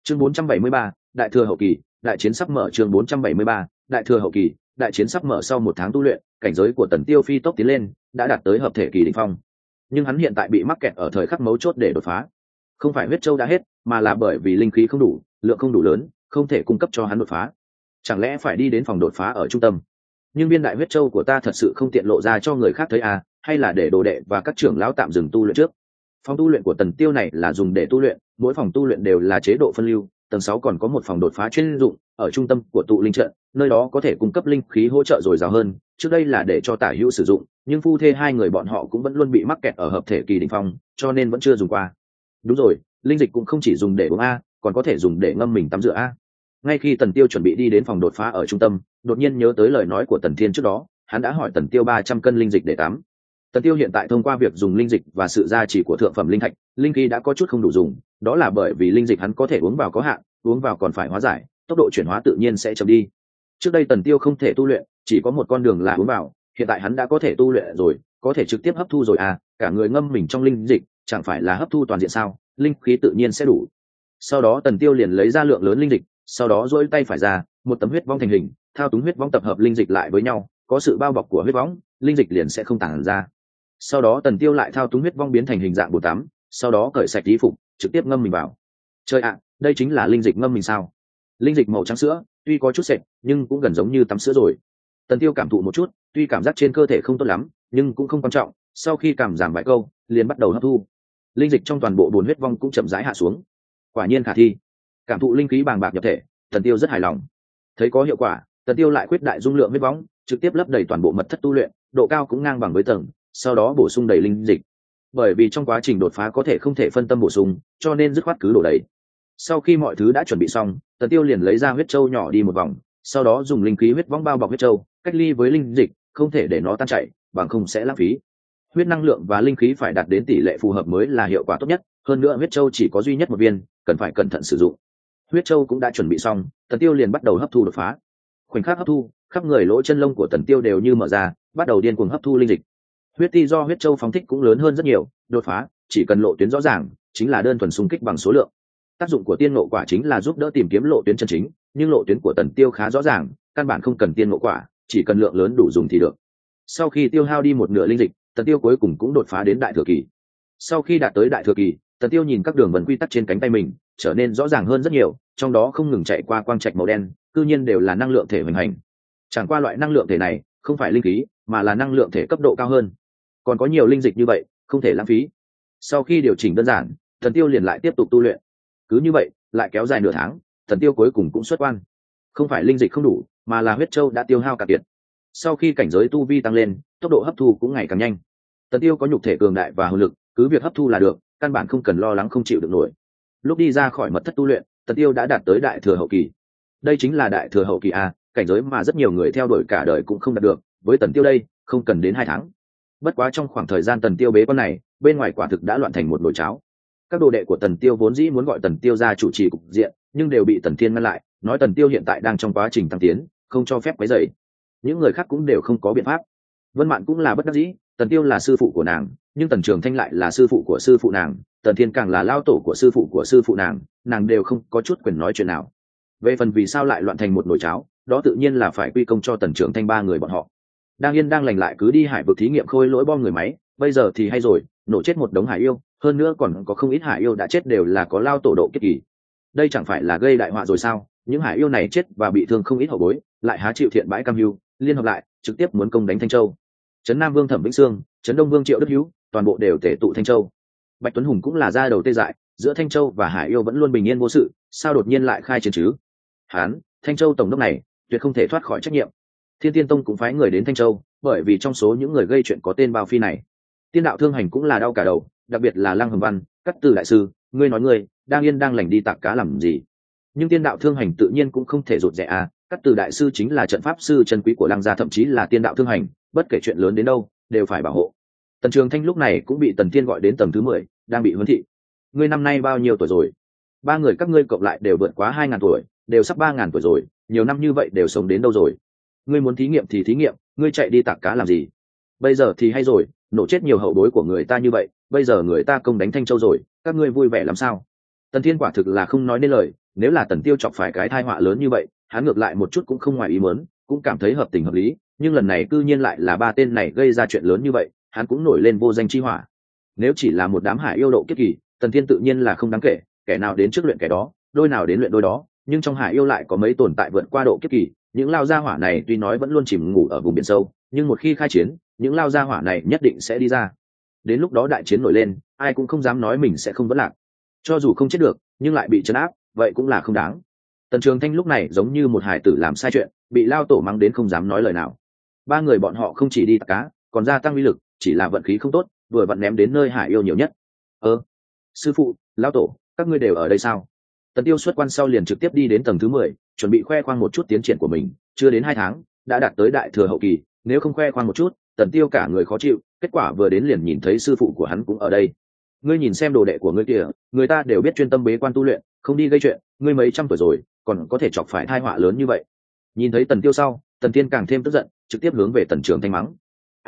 Chương 473, đại thừa hậu kỳ, đại chiến sắp mở. Chương 473, đại thừa hậu kỳ, đại chiến sắp mở. Sau 1 tháng tu luyện, cảnh giới của Tần Tiêu phi tốc tiến lên, đã đạt tới hợp thể kỳ đỉnh phong. Nhưng hắn hiện tại bị mắc kẹt ở thời khắc mấu chốt để đột phá. Không phải huyết châu đã hết, mà là bởi vì linh khí không đủ, lượng không đủ lớn, không thể cung cấp cho hắn đột phá. Chẳng lẽ phải đi đến phòng đột phá ở trung tâm? Nhưng viên đại huyết châu của ta thật sự không tiện lộ ra cho người khác thấy à, hay là để đồ đệ và các trưởng lão tạm dừng tu luyện trước? Phòng tu luyện của Tần Tiêu này là dùng để tu luyện, mỗi phòng tu luyện đều là chế độ phân lưu, tầng 6 còn có một phòng đột phá chuyên dụng ở trung tâm của tụ linh trận, nơi đó có thể cung cấp linh khí hỗ trợ dồi dào hơn. Trước đây là để cho tả hữu sử dụng, nhưng phu thê hai người bọn họ cũng vẫn luôn bị mắc kẹt ở hợp thể kỳ đỉnh phong, cho nên vẫn chưa dùng qua. Đúng rồi, linh dịch cũng không chỉ dùng để uống a, còn có thể dùng để ngâm mình tắm rửa a. Ngay khi Tần Tiêu chuẩn bị đi đến phòng đột phá ở trung tâm, đột nhiên nhớ tới lời nói của Tần Thiên trước đó, hắn đã hỏi Tần Tiêu 300 cân linh dịch để tắm. Tần Tiêu hiện tại thông qua việc dùng linh dịch và sự gia trì của thượng phẩm linh thạch, linh khí đã có chút không đủ dùng, đó là bởi vì linh dịch hắn có thể uống vào có hạn, uống vào còn phải hóa giải, tốc độ chuyển hóa tự nhiên sẽ chậm đi. Trước đây Tần Tiêu không thể tu luyện, chỉ có một con đường là uống vào, hiện tại hắn đã có thể tu luyện rồi, có thể trực tiếp hấp thu rồi à, cả người ngâm mình trong linh dịch, chẳng phải là hấp thu toàn diện sao, linh khí tự nhiên sẽ đủ. Sau đó Tần Tiêu liền lấy ra lượng lớn linh dịch, sau đó duỗi tay phải ra, một tấm huyết vong thành hình, thao túng huyết vong tập hợp linh dịch lại với nhau, có sự bao bọc của huyết vong, linh dịch liền sẽ không tản ra. Sau đó Tần Tiêu lại thao túng huyết vong biến thành hình dạng bồn tắm, sau đó cởi sạch y phục, trực tiếp ngâm mình vào. Trời ạ, đây chính là linh dịch ngâm mình sao? Linh dịch màu trắng sữa, tuy có chút sệt, nhưng cũng gần giống như tắm sữa rồi. Tần Tiêu cảm thụ một chút, tuy cảm giác trên cơ thể không tốt lắm, nhưng cũng không quan trọng. Sau khi cảm giảm vài câu, liền bắt đầu hấp thu. Linh dịch trong toàn bộ bồn huyết vong cũng chậm rãi hạ xuống. Quả nhiên khả thi. Cảm thụ linh khí bàng bạc nhập thể, Tần Tiêu rất hài lòng. Thấy có hiệu quả, Tần Tiêu lại quyết đại dung lượng huyết vong, trực tiếp lấp đầy toàn bộ mật thất tu luyện, độ cao cũng ngang bằng với tầng, sau đó bổ sung đầy linh dịch. Bởi vì trong quá trình đột phá có thể không thể phân tâm bổ sung, cho nên dứt khoát cứ đổ đầy. Sau khi mọi thứ đã chuẩn bị xong, Tần Tiêu liền lấy ra huyết châu nhỏ đi một vòng, sau đó dùng linh khí huyết vong bao bọc huyết châu, cách ly với linh dịch, không thể để nó tan chảy, bằng không sẽ lãng phí. Huyết năng lượng và linh khí phải đạt đến tỷ lệ phù hợp mới là hiệu quả tốt nhất, hơn nữa huyết châu chỉ có duy nhất một viên, cần phải cẩn thận sử dụng. Huyết châu cũng đã chuẩn bị xong, Tần Tiêu liền bắt đầu hấp thu đột phá. Khoảnh khắc hấp thu, khắp người lỗ chân lông của Tần Tiêu đều như mở ra, bắt đầu điên cuồng hấp thu linh dịch. Huyết ti do huyết châu phóng thích cũng lớn hơn rất nhiều, đột phá chỉ cần lộ tuyến rõ ràng, chính là đơn thuần xung kích bằng số lượng. Tác dụng của tiên ngộ quả chính là giúp đỡ tìm kiếm lộ tuyến chân chính, nhưng lộ tuyến của Tần Tiêu khá rõ ràng, căn bản không cần tiên ngộ quả, chỉ cần lượng lớn đủ dùng thì được. Sau khi tiêu hao đi một nửa linh dịch, Tần Tiêu cuối cùng cũng đột phá đến đại thừa kỳ. Sau khi đạt tới đại thừa kỳ, Tần Tiêu nhìn các đường vân quy tắc trên cánh tay mình, trở nên rõ ràng hơn rất nhiều, trong đó không ngừng chạy qua quang trạch màu đen, cư nhiên đều là năng lượng thể hoành hành. Chẳng qua loại năng lượng thể này không phải linh khí, mà là năng lượng thể cấp độ cao hơn. Còn có nhiều linh dịch như vậy, không thể lãng phí. Sau khi điều chỉnh đơn giản, Tần Tiêu liền lại tiếp tục tu luyện. Cứ như vậy, lại kéo dài nửa tháng, Tần Tiêu cuối cùng cũng xuất quan. Không phải linh dịch không đủ, mà là huyết châu đã tiêu hao cạn kiệt. Sau khi cảnh giới tu vi tăng lên, tốc độ hấp thu cũng ngày càng nhanh. Tần Tiêu có nhục thể cường đại và hồn lực, cứ việc hấp thu là được, căn bản không cần lo lắng không chịu được nổi. Lúc đi ra khỏi mật thất tu luyện, Tần Tiêu đã đạt tới đại thừa hậu kỳ. Đây chính là đại thừa hậu kỳ a, cảnh giới mà rất nhiều người theo đuổi cả đời cũng không đạt được, với Tần Tiêu đây, không cần đến 2 tháng. Bất quá trong khoảng thời gian Tần Tiêu bế quan này, bên ngoài quả thực đã loạn thành một nồi cháo. Các đồ đệ của Tần Tiêu vốn dĩ muốn gọi Tần Tiêu ra chủ trì cục diện, nhưng đều bị Tần Thiên ngăn lại, nói Tần Tiêu hiện tại đang trong quá trình tăng tiến, không cho phép quấy rầy. Những người khác cũng đều không có biện pháp. Vân Mạn cũng là bất đắc dĩ, Tần Tiêu là sư phụ của nàng, nhưng Tần Trường Thanh lại là sư phụ của sư phụ nàng, Tần Thiên càng là lao tổ của sư phụ nàng đều không có chút quyền nói chuyện nào. Về phần vì sao lại loạn thành một nồi cháo, đó tự nhiên là phải quy công cho Tần Trường Thanh 3 người bọn họ. Đang yên đang lành lại cứ đi hải vực thí nghiệm khôi lỗi bom người máy, bây giờ thì hay rồi, nổ chết một đống hải yêu, hơn nữa còn có không ít hải yêu đã chết đều là có lao tổ độ kiếp kỳ. Đây chẳng phải là gây đại họa rồi sao? Những hải yêu này chết và bị thương không ít hậu bối, lại há chịu thiện bãi cam hưu, liên hợp lại trực tiếp muốn công đánh Thanh Châu. Trấn Nam Vương Thẩm Vĩnh Sương, Trấn Đông Vương Triệu Đức Hữu, toàn bộ đều tề tụ Thanh Châu. Bạch Tuấn Hùng cũng là ra đầu tê dại, giữa Thanh Châu và hải yêu vẫn luôn bình yên vô sự, sao đột nhiên lại khai chiến chứ? Hán, Thanh Châu tổng đốc này tuyệt không thể thoát khỏi trách nhiệm. Thiên Tiên Tông cũng phái người đến Thanh Châu, bởi vì trong số những người gây chuyện có tên Bao Phi này. Tiên đạo thương hành cũng là đau cả đầu, đặc biệt là Lăng Hồng Văn, Cát Từ đại sư, ngươi nói ngươi đang yên đang lành đi tạc cá làm gì? Nhưng tiên đạo thương hành tự nhiên cũng không thể rụt rè à, Cát Từ đại sư chính là trận pháp sư chân quý của Lăng gia, thậm chí là tiên đạo thương hành, bất kể chuyện lớn đến đâu đều phải bảo hộ. Tần Trường Thanh lúc này cũng bị Tần Thiên gọi đến tầng thứ 10, đang bị huấn thị. Ngươi năm nay bao nhiêu tuổi rồi? 3 người các ngươi cộng lại đều vượt quá 2000 tuổi, đều sắp 3000 tuổi rồi, nhiều năm như vậy đều sống đến đâu rồi? Ngươi muốn thí nghiệm thì thí nghiệm, ngươi chạy đi tạc cá làm gì? Bây giờ thì hay rồi, nổ chết nhiều hậu bối của người ta như vậy, bây giờ người ta công đánh Thanh Châu rồi, các ngươi vui vẻ làm sao? Tần Thiên quả thực là không nói nên lời, nếu là Tần Tiêu chọc phải cái tai họa lớn như vậy, hắn ngược lại một chút cũng không ngoài ý muốn, cũng cảm thấy hợp tình hợp lý, nhưng lần này cư nhiên lại là ba tên này gây ra chuyện lớn như vậy, hắn cũng nổi lên vô danh chi hỏa. Nếu chỉ là một đám hải yêu độ kiếp kỳ, Tần Thiên tự nhiên là không đáng kể, kẻ nào đến trước luyện kẻ đó, đôi nào đến luyện đôi đó, nhưng trong hải yêu lại có mấy tồn tại vượt qua độ kiếp kỳ, những lao gia hỏa này tuy nói vẫn luôn chìm ngủ ở vùng biển sâu, nhưng một khi khai chiến, những lao gia hỏa này nhất định sẽ đi ra. Đến lúc đó đại chiến nổi lên, ai cũng không dám nói mình sẽ không vẫn lạc. Cho dù không chết được, nhưng lại bị trấn áp, vậy cũng là không đáng. Tần Trường Thanh lúc này giống như một hải tử làm sai chuyện, bị lao tổ mắng đến không dám nói lời nào. Ba người bọn họ không chỉ đi tạc cá, còn gia tăng uy lực, chỉ là vận khí không tốt, vừa vặn ném đến nơi hải yêu nhiều nhất. Sư phụ, lao tổ, các ngươi đều ở đây sao? Tần Tiêu xuất quan sau liền trực tiếp đi đến tầng thứ 10, chuẩn bị khoe khoang một chút tiến triển của mình, chưa đến 2 tháng, đã đạt tới đại thừa hậu kỳ, nếu không khoe khoang một chút, Tần Tiêu cả người khó chịu, kết quả vừa đến liền nhìn thấy sư phụ của hắn cũng ở đây. Ngươi nhìn xem đồ đệ của ngươi kìa, người ta đều biết chuyên tâm bế quan tu luyện, không đi gây chuyện, ngươi mấy trăm tuổi rồi, còn có thể chọc phải tai họa lớn như vậy. Nhìn thấy Tần Tiêu sau, Tần Thiên càng thêm tức giận, trực tiếp hướng về Tần Trường Thanh mắng.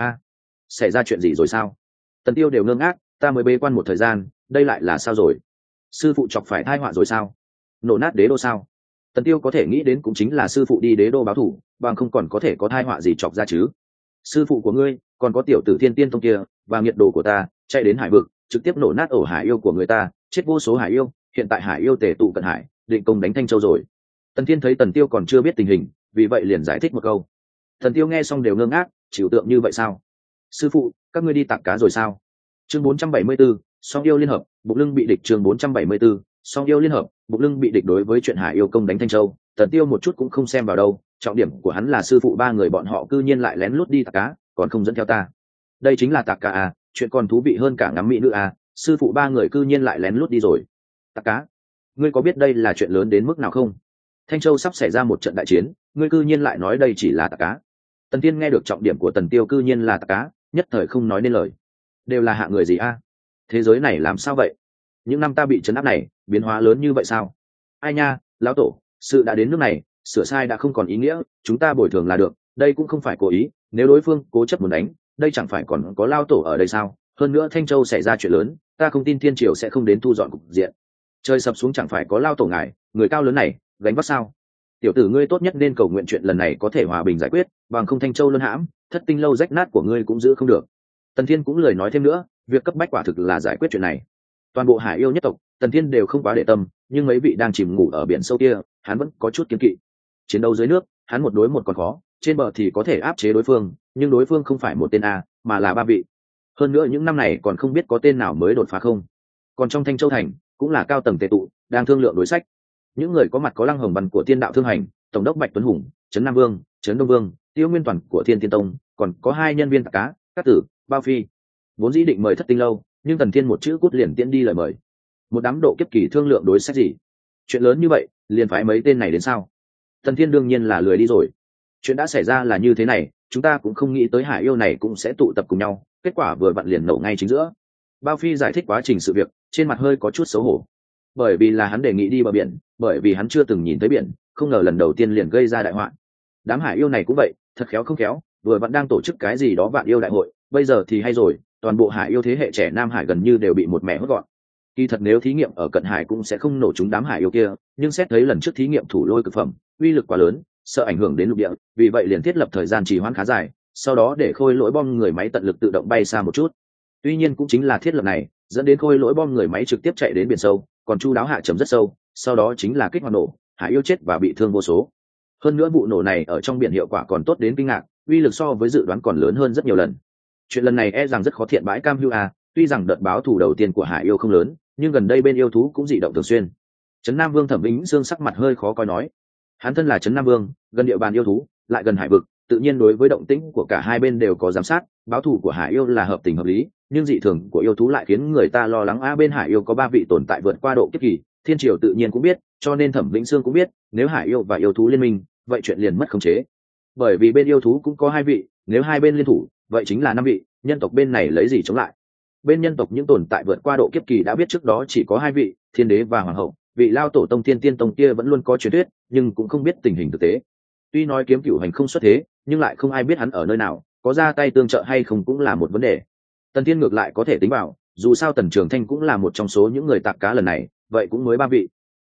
Xảy ra chuyện gì rồi sao? Tần Tiêu đều ngơ ngác, ta mới bế quan một thời gian, đây lại là sao rồi? Sư phụ chọc phải tai họa rồi sao? Nổ nát đế đô sao? Tần Tiêu có thể nghĩ đến cũng chính là sư phụ đi đế đô báo thù, bằng không còn có thể có tai họa gì chọc ra chứ? Sư phụ của ngươi, còn có tiểu tử Thiên Tiên tông kia, và nghiệt đồ của ta, chạy đến hải vực, trực tiếp nổ nát ổ hải yêu của người ta, chết vô số hải yêu, hiện tại hải yêu tề tụ cận hải, định công đánh Thanh Châu rồi. Tần Thiên thấy Tần Tiêu còn chưa biết tình hình, vì vậy liền giải thích một câu. Tần Tiêu nghe xong đều ngơ ngác, chịu tượng như vậy sao? Sư phụ, các ngươi đi tặng cá rồi sao? Chương 474, song yêu liên hợp, bụng lưng bị địch. Chương 474, song yêu liên hợp, bụng lưng bị địch. Đối với chuyện hải yêu công đánh Thanh Châu, Tần Tiêu một chút cũng không xem vào đâu, trọng điểm của hắn là sư phụ ba người bọn họ cư nhiên lại lén lút đi tạc cá, còn không dẫn theo ta. Đây chính là tạc cá à, chuyện còn thú vị hơn cả ngắm mỹ nữ à, sư phụ ba người cư nhiên lại lén lút đi rồi. Tạc cá? Ngươi có biết đây là chuyện lớn đến mức nào không? Thanh Châu sắp xảy ra một trận đại chiến, ngươi cư nhiên lại nói đây chỉ là tạc cá. Tần Tiên nghe được trọng điểm của Tần Tiêu cư nhiên là tạc cá, nhất thời không nói nên lời. Đều là hạ người gì a? Thế giới này làm sao vậy? Những năm ta bị trấn áp này, biến hóa lớn như vậy sao? Ai nha, lão tổ, sự đã đến nước này, sửa sai đã không còn ý nghĩa, chúng ta bồi thường là được, đây cũng không phải cố ý, nếu đối phương cố chấp muốn đánh, đây chẳng phải còn có lao tổ ở đây sao? Hơn nữa Thanh Châu xảy ra chuyện lớn, ta không tin Thiên Triều sẽ không đến thu dọn cục diện. Trời sập xuống chẳng phải có lao tổ ngài, người cao lớn này, gánh vác sao? Tiểu tử ngươi tốt nhất nên cầu nguyện chuyện lần này có thể hòa bình giải quyết, bằng không Thanh Châu luân hãm, thất tinh lâu rách nát của ngươi cũng giữ không được. Tần Thiên cũng lời nói thêm nữa, việc cấp bách quả thực là giải quyết chuyện này. Toàn bộ hải yêu nhất tộc, Tần Thiên đều không quá để tâm, nhưng mấy vị đang chìm ngủ ở biển sâu kia, hắn vẫn có chút kiêng kỵ. Chiến đấu dưới nước, hắn một đối một còn khó, trên bờ thì có thể áp chế đối phương, nhưng đối phương không phải một tên a, mà là ba vị. Hơn nữa những năm này còn không biết có tên nào mới đột phá không. Còn trong Thanh Châu thành, cũng là cao tầng tề tụ, đang thương lượng đối sách. Những người có mặt có Lăng Hồng Văn của Tiên Đạo Thương Hành, tổng đốc Bạch Tuấn Hùng, Trấn Nam Vương, Trấn Đông Vương, Tiêu Nguyên Toàn của Thiên Tiên Tông, còn có 2 nhân viên tạc cá, Cát Tử, Bao Phi. Vốn dĩ định mời thất tinh lâu, nhưng Tần Thiên một chữ cút liền tiễn đi lời mời. Một đám độ kiếp kỳ thương lượng đối sách gì? Chuyện lớn như vậy, liền phái mấy tên này đến sao? Tần Thiên đương nhiên là lười đi rồi. Chuyện đã xảy ra là như thế này, chúng ta cũng không nghĩ tới hải yêu này cũng sẽ tụ tập cùng nhau, kết quả vừa vặn liền nổ ngay chính giữa. Bao Phi giải thích quá trình sự việc, trên mặt hơi có chút xấu hổ. Bởi vì là hắn đề nghị đi bờ biển, bởi vì hắn chưa từng nhìn thấy biển, không ngờ lần đầu tiên liền gây ra đại họa. Đám hải yêu này cũng vậy, thật khéo không khéo, vừa vẫn đang tổ chức cái gì đó vạn yêu đại hội, bây giờ thì hay rồi, toàn bộ hải yêu thế hệ trẻ Nam Hải gần như đều bị một mẹ hốt gọn. Kỳ thật nếu thí nghiệm ở cận hải cũng sẽ không nổ trúng đám hải yêu kia, nhưng xét thấy lần trước thí nghiệm thủ lôi cực phẩm, uy lực quá lớn, sợ ảnh hưởng đến lục địa, vì vậy liền thiết lập thời gian trì hoãn khá dài, sau đó để khôi lỗi bom người máy tận lực tự động bay xa một chút. Tuy nhiên cũng chính là thiết lập này, dẫn đến khôi lỗi bom người máy trực tiếp chạy đến biển sâu, còn chu đáo hạ chấm rất sâu, sau đó chính là kích hoạt nổ, hải yêu chết và bị thương vô số. Hơn nữa vụ nổ này ở trong biển hiệu quả còn tốt đến kinh ngạc, uy lực so với dự đoán còn lớn hơn rất nhiều lần. Chuyện lần này e rằng rất khó thiện bãi cam hưu à, tuy rằng đợt báo thù đầu tiên của hải yêu không lớn, nhưng gần đây bên yêu thú cũng dị động thường xuyên. Trấn Nam Vương Thẩm Vĩnh Sương sắc mặt hơi khó coi nói, hắn thân là Trấn Nam Vương, gần địa bàn yêu thú, lại gần hải vực, tự nhiên đối với động tĩnh của cả hai bên đều có giám sát, báo thù của hải yêu là hợp tình hợp lý, nhưng dị thường của yêu thú lại khiến người ta lo lắng. Bên hải yêu có 3 vị tồn tại vượt qua độ kiếp kỳ, Thiên Triều tự nhiên cũng biết, cho nên Thẩm Vĩnh Sương cũng biết, nếu hải yêu và yêu thú liên minh, vậy chuyện liền mất khống chế. Bởi vì bên yêu thú cũng có 2 vị, nếu hai bên liên thủ, vậy chính là 5 vị, nhân tộc bên này lấy gì chống lại? Bên nhân tộc những tồn tại vượt qua độ kiếp kỳ đã biết trước đó chỉ có 2 vị, Thiên Đế và Hoàng hậu, vị lao tổ tông Thiên Tiên tông kia vẫn luôn có truyền thuyết, nhưng cũng không biết tình hình thực tế. Tuy nói Kiếm Cửu Hành không xuất thế, nhưng lại không ai biết hắn ở nơi nào, có ra tay tương trợ hay không cũng là một vấn đề. Tần Thiên ngược lại có thể tính vào, dù sao Tần Trường Thanh cũng là một trong số những người tạc cá lần này, vậy cũng mới 3 vị.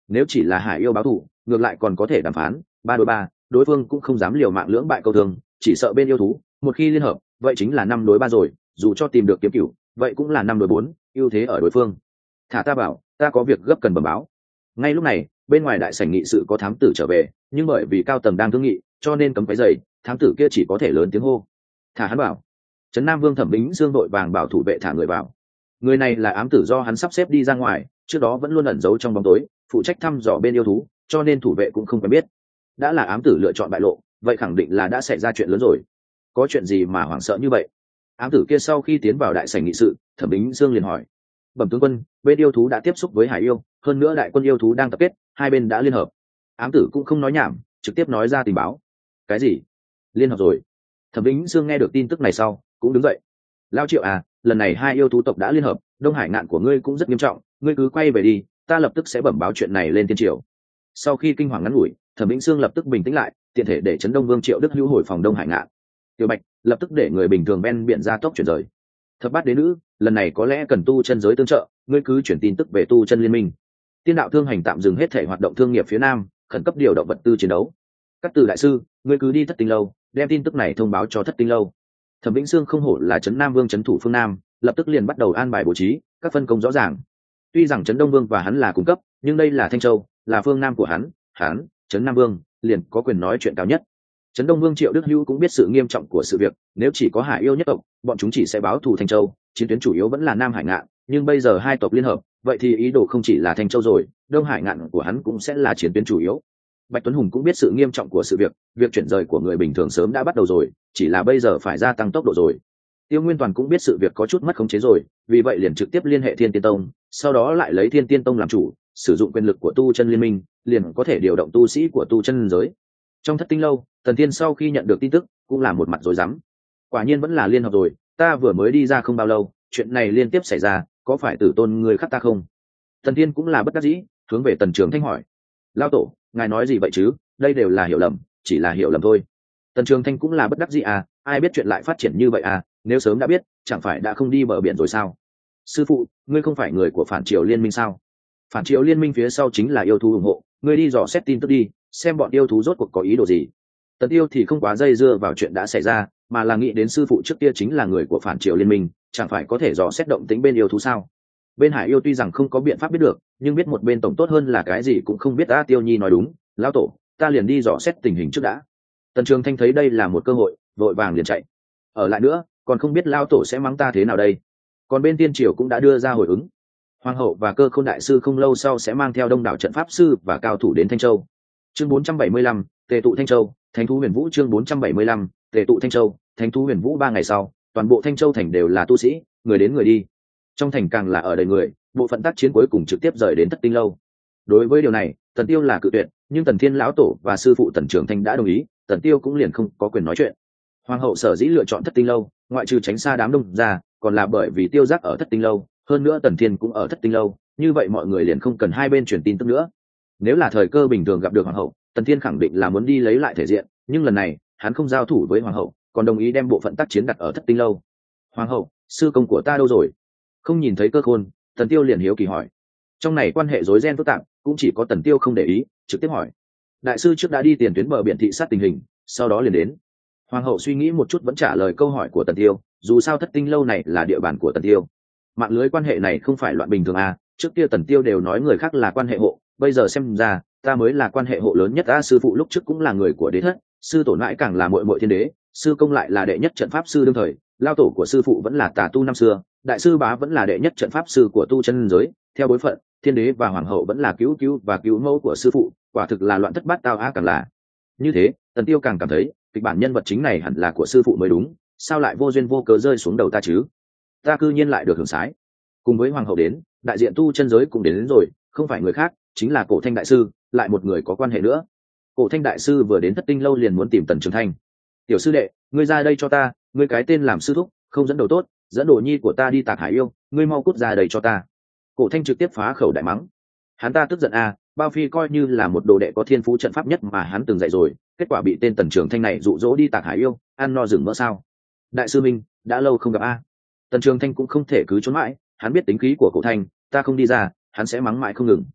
Nếu chỉ là hải yêu báo thù, ngược lại còn có thể đàm phán 3 đối 3, đối phương cũng không dám liều mạng lưỡng bại câu thương, chỉ sợ bên yêu thú một khi liên hợp vậy chính là 5 đối 3 rồi, dù cho tìm được kiếm cửu vậy cũng là 5 đối 4, ưu thế ở đối phương. Thả ta bảo, ta có việc gấp cần bẩm báo. Ngay lúc này bên ngoài đại sảnh nghị sự có thám tử trở về, nhưng bởi vì cao tầng đang thương nghị cho nên cấm cái giày, thám tử kia chỉ có thể lớn tiếng hô thả hắn bảo. Trấn Nam Vương Thẩm Bính Dương đội vàng bảo thủ vệ thả người vào. Người này là ám tử do hắn sắp xếp đi ra ngoài, trước đó vẫn luôn ẩn giấu trong bóng tối, phụ trách thăm dò bên yêu thú, cho nên thủ vệ cũng không quen biết. Đã là ám tử lựa chọn bại lộ, vậy khẳng định là đã xảy ra chuyện lớn rồi. Có chuyện gì mà hoảng sợ như vậy? Ám tử kia sau khi tiến vào đại sảnh nghị sự, Thẩm Bính Dương liền hỏi: bẩm tướng quân, bên yêu thú đã tiếp xúc với hải yêu, hơn nữa đại quân yêu thú đang tập kết, hai bên đã liên hợp. Ám tử cũng không nói nhảm, trực tiếp nói ra tình báo. Cái gì? Liên hợp rồi? Thẩm Bính Dương nghe được tin tức này sau cũng đứng dậy. Lao Triệu à, lần này hai yêu thú tộc đã liên hợp, Đông Hải ngạn của ngươi cũng rất nghiêm trọng, ngươi cứ quay về đi, ta lập tức sẽ bẩm báo chuyện này lên tiên triều. Sau khi kinh hoàng ngắn ngủi, Thẩm Bính Dương lập tức bình tĩnh lại, tiện thể để Trấn Đông Vương Triệu Đức Hữu hồi phòng Đông Hải ngạn. Tiểu Bạch lập tức để người bình thường ven biển ra tốc chuyển rời. Thập bát đế nữ, lần này có lẽ cần tu chân giới tương trợ, ngươi cứ chuyển tin tức về tu chân liên minh. Tiên đạo thương hành tạm dừng hết thể hoạt động thương nghiệp phía nam, khẩn cấp điều động vật tư chiến đấu. Các từ đại sư, ngươi cứ đi Thất Tinh lâu, đem tin tức này thông báo cho Thất Tinh lâu. Thẩm Vĩnh Sương không hổ là Trấn Nam Vương trấn thủ phương Nam, lập tức liền bắt đầu an bài bố trí, các phân công rõ ràng. Tuy rằng Trấn Đông Vương và hắn là cung cấp, nhưng đây là Thanh Châu, là phương Nam của hắn, Trấn Nam Vương liền có quyền nói chuyện cao nhất. Trấn Đông Vương Triệu Đức Hữu cũng biết sự nghiêm trọng của sự việc, nếu chỉ có hải yêu nhất tộc, bọn chúng chỉ sẽ báo thù Thanh Châu, chiến tuyến chủ yếu vẫn là Nam Hải ngạn, nhưng bây giờ hai tộc liên hợp, vậy thì ý đồ không chỉ là Thanh Châu rồi, Đông Hải ngạn của hắn cũng sẽ là chiến tuyến chủ yếu. Bạch Tuấn Hùng cũng biết sự nghiêm trọng của sự việc chuyển rời của người bình thường sớm đã bắt đầu rồi, chỉ là bây giờ phải gia tăng tốc độ rồi. Tiêu Nguyên Toàn cũng biết sự việc có chút mất khống chế rồi, vì vậy liền trực tiếp liên hệ Thiên Tiên Tông, sau đó lại lấy Thiên Tiên Tông làm chủ, sử dụng quyền lực của tu chân liên minh, liền có thể điều động tu sĩ của tu chân giới. Trong Thất Tinh lâu, Tần Thiên sau khi nhận được tin tức, cũng là một mặt rối rắm. Quả nhiên vẫn là liên hợp rồi, ta vừa mới đi ra không bao lâu, chuyện này liên tiếp xảy ra, có phải tử tôn người khác ta không? Tần Thiên cũng là bất đắc dĩ, hướng về Tần Trường Thanh hỏi: Lão tổ, ngài nói gì vậy chứ? Đây đều là hiểu lầm, chỉ là hiểu lầm thôi. Tần Trường Thanh cũng là bất đắc dĩ à, ai biết chuyện lại phát triển như vậy à, nếu sớm đã biết, chẳng phải đã không đi bờ biển rồi sao? Sư phụ, ngươi không phải người của Phản Triều Liên minh sao? Phản Triều Liên minh phía sau chính là yêu thú ủng hộ, ngươi đi dò xét tin tức đi, xem bọn yêu thú rốt cuộc có ý đồ gì. Tần Tiêu thì không quá dây dưa vào chuyện đã xảy ra, mà là nghĩ đến sư phụ trước kia chính là người của Phản Triều Liên minh, chẳng phải có thể dò xét động tĩnh bên yêu thú sao? Bên hải yêu tuy rằng không có biện pháp biết được, nhưng biết một bên tổng tốt hơn là cái gì cũng không biết. A Tiêu Nhi nói đúng, lão tổ, ta liền đi dò xét tình hình trước đã. Tần Trường Thanh thấy đây là một cơ hội, vội vàng liền chạy. Ở lại nữa, còn không biết lão tổ sẽ mắng ta thế nào đây. Còn bên tiên triều cũng đã đưa ra hồi ứng. Hoàng hậu và Cơ Khôn đại sư không lâu sau sẽ mang theo đông đảo trận pháp sư và cao thủ đến Thanh Châu. Chương 475, Tề tụ Thanh Châu, Thánh thú Huyền Vũ. Chương 475, Tề tụ Thanh Châu, Thánh thú Huyền Vũ. 3 ngày sau, toàn bộ Thanh Châu thành đều là tu sĩ, người đến người đi. Trong thành càng là ở đầy người, bộ phận tác chiến cuối cùng trực tiếp rời đến Thất Tinh lâu. Đối với điều này, Tần Tiêu là cự tuyệt, nhưng Tần Thiên lão tổ và sư phụ Tần Trường Thanh đã đồng ý, Tần Tiêu cũng liền không có quyền nói chuyện. Hoàng hậu sở dĩ lựa chọn Thất Tinh lâu, ngoại trừ tránh xa đám đông ra, còn là bởi vì Tiêu Giác ở Thất Tinh lâu, hơn nữa Tần Thiên cũng ở Thất Tinh lâu, như vậy mọi người liền không cần hai bên truyền tin tức nữa. Nếu là thời cơ bình thường gặp được hoàng hậu, Tần Thiên khẳng định là muốn đi lấy lại thể diện, nhưng lần này, hắn không giao thủ với hoàng hậu, còn đồng ý đem bộ phận tác chiến đặt ở Thất Tinh lâu. Hoàng hậu, sư công của ta đâu rồi? Không nhìn thấy Cơ Khôn, Tần Tiêu liền hiếu kỳ hỏi. Trong này quan hệ rối ren phức tạp, cũng chỉ có Tần Tiêu không để ý, trực tiếp hỏi. Đại sư trước đã đi tiền tuyến bờ biển thị sát tình hình, sau đó liền đến. Hoàng hậu suy nghĩ một chút vẫn trả lời câu hỏi của Tần Tiêu, dù sao Thất Tinh lâu này là địa bàn của Tần Tiêu. Mạng lưới quan hệ này không phải loạn bình thường à, trước kia Tần Tiêu đều nói người khác là quan hệ hộ, bây giờ xem ra, ta mới là quan hệ hộ lớn nhất. A sư phụ lúc trước cũng là người của đế thất, sư tổ mãi càng là muội muội thiên đế, sư công lại là đệ nhất trận pháp sư đương thời, lao tổ của sư phụ vẫn là tà tu năm xưa, đại sư bá vẫn là đệ nhất trận pháp sư của tu chân giới, theo bối phận, thiên đế và hoàng hậu vẫn là cứu và cứu mẫu của sư phụ, quả thực là loạn thất bát tao á. Càng là như thế, Tần Tiêu càng cảm thấy kịch bản nhân vật chính này hẳn là của sư phụ mới đúng, sao lại vô duyên vô cớ rơi xuống đầu ta chứ? Ta cư nhiên lại được hưởng sái. Cùng với hoàng hậu đến, đại diện tu chân giới cũng đến rồi, không phải người khác, chính là Cổ Thanh đại sư, lại một người có quan hệ nữa. Cổ Thanh đại sư vừa đến Thất Tinh lâu liền muốn tìm Tần Trường Thanh. Tiểu sư đệ, ngươi ra đây cho ta, ngươi cái tên làm sư thúc, không dẫn đầu tốt, dẫn đồ nhi của ta đi tạc hải yêu, ngươi mau cút ra đây cho ta. Cổ Thanh trực tiếp phá khẩu đại mắng. Hắn ta tức giận à, Bao Phi coi như là một đồ đệ có thiên phú trận pháp nhất mà hắn từng dạy rồi, kết quả bị tên Tần Trường Thanh này dụ dỗ đi tạc hải yêu, ăn no rừng mỡ sao? Đại sư minh, đã lâu không gặp a. Tần Trường Thanh cũng không thể cứ trốn mãi, hắn biết tính khí của Cổ Thanh, ta không đi ra, hắn sẽ mắng mãi không ngừng.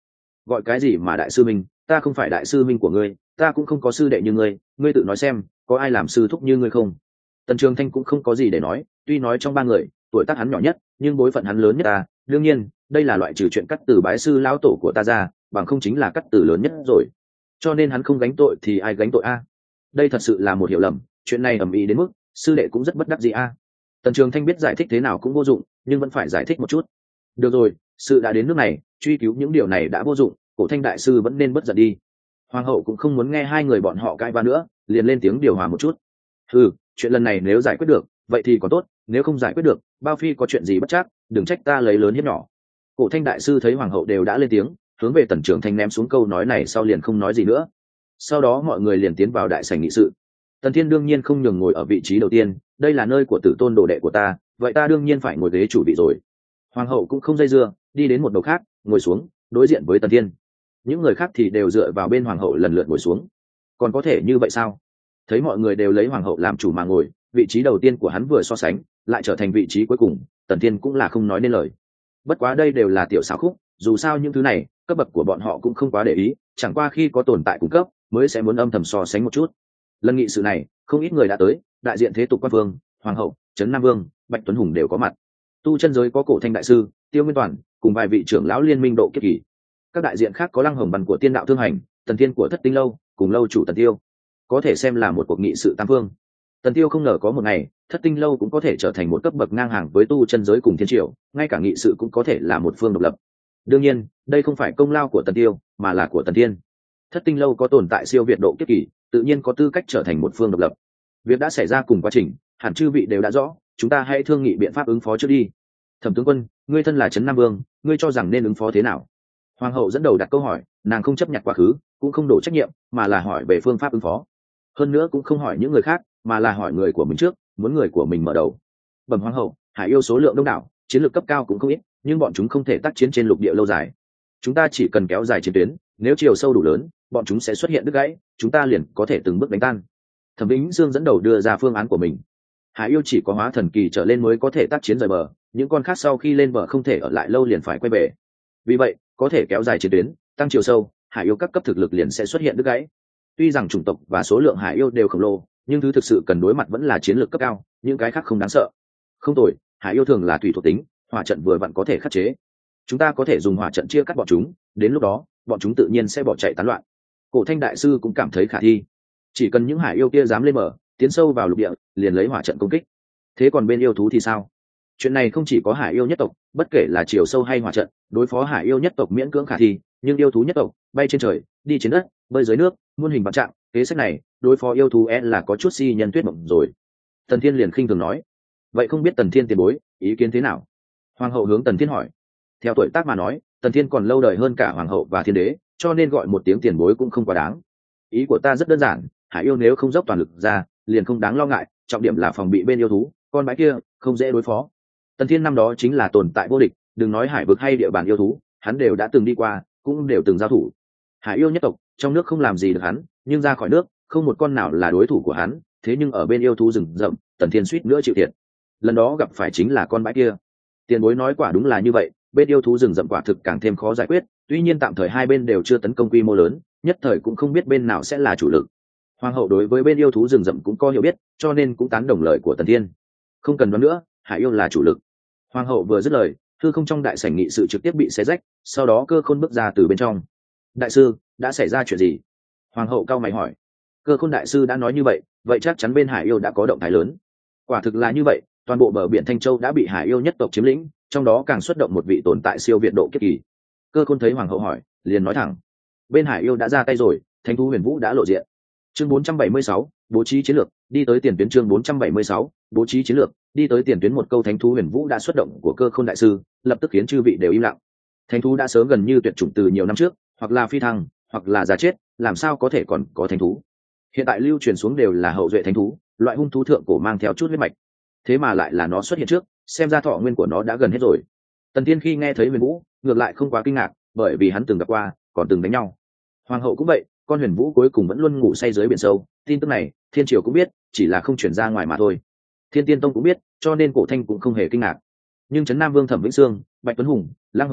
gọi cái gì mà đại sư minh, ta không phải đại sư minh của ngươi, ta cũng không có sư đệ như ngươi, ngươi tự nói xem có ai làm sư thúc như ngươi không? Tần Trường Thanh cũng không có gì để nói, tuy nói trong ba người tuổi tác hắn nhỏ nhất nhưng bối phận hắn lớn nhất ta, đương nhiên đây là loại trừ chuyện cắt từ bái sư lão tổ của ta ra, bằng không chính là cắt từ lớn nhất rồi, cho nên hắn không gánh tội thì ai gánh tội a? Đây thật sự là một hiểu lầm, chuyện này ầm ĩ đến mức sư đệ cũng rất bất đắc dĩ a. Tần Trường Thanh biết giải thích thế nào cũng vô dụng, nhưng vẫn phải giải thích một chút. Được rồi, sự đã đến nước này, truy cứu những điều này đã vô dụng, Cổ Thanh đại sư vẫn nên bất giận đi. Hoàng hậu cũng không muốn nghe hai người bọn họ cãi vã nữa, liền lên tiếng điều hòa một chút. Chuyện lần này nếu giải quyết được vậy thì còn tốt, nếu không giải quyết được, bao phi có chuyện gì bất chắc, đừng trách ta lấy lớn hiếp nhỏ. Cổ Thanh đại sư thấy hoàng hậu đều đã lên tiếng, hướng về Tần Trường Thanh ném xuống câu nói này sau liền không nói gì nữa. Sau đó mọi người liền tiến vào đại sảnh nghị sự. Tần Thiên đương nhiên không nhường ngồi ở vị trí đầu tiên, đây là nơi của tử tôn đồ đệ của ta, vậy ta đương nhiên phải ngồi ghế chủ vị rồi. Hoàng hậu cũng không dây dưa, đi đến một đầu khác, ngồi xuống, đối diện với Tần Thiên. Những người khác thì đều dựa vào bên hoàng hậu lần lượt ngồi xuống. Còn có thể như vậy sao? Thấy mọi người đều lấy hoàng hậu làm chủ mà ngồi, vị trí đầu tiên của hắn vừa so sánh lại trở thành vị trí cuối cùng, Tần Thiên cũng là không nói nên lời. Bất quá đây đều là tiểu xảo khúc, dù sao những thứ này cấp bậc của bọn họ cũng không quá để ý, chẳng qua khi có tồn tại cung cấp mới sẽ muốn âm thầm so sánh một chút. Lần nghị sự này không ít người đã tới, đại diện thế tục quan vương, hoàng hậu, trấn nam vương, Bạch Tuấn Hùng đều có mặt. Tu chân giới có Cổ Thanh đại sư, Tiêu Nguyên Toàn cùng vài vị trưởng lão liên minh độ kiếp kỳ. Các đại diện khác có Lăng Hồng Văn của Tiên Đạo Thương Hành, Tần Thiên của Thất Tinh lâu cùng lâu chủ Tần Tiêu, có thể xem là một cuộc nghị sự tam phương. Tần Tiêu không ngờ có một ngày Thất Tinh lâu cũng có thể trở thành một cấp bậc ngang hàng với tu chân giới cùng thiên triều, ngay cả nghị sự cũng có thể là một phương độc lập. Đương nhiên đây không phải công lao của Tần Tiêu mà là của Tần Thiên. Thất Tinh lâu có tồn tại siêu việt độ kiếp kỳ, tự nhiên có tư cách trở thành một phương độc lập. Việc đã xảy ra cùng quá trình hẳn chư vị đều đã rõ, chúng ta hãy thương nghị biện pháp ứng phó trước đi. Thẩm tướng quân, ngươi thân là trấn nam vương, ngươi cho rằng nên ứng phó thế nào? Hoàng hậu dẫn đầu đặt câu hỏi, nàng không chấp nhận quá khứ cũng không đổ trách nhiệm, mà là hỏi về phương pháp ứng phó. Hơn nữa cũng không hỏi những người khác mà là hỏi người của mình trước, muốn người của mình mở đầu. Bẩm hoàng hậu, Hải yêu số lượng đông đảo, chiến lược cấp cao cũng không ít, nhưng bọn chúng không thể tác chiến trên lục địa lâu dài. Chúng ta chỉ cần kéo dài chiến tuyến, nếu chiều sâu đủ lớn bọn chúng sẽ xuất hiện đứt gãy, chúng ta liền có thể từng bước đánh tan. Thẩm Vĩnh Dương dẫn đầu đưa ra phương án của mình. Hải yêu chỉ có hóa thần kỳ trở lên mới có thể tác chiến rời bờ, những con khác sau khi lên bờ không thể ở lại lâu liền phải quay về. Vì vậy có thể kéo dài chiến tuyến, tăng chiều sâu, hải yêu các cấp thực lực liền sẽ xuất hiện đứt gãy. Tuy rằng chủng tộc và số lượng hải yêu đều khổng lồ, nhưng thứ thực sự cần đối mặt vẫn là chiến lược cấp cao, những cái khác không đáng sợ. Không tồi, hải yêu thường là thủy thuộc tính, hỏa trận vừa vặn có thể khắc chế. Chúng ta có thể dùng hỏa trận chia cắt bọn chúng, đến lúc đó bọn chúng tự nhiên sẽ bỏ chạy tán loạn. Cổ Thanh đại sư cũng cảm thấy khả thi, chỉ cần những hải yêu kia dám lên mở, tiến sâu vào lục địa, liền lấy hỏa trận công kích. Thế còn bên yêu thú thì sao? Chuyện này không chỉ có hải yêu nhất tộc, bất kể là chiều sâu hay hỏa trận, đối phó hải yêu nhất tộc miễn cưỡng khả thi, nhưng yêu thú nhất tộc bay trên trời, đi trên đất, bơi dưới nước, muôn hình vạn trạng, kế sách này đối phó yêu thú là có chút si nhân tuyết mộng rồi. Tần Thiên liền khinh thường nói. Vậy không biết Tần Thiên tiền bối ý kiến thế nào? Hoàng hậu hướng Tần Thiên hỏi. Theo tuổi tác mà nói, Tần Thiên còn lâu đời hơn cả hoàng hậu và thiên đế, cho nên gọi một tiếng tiền bối cũng không quá đáng. Ý của ta rất đơn giản, hải yêu nếu không dốc toàn lực ra liền không đáng lo ngại, trọng điểm là phòng bị bên yêu thú, con bãi kia không dễ đối phó. Tần Thiên năm đó chính là tồn tại vô địch, đừng nói hải vực hay địa bàn yêu thú, hắn đều đã từng đi qua, cũng đều từng giao thủ. Hải yêu nhất tộc trong nước không làm gì được hắn, nhưng ra khỏi nước không một con nào là đối thủ của hắn, thế nhưng ở bên yêu thú rừng rậm, Tần Thiên suýt nữa chịu thiệt. Lần đó gặp phải chính là con bãi kia. Tiền bối nói quả đúng là như vậy, bên yêu thú rừng rậm quả thực càng thêm khó giải quyết, tuy nhiên tạm thời hai bên đều chưa tấn công quy mô lớn, nhất thời cũng không biết bên nào sẽ là chủ lực. Hoàng hậu đối với bên yêu thú rừng rậm cũng có hiểu biết, cho nên cũng tán đồng lời của Tần Thiên. Không cần đoán nữa, hải yêu là chủ lực. Hoàng hậu vừa dứt lời, hư không trong đại sảnh nghị sự trực tiếp bị xé rách, sau đó Cơ Khôn bước ra từ bên trong. Đại sư, đã xảy ra chuyện gì? Hoàng hậu cau mày hỏi. Cơ Khôn đại sư đã nói như vậy, vậy chắc chắn bên hải yêu đã có động thái lớn. Quả thực là như vậy, toàn bộ bờ biển Thanh Châu đã bị hải yêu nhất tộc chiếm lĩnh, trong đó càng xuất động một vị tồn tại siêu việt độ kiếp kỳ. Cơ Khôn thấy hoàng hậu hỏi, liền nói thẳng. Bên hải yêu đã ra tay rồi, Thánh thú Huyền Vũ đã lộ diện. Chương 476, bố trí chiến lược, đi tới tiền tuyến. Chương 476, bố trí chiến lược, đi tới tiền tuyến. Một câu Thánh thú Huyền Vũ đã xuất động của Cơ Khôn đại sư, lập tức khiến chư vị đều im lặng. Thánh thú đã sớm gần như tuyệt chủng từ nhiều năm trước, hoặc là phi thăng, hoặc là già chết, làm sao có thể còn có thánh thú? Hiện tại lưu truyền xuống đều là hậu duệ thánh thú, loại hung thú thượng cổ mang theo chút huyết mạch. Thế mà lại là nó xuất hiện trước, xem ra thọ nguyên của nó đã gần hết rồi. Tần Tiên khi nghe thấy Huyền Vũ, ngược lại không quá kinh ngạc, bởi vì hắn từng gặp qua, còn từng đánh nhau. Hoàng hậu cũng vậy, con Huyền Vũ cuối cùng vẫn luôn ngủ say dưới biển sâu, tin tức này thiên triều cũng biết, chỉ là không chuyển ra ngoài mà thôi. Thiên Tiên Tông cũng biết, cho nên Cổ Thanh cũng không hề kinh ngạc. Nhưng Trấn Nam Vương Thẩm Vĩnh Sương, Bạch Tuấn Hùng, Lăng Hồng Văn,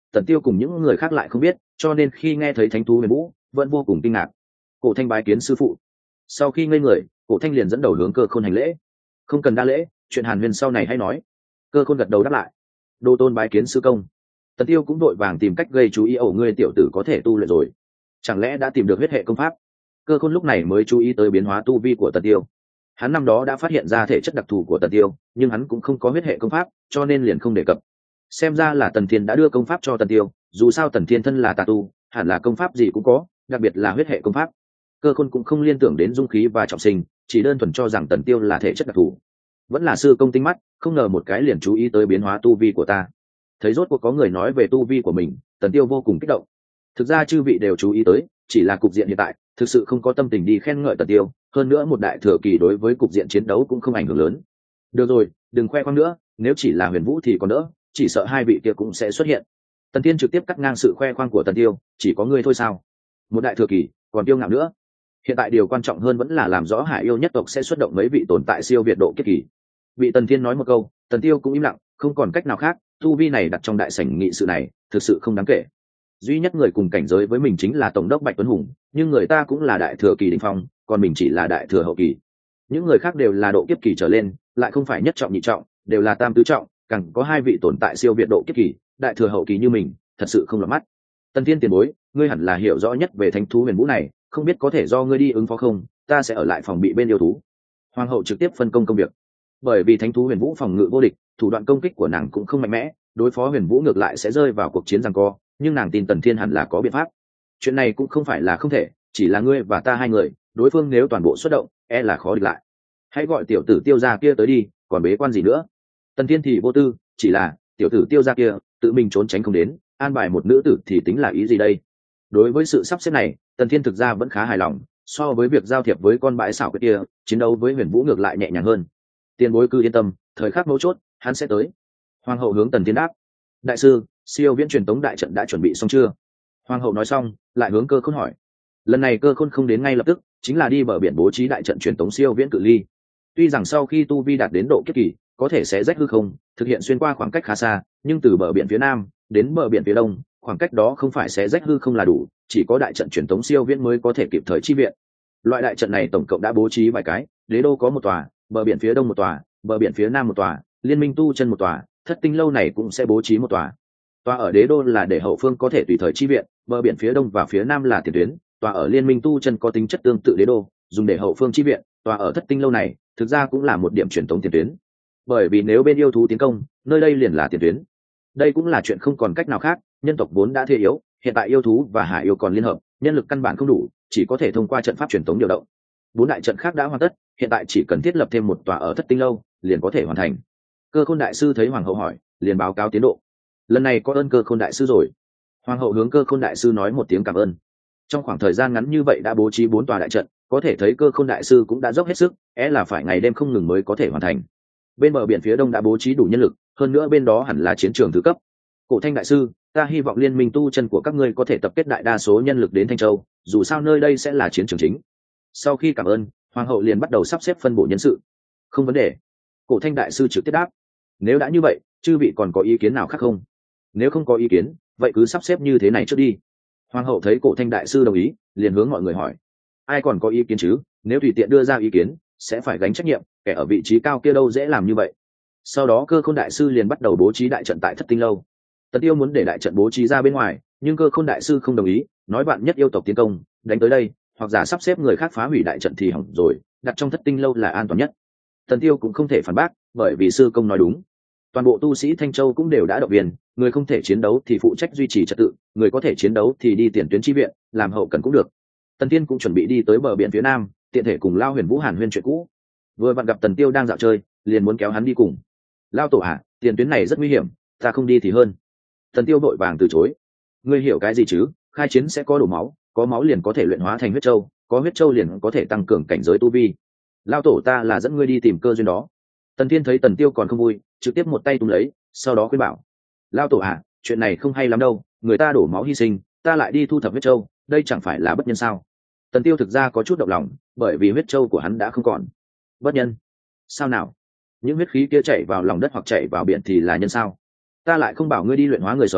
Tần Tiêu cùng những người khác lại không biết, cho nên khi nghe thấy thánh thú huyền vũ vẫn vô cùng kinh ngạc. Cổ Thanh bái kiến sư phụ. Sau khi ngây người, Cổ Thanh liền dẫn đầu hướng Cơ Khôn hành lễ. Không cần đa lễ, chuyện Hàn Huyền sau này hay nói. Cơ Khôn gật đầu đáp lại. Đô tôn bái kiến sư công. Tần Tiêu cũng đội vàng tìm cách gây chú ý, ẩu ngươi tiểu tử có thể tu luyện rồi, chẳng lẽ đã tìm được huyết hệ công pháp? Cơ Khôn lúc này mới chú ý tới biến hóa tu vi của Tần Tiêu. Hắn năm đó đã phát hiện ra thể chất đặc thù của Tần Tiêu, nhưng hắn cũng không có huyết hệ công pháp, cho nên liền không đề cập. Xem ra là Tần Thiên đã đưa công pháp cho Tần Tiêu, dù sao Tần Thiên thân là tà tu, hẳn là công pháp gì cũng có, đặc biệt là huyết hệ công pháp. Cơ Khôn cũng không liên tưởng đến dung khí và trọng sinh, chỉ đơn thuần cho rằng Tần Tiêu là thể chất đặc thù. Vẫn là sư công tinh mắt, không ngờ một cái liền chú ý tới biến hóa tu vi của ta. Thấy rốt cuộc có người nói về tu vi của mình, Tần Tiêu vô cùng kích động. Thực ra chư vị đều chú ý tới, chỉ là cục diện hiện tại thực sự không có tâm tình đi khen ngợi Tần Tiêu, hơn nữa một đại thừa kỳ đối với cục diện chiến đấu cũng không ảnh hưởng lớn. Được rồi, đừng khoe khoang nữa, nếu chỉ là Huyền Vũ thì còn đỡ, chỉ sợ hai vị kia cũng sẽ xuất hiện. Tần Tiên trực tiếp cắt ngang sự khoe khoang của Tần Tiêu, chỉ có ngươi thôi sao? Một đại thừa kỳ, còn kiêu ngạo nữa. Hiện tại điều quan trọng hơn vẫn là làm rõ Hải Yêu nhất tộc sẽ xuất động mấy vị tồn tại siêu việt độ kiếp kỳ. Bị Tần Tiên nói một câu, Tần Tiêu cũng im lặng, không còn cách nào khác, tu vi này đặt trong đại sảnh nghị sự này, thực sự không đáng kể. Duy nhất người cùng cảnh giới với mình chính là tổng đốc Bạch Tuấn Hùng, nhưng người ta cũng là đại thừa kỳ đỉnh phong, còn mình chỉ là đại thừa hậu kỳ. Những người khác đều là độ kiếp kỳ trở lên, lại không phải nhất trọng nhị trọng, đều là tam tứ trọng, càng có hai vị tồn tại siêu việt độ kiếp kỳ, đại thừa hậu kỳ như mình, thật sự không lọt mắt. Tần Thiên tiền bối, ngươi hẳn là hiểu rõ nhất về thánh thú huyền vũ này, không biết có thể do ngươi đi ứng phó không? Ta sẽ ở lại phòng bị bên yêu thú. Hoàng hậu trực tiếp phân công công việc. Bởi vì thánh thú huyền vũ phòng ngự vô địch, thủ đoạn công kích của nàng cũng không mạnh mẽ, đối phó huyền vũ ngược lại sẽ rơi vào cuộc chiến giằng co, nhưng nàng tin Tần Thiên hẳn là có biện pháp. Chuyện này cũng không phải là không thể, chỉ là ngươi và ta hai người, đối phương nếu toàn bộ xuất động, e là khó địch lại. Hãy gọi tiểu tử Tiêu gia kia tới đi, còn bế quan gì nữa? Tần Thiên thì vô tư, chỉ là tiểu tử Tiêu gia kia tự mình trốn tránh không đến, an bài một nữ tử thì tính là ý gì đây? Đối với sự sắp xếp này, Tần Thiên thực ra vẫn khá hài lòng, so với việc giao thiệp với con bãi xảo quyệt kia, chiến đấu với huyền vũ ngược lại nhẹ nhàng hơn. Tiền bối cứ yên tâm, thời khắc mấu chốt hắn sẽ tới. Hoàng hậu hướng Tần Thiên đáp. Đại sư, siêu viễn truyền tống đại trận đã chuẩn bị xong chưa? Hoàng hậu nói xong lại hướng Cơ Khôn hỏi. Lần này Cơ Khôn không đến ngay lập tức, chính là đi bờ biển bố trí đại trận truyền tống siêu viễn cự ly. Tuy rằng sau khi tu vi đạt đến độ kiếp kỳ có thể sẽ rách hư không, thực hiện xuyên qua khoảng cách khá xa, nhưng từ bờ biển phía nam đến bờ biển phía đông, khoảng cách đó không phải sẽ rách hư không là đủ, chỉ có đại trận truyền tống siêu viễn mới có thể kịp thời chi viện. Loại đại trận này tổng cộng đã bố trí vài cái, Đế đô có một tòa, bờ biển phía đông một tòa, bờ biển phía nam một tòa, Liên minh tu chân một tòa, Thất tinh lâu này cũng sẽ bố trí một tòa. Tòa ở Đế đô là để hậu phương có thể tùy thời chi viện, bờ biển phía đông và phía nam là tiền tuyến, tòa ở Liên minh tu chân có tính chất tương tự Đế đô, dùng để hậu phương chi viện, tòa ở Thất tinh lâu này thực ra cũng là một điểm truyền tống tiền tuyến. Bởi vì nếu bên yêu thú tiến công, nơi đây liền là tiền tuyến. Đây cũng là chuyện không còn cách nào khác, nhân tộc vốn đã thế yếu, hiện tại yêu thú và hải yêu còn liên hợp, nhân lực căn bản không đủ, chỉ có thể thông qua trận pháp truyền tống điều động. 4 đại trận khác đã hoàn tất, hiện tại chỉ cần thiết lập thêm một tòa ở Thất tinh lâu, liền có thể hoàn thành. Cơ Khôn đại sư thấy hoàng hậu hỏi, liền báo cáo tiến độ. Lần này có ơn Cơ Khôn đại sư rồi. Hoàng hậu hướng Cơ Khôn đại sư nói một tiếng cảm ơn. Trong khoảng thời gian ngắn như vậy đã bố trí 4 tòa đại trận, có thể thấy Cơ Khôn đại sư cũng đã dốc hết sức, là phải ngày đêm không ngừng mới có thể hoàn thành. Bên bờ biển phía đông đã bố trí đủ nhân lực, hơn nữa bên đó hẳn là chiến trường thứ cấp. Cổ Thanh đại sư, ta hy vọng liên minh tu chân của các ngươi có thể tập kết đại đa số nhân lực đến Thanh Châu, dù sao nơi đây sẽ là chiến trường chính. Sau khi cảm ơn, hoàng hậu liền bắt đầu sắp xếp phân bổ nhân sự. Không vấn đề. Cổ Thanh đại sư trực tiếp đáp. Nếu đã như vậy, chư vị còn có ý kiến nào khác không? Nếu không có ý kiến, vậy cứ sắp xếp như thế này trước đi. Hoàng hậu thấy Cổ Thanh đại sư đồng ý, liền hướng mọi người hỏi. Ai còn có ý kiến chứ? Nếu tùy tiện đưa ra ý kiến, sẽ phải gánh trách nhiệm, kẻ ở vị trí cao kia đâu dễ làm như vậy. Sau đó Cơ Khôn đại sư liền bắt đầu bố trí đại trận tại Thất tinh lâu. Tần Tiêu muốn để đại trận bố trí ra bên ngoài, nhưng Cơ Khôn đại sư không đồng ý, nói bạn nhất yêu tộc tiến công, đánh tới đây, hoặc giả sắp xếp người khác phá hủy đại trận thì hỏng rồi, đặt trong Thất tinh lâu là an toàn nhất. Tần Tiêu cũng không thể phản bác, bởi vì sư công nói đúng. Toàn bộ tu sĩ Thanh Châu cũng đều đã động viên, người không thể chiến đấu thì phụ trách duy trì trật tự, người có thể chiến đấu thì đi tiền tuyến chi viện, làm hậu cần cũng được. Tần Tiên cũng chuẩn bị đi tới bờ biển phía nam, tiện thể cùng Lao Huyền Vũ hàn huyên chuyện cũ. Vừa vặn gặp Tần Tiêu đang dạo chơi, liền muốn kéo hắn đi cùng. Lao tổ tiền tuyến này rất nguy hiểm, ta không đi thì hơn. Tần Tiêu vội vàng từ chối. Ngươi hiểu cái gì chứ? Khai chiến sẽ có đổ máu, có máu liền có thể luyện hóa thành huyết châu, có huyết châu liền có thể tăng cường cảnh giới tu vi. Lao tổ ta là dẫn ngươi đi tìm cơ duyên đó. Tần Thiên thấy Tần Tiêu còn không vui, trực tiếp một tay túm lấy, sau đó khuyên bảo. Lao tổ chuyện này không hay lắm đâu, người ta đổ máu hy sinh, ta lại đi thu thập huyết châu, đây chẳng phải là bất nhân sao? Tần Tiêu thực ra có chút động lòng, bởi vì huyết châu của hắn đã không còn. Bất nhân? Sao nào? Những huyết khí kia chảy vào lòng đất hoặc chảy vào biển thì là nhân sao? Ta lại không bảo ngươi đi luyện hóa người sống,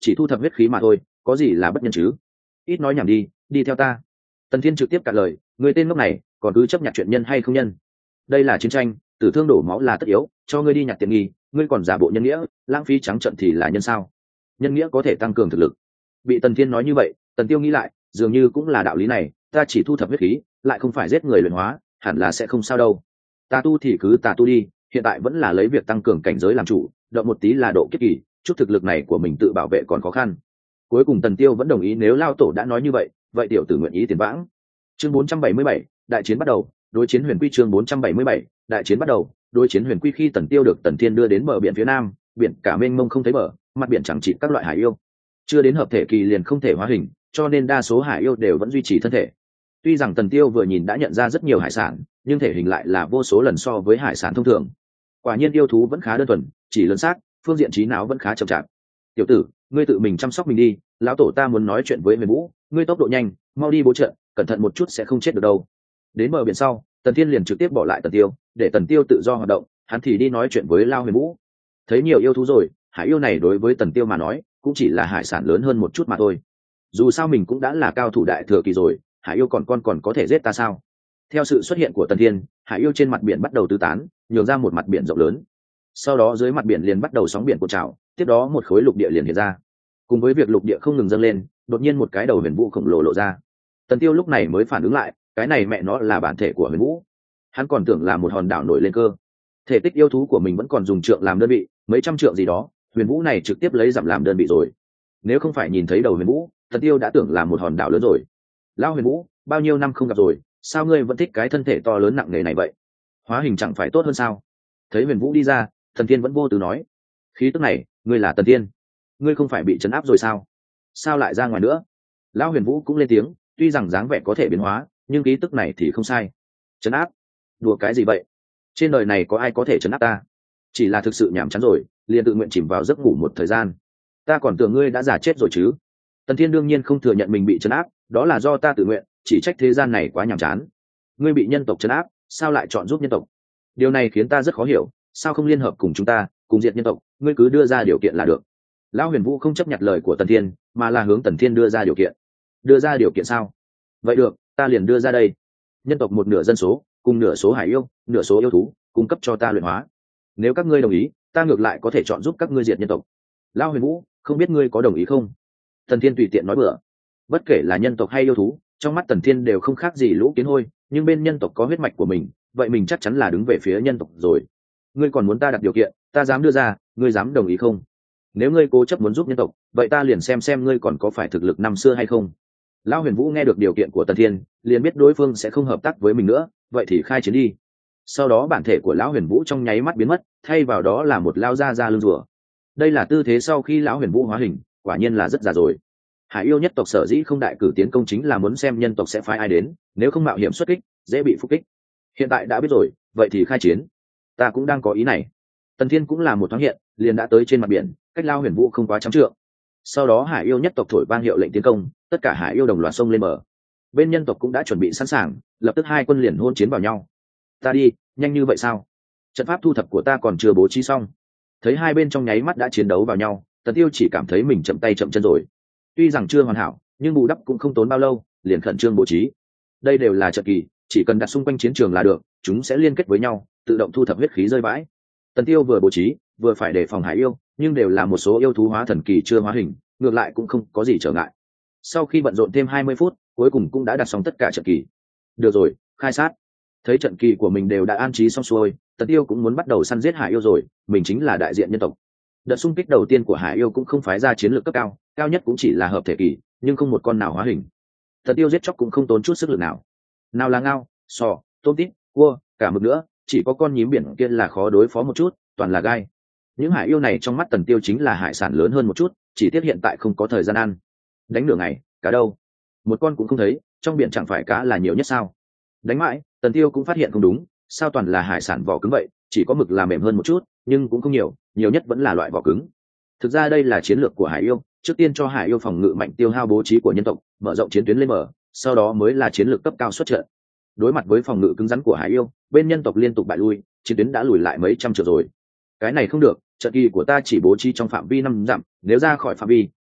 chỉ thu thập huyết khí mà thôi, có gì là bất nhân chứ? Ít nói nhảm đi, đi theo ta. Tần Thiên trực tiếp cạn lời, người tên ngốc này còn cứ chấp nhận chuyện nhân hay không nhân? Đây là chiến tranh, tử thương đổ máu là tất yếu, cho ngươi đi nhặt tiện nghi, ngươi còn giả bộ nhân nghĩa, lãng phí trắng trận thì là nhân sao? Nhân nghĩa có thể tăng cường thực lực. Bị Tần Thiên nói như vậy, Tần Tiêu nghĩ lại, dường như cũng là đạo lý này, ta chỉ thu thập huyết khí, lại không phải giết người luyện hóa, hẳn là sẽ không sao đâu. Tà tu thì cứ tà tu đi, hiện tại vẫn là lấy việc tăng cường cảnh giới làm chủ, động một tí là độ kiếp kỳ, chút thực lực này của mình tự bảo vệ còn khó khăn. Cuối cùng Tần Tiêu vẫn đồng ý, nếu lao tổ đã nói như vậy, vậy tiểu tử nguyện ý tiền vãng. Chương 477, đại chiến bắt đầu, đối chiến Huyền Quy. Chương 477, đại chiến bắt đầu, đối chiến Huyền Quy. Khi Tần Tiêu được Tần Thiên đưa đến bờ biển phía nam, biển cả mênh mông không thấy bờ, mặt biển chẳng chịt các loại hải yêu. Chưa đến hợp thể kỳ liền không thể hóa hình, cho nên đa số hải yêu đều vẫn duy trì thân thể. Tuy rằng Tần Tiêu vừa nhìn đã nhận ra rất nhiều hải sản, nhưng thể hình lại là vô số lần so với hải sản thông thường. Quả nhiên yêu thú vẫn khá đơn thuần, chỉ lớn xác, phương diện trí não vẫn khá chậm chạp. Tiểu tử, ngươi tự mình chăm sóc mình đi, lão tổ ta muốn nói chuyện với Huyền Vũ, ngươi tốc độ nhanh, mau đi bố trận, cẩn thận một chút sẽ không chết được đâu. Đến bờ biển sau, Tần Thiên liền trực tiếp bỏ lại Tần Tiêu, để Tần Tiêu tự do hoạt động, hắn thì đi nói chuyện với Lao Huyền Vũ. Thấy nhiều yêu thú rồi, hải yêu này đối với Tần Tiêu mà nói, cũng chỉ là hải sản lớn hơn một chút mà thôi. Dù sao mình cũng đã là cao thủ đại thừa kỳ rồi, hải yêu còn có thể giết ta sao? Theo sự xuất hiện của Tần Thiên, hải yêu trên mặt biển bắt đầu tứ tán, nhường ra một mặt biển rộng lớn. Sau đó dưới mặt biển liền bắt đầu sóng biển cuộn trào, tiếp đó một khối lục địa liền hiện ra. Cùng với việc lục địa không ngừng dâng lên, đột nhiên một cái đầu Huyền Vũ khổng lồ lộ ra. Tần Tiêu lúc này mới phản ứng lại, cái này mẹ nó là bản thể của Huyền Vũ. Hắn còn tưởng là một hòn đảo nổi lên cơ. Thể tích yêu thú của mình vẫn còn dùng trượng làm đơn vị, mấy trăm trượng gì đó, Huyền Vũ này trực tiếp lấy dặm làm đơn vị rồi. Nếu không phải nhìn thấy đầu Huyền Vũ, Tần Tiêu đã tưởng là một hòn đảo lớn rồi. Lão Huyền Vũ, bao nhiêu năm không gặp rồi, sao ngươi vẫn thích cái thân thể to lớn nặng nề này vậy? Hóa hình chẳng phải tốt hơn sao? Thấy Huyền Vũ đi ra, Tần Thiên vẫn vô tư nói, khí tức này, ngươi là Tần Thiên, ngươi không phải bị trấn áp rồi sao? Sao lại ra ngoài nữa? Lão Huyền Vũ cũng lên tiếng, tuy rằng dáng vẻ có thể biến hóa, nhưng khí tức này thì không sai. Trấn áp? Đùa cái gì vậy? Trên đời này có ai có thể trấn áp ta? Chỉ là thực sự nhàm chán rồi, liền tự nguyện chìm vào giấc ngủ một thời gian. Ta còn tưởng ngươi đã giả chết rồi chứ? Tần Thiên đương nhiên không thừa nhận mình bị trấn áp, đó là do ta tự nguyện, chỉ trách thế gian này quá nhàm chán. Ngươi bị nhân tộc trấn áp, sao lại chọn giúp nhân tộc? Điều này khiến ta rất khó hiểu, sao không liên hợp cùng chúng ta, cùng diệt nhân tộc, ngươi cứ đưa ra điều kiện là được. Lão Huyền Vũ không chấp nhận lời của Tần Thiên, mà là hướng Tần Thiên đưa ra điều kiện. Đưa ra điều kiện sao? Vậy được, ta liền đưa ra đây. Nhân tộc một nửa dân số, cùng nửa số hải yêu, nửa số yêu thú, cung cấp cho ta luyện hóa. Nếu các ngươi đồng ý, ta ngược lại có thể chọn giúp các ngươi diệt nhân tộc. Lão Huyền Vũ, không biết ngươi có đồng ý không? Tần Thiên tùy tiện nói bừa. Bất kể là nhân tộc hay yêu thú, trong mắt Tần Thiên đều không khác gì lũ kiến hôi, nhưng bên nhân tộc có huyết mạch của mình, vậy mình chắc chắn là đứng về phía nhân tộc rồi. Ngươi còn muốn ta đặt điều kiện, ta dám đưa ra, ngươi dám đồng ý không? Nếu ngươi cố chấp muốn giúp nhân tộc, vậy ta liền xem ngươi còn có phải thực lực năm xưa hay không. Lão Huyền Vũ nghe được điều kiện của Tần Thiên, liền biết đối phương sẽ không hợp tác với mình nữa, vậy thì khai chiến đi. Sau đó bản thể của Lão Huyền Vũ trong nháy mắt biến mất, thay vào đó là một lao ra lưng rùa. Đây là tư thế sau khi Lão Huyền Vũ hóa hình, quả nhiên là rất già rồi. Hải yêu nhất tộc sở dĩ không đại cử tiến công chính là muốn xem nhân tộc sẽ phái ai đến, nếu không mạo hiểm xuất kích, dễ bị phục kích. Hiện tại đã biết rồi, vậy thì khai chiến. Ta cũng đang có ý này. Tần Thiên cũng là một thoáng hiện, liền đã tới trên mặt biển, cách Lão Huyền Vũ không quá trăm trượng. Sau đó hải yêu nhất tộc thổi vang hiệu lệnh tiến công, tất cả hải yêu đồng loạt xông lên bờ. Bên nhân tộc cũng đã chuẩn bị sẵn sàng, lập tức hai quân liền hôn chiến vào nhau. Ta đi, nhanh như vậy sao? Trận pháp thu thập của ta còn chưa bố trí xong. Thấy hai bên trong nháy mắt đã chiến đấu vào nhau, Tần Tiêu chỉ cảm thấy mình chậm tay chậm chân rồi. Tuy rằng chưa hoàn hảo, nhưng bù đắp cũng không tốn bao lâu, liền khẩn trương bố trí. Đây đều là trận kỳ, chỉ cần đặt xung quanh chiến trường là được, chúng sẽ liên kết với nhau, tự động thu thập huyết khí rơi vãi. Tần Tiêu vừa bố trí, vừa phải đề phòng hải yêu, nhưng đều là một số yêu thú hóa thần kỳ chưa hóa hình, ngược lại cũng không có gì trở ngại. Sau khi bận rộn thêm 20 phút, cuối cùng cũng đã đặt xong tất cả trận kỳ. Được rồi, khai sát. Thấy trận kỳ của mình đều đã an trí xong xuôi, Tần Tiêu cũng muốn bắt đầu săn giết hải yêu rồi, mình chính là đại diện nhân tộc. Đợt xung kích đầu tiên của hải yêu cũng không phái ra chiến lược cấp cao, cao nhất cũng chỉ là hợp thể kỳ, nhưng không một con nào hóa hình. Tần Tiêu giết chóc cũng không tốn chút sức lực nào. Nào là ngao, sò, tôm tít, cua, cả mực nữa, chỉ có con nhím biển kia là khó đối phó một chút, toàn là gai. Những hải yêu này trong mắt Tần Tiêu chính là hải sản lớn hơn một chút, chỉ tiếc hiện tại không có thời gian ăn. Đánh nửa ngày, cá đâu? Một con cũng không thấy, trong biển chẳng phải cá là nhiều nhất sao? Đánh mãi, Tần Tiêu cũng phát hiện không đúng, sao toàn là hải sản vỏ cứng vậy, chỉ có mực là mềm hơn một chút, nhưng cũng không nhiều, nhiều nhất vẫn là loại vỏ cứng. Thực ra đây là chiến lược của hải yêu, trước tiên cho hải yêu phòng ngự mạnh tiêu hao bố trí của nhân tộc, mở rộng chiến tuyến lên mở, sau đó mới là chiến lược cấp cao xuất trận. Đối mặt với phòng ngự cứng rắn của hải yêu, bên nhân tộc liên tục bại lui, chiến tuyến đã lùi lại mấy trăm trượng rồi. Cái này không được, trận kỳ của ta chỉ bố trí trong phạm vi 5 dặm, nếu ra khỏi phạm vi,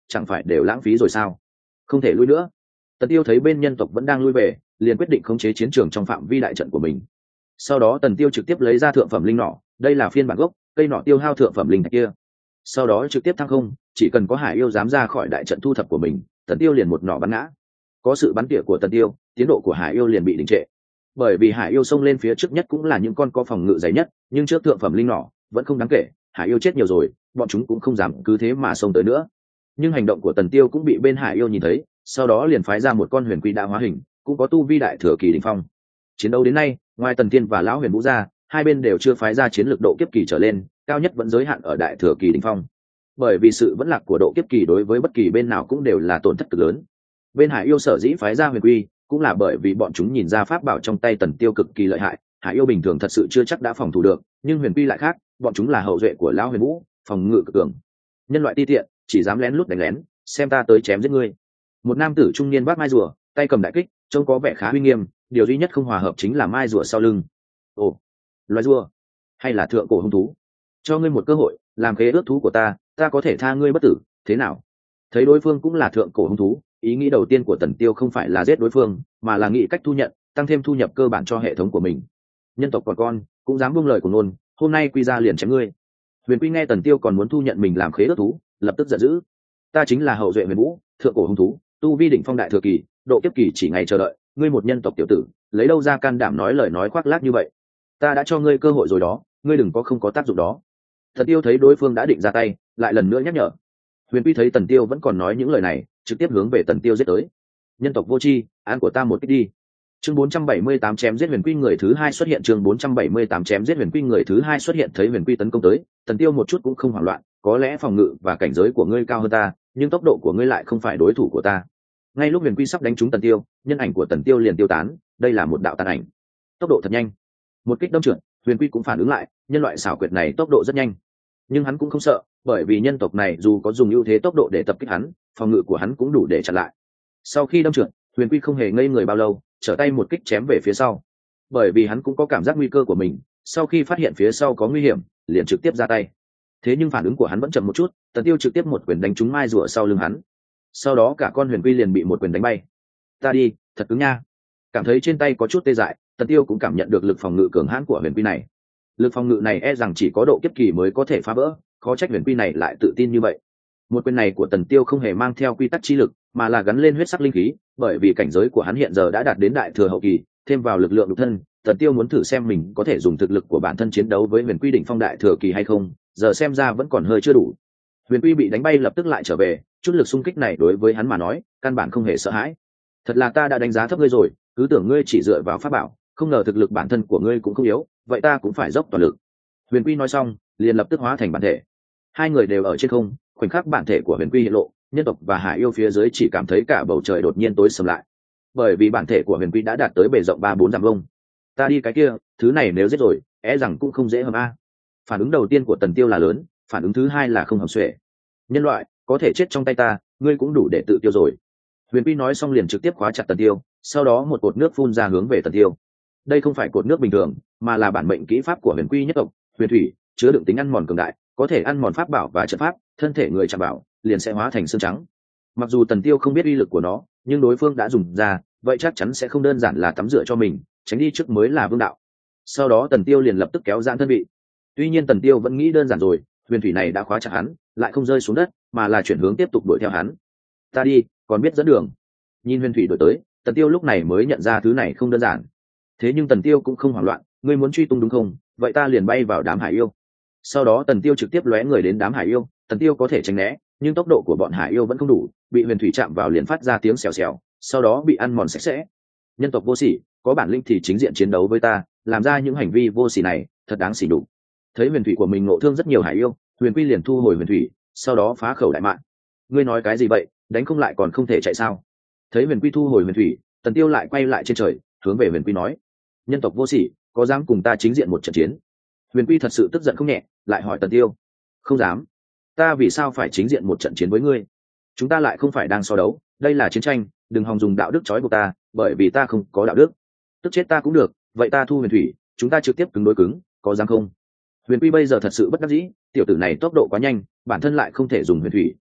chẳng phải đều lãng phí rồi sao? Không thể lui nữa. Tần Tiêu thấy bên nhân tộc vẫn đang lui về, liền quyết định khống chế chiến trường trong phạm vi đại trận của mình. Sau đó Tần Tiêu trực tiếp lấy ra thượng phẩm linh nỏ, đây là phiên bản gốc, cây nỏ tiêu hao thượng phẩm linh thạch kia. Sau đó trực tiếp thăng không, chỉ cần có hải yêu dám ra khỏi đại trận thu thập của mình, Tần Tiêu liền một nỏ bắn ngã. Có sự bắn tỉa của Tần Tiêu, tiến độ của hải yêu liền bị đình trệ. Bởi vì hải yêu xông lên phía trước nhất cũng là những con có phòng ngự dày nhất, nhưng trước thượng phẩm linh nỏ vẫn không đáng kể, hải yêu chết nhiều rồi, bọn chúng cũng không dám cứ thế mà xông tới nữa. Nhưng hành động của Tần Tiêu cũng bị bên hải yêu nhìn thấy, sau đó liền phái ra một con huyền quy đã hóa hình, cũng có tu vi đại thừa kỳ đỉnh phong. Chiến đấu đến nay, ngoài Tần Tiên và lão huyền vũ ra, hai bên đều chưa phái ra chiến lược độ kiếp kỳ trở lên, cao nhất vẫn giới hạn ở đại thừa kỳ đỉnh phong. Bởi vì sự vẫn lạc của độ kiếp kỳ đối với bất kỳ bên nào cũng đều là tổn thất cực lớn. Bên hải yêu sở dĩ phái ra huyền quy, cũng là bởi vì bọn chúng nhìn ra pháp bảo trong tay Tần Tiêu cực kỳ lợi hại, hải yêu bình thường thật sự chưa chắc đã phòng thủ được, nhưng huyền quy lại khác, bọn chúng là hậu duệ của lão huyền vũ, phòng ngự cực cường. Nhân loại ti tiện, chỉ dám lén lút đánh lén, xem ta tới chém giết ngươi. Một nam tử trung niên vác mai rùa, tay cầm đại kích, trông có vẻ khá uy nghiêm, điều duy nhất không hòa hợp chính là mai rùa sau lưng. Ồ, loài rùa, hay là thượng cổ hung thú? Cho ngươi một cơ hội, làm khế ước thú của ta có thể tha ngươi bất tử, thế nào? Thấy đối phương cũng là thượng cổ hung thú, ý nghĩ đầu tiên của Tần Tiêu không phải là giết đối phương, mà là nghĩ cách thu nhận, tăng thêm thu nhập cơ bản cho hệ thống của mình. Nhân tộc còn con, cũng dám buông lời của nôn, hôm nay quy ra liền chém ngươi. Huyền Quy nghe Tần Tiêu còn muốn thu nhận mình làm khế ước thú, lập tức giận dữ. Ta chính là hậu duệ Huyền Vũ, thượng cổ hung thú, tu vi đỉnh phong đại thừa kỳ, độ kiếp kỳ chỉ ngày chờ đợi, ngươi một nhân tộc tiểu tử, lấy đâu ra can đảm nói lời nói khoác lác như vậy? Ta đã cho ngươi cơ hội rồi đó, ngươi đừng có không có tác dụng đó. Tần Tiêu thấy đối phương đã định ra tay, lại lần nữa nhắc nhở. Huyền Quy thấy Tần Tiêu vẫn còn nói những lời này, trực tiếp hướng về Tần Tiêu giết tới. Nhân tộc vô tri, án của ta một kích đi. Chương 478 chém giết Huyền Quy người thứ hai xuất hiện. Chương 478 chém giết Huyền Quy người thứ hai xuất hiện. Thấy Huyền Quy tấn công tới, Tần Tiêu một chút cũng không hoảng loạn, có lẽ phòng ngự và cảnh giới của ngươi cao hơn ta, nhưng tốc độ của ngươi lại không phải đối thủ của ta. Ngay lúc Huyền Quy sắp đánh trúng Tần Tiêu, nhân ảnh của Tần Tiêu liền tiêu tán, đây là một đạo tàn ảnh. Tốc độ thật nhanh. Một kích đâm trượt, Huyền Quy cũng phản ứng lại, nhân loại xảo quyệt này tốc độ rất nhanh. Nhưng hắn cũng không sợ, bởi vì nhân tộc này dù có dùng ưu thế tốc độ để tập kích hắn, phòng ngự của hắn cũng đủ để chặn lại. Sau khi đâm trượt, Huyền Quy không hề ngây người bao lâu, trở tay một kích chém về phía sau. Bởi vì hắn cũng có cảm giác nguy cơ của mình, sau khi phát hiện phía sau có nguy hiểm, liền trực tiếp ra tay. Thế nhưng phản ứng của hắn vẫn chậm một chút, Tần Tiêu trực tiếp một quyền đánh trúng mai rùa sau lưng hắn. Sau đó cả con Huyền Quy liền bị một quyền đánh bay. Ta đi, thật cứng nha. Cảm thấy trên tay có chút tê dại, Tần Tiêu cũng cảm nhận được lực phòng ngự cường hãn của Huyền Quy này. Lực phòng ngự này e rằng chỉ có độ kiếp kỳ mới có thể phá vỡ, khó trách Huyền Quy này lại tự tin như vậy. Một quyền này của Tần Tiêu không hề mang theo quy tắc chi lực, mà là gắn lên huyết sắc linh khí, bởi vì cảnh giới của hắn hiện giờ đã đạt đến đại thừa hậu kỳ, thêm vào lực lượng nhục thân, Tần Tiêu muốn thử xem mình có thể dùng thực lực của bản thân chiến đấu với Huyền Quy đỉnh phong đại thừa kỳ hay không, giờ xem ra vẫn còn hơi chưa đủ. Huyền Quy bị đánh bay lập tức lại trở về, chút lực xung kích này đối với hắn mà nói, căn bản không hề sợ hãi. Thật là ta đã đánh giá thấp ngươi rồi, cứ tưởng ngươi chỉ dựa vào pháp bảo, không ngờ thực lực bản thân của ngươi cũng không yếu, vậy ta cũng phải dốc toàn lực. Huyền Quy nói xong, liền lập tức hóa thành bản thể. Hai người đều ở trên không, khoảnh khắc bản thể của Huyền Quy hiện lộ, nhân tộc và hải yêu phía dưới chỉ cảm thấy cả bầu trời đột nhiên tối sầm lại, bởi vì bản thể của Huyền Quy đã đạt tới bề rộng 3-4 dặm vuông. Ta đi cái kia, thứ này nếu giết rồi, e rằng cũng không dễ hầm a. Phản ứng đầu tiên của Tần Tiêu là lớn, phản ứng thứ hai là không hầm xuể. Nhân loại, có thể chết trong tay ta, ngươi cũng đủ để tự tiêu rồi. Huyền Quy nói xong liền trực tiếp khóa chặt Tần Tiêu, sau đó một cột nước phun ra hướng về Tần Tiêu. Đây không phải cột nước bình thường, mà là bản mệnh kỹ pháp của Huyền Quy nhất tộc, Huyền Thủy, chứa đựng tính ăn mòn cường đại, có thể ăn mòn pháp bảo và trận pháp, thân thể người chạm bảo liền sẽ hóa thành xương trắng. Mặc dù Tần Tiêu không biết uy lực của nó, nhưng đối phương đã dùng ra, vậy chắc chắn sẽ không đơn giản là tắm rửa cho mình, tránh đi trước mới là vương đạo. Sau đó Tần Tiêu liền lập tức kéo giãn thân vị. Tuy nhiên Tần Tiêu vẫn nghĩ đơn giản rồi, Huyền Thủy này đã khóa chặt hắn, lại không rơi xuống đất, mà là chuyển hướng tiếp tục đuổi theo hắn. Ta đi, còn biết dẫn đường. Nhìn Huyền Thủy đuổi tới, Tần Tiêu lúc này mới nhận ra thứ này không đơn giản. Thế nhưng Tần Tiêu cũng không hoảng loạn, ngươi muốn truy tung đúng không? Vậy ta liền bay vào đám hải yêu. Sau đó Tần Tiêu trực tiếp lóe người đến đám hải yêu, Tần Tiêu có thể tránh né, nhưng tốc độ của bọn hải yêu vẫn không đủ, bị Huyền Thủy chạm vào liền phát ra tiếng xèo xèo, sau đó bị ăn mòn sạch sẽ. Nhân tộc vô sỉ, có bản lĩnh thì chính diện chiến đấu với ta, làm ra những hành vi vô sỉ này, thật đáng sỉ nhục. Thấy Huyền Thủy của mình ngộ thương rất nhiều hải yêu, Huyền Quy liền thu hồi Huyền Thủy, sau đó phá khẩu đại mạng. Ngươi nói cái gì vậy, đánh không lại còn không thể chạy sao? Thấy Huyền Quy thu hồi Huyền Thủy, Tần Tiêu lại quay lại trên trời, hướng về Huyền Quy nói: nhân tộc vô sỉ, có dám cùng ta chính diện một trận chiến? Huyền Quy thật sự tức giận không nhẹ, lại hỏi Tần Tiêu: không dám. Ta vì sao phải chính diện một trận chiến với ngươi? Chúng ta lại không phải đang so đấu, đây là chiến tranh, đừng hòng dùng đạo đức trói buộc ta, bởi vì ta không có đạo đức. Tức chết ta cũng được, vậy ta thu Huyền Thủy, chúng ta trực tiếp cứng đối cứng, có dám không? Huyền Quy bây giờ thật sự bất đắc dĩ, tiểu tử này tốc độ quá nhanh, bản thân lại không thể dùng Huyền Thủy,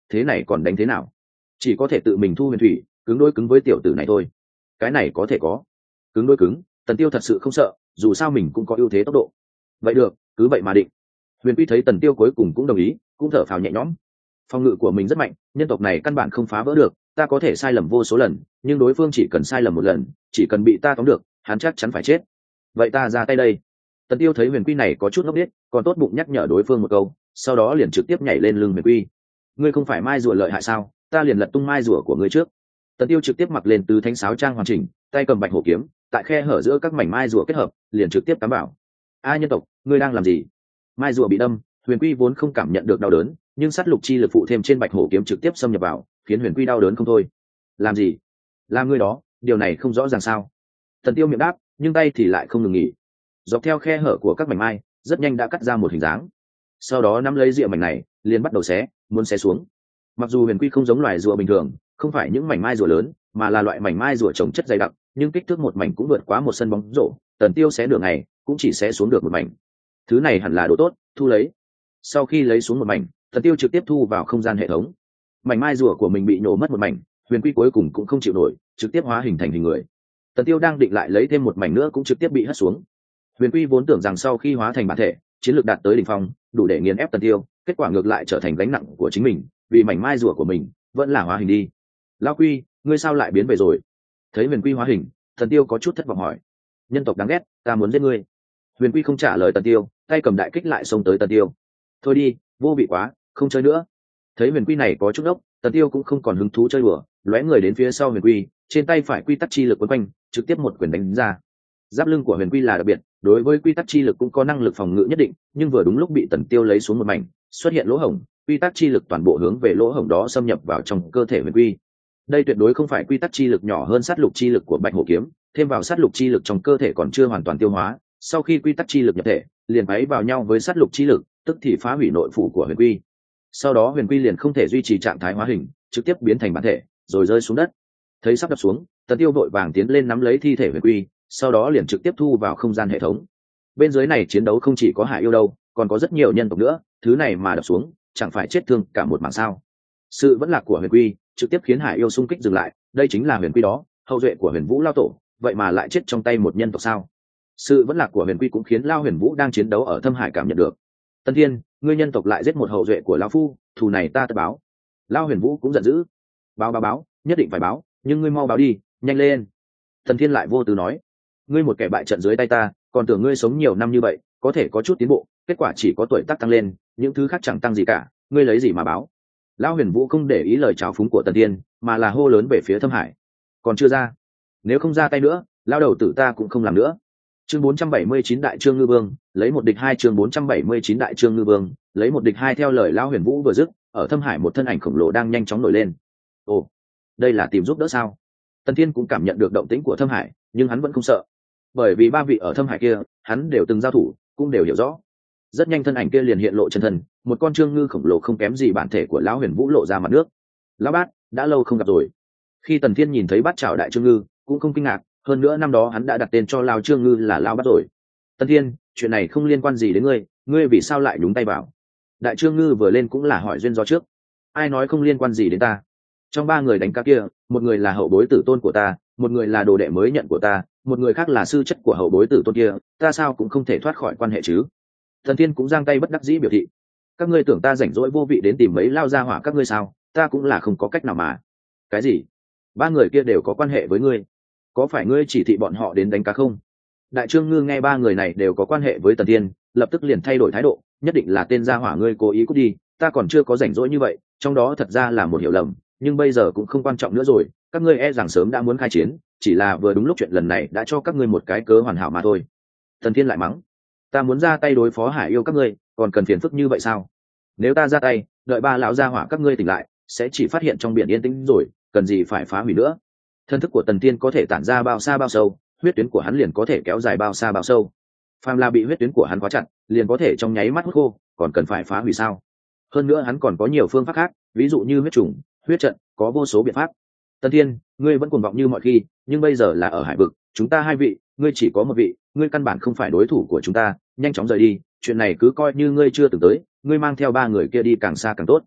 thế này còn đánh thế nào? Chỉ có thể tự mình thu huyền thủy, cứng đôi cứng với tiểu tử này thôi. Cái này có thể có. Cứng đôi cứng, Tần Tiêu thật sự không sợ, dù sao mình cũng có ưu thế tốc độ. Vậy được, cứ vậy mà định. Huyền Quy thấy Tần Tiêu cuối cùng cũng đồng ý, cũng thở phào nhẹ nhõm. Phòng ngự của mình rất mạnh, nhân tộc này căn bản không phá vỡ được, ta có thể sai lầm vô số lần, nhưng đối phương chỉ cần sai lầm một lần, chỉ cần bị ta tóm được, hắn chắc chắn phải chết. Vậy ta ra tay đây. Tần Tiêu thấy Huyền Quy này có chút ngốc nghếch, còn tốt bụng nhắc nhở đối phương một câu, sau đó liền trực tiếp nhảy lên lưng Huyền Quy. Ngươi không phải mai rùa lợi hại sao? Ta liền lật tung mai rùa của ngươi trước. Tần Tiêu trực tiếp mặc lên tứ thánh sáo trang hoàn chỉnh, tay cầm bạch hổ kiếm, tại khe hở giữa các mảnh mai rùa kết hợp, liền trực tiếp cắm vào. A nhân tộc, ngươi đang làm gì? Mai rùa bị đâm, Huyền Quy vốn không cảm nhận được đau đớn, nhưng sát lục chi lực phụ thêm trên bạch hổ kiếm trực tiếp xâm nhập vào, khiến Huyền Quy đau đớn không thôi. Làm gì? Làm ngươi đó, điều này không rõ ràng sao? Tần Tiêu miệng đáp, nhưng tay thì lại không ngừng nghỉ. Dọc theo khe hở của các mảnh mai, rất nhanh đã cắt ra một hình dáng. Sau đó nắm lấy rìa mảnh này, liền bắt đầu xé, muốn xé xuống. Mặc dù Huyền Quy không giống loài rùa bình thường, không phải những mảnh mai rùa lớn, mà là loại mảnh mai rùa trồng chất dày đặc, nhưng kích thước một mảnh cũng vượt quá một sân bóng rổ. Tần Tiêu xé đường này, cũng chỉ xé xuống được một mảnh. Thứ này hẳn là đồ tốt, thu lấy. Sau khi lấy xuống một mảnh, Tần Tiêu trực tiếp thu vào không gian hệ thống. Mảnh mai rùa của mình bị nổ mất một mảnh, Huyền Quy cuối cùng cũng không chịu nổi, trực tiếp hóa hình thành hình người. Tần Tiêu đang định lại lấy thêm một mảnh nữa cũng trực tiếp bị hất xuống. Huyền Quy vốn tưởng rằng sau khi hóa thành bản thể, chiến lược đạt tới đỉnh phong, đủ để nghiền ép Tần Tiêu, kết quả ngược lại trở thành gánh nặng của chính mình, vì mảnh mai rùa của mình vẫn là hóa hình đi. Lão Quy, ngươi sao lại biến về rồi? Thấy Huyền Quy hóa hình, Tần Tiêu có chút thất vọng hỏi. Nhân tộc đáng ghét, ta muốn giết ngươi. Huyền Quy không trả lời Tần Tiêu, tay cầm đại kích lại xông tới Tần Tiêu. Thôi đi, vô vị quá, không chơi nữa. Thấy Huyền Quy này có chút ốc, Tần Tiêu cũng không còn hứng thú chơi đùa, lóe người đến phía sau Huyền Quy, trên tay phải quy tắc chi lực quấn quanh, trực tiếp một quyền đánh ra. Giáp lưng của Huyền Quy là đặc biệt, đối với quy tắc chi lực cũng có năng lực phòng ngự nhất định, nhưng vừa đúng lúc bị Tần Tiêu lấy xuống một mảnh, xuất hiện lỗ hổng, quy tắc chi lực toàn bộ hướng về lỗ hổng đó xâm nhập vào trong cơ thể Huyền Quy. Đây tuyệt đối không phải quy tắc chi lực nhỏ hơn sát lục chi lực của Bạch Hổ kiếm, thêm vào sát lục chi lực trong cơ thể còn chưa hoàn toàn tiêu hóa, sau khi quy tắc chi lực nhập thể, liền váy vào nhau với sát lục chi lực, tức thì phá hủy nội phủ của Huyền Quy. Sau đó Huyền Quy liền không thể duy trì trạng thái hóa hình, trực tiếp biến thành bản thể, rồi rơi xuống đất. Thấy sắp đập xuống, Tần Tiêu vội vàng tiến lên nắm lấy thi thể Huyền Quy, sau đó liền trực tiếp thu vào không gian hệ thống. Bên dưới này chiến đấu không chỉ có Hải Yêu đâu, còn có rất nhiều nhân tộc nữa, thứ này mà đập xuống, chẳng phải chết thương cả một mảng sao? Sự vẫn lạc của Huyền Quy trực tiếp khiến Hải Yêu xung kích dừng lại, đây chính là Huyền Quy đó, hậu duệ của Huyền Vũ lao tổ, vậy mà lại chết trong tay một nhân tộc sao? Sự vẫn lạc của Huyền Quy cũng khiến Lao Huyền Vũ đang chiến đấu ở Thâm Hải cảm nhận được. Tân Thiên, ngươi nhân tộc lại giết một hậu duệ của lão phu, thù này ta tất báo. Lao Huyền Vũ cũng giận dữ. Báo, nhất định phải báo, nhưng ngươi mau báo đi, nhanh lên. Tân Thiên lại vô tư nói, ngươi một kẻ bại trận dưới tay ta, còn tưởng ngươi sống nhiều năm như vậy, có thể có chút tiến bộ, kết quả chỉ có tuổi tác tăng lên, những thứ khác chẳng tăng gì cả, ngươi lấy gì mà báo? Lão Huyền Vũ không để ý lời chào phúng của Tần Thiên, mà là hô lớn về phía Thâm Hải. Còn chưa ra, nếu không ra tay nữa, lao đầu tử ta cũng không làm nữa. Chương 479 Đại Trương Ngư Vương, lấy một địch hai. Chương 479 Đại Trương Ngư Vương, lấy một địch hai. Theo lời Lão Huyền Vũ vừa dứt, ở Thâm Hải một thân ảnh khổng lồ đang nhanh chóng nổi lên. Ồ, đây là tìm giúp đỡ sao? Tần Thiên cũng cảm nhận được động tĩnh của Thâm Hải, nhưng hắn vẫn không sợ, bởi vì ba vị ở Thâm Hải kia, hắn đều từng giao thủ, cũng đều hiểu rõ. Rất nhanh thân ảnh kia liền hiện lộ chân thân, một con trương ngư khổng lồ không kém gì bản thể của Lão Huyền Vũ lộ ra mặt nước. Lão bát, đã lâu không gặp rồi. Khi Tần Thiên nhìn thấy bát chảo đại trương ngư, cũng không kinh ngạc, hơn nữa năm đó hắn đã đặt tên cho Lão Trương Ngư là Lão Bát rồi. Tần Thiên, chuyện này không liên quan gì đến ngươi, ngươi vì sao lại nhúng tay vào? Đại Trương Ngư vừa lên cũng là hỏi duyên do trước. Ai nói không liên quan gì đến ta? Trong ba người đánh cá kia, một người là hậu bối tử tôn của ta, một người là đồ đệ mới nhận của ta, một người khác là sư chất của hậu bối tử tôn kia, ta sao cũng không thể thoát khỏi quan hệ chứ? Tần Thiên cũng giang tay bất đắc dĩ biểu thị. Các ngươi tưởng ta rảnh rỗi vô vị đến tìm mấy lao gia hỏa các ngươi sao? Ta cũng là không có cách nào mà. Cái gì? Ba người kia đều có quan hệ với ngươi? Có phải ngươi chỉ thị bọn họ đến đánh cá không? Đại Trương Ngư nghe ba người này đều có quan hệ với Tần Thiên, lập tức liền thay đổi thái độ, nhất định là tên gia hỏa ngươi cố ý cút đi, ta còn chưa có rảnh rỗi như vậy, trong đó thật ra là một hiểu lầm, nhưng bây giờ cũng không quan trọng nữa rồi, các ngươi e rằng sớm đã muốn khai chiến, chỉ là vừa đúng lúc chuyện lần này đã cho các ngươi một cái cớ hoàn hảo mà thôi. Tần Thiên lại mắng, ta muốn ra tay đối phó Hải Yêu các ngươi, còn cần phiền phức như vậy sao? Nếu ta ra tay, đợi ba lão gia hỏa các ngươi tỉnh lại, sẽ chỉ phát hiện trong biển yên tĩnh rồi, cần gì phải phá hủy nữa. Thân thức của Tần Thiên có thể tản ra bao xa bao sâu, huyết tuyến của hắn liền có thể kéo dài bao xa bao sâu. Phàm là bị huyết tuyến của hắn khóa chặt, liền có thể trong nháy mắt hút khô, còn cần phải phá hủy sao? Hơn nữa hắn còn có nhiều phương pháp khác, ví dụ như huyết trùng, huyết trận, có vô số biện pháp. Tần Thiên, ngươi vẫn cuồng vọng như mọi khi, nhưng bây giờ là ở hải vực, chúng ta hai vị, ngươi chỉ có một vị, ngươi căn bản không phải đối thủ của chúng ta, nhanh chóng rời đi, chuyện này cứ coi như ngươi chưa từng tới, ngươi mang theo ba người kia đi càng xa càng tốt.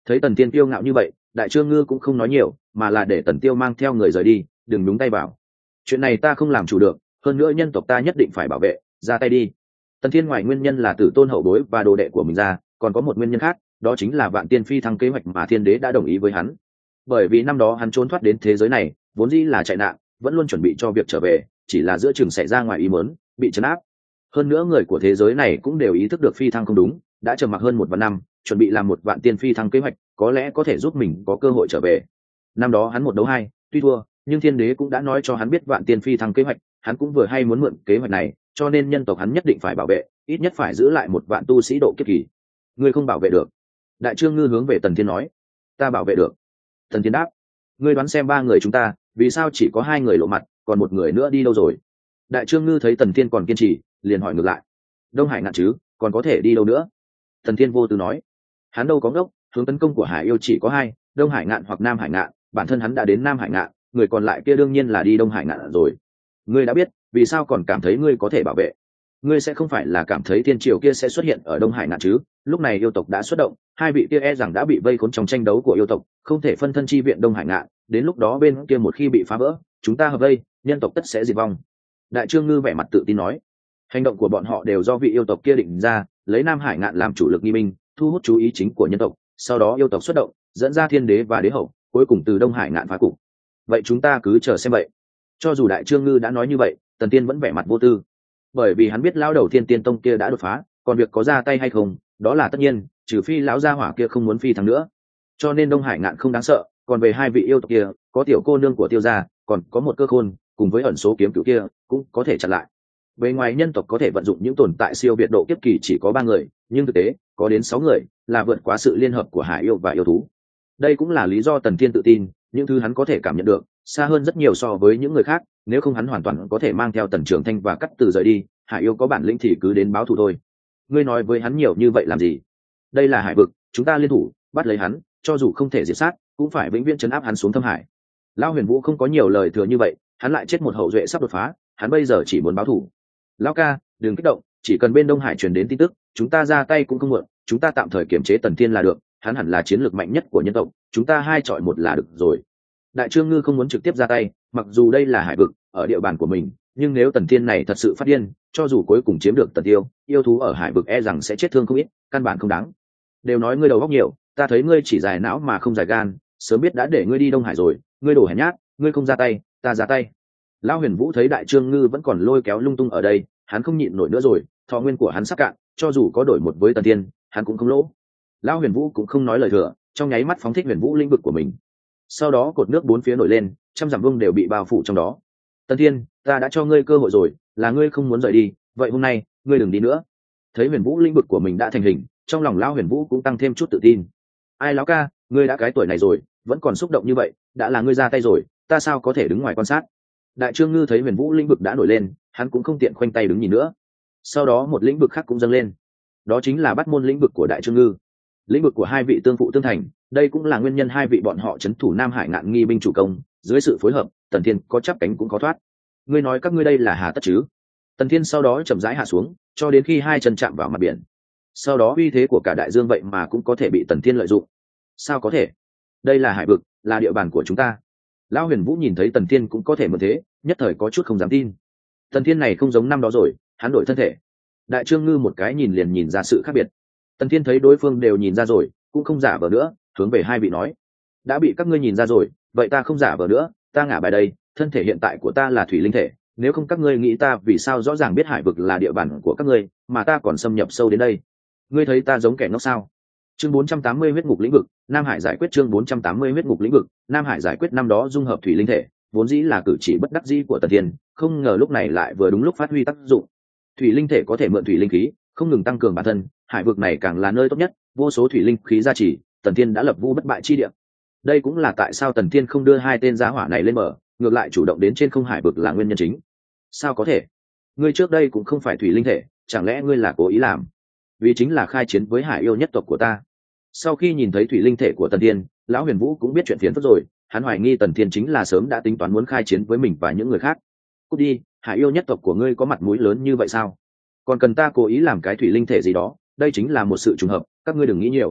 Thấy Tần Tiên kiêu ngạo như vậy, Đại Trương Ngư cũng không nói nhiều, mà là để Tần Tiêu mang theo người rời đi, đừng nhúng tay vào. Chuyện này ta không làm chủ được, hơn nữa nhân tộc ta nhất định phải bảo vệ, ra tay đi. Tần Thiên ngoài nguyên nhân là tử tôn hậu bối và đồ đệ của mình ra, còn có một nguyên nhân khác, đó chính là Vạn Tiên Phi thăng kế hoạch mà Thiên Đế đã đồng ý với hắn. Bởi vì năm đó hắn trốn thoát đến thế giới này, vốn dĩ là chạy nạn, vẫn luôn chuẩn bị cho việc trở về, chỉ là giữa chừng xảy ra ngoài ý muốn, bị trấn áp. Hơn nữa người của thế giới này cũng đều ý thức được phi thăng không đúng, đã trầm mặc hơn 1 vạn năm, chuẩn bị làm một Vạn Tiên Phi thăng kế hoạch, có lẽ có thể giúp mình có cơ hội trở về. Năm đó hắn 1 đấu 2, tuy thua, nhưng Thiên Đế cũng đã nói cho hắn biết Vạn Tiên Phi thăng kế hoạch, hắn cũng vừa hay muốn mượn kế hoạch này, cho nên nhân tộc hắn nhất định phải bảo vệ, ít nhất phải giữ lại 1 vạn tu sĩ độ kiếp kỳ. Ngươi không bảo vệ được. Đại Trương Ngư hướng về Tần Thiên nói. Ta bảo vệ được. Tần Thiên đáp. Ngươi đoán xem 3 người chúng ta, vì sao chỉ có 2 người lộ mặt, còn 1 người nữa đi đâu rồi? Đại Trương Ngư thấy Tần Thiên còn kiên trì, liền hỏi ngược lại. Đông Hải Ngạn chứ, còn có thể đi đâu nữa? Tần Thiên vô tư nói. Hắn đâu có ngốc, hướng tấn công của Hải Yêu chỉ có 2, Đông Hải Ngạn hoặc Nam Hải Ngạn, bản thân hắn đã đến Nam Hải Ngạn, người còn lại kia đương nhiên là đi Đông Hải Ngạn rồi. Ngươi đã biết, vì sao còn cảm thấy ngươi có thể bảo vệ? Ngươi sẽ không phải là cảm thấy thiên triều kia sẽ xuất hiện ở Đông Hải Ngạn chứ? Lúc này yêu tộc đã xuất động, 2 vị kia e rằng đã bị vây khốn trong tranh đấu của yêu tộc, không thể phân thân chi viện Đông Hải Ngạn, đến lúc đó bên kia một khi bị phá vỡ, chúng ta hợp vây, nhân tộc tất sẽ diệt vong. Đại Trương Ngư vẻ mặt tự tin nói. Hành động của bọn họ đều do vị yêu tộc kia định ra, lấy Nam Hải Ngạn làm chủ lực nghi minh, thu hút chú ý chính của nhân tộc, sau đó yêu tộc xuất động, dẫn ra Thiên Đế và Đế Hậu, cuối cùng từ Đông Hải Ngạn phá cục. Vậy chúng ta cứ chờ xem vậy. Cho dù Đại Trương Ngư đã nói như vậy, Tần Tiên vẫn vẻ mặt vô tư, bởi vì hắn biết lão đầu Thiên Tiên Tông kia đã đột phá, còn việc có ra tay hay không, đó là tất nhiên, trừ phi lão gia hỏa kia không muốn phi thăng nữa. Cho nên Đông Hải Ngạn không đáng sợ, còn về 2 vị yêu tộc kia, có tiểu cô nương của Tiêu gia, còn có một cơ khôn, cùng với ẩn số kiếm cửu kia, cũng có thể chặn lại. Về ngoài nhân tộc có thể vận dụng những tồn tại siêu việt độ kiếp kỳ chỉ có 3 người, nhưng thực tế có đến 6 người, là vượt quá sự liên hợp của Hải Yêu và yêu thú. Đây cũng là lý do Tần Thiên tự tin, những thứ hắn có thể cảm nhận được, xa hơn rất nhiều so với những người khác, nếu không hắn hoàn toàn có thể mang theo Tần Trường Thanh và Cắt Từ rời đi, Hải Yêu có bản lĩnh thì cứ đến báo thù thôi. Ngươi nói với hắn nhiều như vậy làm gì? Đây là hải vực, chúng ta liên thủ, bắt lấy hắn, cho dù không thể diệt sát, cũng phải vĩnh viễn trấn áp hắn xuống thâm hải. Lão Huyền Vũ không có nhiều lời thừa như vậy, hắn lại chết một hậu duệ sắp đột phá, hắn bây giờ chỉ muốn báo thù. Lão ca, đừng kích động, chỉ cần bên Đông Hải truyền đến tin tức, chúng ta ra tay cũng không muộn, chúng ta tạm thời kiểm chế Tần Thiên là được, hắn hẳn là chiến lược mạnh nhất của nhân tộc, chúng ta 2 chọi 1 là được rồi. Đại Trương Ngư không muốn trực tiếp ra tay, mặc dù đây là hải vực, ở địa bàn của mình, nhưng nếu Tần Thiên này thật sự phát điên, cho dù cuối cùng chiếm được Tần Tiêu, yêu thú ở hải vực e rằng sẽ chết thương không ít, căn bản không đáng. Đều nói ngươi đầu óc nhiều, ta thấy ngươi chỉ dài não mà không dài gan, sớm biết đã để ngươi đi Đông Hải rồi, ngươi đổ hèn nhát, ngươi không ra tay, ta ra tay. Lão Huyền Vũ thấy Đại Trương Ngư vẫn còn lôi kéo lung tung ở đây, hắn không nhịn nổi nữa rồi, thọ nguyên của hắn sắp cạn, cho dù có đổi một với Tần Thiên, hắn cũng không lỗ. Lão Huyền Vũ cũng không nói lời thừa, trong nháy mắt phóng thích huyền vũ lĩnh vực của mình. Sau đó cột nước 4 phía nổi lên, trăm dặm vương đều bị bao phủ trong đó. Tần Thiên, ta đã cho ngươi cơ hội rồi, là ngươi không muốn rời đi, vậy hôm nay ngươi đừng đi nữa. Thấy huyền vũ lĩnh vực của mình đã thành hình, trong lòng Lão Huyền Vũ cũng tăng thêm chút tự tin. Ai lão ca, ngươi đã cái tuổi này rồi, vẫn còn xúc động như vậy, đã là ngươi ra tay rồi, ta sao có thể đứng ngoài quan sát. Đại Trương Ngư thấy huyền vũ lĩnh vực đã nổi lên, hắn cũng không tiện khoanh tay đứng nhìn nữa. Sau đó một lĩnh vực khác cũng dâng lên, đó chính là Bát Môn lĩnh vực của Đại Trương Ngư. Lĩnh vực của 2 vị tương phụ tương thành, đây cũng là nguyên nhân 2 vị bọn họ trấn thủ Nam Hải Ngạn nghi binh chủ công, dưới sự phối hợp, Tần Thiên có chắp cánh cũng có thoát. Ngươi nói các ngươi đây là hà tất chứ? Tần Thiên sau đó chậm rãi hạ xuống, cho đến khi 2 chân chạm vào mặt biển. Sau đó uy thế của cả đại dương vậy mà cũng có thể bị Tần Thiên lợi dụng. Sao có thể? Đây là hải vực, là địa bàn của chúng ta. Lão Huyền Vũ nhìn thấy Tần Thiên cũng có thể mượn thế, nhất thời có chút không dám tin. Tần Thiên này không giống năm đó rồi, hắn đổi thân thể. Đại Trương Ngư một cái nhìn liền nhìn ra sự khác biệt. Tần Thiên thấy đối phương đều nhìn ra rồi, cũng không giả vờ nữa, hướng về 2 vị nói: đã bị các ngươi nhìn ra rồi, vậy ta không giả vờ nữa, ta ngả bài đây, thân thể hiện tại của ta là thủy linh thể, nếu không các ngươi nghĩ ta vì sao rõ ràng biết hải vực là địa bàn của các ngươi, mà ta còn xâm nhập sâu đến đây? Ngươi thấy ta giống kẻ ngốc sao? Chương 480 huyết ngục lĩnh vực, Nam Hải giải quyết. Chương 480 huyết ngục lĩnh vực, Nam Hải giải quyết. Năm đó dung hợp thủy linh thể, vốn dĩ là cử chỉ bất đắc dĩ của Tần Thiên, không ngờ lúc này lại vừa đúng lúc phát huy tác dụng. Thủy linh thể có thể mượn thủy linh khí, không ngừng tăng cường bản thân, hải vực này càng là nơi tốt nhất, vô số thủy linh khí gia trì, Tần Thiên đã lập vu bất bại chi địa. Đây cũng là tại sao Tần Thiên không đưa 2 tên giá hỏa này lên bờ, ngược lại chủ động đến trên không hải vực là nguyên nhân chính. Sao có thể? Ngươi trước đây cũng không phải thủy linh thể, chẳng lẽ ngươi là cố ý làm? Vì chính là khai chiến với hải yêu nhất tộc của ta. Sau khi nhìn thấy thủy linh thể của Tần Thiên, Lão Huyền Vũ cũng biết chuyện phiền phức rồi, hắn hoài nghi Tần Thiên chính là sớm đã tính toán muốn khai chiến với mình và những người khác. Cút đi, hải yêu nhất tộc của ngươi có mặt mũi lớn như vậy sao? Còn cần ta cố ý làm cái thủy linh thể gì đó, đây chính là một sự trùng hợp, các ngươi đừng nghĩ nhiều.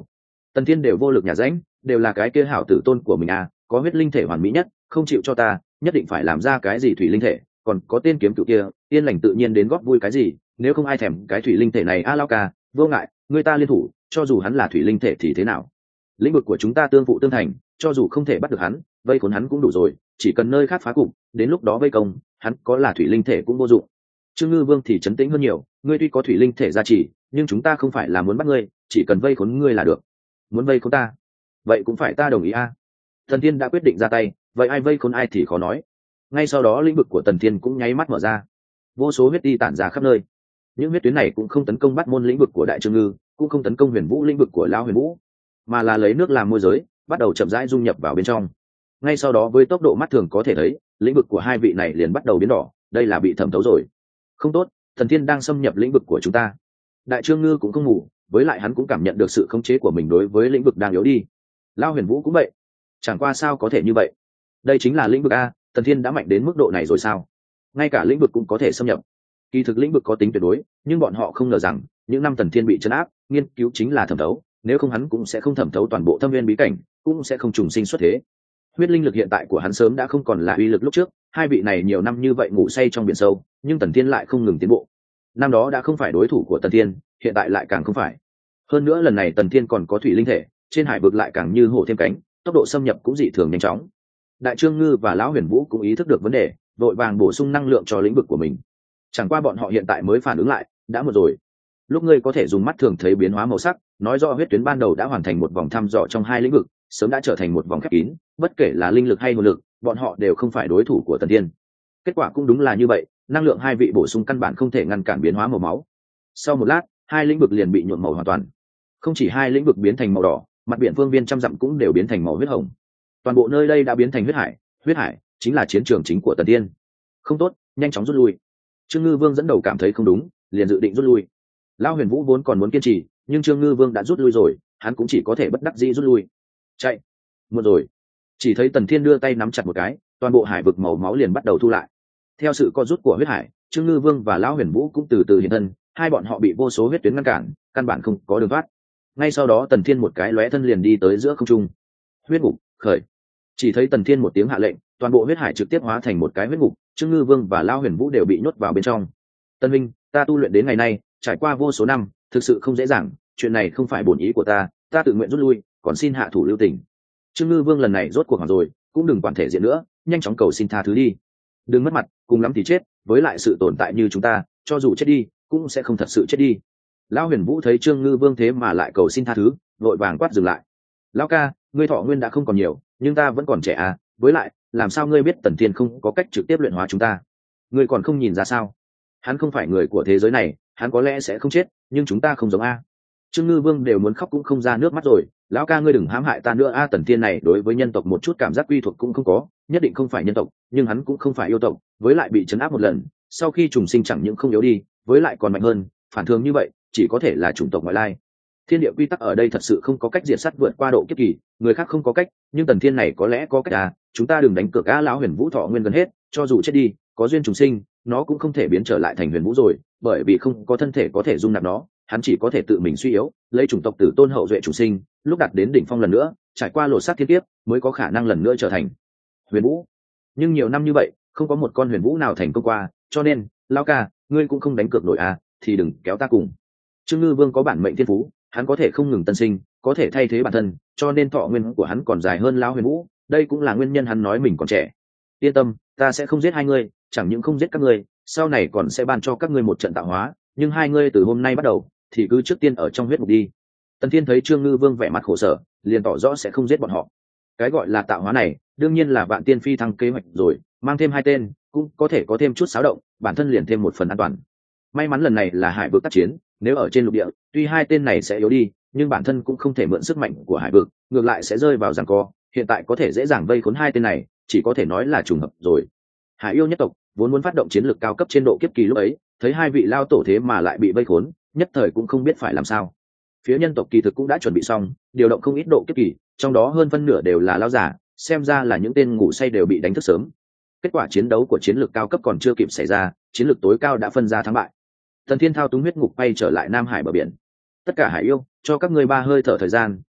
Tần Thiên đều vô lực nhả rãnh, đều là cái kia hảo tử tôn của mình à, có huyết linh thể hoàn mỹ nhất, không chịu cho ta, nhất định phải làm ra cái gì thủy linh thể, còn có tên kiếm cựu kia, yên lành tự nhiên đến góp vui cái gì, nếu không ai thèm cái thủy linh thể này a. Lao ca, vô ngại, người ta liên thủ, cho dù hắn là thủy linh thể thì thế nào? Lĩnh vực của chúng ta tương phụ tương thành, cho dù không thể bắt được hắn, vây khốn hắn cũng đủ rồi, chỉ cần nơi khác phá cục, đến lúc đó vây công, hắn có là thủy linh thể cũng vô dụng. Trương Ngư Vương thì trấn tĩnh hơn nhiều, ngươi tuy có thủy linh thể gia trì, nhưng chúng ta không phải là muốn bắt ngươi, chỉ cần vây khốn ngươi là được. Muốn vây khốn ta, vậy cũng phải ta đồng ý a. Thần Thiên đã quyết định ra tay, vậy ai vây khốn ai thì khó nói. Ngay sau đó lĩnh vực của Tần Thiên cũng nháy mắt mở ra, vô số huyết ti tản ra khắp nơi. Những huyết tuyến này cũng không tấn công bắt môn lĩnh vực của Đại Trương Ngư, cũng không tấn công Huyền Vũ lĩnh vực của Lão Huyền Vũ, mà là lấy nước làm môi giới, bắt đầu chậm rãi dung nhập vào bên trong. Ngay sau đó với tốc độ mắt thường có thể thấy, lĩnh vực của hai vị này liền bắt đầu biến đỏ, đây là bị thẩm thấu rồi. Không tốt, Thần Thiên đang xâm nhập lĩnh vực của chúng ta. Đại Trương Ngư cũng không ngủ, với lại hắn cũng cảm nhận được sự khống chế của mình đối với lĩnh vực đang yếu đi. Lão Huyền Vũ cũng vậy, chẳng qua sao có thể như vậy? Đây chính là lĩnh vực a, Thần Thiên đã mạnh đến mức độ này rồi sao? Ngay cả lĩnh vực cũng có thể xâm nhập. Kỳ thực lĩnh vực có tính tuyệt đối, nhưng bọn họ không ngờ rằng những năm Thần Thiên bị trấn áp, nghiên cứu chính là thẩm thấu, nếu không hắn cũng sẽ không thẩm thấu toàn bộ thâm viên bí cảnh, cũng sẽ không trùng sinh xuất thế. Huyết linh lực hiện tại của hắn sớm đã không còn là uy lực lúc trước, hai vị này nhiều năm như vậy ngủ say trong biển sâu, nhưng Tần Thiên lại không ngừng tiến bộ. Năm đó đã không phải đối thủ của Tần Thiên, hiện tại lại càng không phải. Hơn nữa lần này Tần Thiên còn có thủy linh thể, trên hải vực lại càng như hổ thêm cánh, tốc độ xâm nhập cũng dị thường nhanh chóng. Đại Trương Ngư và Lão Huyền Vũ cũng ý thức được vấn đề, vội vàng bổ sung năng lượng cho lĩnh vực của mình. Chẳng qua bọn họ hiện tại mới phản ứng lại, đã muộn rồi. Lúc ngươi có thể dùng mắt thường thấy biến hóa màu sắc, nói rõ huyết tuyến ban đầu đã hoàn thành một vòng thăm dò trong hai lĩnh vực, sớm đã trở thành một vòng khép kín, bất kể là linh lực hay hồn lực, bọn họ đều không phải đối thủ của Tần Thiên. Kết quả cũng đúng là như vậy, năng lượng hai vị bổ sung căn bản không thể ngăn cản biến hóa màu máu. Sau một lát, hai lĩnh vực liền bị nhuộm màu hoàn toàn. Không chỉ hai lĩnh vực biến thành màu đỏ, mặt biển phương viên trăm dặm cũng đều biến thành màu huyết hồng. Toàn bộ nơi đây đã biến thành huyết hải chính là chiến trường chính của Tần Thiên. Không tốt, nhanh chóng rút lui. Trương Ngư Vương dẫn đầu cảm thấy không đúng, liền dự định rút lui. Lão Huyền Vũ vốn còn muốn kiên trì, nhưng Trương Ngư Vương đã rút lui rồi, hắn cũng chỉ có thể bất đắc dĩ rút lui. Chạy, muộn rồi. Chỉ thấy Tần Thiên đưa tay nắm chặt một cái, toàn bộ hải vực màu máu liền bắt đầu thu lại. Theo sự co rút của huyết hải, Trương Ngư Vương và Lão Huyền Vũ cũng từ từ hiện thân, hai bọn họ bị vô số huyết tuyến ngăn cản, căn bản không có đường thoát. Ngay sau đó Tần Thiên một cái lóe thân liền đi tới giữa không trung. Huyết ngục khởi. Chỉ thấy Tần Thiên một tiếng hạ lệnh, toàn bộ huyết hải trực tiếp hóa thành một cái huyết ngục, Trương Ngư Vương và Lão Huyền Vũ đều bị nhốt vào bên trong. Tân Minh, ta tu luyện đến ngày nay, trải qua vô số năm, thực sự không dễ dàng, chuyện này không phải bổn ý của ta tự nguyện rút lui, còn xin hạ thủ lưu tình. Trương Ngư Vương lần này rốt cuộc hoảng rồi, cũng đừng quản thể diện nữa, nhanh chóng cầu xin tha thứ đi. Đừng mất mặt, cùng lắm thì chết, với lại sự tồn tại như chúng ta, cho dù chết đi, cũng sẽ không thật sự chết đi. Lão Huyền Vũ thấy Trương Ngư Vương thế mà lại cầu xin tha thứ, vội vàng quát dừng lại. Lão ca, ngươi thọ nguyên đã không còn nhiều, nhưng ta vẫn còn trẻ à, với lại, làm sao ngươi biết Tần Thiên không có cách trực tiếp luyện hóa chúng ta? Ngươi còn không nhìn ra sao? Hắn không phải người của thế giới này, hắn có lẽ sẽ không chết, nhưng chúng ta không giống a. Trương Ngư Vương đều muốn khóc cũng không ra nước mắt rồi. Lão ca ngươi đừng hãm hại ta nữa a. Tần Thiên này đối với nhân tộc một chút cảm giác quy thuộc cũng không có, nhất định không phải nhân tộc, nhưng hắn cũng không phải yêu tộc, với lại bị trấn áp một lần, sau khi trùng sinh chẳng những không yếu đi, với lại còn mạnh hơn, phản thường như vậy chỉ có thể là chủng tộc ngoại lai. Thiên địa quy tắc ở đây thật sự không có cách diệt sát vượt qua độ kiếp kỳ, người khác không có cách, nhưng Tần Thiên này có lẽ có cách à. Chúng ta đừng đánh cược a. Lão Huyền Vũ thọ nguyên gần hết, cho dù chết đi, có duyên trùng sinh, nó cũng không thể biến trở lại thành Huyền Vũ rồi, bởi vì không có thân thể có thể dung nạp nó, hắn chỉ có thể tự mình suy yếu, lấy chủng tộc tử tôn hậu duệ trùng sinh, lúc đạt đến đỉnh phong lần nữa, trải qua lột xác thiên kiếp, mới có khả năng lần nữa trở thành Huyền Vũ. Nhưng nhiều năm như vậy, không có một con Huyền Vũ nào thành công qua, cho nên, lão ca, ngươi cũng không đánh cược nổi à, thì đừng kéo ta cùng. Trương Ngư Vương có bản mệnh thiên phú, hắn có thể không ngừng tân sinh, có thể thay thế bản thân, cho nên thọ nguyên của hắn còn dài hơn Lão Huyền Vũ, đây cũng là nguyên nhân hắn nói mình còn trẻ. Yên tâm, ta sẽ không giết hai ngươi, chẳng những không giết các ngươi, sau này còn sẽ ban cho các ngươi một trận tạo hóa, nhưng hai ngươi từ hôm nay bắt đầu thì cứ trước tiên ở trong huyết ngục đi. Tần Thiên thấy Trương Ngư Vương vẻ mặt khổ sở, liền tỏ rõ sẽ không giết bọn họ. Cái gọi là tạo hóa này, đương nhiên là Vạn Tiên Phi thăng kế hoạch rồi, mang thêm hai tên, cũng có thể có thêm chút xáo động, bản thân liền thêm một phần an toàn. May mắn lần này là hải vực tác chiến, nếu ở trên lục địa, tuy hai tên này sẽ yếu đi, nhưng bản thân cũng không thể mượn sức mạnh của hải vực, ngược lại sẽ rơi vào giằng co. Hiện tại có thể dễ dàng vây khốn hai tên này, chỉ có thể nói là trùng hợp rồi. Hải yêu nhất tộc vốn muốn phát động chiến lược cao cấp trên độ kiếp kỳ lúc ấy, thấy hai vị lao tổ thế mà lại bị vây khốn, nhất thời cũng không biết phải làm sao. Phía nhân tộc kỳ thực cũng đã chuẩn bị xong, điều động không ít độ kiếp kỳ, trong đó hơn phân nửa đều là lao giả, xem ra là những tên ngủ say đều bị đánh thức sớm. Kết quả chiến đấu của chiến lược cao cấp còn chưa kịp xảy ra, chiến lược tối cao đã phân ra thắng bại. Thần Thiên thao túng huyết ngục bay trở lại Nam Hải bờ biển. Tất cả hải yêu, cho các ngươi 3 hơi thở thời gian,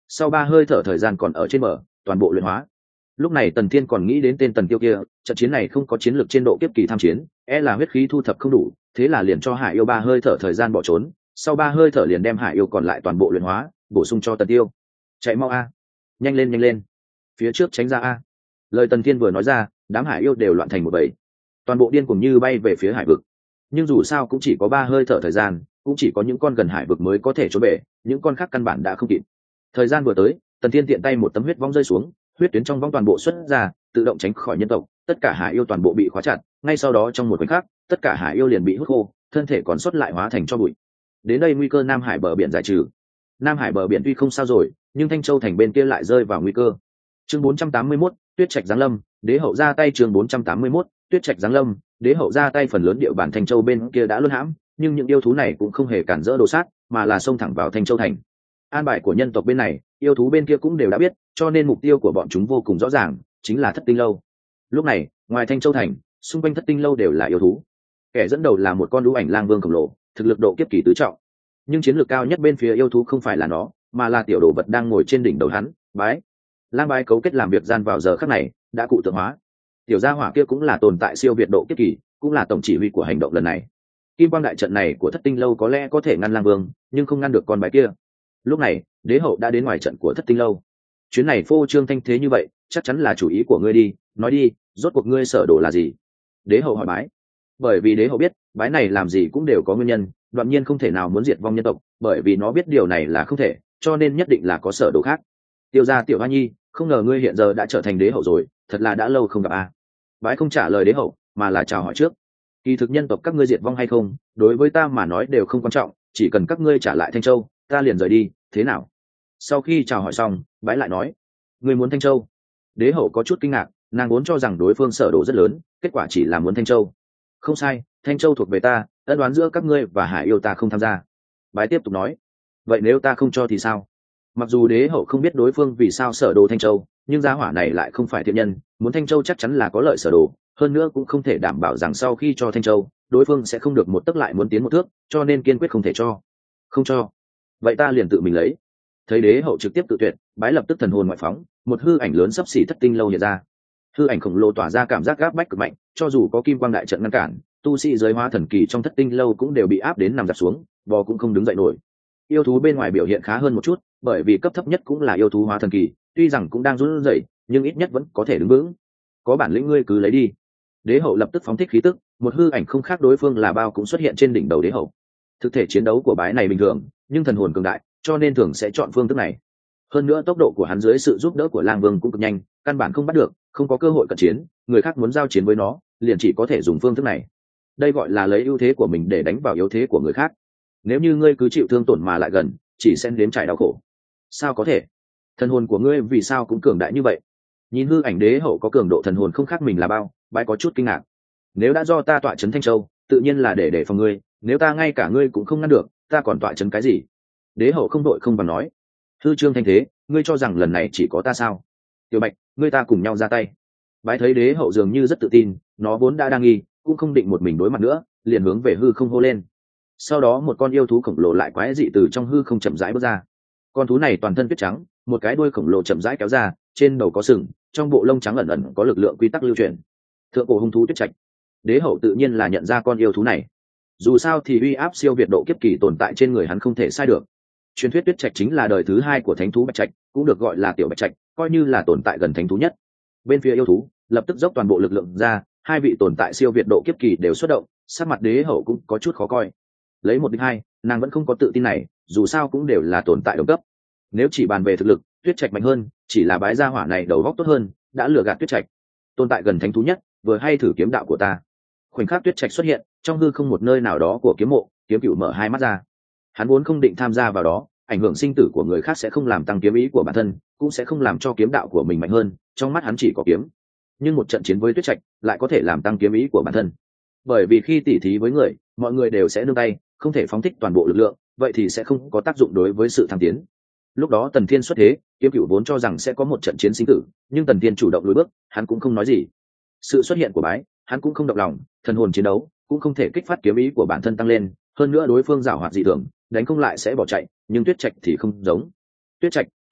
sau 3 hơi thở thời gian còn ở trên bờ, toàn bộ luyện hóa. Lúc này Tần Thiên còn nghĩ đến tên Tần Tiêu kia, trận chiến này không có chiến lược trên độ kiếp kỳ tham chiến, là huyết khí thu thập không đủ, thế là liền cho Hải Yêu 3 hơi thở thời gian bỏ trốn, sau 3 hơi thở liền đem Hải Yêu còn lại toàn bộ luyện hóa, bổ sung cho Tần Tiêu. Chạy mau a, nhanh lên, phía trước tránh ra a. Lời Tần Thiên vừa nói ra, đám Hải Yêu đều loạn thành một bầy, toàn bộ điên cuồng như bay về phía hải vực. Nhưng dù sao cũng chỉ có 3 hơi thở thời gian, cũng chỉ có những con gần hải vực mới có thể trốn về, những con khác căn bản đã không kịp. Thời gian vừa tới, Tần Thiên tiện tay một tấm huyết vong rơi xuống, huyết tuyến trong vong toàn bộ xuất ra, tự động tránh khỏi nhân tộc, tất cả Hải Yêu toàn bộ bị khóa chặt, ngay sau đó trong một khoảnh khắc, tất cả Hải Yêu liền bị hút khô, thân thể còn sót lại hóa thành tro bụi. Đến đây nguy cơ Nam Hải bờ biển giải trừ. Nam Hải bờ biển tuy không sao rồi, nhưng Thanh Châu thành bên kia lại rơi vào nguy cơ. Chương 481, Tuyết Trạch giáng lâm, Đế hậu ra tay. Chương 481, Tuyết Trạch giáng lâm, Đế hậu ra tay. Phần lớn địa bàn Thanh Châu bên kia đã luân hãm, nhưng những yêu thú này cũng không hề cản rỡ đồ sát, mà là xông thẳng vào Thanh Châu thành. An bài của nhân tộc bên này, yêu thú bên kia cũng đều đã biết, cho nên mục tiêu của bọn chúng vô cùng rõ ràng, chính là Thất Tinh lâu. Lúc này, ngoài Thanh Châu thành, xung quanh Thất Tinh lâu đều là yêu thú. Kẻ dẫn đầu là một con Đũ Ảnh Lang Vương khổng lồ, thực lực độ kiếp kỳ tứ trọng. Nhưng chiến lược cao nhất bên phía yêu thú không phải là nó, mà là tiểu đồ vật đang ngồi trên đỉnh đầu hắn, Bái. Lang Bái cấu kết làm việc gian vào giờ khắc này, đã cụ tượng hóa. Tiểu gia hỏa kia cũng là tồn tại siêu việt độ kiếp kỳ, cũng là tổng chỉ huy của hành động lần này. Kim quang đại trận này của Thất Tinh lâu có lẽ có thể ngăn Lang Vương, nhưng không ngăn được con Bái kia. Lúc này, Đế hậu đã đến ngoài trận của Thất Tinh lâu. Chuyến này phô trương thanh thế như vậy, chắc chắn là chủ ý của ngươi đi, nói đi, rốt cuộc ngươi sở đồ là gì? Đế hậu hỏi Bái. Bởi vì Đế hậu biết, Bái này làm gì cũng đều có nguyên nhân, Đoạn Nhiên không thể nào muốn diệt vong nhân tộc, bởi vì nó biết điều này là không thể, cho nên nhất định là có sở đồ khác. Tiêu gia Tiểu Hoa Nhi, không ngờ ngươi hiện giờ đã trở thành Đế hậu rồi, thật là đã lâu không gặp a. Bái không trả lời Đế hậu, mà là chào hỏi trước. Kỳ thực nhân tộc các ngươi diệt vong hay không, đối với ta mà nói đều không quan trọng, chỉ cần các ngươi trả lại Thanh Châu, ta liền rời đi, thế nào? Sau khi chào hỏi xong, Bái lại nói, ngươi muốn Thanh Châu? Đế hậu có chút kinh ngạc, nàng vốn cho rằng đối phương sở đồ rất lớn, kết quả chỉ là muốn Thanh Châu. Không sai, Thanh Châu thuộc về ta, ân đoán giữa các ngươi và Hải Yêu ta không tham gia. Bái tiếp tục nói, vậy nếu ta không cho thì sao? Mặc dù Đế hậu không biết đối phương vì sao sở đồ Thanh Châu, nhưng gia hỏa này lại không phải thiện nhân, muốn Thanh Châu chắc chắn là có lợi sở đồ, hơn nữa cũng không thể đảm bảo rằng sau khi cho Thanh Châu, đối phương sẽ không được một tấc lại muốn tiến một thước, cho nên kiên quyết không thể cho. Không cho, vậy ta liền tự mình lấy. Thấy Đế hậu trực tiếp tự tuyệt, Bái lập tức thần hồn ngoại phóng, một hư ảnh lớn sắp xỉ Thất Tinh lâu hiện ra. Hư ảnh khổng lồ tỏa ra cảm giác gáp bách cực mạnh, cho dù có kim quang đại trận ngăn cản, tu sĩ giới hóa thần kỳ trong Thất Tinh lâu cũng đều bị áp đến nằm dạp xuống, bò cũng không đứng dậy nổi. Yêu thú bên ngoài biểu hiện khá hơn một chút, bởi vì cấp thấp nhất cũng là yêu thú hóa thần kỳ, tuy rằng cũng đang run rẩy, nhưng ít nhất vẫn có thể đứng vững. Có bản lĩnh ngươi cứ lấy đi. Đế hậu lập tức phóng thích khí tức, một hư ảnh không khác đối phương là bao cũng xuất hiện trên đỉnh đầu Đế hậu. Thực thể chiến đấu của Bái này bình thường, nhưng thần hồn cường đại, cho nên thường sẽ chọn phương thức này. Hơn nữa tốc độ của hắn dưới sự giúp đỡ của Lang Vương cũng cực nhanh, căn bản không bắt được, không có cơ hội cận chiến, người khác muốn giao chiến với nó, liền chỉ có thể dùng phương thức này. Đây gọi là lấy ưu thế của mình để đánh vào yếu thế của người khác. Nếu như ngươi cứ chịu thương tổn mà lại gần, chỉ sẽ nếm trải đau khổ. Sao có thể? Thần hồn của ngươi vì sao cũng cường đại như vậy? Nhìn hư ảnh Đế hậu có cường độ thần hồn không khác mình là bao, Bái có chút kinh ngạc. Nếu đã do ta tọa trấn Thanh Châu, tự nhiên là để phòng ngươi, nếu ta ngay cả ngươi cũng không ngăn được, ta còn tọa trấn cái gì? Đế hậu không đội không bằng nói, hư trương thanh thế, ngươi cho rằng lần này chỉ có ta sao? Tiểu Bạch, ngươi ta cùng nhau ra tay. Bái thấy Đế hậu dường như rất tự tin, nó vốn đã đang nghi, cũng không định một mình đối mặt nữa, liền hướng về hư không hô lên. Sau đó một con yêu thú khổng lồ lại quái dị từ trong hư không chậm rãi bước ra. Con thú này toàn thân tuyết trắng, một cái đuôi khổng lồ chậm rãi kéo ra, trên đầu có sừng, trong bộ lông trắng ẩn ẩn có lực lượng quy tắc lưu truyền. Thượng cổ hung thú Tuyết Trạch. Đế hậu tự nhiên là nhận ra con yêu thú này. Dù sao thì uy áp siêu việt độ kiếp kỳ tồn tại trên người hắn không thể sai được. Truyền thuyết Tuyết Trạch chính là đời thứ 2 của thánh thú Bạch Trạch, cũng được gọi là tiểu Bạch Trạch, coi như là tồn tại gần thánh thú nhất. Bên phía yêu thú, lập tức dốc toàn bộ lực lượng ra, hai vị tồn tại siêu việt độ kiếp kỳ đều xuất động, sắc mặt Đế hậu cũng có chút khó coi. Lấy 1 địch 2, nàng vẫn không có tự tin này, dù sao cũng đều là tồn tại đồng cấp. Nếu chỉ bàn về thực lực, Tuyết Trạch mạnh hơn, chỉ là Bái gia hỏa này đầu óc tốt hơn, đã lừa gạt Tuyết Trạch. Tồn tại gần thánh thú nhất, vừa hay thử kiếm đạo của ta. Khoảnh khắc Tuyết Trạch xuất hiện, trong hư không một nơi nào đó của kiếm mộ, Kiếm Cửu mở hai mắt ra. Hắn vốn không định tham gia vào đó, ảnh hưởng sinh tử của người khác sẽ không làm tăng kiếm ý của bản thân, cũng sẽ không làm cho kiếm đạo của mình mạnh hơn, trong mắt hắn chỉ có kiếm. Nhưng một trận chiến với Tuyết Trạch lại có thể làm tăng kiếm ý của bản thân. Bởi vì khi tỉ thí với người, mọi người đều sẽ nương tay, không thể phóng thích toàn bộ lực lượng, vậy thì sẽ không có tác dụng đối với sự thăng tiến. Lúc đó Tần Thiên xuất thế, Kiếm Cửu vốn cho rằng sẽ có một trận chiến sinh tử, nhưng Tần Thiên chủ động lùi bước, hắn cũng không nói gì. Sự xuất hiện của Bái, hắn cũng không động lòng, thần hồn chiến đấu cũng không thể kích phát kiếm ý của bản thân tăng lên, hơn nữa đối phương giảo hoạt dị thường, đánh không lại sẽ bỏ chạy, nhưng Tuyết Trạch thì không giống. Tuyết Trạch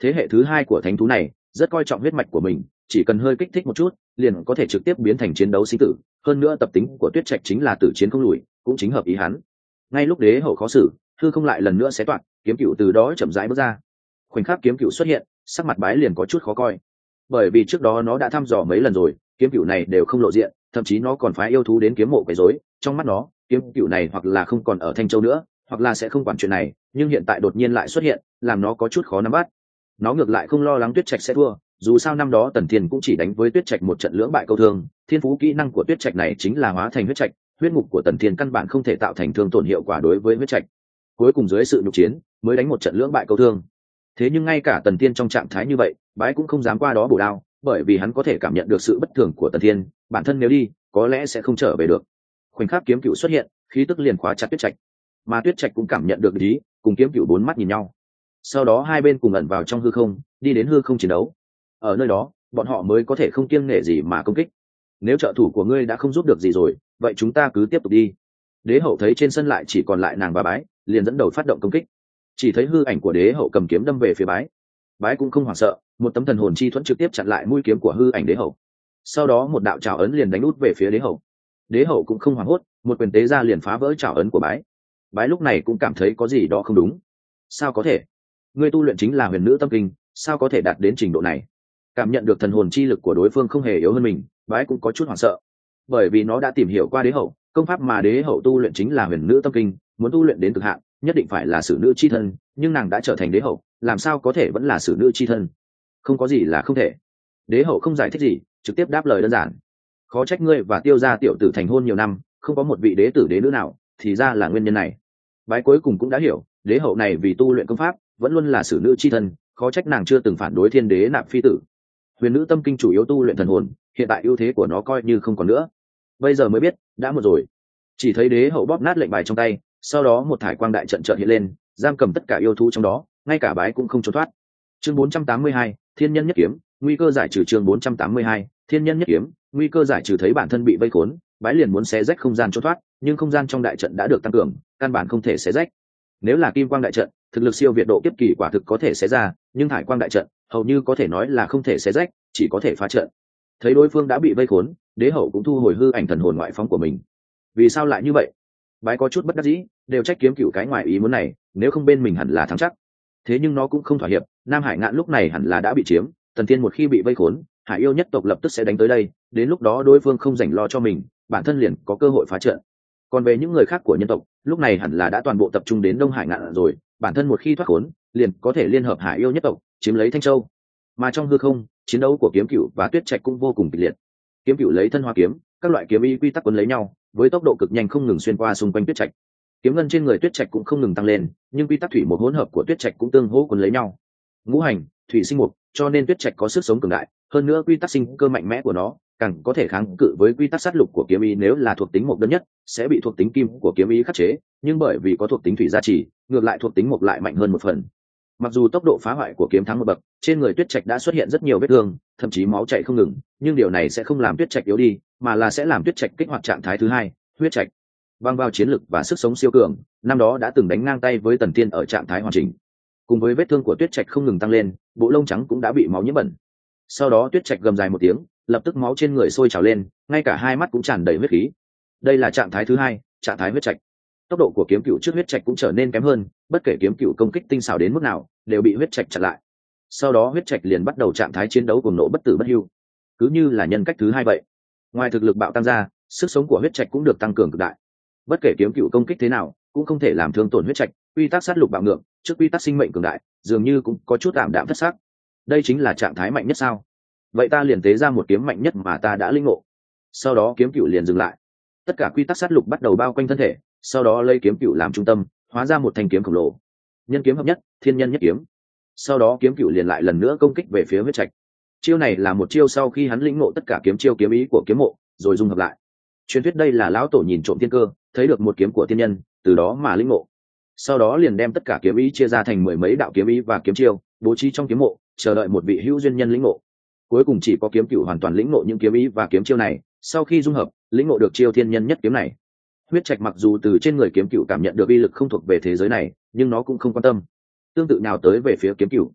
thế hệ thứ hai của thánh thú này rất coi trọng huyết mạch của mình, chỉ cần hơi kích thích một chút liền có thể trực tiếp biến thành chiến đấu sinh tử. Hơn nữa tập tính của Tuyết Trạch chính là tử chiến không lùi, cũng chính hợp ý hắn. Ngay lúc đế hậu khó xử, hư không lại lần nữa xé toạc, kiếm cựu từ đó chậm rãi bước ra. Khoảnh khắc kiếm cựu xuất hiện, sắc mặt bái liền có chút khó coi, bởi vì trước đó nó đã thăm dò mấy lần rồi, kiếm cựu này đều không lộ diện, thậm chí nó còn phái yêu thú đến kiếm mộ quấy rối. Trong mắt nó, kiếm cựu này hoặc là không còn ở Thanh Châu nữa, hoặc là sẽ không quản chuyện này, nhưng hiện tại đột nhiên lại xuất hiện, làm nó có chút khó nắm bắt. Nó ngược lại không lo lắng Tuyết Trạch sẽ thua, dù sao năm đó Tần Thiên cũng chỉ đánh với Tuyết Trạch một trận lưỡng bại câu thương, thiên phú kỹ năng của Tuyết Trạch này chính là hóa thành huyết trạch, huyết ngục của Tần Thiên căn bản không thể tạo thành thương tổn hiệu quả đối với huyết trạch. Cuối cùng dưới sự nhục chiến, mới đánh một trận lưỡng bại câu thương. Thế nhưng ngay cả Tần Thiên trong trạng thái như vậy, bái cũng không dám qua đó bổ đao, bởi vì hắn có thể cảm nhận được sự bất thường của Tần Thiên, bản thân nếu đi, có lẽ sẽ không trở về được. Khoảnh khắc kiếm cựu xuất hiện, khí tức liền khóa chặt Tuyết Trạch, mà Tuyết Trạch cũng cảm nhận được ý, cùng kiếm cựu bốn mắt nhìn nhau. Sau đó hai bên cùng ẩn vào trong hư không, đi đến hư không chiến đấu. Ở nơi đó, bọn họ mới có thể không kiêng nể gì mà công kích. Nếu trợ thủ của ngươi đã không giúp được gì rồi, vậy chúng ta cứ tiếp tục đi. Đế hậu thấy trên sân lại chỉ còn lại nàng và bái, liền dẫn đầu phát động công kích. Chỉ thấy hư ảnh của đế hậu cầm kiếm đâm về phía bái. Bái cũng không hoảng sợ, một tấm thần hồn chi thuẫn trực tiếp chặn lại mũi kiếm của hư ảnh đế hậu. Sau đó một đạo trảo ấn liền đánh út về phía đế hậu. Đế hậu cũng không hoảng hốt, một quyền tế ra liền phá vỡ trảo ấn của bái. Bái lúc này cũng cảm thấy có gì đó không đúng. Sao có thể? Ngươi tu luyện chính là huyền nữ tâm kinh, sao có thể đạt đến trình độ này? Cảm nhận được thần hồn chi lực của đối phương không hề yếu hơn mình, bái cũng có chút hoảng sợ, bởi vì nó đã tìm hiểu qua đế hậu, công pháp mà đế hậu tu luyện chính là huyền nữ tâm kinh, muốn tu luyện đến cực hạn nhất định phải là sử nữ chi thân, nhưng nàng đã trở thành đế hậu, làm sao có thể vẫn là sử nữ chi thân? Không có gì là không thể. Đế hậu không giải thích gì, trực tiếp đáp lời đơn giản: khó trách ngươi và Tiêu gia tiểu tử thành hôn nhiều năm, không có một vị đế tử đế nữ nào, thì ra là nguyên nhân này. Bái cuối cùng cũng đã hiểu, đế hậu này vì tu luyện công pháp vẫn luôn là sử nữ chi thân, khó trách nàng chưa từng phản đối thiên đế nạp phi tử. Huyền nữ tâm kinh chủ yếu tu luyện thần hồn, hiện tại ưu thế của nó coi như không còn nữa. Bây giờ mới biết, đã một rồi. Chỉ thấy đế hậu bóp nát lệnh bài trong tay, sau đó một thải quang đại trận chợt hiện lên, giam cầm tất cả yêu thú trong đó, ngay cả bái cũng không trốn thoát. Chương 482, Thiên nhân nhất kiếm, nguy cơ giải trừ. Chương 482, Thiên nhân nhất kiếm, nguy cơ giải trừ. Thấy bản thân bị vây khốn, bái liền muốn xé rách không gian trốn thoát, nhưng không gian trong đại trận đã được tăng cường, căn bản không thể xé rách. Nếu là kim quang đại trận, thực lực siêu việt độ kiếp kỳ quả thực có thể xé ra, nhưng thải quang đại trận hầu như có thể nói là không thể xé rách, chỉ có thể phá trận. Thấy đối phương đã bị vây khốn, đế hậu cũng thu hồi hư ảnh thần hồn ngoại phóng của mình. Vì sao lại như vậy? Bái có chút bất đắc dĩ, đều trách kiếm cựu cái ngoài ý muốn này, nếu không bên mình hẳn là thắng chắc. Thế nhưng nó cũng không thỏa hiệp, Nam Hải Ngạn lúc này hẳn là đã bị chiếm, Tần Thiên một khi bị vây khốn, Hải yêu nhất tộc lập tức sẽ đánh tới đây, đến lúc đó đối phương không rảnh lo cho mình, bản thân liền có cơ hội phá trận. Còn về những người khác của nhân tộc, lúc này hẳn là đã toàn bộ tập trung đến Đông Hải Ngạn rồi, bản thân một khi thoát khốn, liền có thể liên hợp Hải yêu nhất tộc, chiếm lấy Thanh Châu. Mà trong hư không, chiến đấu của kiếm cựu và Tuyết Trạch cũng vô cùng kịch liệt. Kiếm cựu lấy thân hoa kiếm, các loại kiếm y quy tắc quấn lấy nhau, với tốc độ cực nhanh không ngừng xuyên qua xung quanh Tuyết Trạch. Kiếm ngân trên người Tuyết Trạch cũng không ngừng tăng lên, nhưng quy tắc thủy một hỗn hợp của Tuyết Trạch cũng tương hỗ quấn lấy nhau. Ngũ hành, thủy sinh mục, cho nên Tuyết Trạch có sức sống cường đại, hơn nữa quy tắc sinh cơ mạnh mẽ của nó càng có thể kháng cự với quy tắc sát lục của kiếm ý. Nếu là thuộc tính mộc đơn nhất, sẽ bị thuộc tính kim của kiếm ý khắc chế, nhưng bởi vì có thuộc tính thủy gia trì, ngược lại thuộc tính mộc lại mạnh hơn một phần. Mặc dù tốc độ phá hoại của kiếm thắng một bậc, trên người Tuyết Trạch đã xuất hiện rất nhiều vết thương, thậm chí máu chảy không ngừng, nhưng điều này sẽ không làm Tuyết Trạch yếu đi, mà là sẽ làm Tuyết Trạch kích hoạt trạng thái thứ hai, huyết trạch. Bằng vào chiến lực và sức sống siêu cường, năm đó đã từng đánh ngang tay với Tần Thiên ở trạng thái hoàn chỉnh. Cùng với vết thương của Tuyết Trạch không ngừng tăng lên, bộ lông trắng cũng đã bị máu nhiễm bẩn. Sau đó Tuyết Trạch gầm dài một tiếng, lập tức máu trên người sôi trào lên, ngay cả hai mắt cũng tràn đầy huyết khí. Đây là trạng thái thứ hai, trạng thái huyết trạch. Tốc độ của kiếm cựu trước huyết trạch cũng trở nên kém hơn, bất kể kiếm cựu công kích tinh xảo đến mức nào, đều bị huyết trạch chặn lại. Sau đó huyết trạch liền bắt đầu trạng thái chiến đấu cuồng nộ bất tử bất hưu, cứ như là nhân cách thứ hai vậy. Ngoài thực lực bạo tăng ra, sức sống của huyết trạch cũng được tăng cường cực đại. Bất kể kiếm cựu công kích thế nào, cũng không thể làm thương tổn huyết trạch. Quy tắc sát lục bạo ngược, trước quy tắc sinh mệnh cường đại, dường như cũng có chút ảm đạm thất sắc. Đây chính là trạng thái mạnh nhất sao? Vậy ta liền tế ra một kiếm mạnh nhất mà ta đã linh ngộ. Sau đó kiếm cựu liền dừng lại, tất cả quy tắc sát lục bắt đầu bao quanh thân thể, sau đó lấy kiếm cựu làm trung tâm, hóa ra một thanh kiếm khổng lồ. Nhân kiếm hợp nhất, thiên nhân nhất kiếm. Sau đó kiếm cựu liền lại lần nữa công kích về phía huyết trạch. Chiêu này là một chiêu sau khi hắn lĩnh ngộ tất cả kiếm chiêu kiếm ý của kiếm mộ, rồi dung hợp lại. Truyền thuyết đây là lão tổ nhìn trộm thiên cơ, thấy được một kiếm của thiên nhân, từ đó mà lĩnh ngộ. Sau đó liền đem tất cả kiếm ý chia ra thành mười mấy đạo kiếm ý và kiếm chiêu, bố trí trong kiếm mộ, chờ đợi một vị hữu duyên nhân lĩnh ngộ. Cuối cùng chỉ có kiếm cựu hoàn toàn lĩnh ngộ những kiếm ý và kiếm chiêu này, sau khi dung hợp, lĩnh ngộ được chiêu thiên nhân nhất kiếm này. Huyết trạch mặc dù từ trên người kiếm cựu cảm nhận được uy lực không thuộc về thế giới này, nhưng nó cũng không quan tâm, tương tự nào tới về phía kiếm cựu.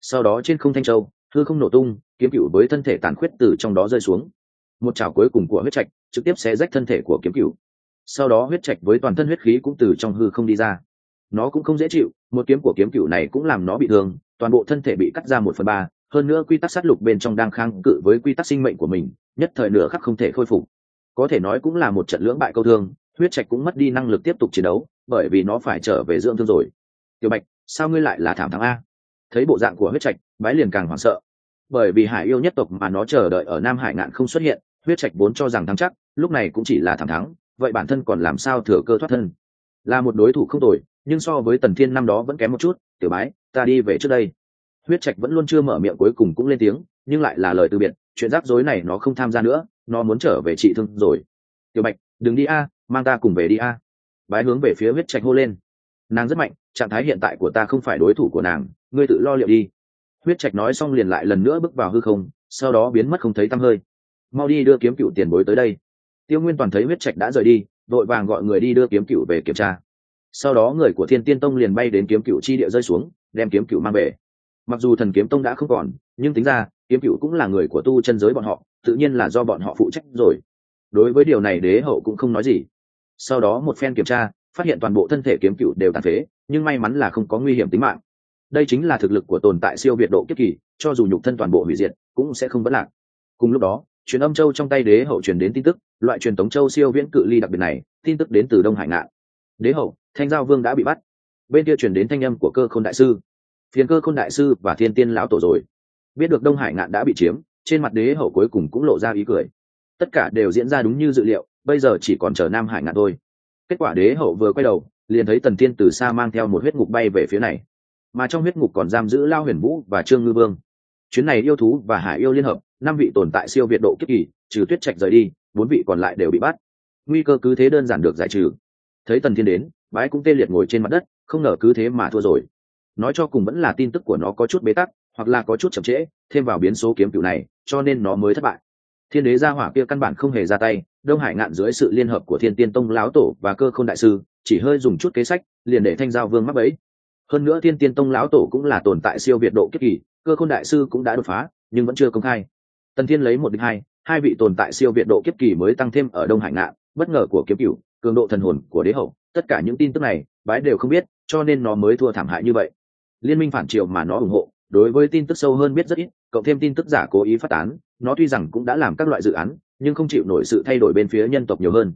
Sau đó trên không thanh châu hư không nổ tung, kiếm cựu với thân thể tàn khuyết từ trong đó rơi xuống. Một chảo cuối cùng của huyết trạch trực tiếp xé rách thân thể của kiếm cựu. Sau đó huyết trạch với toàn thân huyết khí cũng từ trong hư không đi ra. Nó cũng không dễ chịu, một kiếm của kiếm cựu này cũng làm nó bị thương, toàn bộ thân thể bị cắt ra 1/3, hơn nữa quy tắc sát lục bên trong đang kháng cự với quy tắc sinh mệnh của mình, nhất thời nửa khắc không thể khôi phục. Có thể nói cũng là một trận lưỡng bại câu thương, huyết trạch cũng mất đi năng lực tiếp tục chiến đấu, bởi vì nó phải trở về dưỡng thương rồi. Tiểu Bạch, sao ngươi lại là thảm thắng a? Thấy bộ dạng của huyết trạch, Bái liền càng hoảng sợ. Bởi vì hải yêu nhất tộc mà nó chờ đợi ở Nam Hải Ngạn không xuất hiện, huyết trạch vốn cho rằng thắng chắc, lúc này cũng chỉ là thảm thắng, vậy bản thân còn làm sao thừa cơ thoát thân? Là một đối thủ không tồi, nhưng so với Tần Thiên năm đó vẫn kém một chút. Tiểu Bái, ta đi về trước đây. Huyết trạch vẫn luôn chưa mở miệng, cuối cùng cũng lên tiếng, nhưng lại là lời từ biệt, chuyện rắc rối này nó không tham gia nữa, nó muốn trở về trị thương rồi. Tiểu Bạch, đừng đi a, mang ta cùng về đi a. Bái hướng về phía huyết trạch hô lên. Nàng rất mạnh, trạng thái hiện tại của ta không phải đối thủ của nàng, ngươi tự lo liệu đi. Huyết trạch nói xong liền lại lần nữa bước vào hư không, sau đó biến mất không thấy tăm hơi. Mau đi đưa kiếm cựu tiền bối tới đây. Tiêu Nguyên Toàn thấy huyết trạch đã rời đi, vội vàng gọi người đi đưa kiếm cựu về kiểm tra. Sau đó người của Thiên Tiên Tông liền bay đến kiếm cựu chi địa rơi xuống, đem kiếm cựu mang về. Mặc dù Thần Kiếm Tông đã không còn, nhưng tính ra kiếm cựu cũng là người của tu chân giới bọn họ, tự nhiên là do bọn họ phụ trách rồi. Đối với điều này Đế Hậu cũng không nói gì. Sau đó một phen kiểm tra, phát hiện toàn bộ thân thể kiếm cựu đều tàn phế, nhưng may mắn là không có nguy hiểm tính mạng. Đây chính là thực lực của tồn tại siêu việt độ kiếp kỳ, cho dù nhục thân toàn bộ hủy diệt cũng sẽ không vấn lạc. Cùng lúc đó, truyền âm châu trong tay Đế Hậu truyền đến tin tức, loại truyền tống châu siêu viễn cự ly đặc biệt này, tin tức đến từ Đông Hải Ngạn. Đế Hậu, Thanh Giao Vương đã bị bắt. Bên kia truyền đến thanh âm của Cơ Khôn đại sư. Phiền Cơ Khôn đại sư và Thiên Tiên lão tổ rồi. Biết được Đông Hải Ngạn đã bị chiếm, trên mặt Đế Hậu cuối cùng cũng lộ ra ý cười. Tất cả đều diễn ra đúng như dự liệu, bây giờ chỉ còn chờ Nam Hải Ngạn thôi. Kết quả Đế Hậu vừa quay đầu, liền thấy Tần Thiên từ xa mang theo một huyết ngục bay về phía này, mà trong huyết ngục còn giam giữ Lao Huyền Vũ và Trương Ngư Vương. Chuyến này yêu thú và hải yêu liên hợp, 5 vị tồn tại siêu việt độ kiếp kỳ, trừ Tuyết Trạch rời đi, 4 vị còn lại đều bị bắt. Nguy cơ cứ thế đơn giản được giải trừ. Thấy Tần Thiên đến, Bái cũng tê liệt ngồi trên mặt đất, không ngờ cứ thế mà thua rồi. Nói cho cùng vẫn là tin tức của nó có chút bế tắc, hoặc là có chút chậm trễ, thêm vào biến số kiếm cựu này, cho nên nó mới thất bại. Thiên đế gia hỏa kia căn bản không hề ra tay, Đông Hải Ngạn dưới sự liên hợp của Thiên Tiên Tông lão tổ và Cơ Khôn đại sư, chỉ hơi dùng chút kế sách, liền để Thanh Giao Vương mắc bẫy. Hơn nữa Thiên Tiên Tông lão tổ cũng là tồn tại siêu việt độ kiếp kỳ, Cơ Khôn đại sư cũng đã đột phá, nhưng vẫn chưa công khai. Tần Thiên lấy 1 địch 2, 2 vị tồn tại siêu việt độ kiếp kỳ mới tăng thêm ở Đông Hải Ngạn, bất ngờ của kiếm cửu, cường độ thần hồn của Đế Hậu, tất cả những tin tức này, Bái đều không biết, cho nên nó mới thua thảm hại như vậy. Liên minh phản triều mà nó ủng hộ, đối với tin tức sâu hơn biết rất ít, cộng thêm tin tức giả cố ý phát tán, nó tuy rằng cũng đã làm các loại dự án, nhưng không chịu nổi sự thay đổi bên phía nhân tộc nhiều hơn.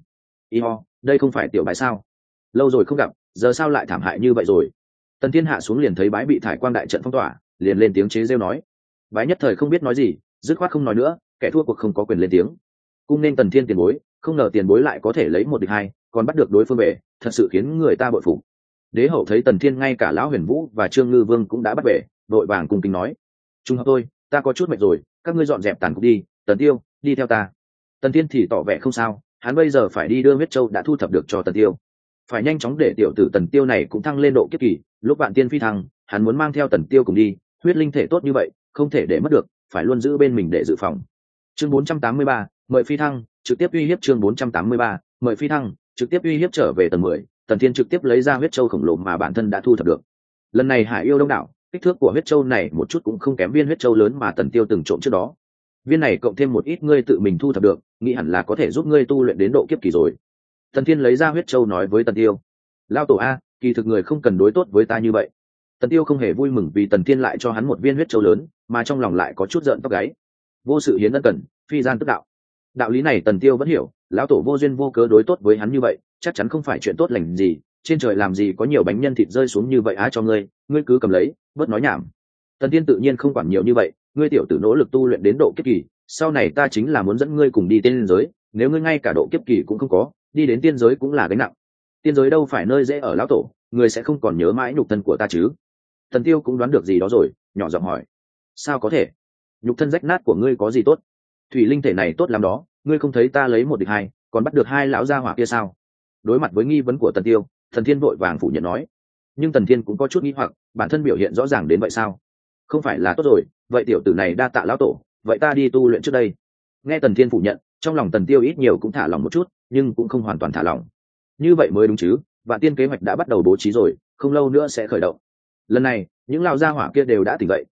Đây không phải tiểu Bái sao? Lâu rồi không gặp, giờ sao lại thảm hại như vậy rồi? Tần Thiên hạ xuống liền thấy Bái bị thải quang đại trận phong tỏa, liền lên tiếng chế rêu nói. Bái nhất thời không biết nói gì, dứt khoát không nói nữa, kẻ thua cuộc không có quyền lên tiếng. Cung nên Tần Thiên tiền bối, không ngờ tiền bối lại có thể lấy 1 địch 2, còn bắt được đối phương về, thật sự khiến người ta bội phục. Đế Hậu thấy Tần Thiên ngay cả lão Huyền Vũ và Trương Ngư Vương cũng đã bắt về, vội vàng cung kính nói: "Trung hợp tôi, ta có chút mệt rồi, các ngươi dọn dẹp tàn cục đi, Tần Tiêu, đi theo ta." Tần Thiên thì tỏ vẻ không sao, hắn bây giờ phải đi đưa huyết châu đã thu thập được cho Tần Tiêu, phải nhanh chóng để tiểu tử Tần Tiêu này cũng thăng lên độ kiếp kỳ, lúc Vạn Tiên phi thăng, hắn muốn mang theo Tần Tiêu cùng đi, huyết linh thể tốt như vậy, không thể để mất được, phải luôn giữ bên mình để dự phòng. Chương 483, mời phi thăng, trực tiếp uy hiếp. Chương 483, mời phi thăng, trực tiếp uy hiếp. Trở về tầng 10, Tần Thiên trực tiếp lấy ra huyết châu khổng lồ mà bản thân đã thu thập được. Lần này hải yêu đông đảo, kích thước của huyết châu này một chút cũng không kém viên huyết châu lớn mà Tần Tiêu từng trộm trước đó. Viên này cộng thêm một ít ngươi tự mình thu thập được, nghĩ hẳn là có thể giúp ngươi tu luyện đến độ kiếp kỳ rồi. Tần Thiên lấy ra huyết châu nói với Tần Tiêu: "Lao tổ a, kỳ thực người không cần đối tốt với ta như vậy." Tần Tiêu không hề vui mừng vì Tần Thiên lại cho hắn một viên huyết châu lớn, mà trong lòng lại có chút giận tóc gáy. Vô sự hiến ân cần, phi gian tức đạo. Đạo lý này Tần Tiêu vẫn hiểu, lão tổ vô duyên vô cớ đối tốt với hắn như vậy, chắc chắn không phải chuyện tốt lành gì. Trên trời làm gì có nhiều bánh nhân thịt rơi xuống như vậy á, cho ngươi, ngươi cứ cầm lấy, bớt nói nhảm. Tần Thiên tự nhiên không quản nhiều như vậy, ngươi tiểu tử nỗ lực tu luyện đến độ kiếp kỳ, sau này ta chính là muốn dẫn ngươi cùng đi tiên giới, nếu ngươi ngay cả độ kiếp kỳ cũng không có, đi đến tiên giới cũng là gánh nặng. Tiên giới đâu phải nơi dễ ở lão tổ, ngươi sẽ không còn nhớ mãi nhục thân của ta chứ? Tần Tiêu cũng đoán được gì đó rồi, nhỏ giọng hỏi: "Sao có thể? Nhục thân rách nát của ngươi có gì tốt? Thủy linh thể này tốt lắm đó, ngươi không thấy ta lấy 1 địch 2, còn bắt được 2 lão gia hỏa kia sao?" Đối mặt với nghi vấn của Tần Tiêu, Tần Thiên vội vàng phủ nhận nói. Nhưng Tần Thiên cũng có chút nghi hoặc, bản thân biểu hiện rõ ràng đến vậy sao? Không phải là tốt rồi, vậy tiểu tử này đa tạ lão tổ, vậy ta đi tu luyện trước đây. Nghe Tần Thiên phủ nhận, trong lòng Tần Tiêu ít nhiều cũng thả lòng một chút, nhưng cũng không hoàn toàn thả lòng. Như vậy mới đúng chứ, Vạn Tiên kế hoạch đã bắt đầu bố trí rồi, không lâu nữa sẽ khởi động. Lần này, những lão gia hỏa kia đều đã tỉnh dậy,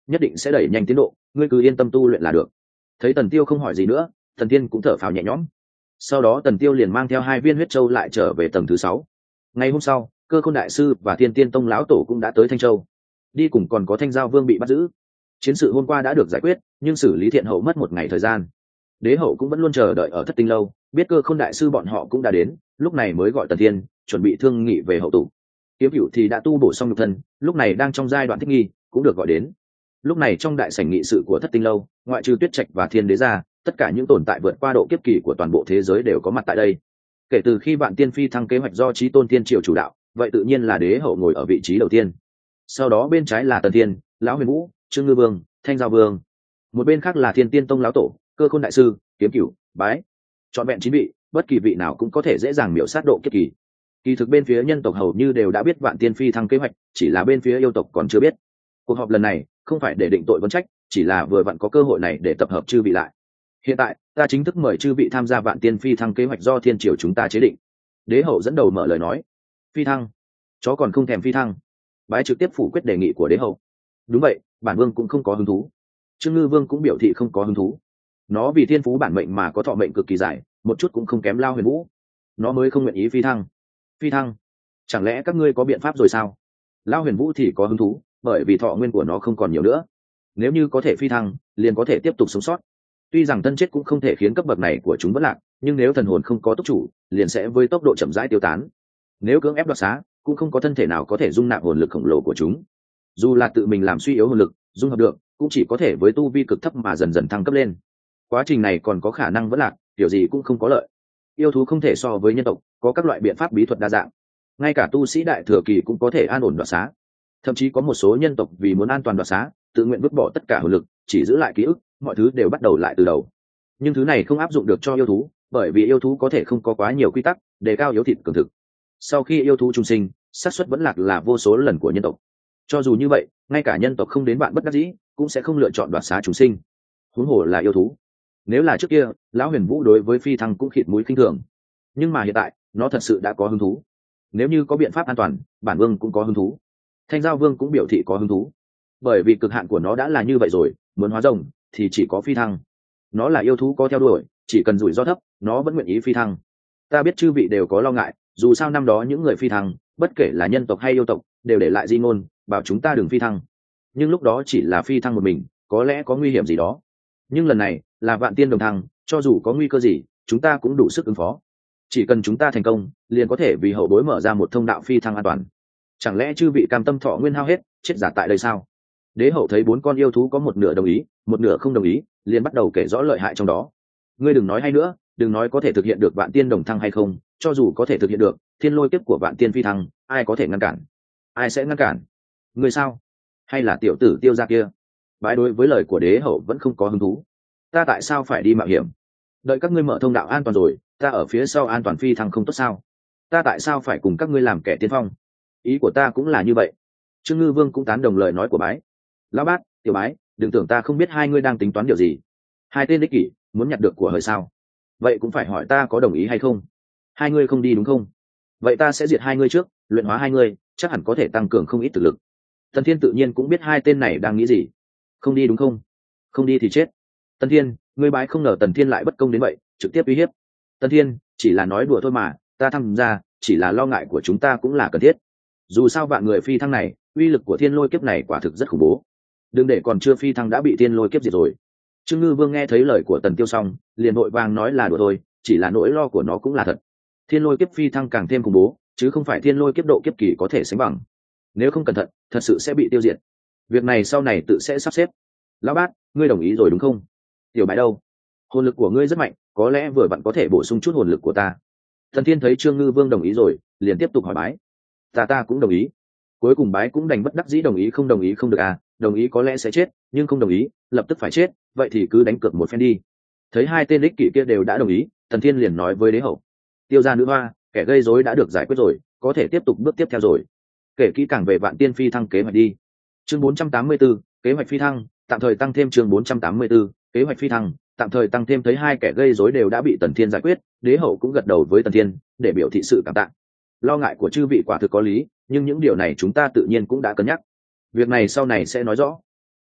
nhất định sẽ đẩy nhanh tiến độ, ngươi cứ yên tâm tu luyện là được. Thấy Tần Tiêu không hỏi gì nữa, Tần Thiên cũng thở phào nhẹ nhõm. Sau đó Tần Tiêu liền mang theo 2 viên huyết châu lại trở về tầng thứ 6. Ngày hôm sau, Cơ Khôn đại sư và Thiên Tiên tông lão tổ cũng đã tới Thanh Châu. Đi cùng còn có Thanh Giao Vương bị bắt giữ. Chiến sự hôm qua đã được giải quyết, nhưng xử lý Thiện Hậu mất 1 ngày thời gian. Đế Hậu cũng vẫn luôn chờ đợi ở Thất Tinh lâu, biết Cơ Khôn đại sư bọn họ cũng đã đến, lúc này mới gọi Tần Thiên, chuẩn bị thương nghị về hậu tụ. Kiếm Cửu thì đã tu bổ xong nhục thân, lúc này đang trong giai đoạn thích nghi, cũng được gọi đến. Lúc này trong đại sảnh nghị sự của Thất Tinh lâu, ngoại trừ Tuyết Trạch và Thiên Đế ra, tất cả những tồn tại vượt qua độ kiếp kỳ của toàn bộ thế giới đều có mặt tại đây. Kể từ khi Vạn Tiên Phi thăng kế hoạch do Chí Tôn Tiên Triều chủ đạo, vậy tự nhiên là Đế Hậu ngồi ở vị trí đầu tiên. Sau đó bên trái là Tần Thiên, Lão Huyền Vũ, Trương Ngư Vương, Thanh Giao Vương. Một bên khác là Thiên Tiên tông lão tổ, Cơ Khôn đại sư, Kiếm Cửu, Bái. Chọn vẹn 9 vị, bất kỳ vị nào cũng có thể dễ dàng miểu sát độ kiếp kỳ. Kỳ thực bên phía nhân tộc hầu như đều đã biết Vạn Tiên Phi thăng kế hoạch, chỉ là bên phía yêu tộc còn chưa biết. Cuộc họp lần này không phải để định tội vấn trách, chỉ là vừa vặn có cơ hội này để tập hợp chư vị lại. Hiện tại ta chính thức mời chư vị tham gia Vạn Tiên Phi thăng kế hoạch do Thiên Triều chúng ta chế định. Đế Hậu dẫn đầu mở lời nói. Phi thăng? Chó còn không thèm phi thăng. Bái trực tiếp phủ quyết đề nghị của Đế Hậu. Đúng vậy, bản vương cũng không có hứng thú. Trương Ngư Vương cũng biểu thị không có hứng thú. Nó vì thiên phú bản mệnh mà có thọ mệnh cực kỳ dài, một chút cũng không kém Lao Huyền Vũ. Nó mới không nguyện ý phi thăng. Phi thăng? Chẳng lẽ các ngươi có biện pháp rồi sao? Lao Huyền Vũ thì có hứng thú, bởi vì thọ nguyên của nó không còn nhiều nữa. Nếu như có thể phi thăng, liền có thể tiếp tục sống sót. Tuy rằng thân chết cũng không thể khiến cấp bậc này của chúng vất lạc, nhưng nếu thần hồn không có túc chủ, liền sẽ với tốc độ chậm rãi tiêu tán. Nếu cưỡng ép đoạt xá, cũng không có thân thể nào có thể dung nạp hồn lực khổng lồ của chúng. Dù là tự mình làm suy yếu hồn lực, dung hợp được, cũng chỉ có thể với tu vi cực thấp mà dần dần thăng cấp lên. Quá trình này còn có khả năng vất lạc, điều gì cũng không có lợi. Yêu thú không thể so với nhân tộc, có các loại biện pháp bí thuật đa dạng. Ngay cả tu sĩ đại thừa kỳ cũng có thể an ổn đoạt xá. Thậm chí có một số nhân tộc vì muốn an toàn đoạt xá, tự nguyện vứt bỏ tất cả hồn lực, chỉ giữ lại ký ức, mọi thứ đều bắt đầu lại từ đầu. Nhưng thứ này không áp dụng được cho yêu thú, bởi vì yêu thú có thể không có quá nhiều quy tắc, đề cao yếu thịt cường thực. Sau khi yêu thú trung sinh, xác suất vẫn lạc là vô số lần của nhân tộc. Cho dù như vậy, ngay cả nhân tộc không đến bạn bất đắc dĩ, cũng sẽ không lựa chọn đoạt xá chúng sinh. Huống hồ là yêu thú. Nếu là trước kia, Lão Huyền Vũ đối với phi thăng cũng khịt mũi khinh thường. Nhưng mà hiện tại, nó thật sự đã có hứng thú. Nếu như có biện pháp an toàn, bản vương cũng có hứng thú. Thanh Giao Vương cũng biểu thị có hứng thú. Bởi vì cực hạn của nó đã là như vậy rồi, muốn hóa rồng thì chỉ có phi thăng. Nó là yêu thú có theo đuổi, chỉ cần rủi ro thấp, nó vẫn nguyện ý phi thăng. Ta biết chư vị đều có lo ngại, dù sao năm đó những người phi thăng, bất kể là nhân tộc hay yêu tộc, đều để lại di ngôn, bảo chúng ta đừng phi thăng. Nhưng lúc đó chỉ là phi thăng một mình, có lẽ có nguy hiểm gì đó. Nhưng lần này là vạn tiên đồng thăng, cho dù có nguy cơ gì, chúng ta cũng đủ sức ứng phó. Chỉ cần chúng ta thành công, liền có thể vì hậu bối mở ra một thông đạo phi thăng an toàn. Chẳng lẽ chư vị cam tâm thọ nguyên hao hết, chết giả tại đây sao? Đế Hậu thấy 4 con yêu thú có một nửa đồng ý, một nửa không đồng ý, liền bắt đầu kể rõ lợi hại trong đó. Ngươi đừng nói hay nữa, đừng nói có thể thực hiện được vạn tiên đồng thăng hay không, cho dù có thể thực hiện được, thiên lôi kiếp của vạn tiên phi thăng, ai có thể ngăn cản? Ai sẽ ngăn cản? Ngươi sao? Hay là tiểu tử Tiêu gia kia? Bái đối với lời của Đế Hậu vẫn không có hứng thú. Ta tại sao phải đi mạo hiểm? Đợi các ngươi mở thông đạo an toàn rồi, ta ở phía sau an toàn phi thăng không tốt sao? Ta tại sao phải cùng các ngươi làm kẻ tiên phong? Ý của ta cũng là như vậy. Trương Ngư Vương cũng tán đồng lời nói của Bái. Lão Bát, Tiểu Bái, đừng tưởng ta không biết hai ngươi đang tính toán điều gì. Hai tên ích kỷ, muốn nhặt được của hời sao? Vậy cũng phải hỏi ta có đồng ý hay không? Hai ngươi không đi đúng không? Vậy ta sẽ diệt hai ngươi trước, luyện hóa hai ngươi, chắc hẳn có thể tăng cường không ít thực lực. Tần Thiên tự nhiên cũng biết hai tên này đang nghĩ gì. Không đi đúng không? Không đi thì chết. Tần Thiên, ngươi Bái không ngờ Tần Thiên lại bất công đến vậy, trực tiếp uy hiếp. Tần Thiên, chỉ là nói đùa thôi mà, ta tham gia, chỉ là lo ngại của chúng ta cũng là cần thiết. Dù sao vạn người phi thăng này, uy lực của thiên lôi kiếp này quả thực rất khủng bố. Đừng để còn chưa phi thăng đã bị thiên lôi kiếp diệt rồi. Trương Ngư Vương nghe thấy lời của Tần Tiêu xong, liền vội vàng nói là đùa thôi, chỉ là nỗi lo của nó cũng là thật. Thiên lôi kiếp phi thăng càng thêm khủng bố, chứ không phải thiên lôi kiếp độ kiếp kỳ có thể sánh bằng. Nếu không cẩn thận, thật sự sẽ bị tiêu diệt. Việc này sau này tự sẽ sắp xếp. Lão Bát, ngươi đồng ý rồi đúng không? Tiểu Bái đâu? Hồn lực của ngươi rất mạnh, có lẽ vừa vặn có thể bổ sung chút hồn lực của ta. Thần Thiên thấy Trương Ngư Vương đồng ý rồi, liền tiếp tục hỏi Bái. Ta cũng đồng ý. Cuối cùng Bái cũng đành bất đắc dĩ đồng ý không được à, đồng ý có lẽ sẽ chết, nhưng không đồng ý, lập tức phải chết, vậy thì cứ đánh cược một phen đi. Thấy hai tên ích kỷ kia đều đã đồng ý, Thần Thiên liền nói với Đế Hậu. Tiêu gia nữ hoa, kẻ gây rối đã được giải quyết rồi, có thể tiếp tục bước tiếp theo rồi. Kể kỹ càng về vạn tiên phi thăng kế hoạch đi. Chương 484, kế hoạch phi thăng, tạm thời tăng thêm chương 484, kế hoạch phi thăng, tạm thời tăng thêm. Thấy hai kẻ gây rối đều đã bị Tần Thiên giải quyết, Đế Hậu cũng gật đầu với Tần Thiên, để biểu thị sự cảm tạ. Lo ngại của chư vị quả thực có lý, nhưng những điều này chúng ta tự nhiên cũng đã cân nhắc. Việc này sau này sẽ nói rõ.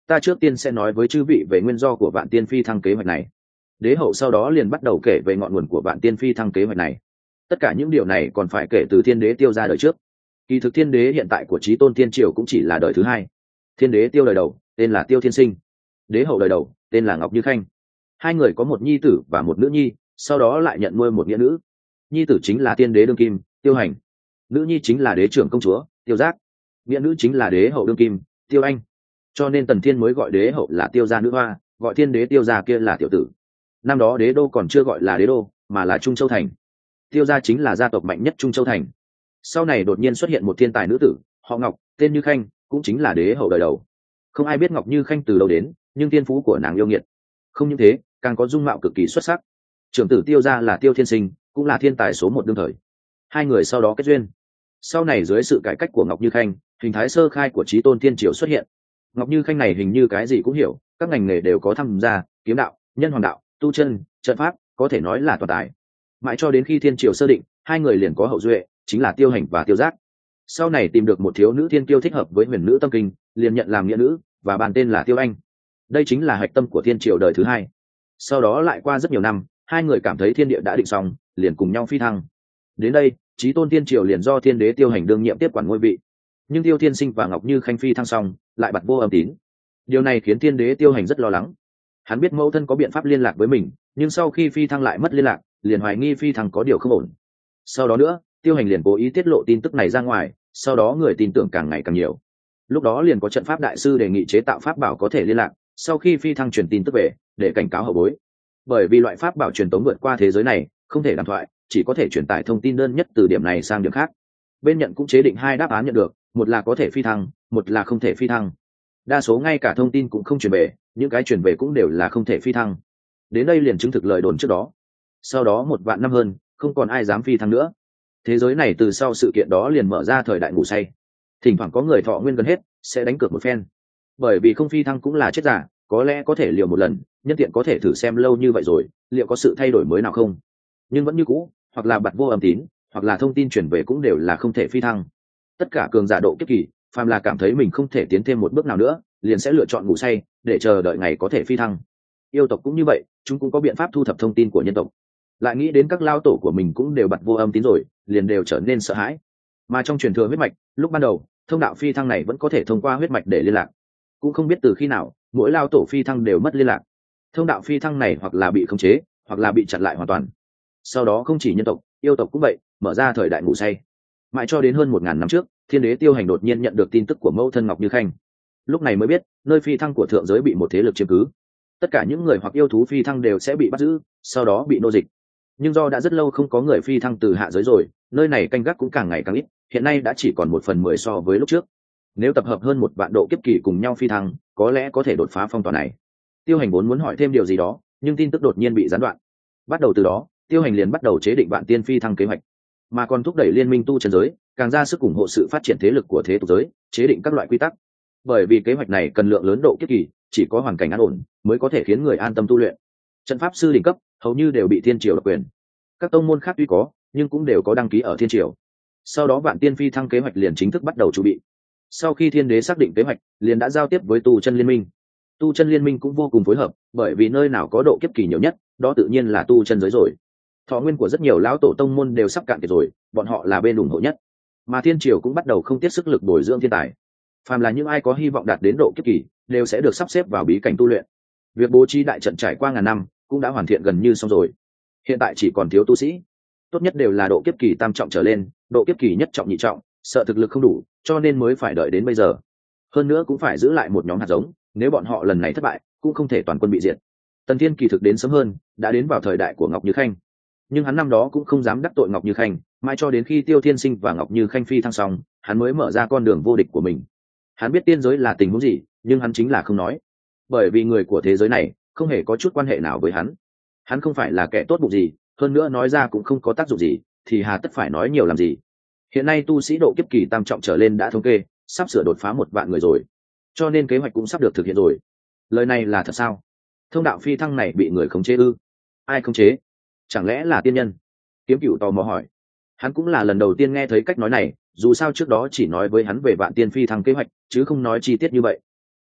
ta trước tiên sẽ nói với chư vị về nguyên do của vạn tiên phi thăng kế hoạch này. Đế hậu sau đó liền bắt đầu kể về ngọn nguồn của vạn tiên phi thăng kế hoạch này. Tất cả những điều này còn phải kể từ thiên đế Tiêu ra đời trước. Kỳ thực thiên đế hiện tại của Chí Tôn Tiên Triều cũng chỉ là đời thứ hai. Thiên đế Tiêu đời đầu tên là Tiêu Thiên Sinh, đế hậu đời đầu tên là Ngọc Như Khanh. Hai người có một nhi tử và một nữ nhi, sau đó lại nhận nuôi một nghĩa nữ. Nhi tử chính là tiên đế đương kim Tiêu Hành, nữ nhi chính là đế trưởng công chúa Tiêu Giác, nghĩa nữ chính là đế hậu đương kim Tiêu Anh. Cho nên Tần Thiên mới gọi đế hậu là Tiêu gia nữ hoa, gọi thiên đế Tiêu gia kia là tiểu tử. Năm đó đế đô còn chưa gọi là đế đô, mà là Trung Châu thành. Tiêu gia chính là gia tộc mạnh nhất Trung Châu thành. Sau này đột nhiên xuất hiện một thiên tài nữ tử, họ Ngọc, tên Như Khanh, cũng chính là đế hậu đời đầu. Không ai biết Ngọc Như Khanh từ đâu đến, nhưng thiên phú của nàng yêu nghiệt. Không những thế, càng có dung mạo cực kỳ xuất sắc. Trưởng tử Tiêu gia là Tiêu Thiên Sinh, cũng là thiên tài số một đương thời. Hai người sau đó kết duyên. Sau này dưới sự cải cách của Ngọc Như Khanh, hình thái sơ khai của Chí Tôn Tiên Triều xuất hiện. Ngọc Như Khanh này hình như cái gì cũng hiểu, các ngành nghề đều có tham gia, kiếm đạo, nhân hoàng đạo, tu chân, trận pháp, có thể nói là toàn tài. Mãi cho đến khi Thiên Triều sơ định, hai người liền có hậu duệ, chính là Tiêu Hành và Tiêu Giác. Sau này tìm được một thiếu nữ thiên kiêu thích hợp với huyền nữ tâm kinh, liền nhận làm nghĩa nữ và bàn tên là Tiêu Anh. Đây chính là hạch tâm của Thiên Triều đời thứ hai. Sau đó lại qua rất nhiều năm, hai người cảm thấy thiên địa đã định xong, liền cùng nhau phi thăng. Đến đây, Chí Tôn Tiên Triều liền do thiên đế Tiêu Hành đương nhiệm tiếp quản ngôi vị. Nhưng Tiêu Thiên Sinh và Ngọc Như Khanh phi thăng xong, lại bặt vô âm tín. Điều này khiến thiên đế Tiêu Hành rất lo lắng. Hắn biết mẫu thân có biện pháp liên lạc với mình, nhưng sau khi phi thăng lại mất liên lạc, liền hoài nghi phi thăng có điều không ổn. Sau đó nữa, Tiêu Hành liền cố ý tiết lộ tin tức này ra ngoài, sau đó người tin tưởng càng ngày càng nhiều. Lúc đó liền có trận pháp đại sư đề nghị chế tạo pháp bảo có thể liên lạc, sau khi phi thăng truyền tin tức về, để cảnh cáo hậu bối. Bởi vì loại pháp bảo truyền tống vượt qua thế giới này, không thể đàm thoại, chỉ có thể truyền tải thông tin đơn nhất từ điểm này sang điểm khác. Bên nhận cũng chế định hai đáp án nhận được, một là có thể phi thăng, một là không thể phi thăng. Đa số ngay cả thông tin cũng không truyền về, những cái truyền về cũng đều là không thể phi thăng. Đến đây liền chứng thực lời đồn trước đó. Sau đó 1 vạn năm hơn, không còn ai dám phi thăng nữa. Thế giới này từ sau sự kiện đó liền mở ra thời đại ngủ say. Thỉnh thoảng có người thọ nguyên gần hết, sẽ đánh cược một phen. Bởi vì không phi thăng cũng là chết giả, có lẽ có thể liều một lần, nhân tiện có thể thử xem lâu như vậy rồi, liệu có sự thay đổi mới nào không. Nhưng vẫn như cũ, hoặc là bặt vô âm tín, hoặc là thông tin truyền về cũng đều là không thể phi thăng. Tất cả cường giả độ kiếp kỳ, phàm là cảm thấy mình không thể tiến thêm một bước nào nữa, liền sẽ lựa chọn ngủ say để chờ đợi ngày có thể phi thăng. Yêu tộc cũng như vậy, chúng cũng có biện pháp thu thập thông tin của nhân tộc. Lại nghĩ đến các lao tổ của mình cũng đều bặt vô âm tín rồi, liền đều trở nên sợ hãi. Mà trong truyền thừa huyết mạch, lúc ban đầu, thông đạo phi thăng này vẫn có thể thông qua huyết mạch để liên lạc. Cũng không biết từ khi nào, mỗi lao tổ phi thăng đều mất liên lạc. Thông đạo phi thăng này hoặc là bị khống chế, hoặc là bị chặn lại hoàn toàn. Sau đó không chỉ nhân tộc, yêu tộc cũng vậy, mở ra thời đại ngủ say. Mãi cho đến hơn 1000 năm trước, thiên đế Tiêu Hành đột nhiên nhận được tin tức của mẫu thân Ngọc Như Khanh. Lúc này mới biết, nơi phi thăng của thượng giới bị một thế lực chiếm cứ. Tất cả những người hoặc yêu thú phi thăng đều sẽ bị bắt giữ, sau đó bị nô dịch. Nhưng do đã rất lâu không có người phi thăng từ hạ giới rồi, nơi này canh gác cũng càng ngày càng ít, hiện nay đã chỉ còn 1/10 so với lúc trước. Nếu tập hợp hơn 1 vạn độ kiếp kỳ cùng nhau phi thăng, có lẽ có thể đột phá phong tỏa này. Tiêu Hành vốn muốn hỏi thêm điều gì đó, nhưng tin tức đột nhiên bị gián đoạn. Bắt đầu từ đó, Tiêu Hành liền bắt đầu chế định vạn tiên phi thăng kế hoạch, mà còn thúc đẩy liên minh tu chân giới, càng ra sức ủng hộ sự phát triển thế lực của thế tục giới, chế định các loại quy tắc. Bởi vì kế hoạch này cần lượng lớn độ kiếp kỳ, chỉ có hoàn cảnh an ổn mới có thể khiến người an tâm tu luyện. Trận pháp sư đỉnh cấp hầu như đều bị thiên triều độc quyền. Các tông môn khác tuy có, nhưng cũng đều có đăng ký ở thiên triều. Sau đó vạn tiên phi thăng kế hoạch liền chính thức bắt đầu chuẩn bị. Sau khi thiên đế xác định kế hoạch, liền đã giao tiếp với tu chân liên minh. Tu chân liên minh cũng vô cùng phối hợp, bởi vì nơi nào có độ kiếp kỳ nhiều nhất, đó tự nhiên là tu chân giới rồi. Thọ nguyên của rất nhiều lão tổ tông môn đều sắp cạn kiệt rồi, bọn họ là bên ủng hộ nhất. Mà thiên triều cũng bắt đầu không tiếc sức lực bồi dưỡng thiên tài. Phàm là những ai có hy vọng đạt đến độ kiếp kỳ, đều sẽ được sắp xếp vào bí cảnh tu luyện. Việc bố trí đại trận trải qua ngàn năm, cũng đã hoàn thiện gần như xong rồi. Hiện tại chỉ còn thiếu tu sĩ, tốt nhất đều là độ kiếp kỳ tam trọng trở lên, độ kiếp kỳ nhất trọng nhị trọng, sợ thực lực không đủ, cho nên mới phải đợi đến bây giờ. Hơn nữa cũng phải giữ lại một nhóm hạt giống, nếu bọn họ lần này thất bại, cũng không thể toàn quân bị diệt. Tần Thiên kỳ thực đến sớm hơn, đã đến vào thời đại của Ngọc Như Khanh. Nhưng hắn năm đó cũng không dám đắc tội Ngọc Như Khanh, mãi cho đến khi Tiêu Thiên Sinh và Ngọc Như Khanh phi thăng xong, hắn mới mở ra con đường vô địch của mình. Hắn biết tiên giới là tình huống gì, nhưng hắn chính là không nói, bởi vì người của thế giới này không hề có chút quan hệ nào với hắn. Hắn không phải là kẻ tốt bụng gì, hơn nữa nói ra cũng không có tác dụng gì, thì hà tất phải nói nhiều làm gì. Hiện nay tu sĩ độ kiếp kỳ tam trọng trở lên đã thống kê, sắp sửa đột phá 1 vạn người rồi, cho nên kế hoạch cũng sắp được thực hiện rồi. Lời này là thật sao? Thông đạo phi thăng này bị người khống chế ư? Ai khống chế? Chẳng lẽ là tiên nhân? Kiếm Cửu tò mò hỏi. Hắn cũng là lần đầu tiên nghe thấy cách nói này, dù sao trước đó chỉ nói với hắn về vạn tiên phi thăng kế hoạch, chứ không nói chi tiết như vậy.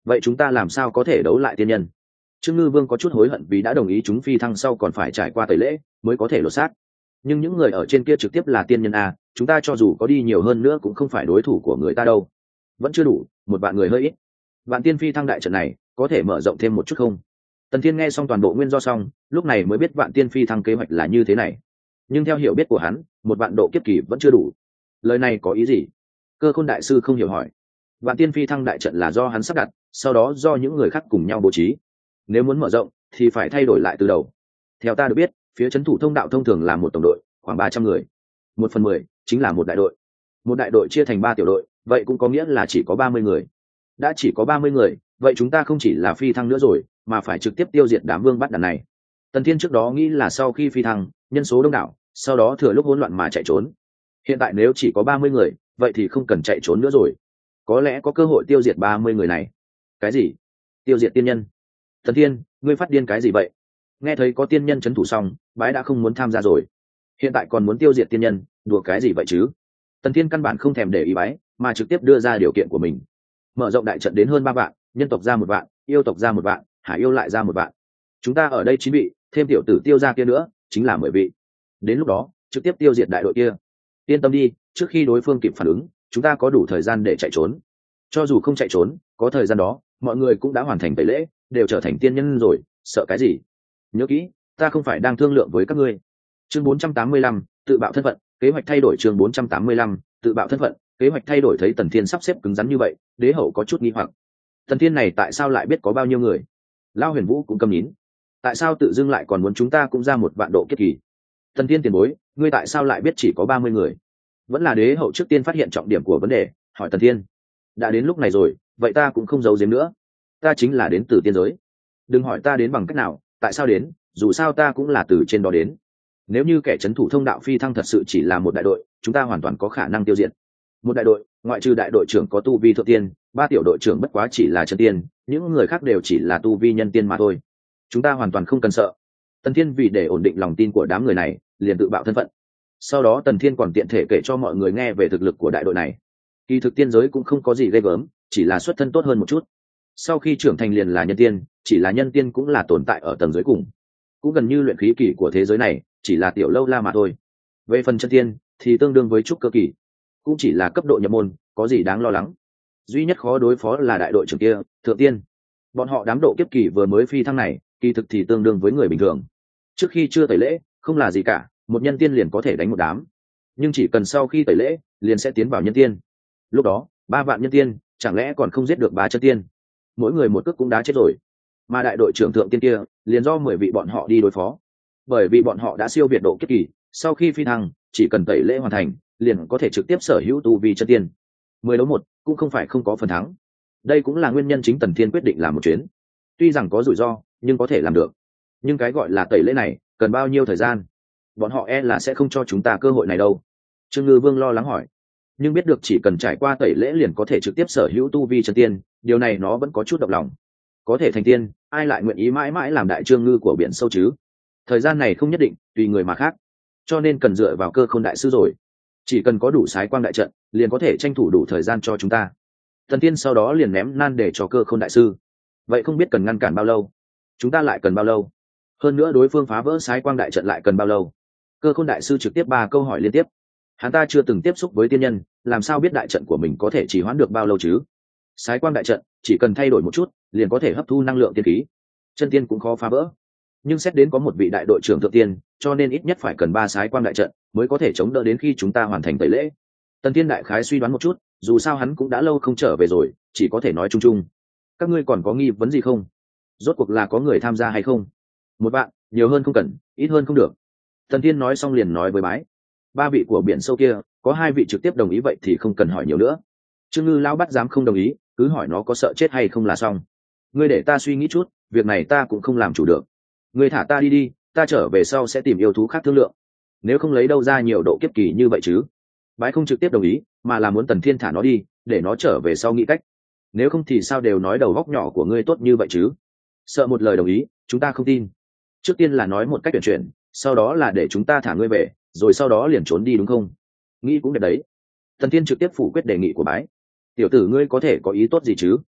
vậy chúng ta làm sao có thể đấu lại tiên nhân? Trương Ngư Vương có chút hối hận vì đã đồng ý chúng phi thăng sau còn phải trải qua tẩy lễ mới có thể lột xác. Nhưng những người ở trên kia trực tiếp là tiên nhân à, chúng ta cho dù có đi nhiều hơn nữa cũng không phải đối thủ của người ta đâu. Vẫn chưa đủ, 1 vạn người hơi ít. Vạn tiên phi thăng đại trận này có thể mở rộng thêm một chút không? Tần Thiên nghe xong toàn bộ nguyên do xong, lúc này mới biết vạn tiên phi thăng kế hoạch là như thế này. Nhưng theo hiểu biết của hắn, 1 vạn độ kiếp kỳ vẫn chưa đủ. Lời này có ý gì? Cơ Khôn đại sư không hiểu hỏi. Vạn tiên phi thăng đại trận là do hắn sắp đặt, sau đó do những người khác cùng nhau bố trí. Nếu muốn mở rộng thì phải thay đổi lại từ đầu. Theo ta được biết, phía trấn thủ thông đạo thông thường là một tổng đội, khoảng 300 người. 1/10 chính là một đại đội. Một đại đội chia thành 3 tiểu đội, vậy cũng có nghĩa là chỉ có 30 người. Đã chỉ có 30 người, vậy chúng ta không chỉ là phi thăng nữa rồi, mà phải trực tiếp tiêu diệt đám vương bắt đàn này. Tần Thiên trước đó nghĩ là sau khi phi thăng, nhân số đông đảo, sau đó thừa lúc hỗn loạn mà chạy trốn. Hiện tại nếu chỉ có 30 người, vậy thì không cần chạy trốn nữa rồi. Có lẽ có cơ hội tiêu diệt 30 người này. Cái gì? Tiêu diệt tiên nhân? Tần Thiên, ngươi phát điên cái gì vậy? Nghe thấy có tiên nhân trấn thủ xong, bái đã không muốn tham gia rồi. Hiện tại còn muốn tiêu diệt tiên nhân, đùa cái gì vậy chứ? Tần Thiên căn bản không thèm để ý bái, mà trực tiếp đưa ra điều kiện của mình. Mở rộng đại trận đến hơn 3 vạn, nhân tộc ra 1 vạn, yêu tộc ra 1 vạn, hải yêu lại ra 1 vạn. Chúng ta ở đây 9 vị, thêm tiểu tử tiêu ra kia nữa, chính là 10 vị. Đến lúc đó, trực tiếp tiêu diệt đại đội kia. Yên tâm đi, trước khi đối phương kịp phản ứng, chúng ta có đủ thời gian để chạy trốn. Cho dù không chạy trốn, có thời gian đó, mọi người cũng đã hoàn thành tẩy lễ, đều trở thành tiên nhân rồi, sợ cái gì? Nhớ kỹ, ta không phải đang thương lượng với các ngươi. Chương 485, tự bạo thân phận, kế hoạch thay đổi. Chương 485, tự bạo thân phận, kế hoạch thay đổi. Thấy Tần Thiên sắp xếp cứng rắn như vậy, Đế Hậu có chút nghi hoặc. Tần Thiên này tại sao lại biết có bao nhiêu người? Lao Huyền Vũ cũng câm nín. Tại sao tự dưng lại còn muốn chúng ta cũng ra 1 vạn độ kiếp kỳ? Tần Thiên tiền bối, ngươi tại sao lại biết chỉ có 30 người? Vẫn là Đế Hậu trước tiên phát hiện trọng điểm của vấn đề, hỏi Tần Thiên. Đã đến lúc này rồi, vậy ta cũng không giấu giếm nữa. Ta chính là đến từ tiên giới. Đừng hỏi ta đến bằng cách nào, tại sao đến, dù sao ta cũng là từ trên đó đến. Nếu như kẻ trấn thủ thông đạo phi thăng thật sự chỉ là một đại đội, chúng ta hoàn toàn có khả năng tiêu diệt. Một đại đội, ngoại trừ đại đội trưởng có tu vi thượng tiên, 3 tiểu đội trưởng bất quá chỉ là chân tiên, những người khác đều chỉ là tu vi nhân tiên mà thôi. Chúng ta hoàn toàn không cần sợ. Tần Thiên vì để ổn định lòng tin của đám người này, liền tự bạo thân phận. Sau đó Tần Thiên còn tiện thể kể cho mọi người nghe về thực lực của đại đội này. Kỳ thực tiên giới cũng không có gì ghê gớm, chỉ là xuất thân tốt hơn một chút. Sau khi trưởng thành liền là nhân tiên, chỉ là nhân tiên cũng là tồn tại ở tầng dưới cùng, cũng gần như luyện khí kỳ của thế giới này, chỉ là tiểu lâu la mà thôi. Về phần chân tiên thì tương đương với trúc cơ kỳ, cũng chỉ là cấp độ nhập môn, có gì đáng lo lắng. Duy nhất khó đối phó là đại đội trưởng kia, thượng tiên. Bọn họ đám độ kiếp kỳ vừa mới phi thăng này, kỳ thực thì tương đương với người bình thường. Trước khi chưa tẩy lễ, không là gì cả, một nhân tiên liền có thể đánh một đám. Nhưng chỉ cần sau khi tẩy lễ, liền sẽ tiến vào nhân tiên. Lúc đó, 3 vạn nhân tiên, chẳng lẽ còn không giết được 3 chân tiên? Mỗi người một cước cũng đã chết rồi. Mà đại đội trưởng thượng tiên kia, liền do 10 vị bọn họ đi đối phó. Bởi vì bọn họ đã siêu việt độ kiếp kỳ, sau khi phi thăng, chỉ cần tẩy lễ hoàn thành, liền có thể trực tiếp sở hữu tu vi chân tiên. 10 đấu 1, cũng không phải không có phần thắng. Đây cũng là nguyên nhân chính Tần Thiên quyết định làm một chuyến. Tuy rằng có rủi ro, nhưng có thể làm được. Nhưng cái gọi là tẩy lễ này, cần bao nhiêu thời gian? Bọn họ là sẽ không cho chúng ta cơ hội này đâu. Trương Ngư Vương lo lắng hỏi. Nhưng biết được chỉ cần trải qua tẩy lễ liền có thể trực tiếp sở hữu tu vi chân tiên, điều này nó vẫn có chút động lòng. Có thể thành tiên, ai lại nguyện ý mãi mãi làm đại trương ngư của biển sâu chứ? Thời gian này không nhất định, tùy người mà khác. Cho nên cần dựa vào Cơ Khôn đại sư rồi. Chỉ cần có đủ sái quang đại trận, liền có thể tranh thủ đủ thời gian cho chúng ta. Thần Tiên sau đó liền ném nan để cho Cơ Khôn đại sư. Vậy không biết cần ngăn cản bao lâu? Chúng ta lại cần bao lâu? Hơn nữa đối phương phá vỡ sái quang đại trận lại cần bao lâu? Cơ Khôn đại sư trực tiếp 3 câu hỏi liên tiếp. Hắn ta chưa từng tiếp xúc với tiên nhân, làm sao biết đại trận của mình có thể trì hoãn được bao lâu chứ? Sái quang đại trận chỉ cần thay đổi một chút, liền có thể hấp thu năng lượng tiên khí. Chân tiên cũng khó phá vỡ. Nhưng xét đến có một vị đại đội trưởng thượng tiên, cho nên ít nhất phải cần 3 sái quang đại trận mới có thể chống đỡ đến khi chúng ta hoàn thành tẩy lễ. Tần Thiên đại khái suy đoán một chút, dù sao hắn cũng đã lâu không trở về rồi, chỉ có thể nói chung chung. Các ngươi còn có nghi vấn gì không? Rốt cuộc là có người tham gia hay không? 1 vạn, nhiều hơn không cần, ít hơn không được. Tần Thiên nói xong liền nói với bái. 3 vị của biển sâu kia, có 2 vị trực tiếp đồng ý, vậy thì không cần hỏi nhiều nữa. Trương Ngư lão bắt dám không đồng ý, cứ hỏi nó có sợ chết hay không là xong. Ngươi để ta suy nghĩ chút, việc này ta cũng không làm chủ được. Ngươi thả ta đi đi, ta trở về sau sẽ tìm yêu thú khác thương lượng. Nếu không lấy đâu ra nhiều độ kiếp kỳ như vậy chứ? Bái không trực tiếp đồng ý, mà là muốn Tần Thiên thả nó đi, để nó trở về sau nghĩ cách. Nếu không thì sao đều nói đầu góc nhỏ của ngươi tốt như vậy chứ? Sợ một lời đồng ý, chúng ta không tin. Trước tiên là nói một cách tuyển chuyển, sau đó là để chúng ta thả ngươi về, rồi sau đó liền trốn đi đúng không? Nghĩ cũng đẹp đấy. Tần Thiên trực tiếp phủ quyết đề nghị của bái. Tiểu tử ngươi có thể có ý tốt gì chứ?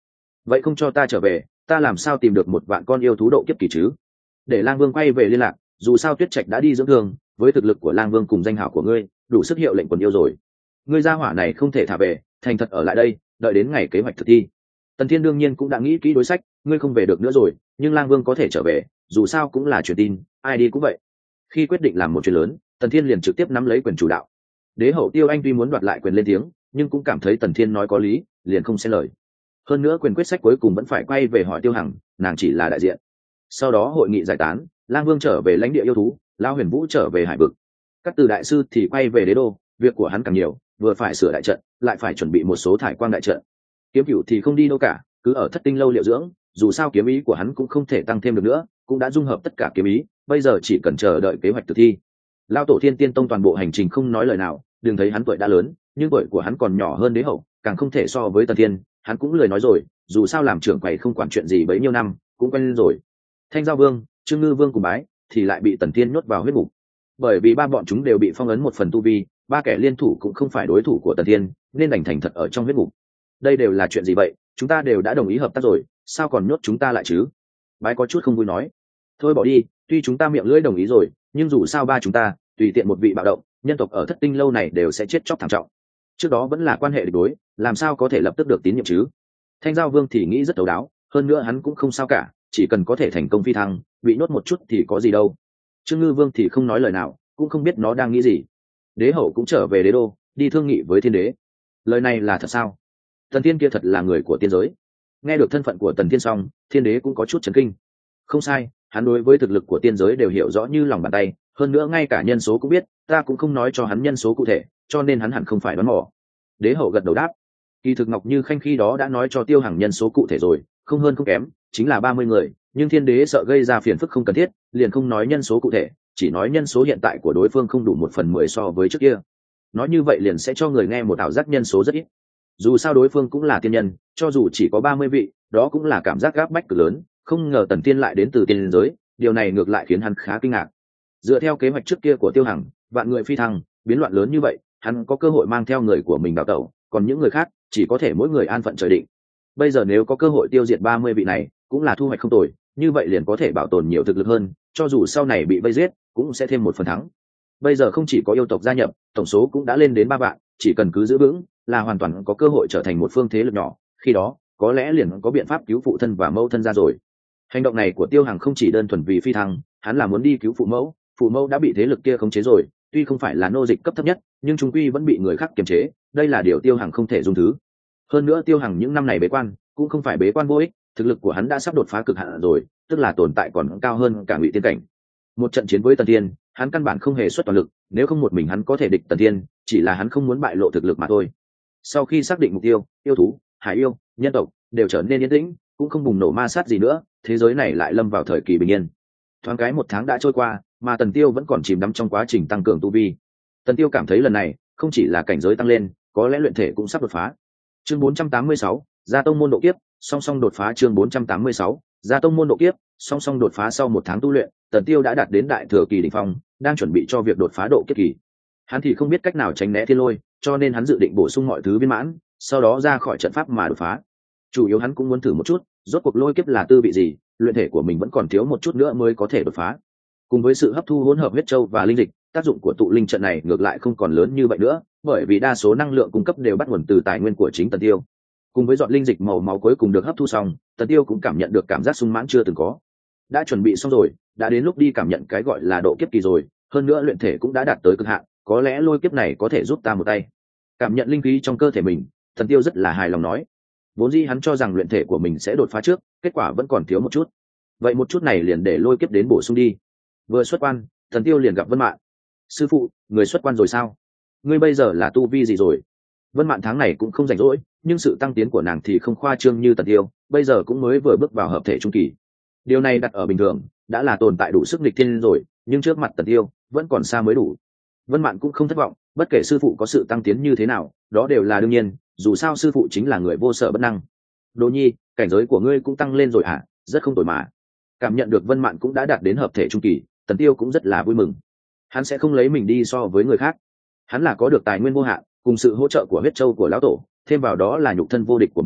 vậy không cho ta trở về, ta làm sao tìm được một vạn con yêu thú độ kiếp kỳ chứ? Để Lang Vương quay về liên lạc, dù sao Tuyết Trạch đã đi dưỡng thương, với thực lực của Lang Vương cùng danh hảo của ngươi, đủ sức hiệu lệnh quần yêu rồi. Ngươi gia hỏa này không thể thả về, thành thật ở lại đây, đợi đến ngày kế hoạch thực thi. Tần Thiên đương nhiên cũng đã nghĩ kỹ đối sách, ngươi không về được nữa rồi, nhưng Lang Vương có thể trở về, dù sao cũng là truyền tin, ai đi cũng vậy. Khi quyết định làm một chuyện lớn, Tần Thiên liền trực tiếp nắm lấy quyền chủ đạo. Đế hậu Tiêu Anh tuy muốn đoạt lại quyền lên tiếng, nhưng cũng cảm thấy Tần Thiên nói có lý, liền không xen lời. Hơn nữa quyền quyết sách cuối cùng vẫn phải quay về hỏi Tiêu Hằng, nàng chỉ là đại diện. Sau đó hội nghị giải tán, Lang Vương trở về lãnh địa yêu thú, Lão Huyền Vũ trở về hải vực. Các từ đại sư thì quay về đế đô, việc của hắn càng nhiều, vừa phải sửa đại trận, lại phải chuẩn bị một số thải quang đại trận. Kiếm Cửu thì không đi đâu cả, cứ ở Thất Tinh lâu liệu dưỡng, dù sao kiếm ý của hắn cũng không thể tăng thêm được nữa, cũng đã dung hợp tất cả kiếm ý, bây giờ chỉ cần chờ đợi kế hoạch thực thi. Lão tổ Thiên Tiên Tông toàn bộ hành trình không nói lời nào, đừng thấy hắn tuổi đã lớn, nhưng tuổi của hắn còn nhỏ hơn đế hậu, càng không thể so với Tần Thiên, hắn cũng lười nói rồi, dù sao làm trưởng quầy không quản chuyện gì bấy nhiêu năm, cũng quen rồi. Thanh Giao Vương, Trương Ngư Vương cùng bái thì lại bị Tần Thiên nhốt vào huyết ngục. Bởi vì ba bọn chúng đều bị phong ấn một phần tu vi, ba kẻ liên thủ cũng không phải đối thủ của Tần Thiên, nên đành thành thật ở trong huyết ngục. Đây đều là chuyện gì vậy, chúng ta đều đã đồng ý hợp tác rồi, sao còn nhốt chúng ta lại chứ? Bái có chút không vui nói. Thôi bỏ đi, tuy chúng ta miệng lưỡi đồng ý rồi, nhưng dù sao ba chúng ta tùy tiện một vị bạo động, nhân tộc ở Thất Tinh lâu này đều sẽ chết chóc thảm trọng. Trước đó vẫn là quan hệ địch đối, làm sao có thể lập tức được tín nhiệm chứ? Thanh Giao Vương thì nghĩ rất thấu đáo, hơn nữa hắn cũng không sao cả, chỉ cần có thể thành công phi thăng, bị nhốt một chút thì có gì đâu. Trương Ngư Vương thì không nói lời nào, cũng không biết nó đang nghĩ gì. Đế hậu cũng trở về đế đô, đi thương nghị với thiên đế. Lời này là thật sao? Tần Thiên kia thật là người của tiên giới. Nghe được thân phận của Tần Thiên xong, thiên đế cũng có chút chấn kinh. Không sai, hắn đối với thực lực của tiên giới đều hiểu rõ như lòng bàn tay, hơn nữa ngay cả nhân số cũng biết, ta cũng không nói cho hắn nhân số cụ thể, cho nên hắn hẳn không phải đoán mò. Đế hậu gật đầu đáp. Kỳ thực Ngọc Như Khanh khi đó đã nói cho Tiêu Hằng nhân số cụ thể rồi, không hơn không kém, chính là 30 người, nhưng thiên đế sợ gây ra phiền phức không cần thiết, liền không nói nhân số cụ thể, chỉ nói nhân số hiện tại của đối phương không đủ 1/10 so với trước kia. Nói như vậy liền sẽ cho người nghe một ảo giác nhân số rất ít. Dù sao đối phương cũng là tiên nhân, cho dù chỉ có 30 vị, đó cũng là cảm giác gáp bách cực lớn, không ngờ Tần Tiên lại đến từ tiên giới, điều này ngược lại khiến hắn khá kinh ngạc. Dựa theo kế hoạch trước kia của Tiêu Hằng, vạn người phi thăng, biến loạn lớn như vậy, hắn có cơ hội mang theo người của mình đào tẩu, còn những người khác chỉ có thể mỗi người an phận trời định. Bây giờ nếu có cơ hội tiêu diệt 30 vị này, cũng là thu hoạch không tồi, như vậy liền có thể bảo tồn nhiều thực lực hơn, cho dù sau này bị vây giết, cũng sẽ thêm một phần thắng. Bây giờ không chỉ có yêu tộc gia nhập, tổng số cũng đã lên đến 3 vạn, chỉ cần cứ giữ vững, là hoàn toàn có cơ hội trở thành một phương thế lực nhỏ, khi đó, có lẽ liền có biện pháp cứu phụ thân và mẫu thân ra rồi. Hành động này của Tiêu Hằng không chỉ đơn thuần vì phi thăng, hắn là muốn đi cứu phụ mẫu đã bị thế lực kia khống chế rồi, tuy không phải là nô dịch cấp thấp nhất, nhưng chúng quy vẫn bị người khác kiềm chế, đây là điều Tiêu Hằng không thể dung thứ. Hơn nữa Tiêu Hằng những năm này bế quan, cũng không phải bế quan vô ích, thực lực của hắn đã sắp đột phá cực hạn rồi, tức là tồn tại còn cao hơn cả Ngụy Tiên cảnh. Một trận chiến với Tần Thiên, hắn căn bản không hề xuất toàn lực, nếu không một mình hắn có thể địch Tần Thiên, chỉ là hắn không muốn bại lộ thực lực mà thôi. Sau khi xác định mục tiêu, yêu thú, hải yêu, nhân tộc đều trở nên yên tĩnh, cũng không bùng nổ ma sát gì nữa, thế giới này lại lâm vào thời kỳ bình yên. Thoáng cái 1 tháng đã trôi qua, mà Tần Tiêu vẫn còn chìm đắm trong quá trình tăng cường tu vi. Tần Tiêu cảm thấy lần này không chỉ là cảnh giới tăng lên, có lẽ luyện thể cũng sắp đột phá. Chương 486, gia tông môn độ kiếp, song song đột phá. Chương 486, gia tông môn độ kiếp, song song đột phá. Sau 1 tháng tu luyện, Tần Tiêu đã đạt đến đại thừa kỳ đỉnh phong, đang chuẩn bị cho việc đột phá độ kiếp kỳ. Hắn thì không biết cách nào tránh né thiên lôi, cho nên hắn dự định bổ sung mọi thứ viên mãn, sau đó ra khỏi trận pháp mà đột phá. Chủ yếu hắn cũng muốn thử một chút, rốt cuộc lôi kiếp là tư vị gì, luyện thể của mình vẫn còn thiếu một chút nữa mới có thể đột phá. Cùng với sự hấp thu hỗn hợp huyết châu và linh dịch, tác dụng của tụ linh trận này ngược lại không còn lớn như vậy nữa, bởi vì đa số năng lượng cung cấp đều bắt nguồn từ tài nguyên của chính Tần Tiêu. Cùng với giọt linh dịch màu máu cuối cùng được hấp thu xong, Tần Tiêu cũng cảm nhận được cảm giác sung mãn chưa từng có. Đã chuẩn bị xong rồi, đã đến lúc đi cảm nhận cái gọi là độ kiếp kỳ rồi, hơn nữa luyện thể cũng đã đạt tới cực hạn, có lẽ lôi kiếp này có thể giúp ta một tay. Cảm nhận linh khí trong cơ thể mình, Tần Tiêu rất là hài lòng nói. Vốn dĩ hắn cho rằng luyện thể của mình sẽ đột phá trước, kết quả vẫn còn thiếu một chút. Vậy một chút này liền để lôi kiếp đến bổ sung đi. Vừa xuất quan, Tần Tiêu liền gặp Vân Mạn. Sư phụ, người xuất quan rồi sao? Ngươi bây giờ là tu vi gì rồi? Vân Mạn tháng này cũng không rảnh rỗi, nhưng sự tăng tiến của nàng thì không khoa trương như Tần Tiêu, bây giờ cũng mới vừa bước vào hợp thể trung kỳ. Điều này đặt ở bình thường, đã là tồn tại đủ sức nghịch thiên rồi, nhưng trước mặt Tần Tiêu, vẫn còn xa mới đủ. Vân Mạn cũng không thất vọng, bất kể sư phụ có sự tăng tiến như thế nào, đó đều là đương nhiên, dù sao sư phụ chính là người vô sợ bất năng. Đỗ Nhi, cảnh giới của ngươi cũng tăng lên rồi hả? Rất không tồi mà. Cảm nhận được Vân Mạn cũng đã đạt đến hợp thể trung kỳ, Tần Tiêu cũng rất là vui mừng. Hắn sẽ không lấy mình đi so với người khác. Hắn là có được tài nguyên vô hạn, cùng sự hỗ trợ của huyết châu của lão tổ, thêm vào đó là nhục thân vô địch của mình,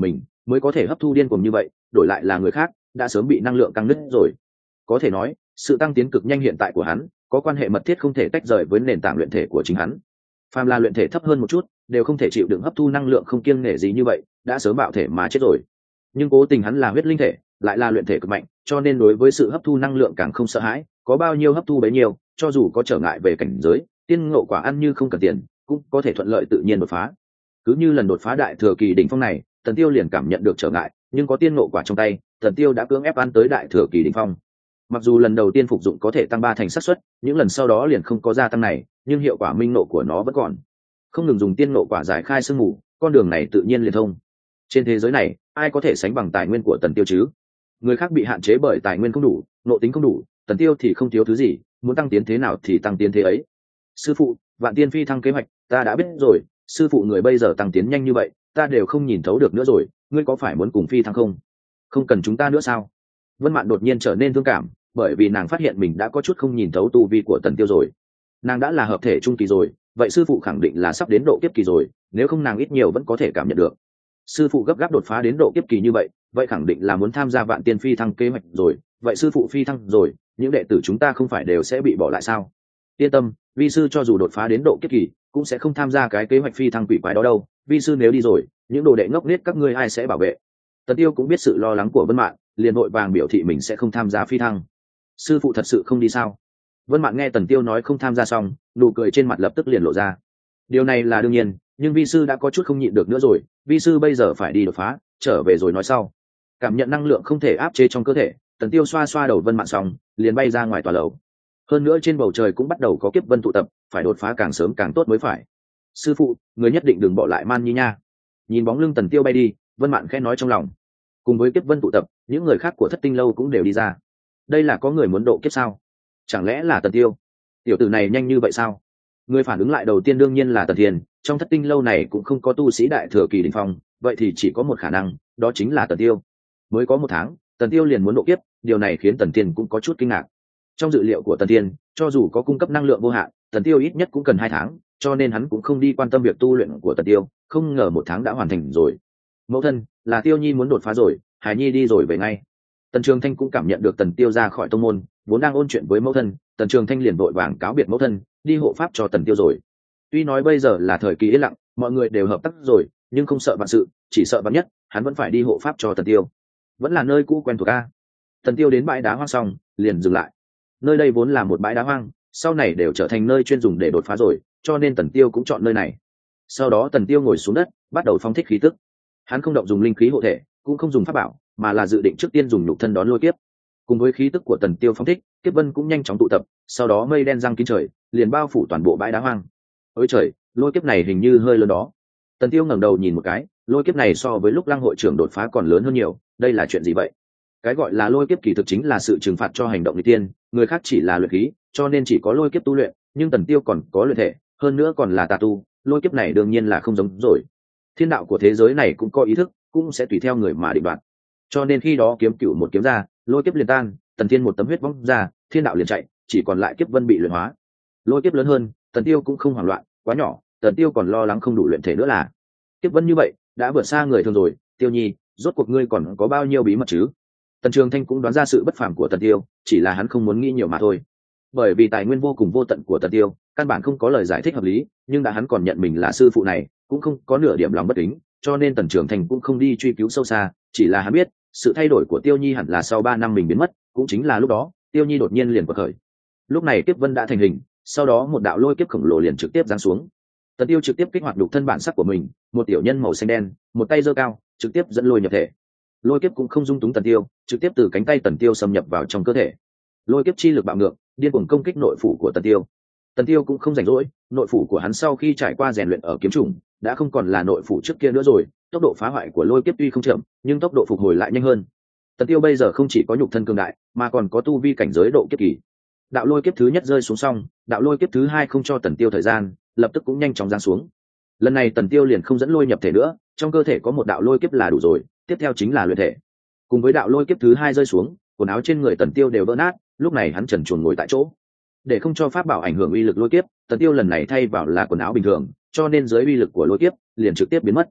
mới có thể hấp thu điên cuồng như vậy, đổi lại là người khác đã sớm bị năng lượng căng nứt rồi. Có thể nói sự tăng tiến cực nhanh hiện tại của hắn có quan hệ mật thiết không thể tách rời với nền tảng luyện thể của chính hắn. Phàm là luyện thể thấp hơn một chút đều không thể chịu đựng hấp thu năng lượng không kiêng nể gì như vậy, đã sớm bạo thể mà chết rồi. Nhưng cố tình hắn là huyết linh thể, lại là luyện thể cực mạnh, cho nên đối với sự hấp thu năng lượng càng không sợ hãi, có bao nhiêu hấp thu bấy nhiêu, cho dù có trở ngại về cảnh giới, tiên ngộ quả ăn như không cần tiền, cũng có thể thuận lợi tự nhiên đột phá. Cứ như lần đột phá đại thừa kỳ đỉnh phong này, Tần Tiêu liền cảm nhận được trở ngại, nhưng có tiên ngộ quả trong tay, Tần Tiêu đã cưỡng ép ăn tới đại thừa kỳ đỉnh phong. Mặc dù lần đầu tiên phục dụng có thể tăng 3 thành xác suất, những lần sau đó liền không có gia tăng này, nhưng hiệu quả minh nộ của nó vẫn còn. Không ngừng dùng tiên ngộ quả giải khai sương mù, con đường này tự nhiên liền thông. Trên thế giới này, ai có thể sánh bằng tài nguyên của Tần Tiêu chứ? Người khác bị hạn chế bởi tài nguyên không đủ, nội tính không đủ, Tần Tiêu thì không thiếu thứ gì, muốn tăng tiến thế nào thì tăng tiến thế ấy. Sư phụ, Vạn Tiên Phi thăng kế hoạch, ta đã biết rồi, sư phụ người bây giờ tăng tiến nhanh như vậy, ta đều không nhìn thấu được nữa rồi, ngươi có phải muốn cùng phi thăng không? Không cần chúng ta nữa sao? Vân Mạn đột nhiên trở nên thương cảm, bởi vì nàng phát hiện mình đã có chút không nhìn thấu tu vi của Tần Tiêu rồi. Nàng đã là hợp thể trung kỳ rồi, vậy sư phụ khẳng định là sắp đến độ kiếp kỳ rồi, nếu không nàng ít nhiều vẫn có thể cảm nhận được. Sư phụ gấp gáp đột phá đến độ kiếp kỳ như vậy khẳng định là muốn tham gia Vạn Tiên Phi thăng kế hoạch rồi, vậy sư phụ phi thăng rồi, những đệ tử chúng ta không phải đều sẽ bị bỏ lại sao? Yên tâm, vi sư cho dù đột phá đến độ kiếp kỳ, cũng sẽ không tham gia cái kế hoạch phi thăng quỷ quái đó đâu, vi sư nếu đi rồi, những đồ đệ ngốc nghếch các ngươi ai sẽ bảo vệ? Tần Tiêu cũng biết sự lo lắng của Vân Mạn, liền vội vàng biểu thị mình sẽ không tham gia phi thăng. Sư phụ thật sự không đi sao? Vân Mạn nghe Tần Tiêu nói không tham gia xong, nụ cười trên mặt lập tức liền lộ ra. Điều này là đương nhiên, nhưng vi sư đã có chút không nhịn được nữa rồi, vi sư bây giờ phải đi đột phá, trở về rồi nói sau. Cảm nhận năng lượng không thể áp chế trong cơ thể, Tần Tiêu xoa xoa đầu Vân Mạn xong, liền bay ra ngoài tòa lầu. Hơn nữa trên bầu trời cũng bắt đầu có kiếp vân tụ tập, phải đột phá càng sớm càng tốt mới phải. Sư phụ, người nhất định đừng bỏ lại Man Nhi nha. Nhìn bóng lưng Tần Tiêu bay đi, Vân Mạn khẽ nói trong lòng. Cùng với kiếp vân tụ tập, những người khác của Thất Tinh lâu cũng đều đi ra. Đây là có người muốn độ kiếp sao? Chẳng lẽ là Tần Tiêu? Tiểu tử này nhanh như vậy sao? Người phản ứng lại đầu tiên đương nhiên là Tần Thiên, trong Thất Tinh lâu này cũng không có tu sĩ đại thừa kỳ đỉnh phong, vậy thì chỉ có một khả năng, đó chính là Tần Tiêu. Mới có 1 tháng, Tần Tiêu liền muốn độ kiếp, điều này khiến Tần Thiên cũng có chút kinh ngạc. Trong dự liệu của Tần Thiên, cho dù có cung cấp năng lượng vô hạn, Tần Tiêu ít nhất cũng cần 2 tháng, cho nên hắn cũng không đi quan tâm việc tu luyện của Tần Tiêu, không ngờ 1 tháng đã hoàn thành rồi. Mẫu thân, là Tiêu Nhi muốn đột phá rồi, Hải Nhi đi rồi về ngay. Tần Trường Thanh cũng cảm nhận được Tần Tiêu ra khỏi tông môn, vốn đang ôn chuyện với mẫu thân, Tần Trường Thanh liền vội vàng cáo biệt mẫu thân, đi hộ pháp cho Tần Tiêu rồi. Tuy nói bây giờ là thời kỳ yên lặng, mọi người đều hợp tác rồi, nhưng không sợ vạn sự, chỉ sợ vạn nhất, hắn vẫn phải đi hộ pháp cho Tần Tiêu. Vẫn là nơi cũ quen thuộc a. Tần Tiêu đến bãi đá hoang xong, liền dừng lại. Nơi đây vốn là một bãi đá hoang, sau này đều trở thành nơi chuyên dùng để đột phá rồi, cho nên Tần Tiêu cũng chọn nơi này. Sau đó Tần Tiêu ngồi xuống đất, bắt đầu phóng thích khí tức. Hắn không động dùng linh khí hộ thể, cũng không dùng pháp bảo, mà là dự định trước tiên dùng nhục thân đón lôi kiếp. Cùng với khí tức của Tần Tiêu phóng thích, kiếp vân cũng nhanh chóng tụ tập, sau đó mây đen giăng kín trời, liền bao phủ toàn bộ bãi đá hoang. Ôi trời, lôi kiếp này hình như hơi lớn đó. Tần Tiêu ngẩng đầu nhìn một cái, lôi kiếp này so với lúc Lăng hội trưởng đột phá còn lớn hơn nhiều, đây là chuyện gì vậy? Cái gọi là lôi kiếp kỳ thực chính là sự trừng phạt cho hành động nghịch tiên, người khác chỉ là luyện khí, cho nên chỉ có lôi kiếp tu luyện, nhưng Tần Tiêu còn có luyện thể, hơn nữa còn là tà tu, lôi kiếp này đương nhiên là không giống rồi. Thiên đạo của thế giới này cũng có ý thức, cũng sẽ tùy theo người mà định đoạt. Cho nên khi đó kiếm cửu một kiếm ra, lôi kiếp liền tan, Tần Thiên một tấm huyết vong ra, thiên đạo liền chạy, chỉ còn lại kiếp vân bị luyện hóa. Lôi kiếp lớn hơn, Tần Tiêu cũng không hoảng loạn, quá nhỏ, Tần Tiêu còn lo lắng không đủ luyện thể nữa là. Kiếp vân như vậy, đã vượt xa người thường rồi, Tiêu Nhi, rốt cuộc ngươi còn có bao nhiêu bí mật chứ? Tần Trường Thanh cũng đoán ra sự bất phàm của Tần Tiêu, chỉ là hắn không muốn nghĩ nhiều mà thôi. Bởi vì tài nguyên vô cùng vô tận của Tần Tiêu, căn bản không có lời giải thích hợp lý, nhưng đã hắn còn nhận mình là sư phụ này, cũng không có nửa điểm lòng bất kính, cho nên Tần Trường Thanh cũng không đi truy cứu sâu xa, chỉ là hắn biết, sự thay đổi của Tiêu Nhi hẳn là sau 3 năm mình biến mất, cũng chính là lúc đó, Tiêu Nhi đột nhiên liền bộc khởi. Lúc này kiếp vân đã thành hình, sau đó một đạo lôi kiếp khổng lồ liền trực tiếp giáng xuống. Tần Tiêu trực tiếp kích hoạt nhục thân bản sắc của mình, một tiểu nhân màu xanh đen, một tay giơ cao, trực tiếp dẫn lôi nhập thể. Lôi kiếp cũng không dung túng Tần Tiêu, trực tiếp từ cánh tay Tần Tiêu xâm nhập vào trong cơ thể. Lôi kiếp chi lực bạo ngược, điên cuồng công kích nội phủ của Tần Tiêu. Tần Tiêu cũng không rảnh rỗi, nội phủ của hắn sau khi trải qua rèn luyện ở kiếm trùng, đã không còn là nội phủ trước kia nữa rồi, tốc độ phá hoại của lôi kiếp tuy không chậm, nhưng tốc độ phục hồi lại nhanh hơn. Tần Tiêu bây giờ không chỉ có nhục thân cường đại, mà còn có tu vi cảnh giới độ kiếp kỳ. Đạo lôi kiếp thứ nhất rơi xuống xong, đạo lôi kiếp thứ hai không cho Tần Tiêu thời gian, lập tức cũng nhanh chóng giáng xuống. Lần này Tần Tiêu liền không dẫn lôi nhập thể nữa, trong cơ thể có một đạo lôi kiếp là đủ rồi, tiếp theo chính là luyện thể. Cùng với đạo lôi kiếp thứ hai rơi xuống, quần áo trên người Tần Tiêu đều vỡ nát, lúc này hắn trần truồng ngồi tại chỗ. Để không cho pháp bảo ảnh hưởng uy lực lôi kiếp, Tần Tiêu lần này thay vào là quần áo bình thường, cho nên dưới uy lực của lôi kiếp liền trực tiếp biến mất.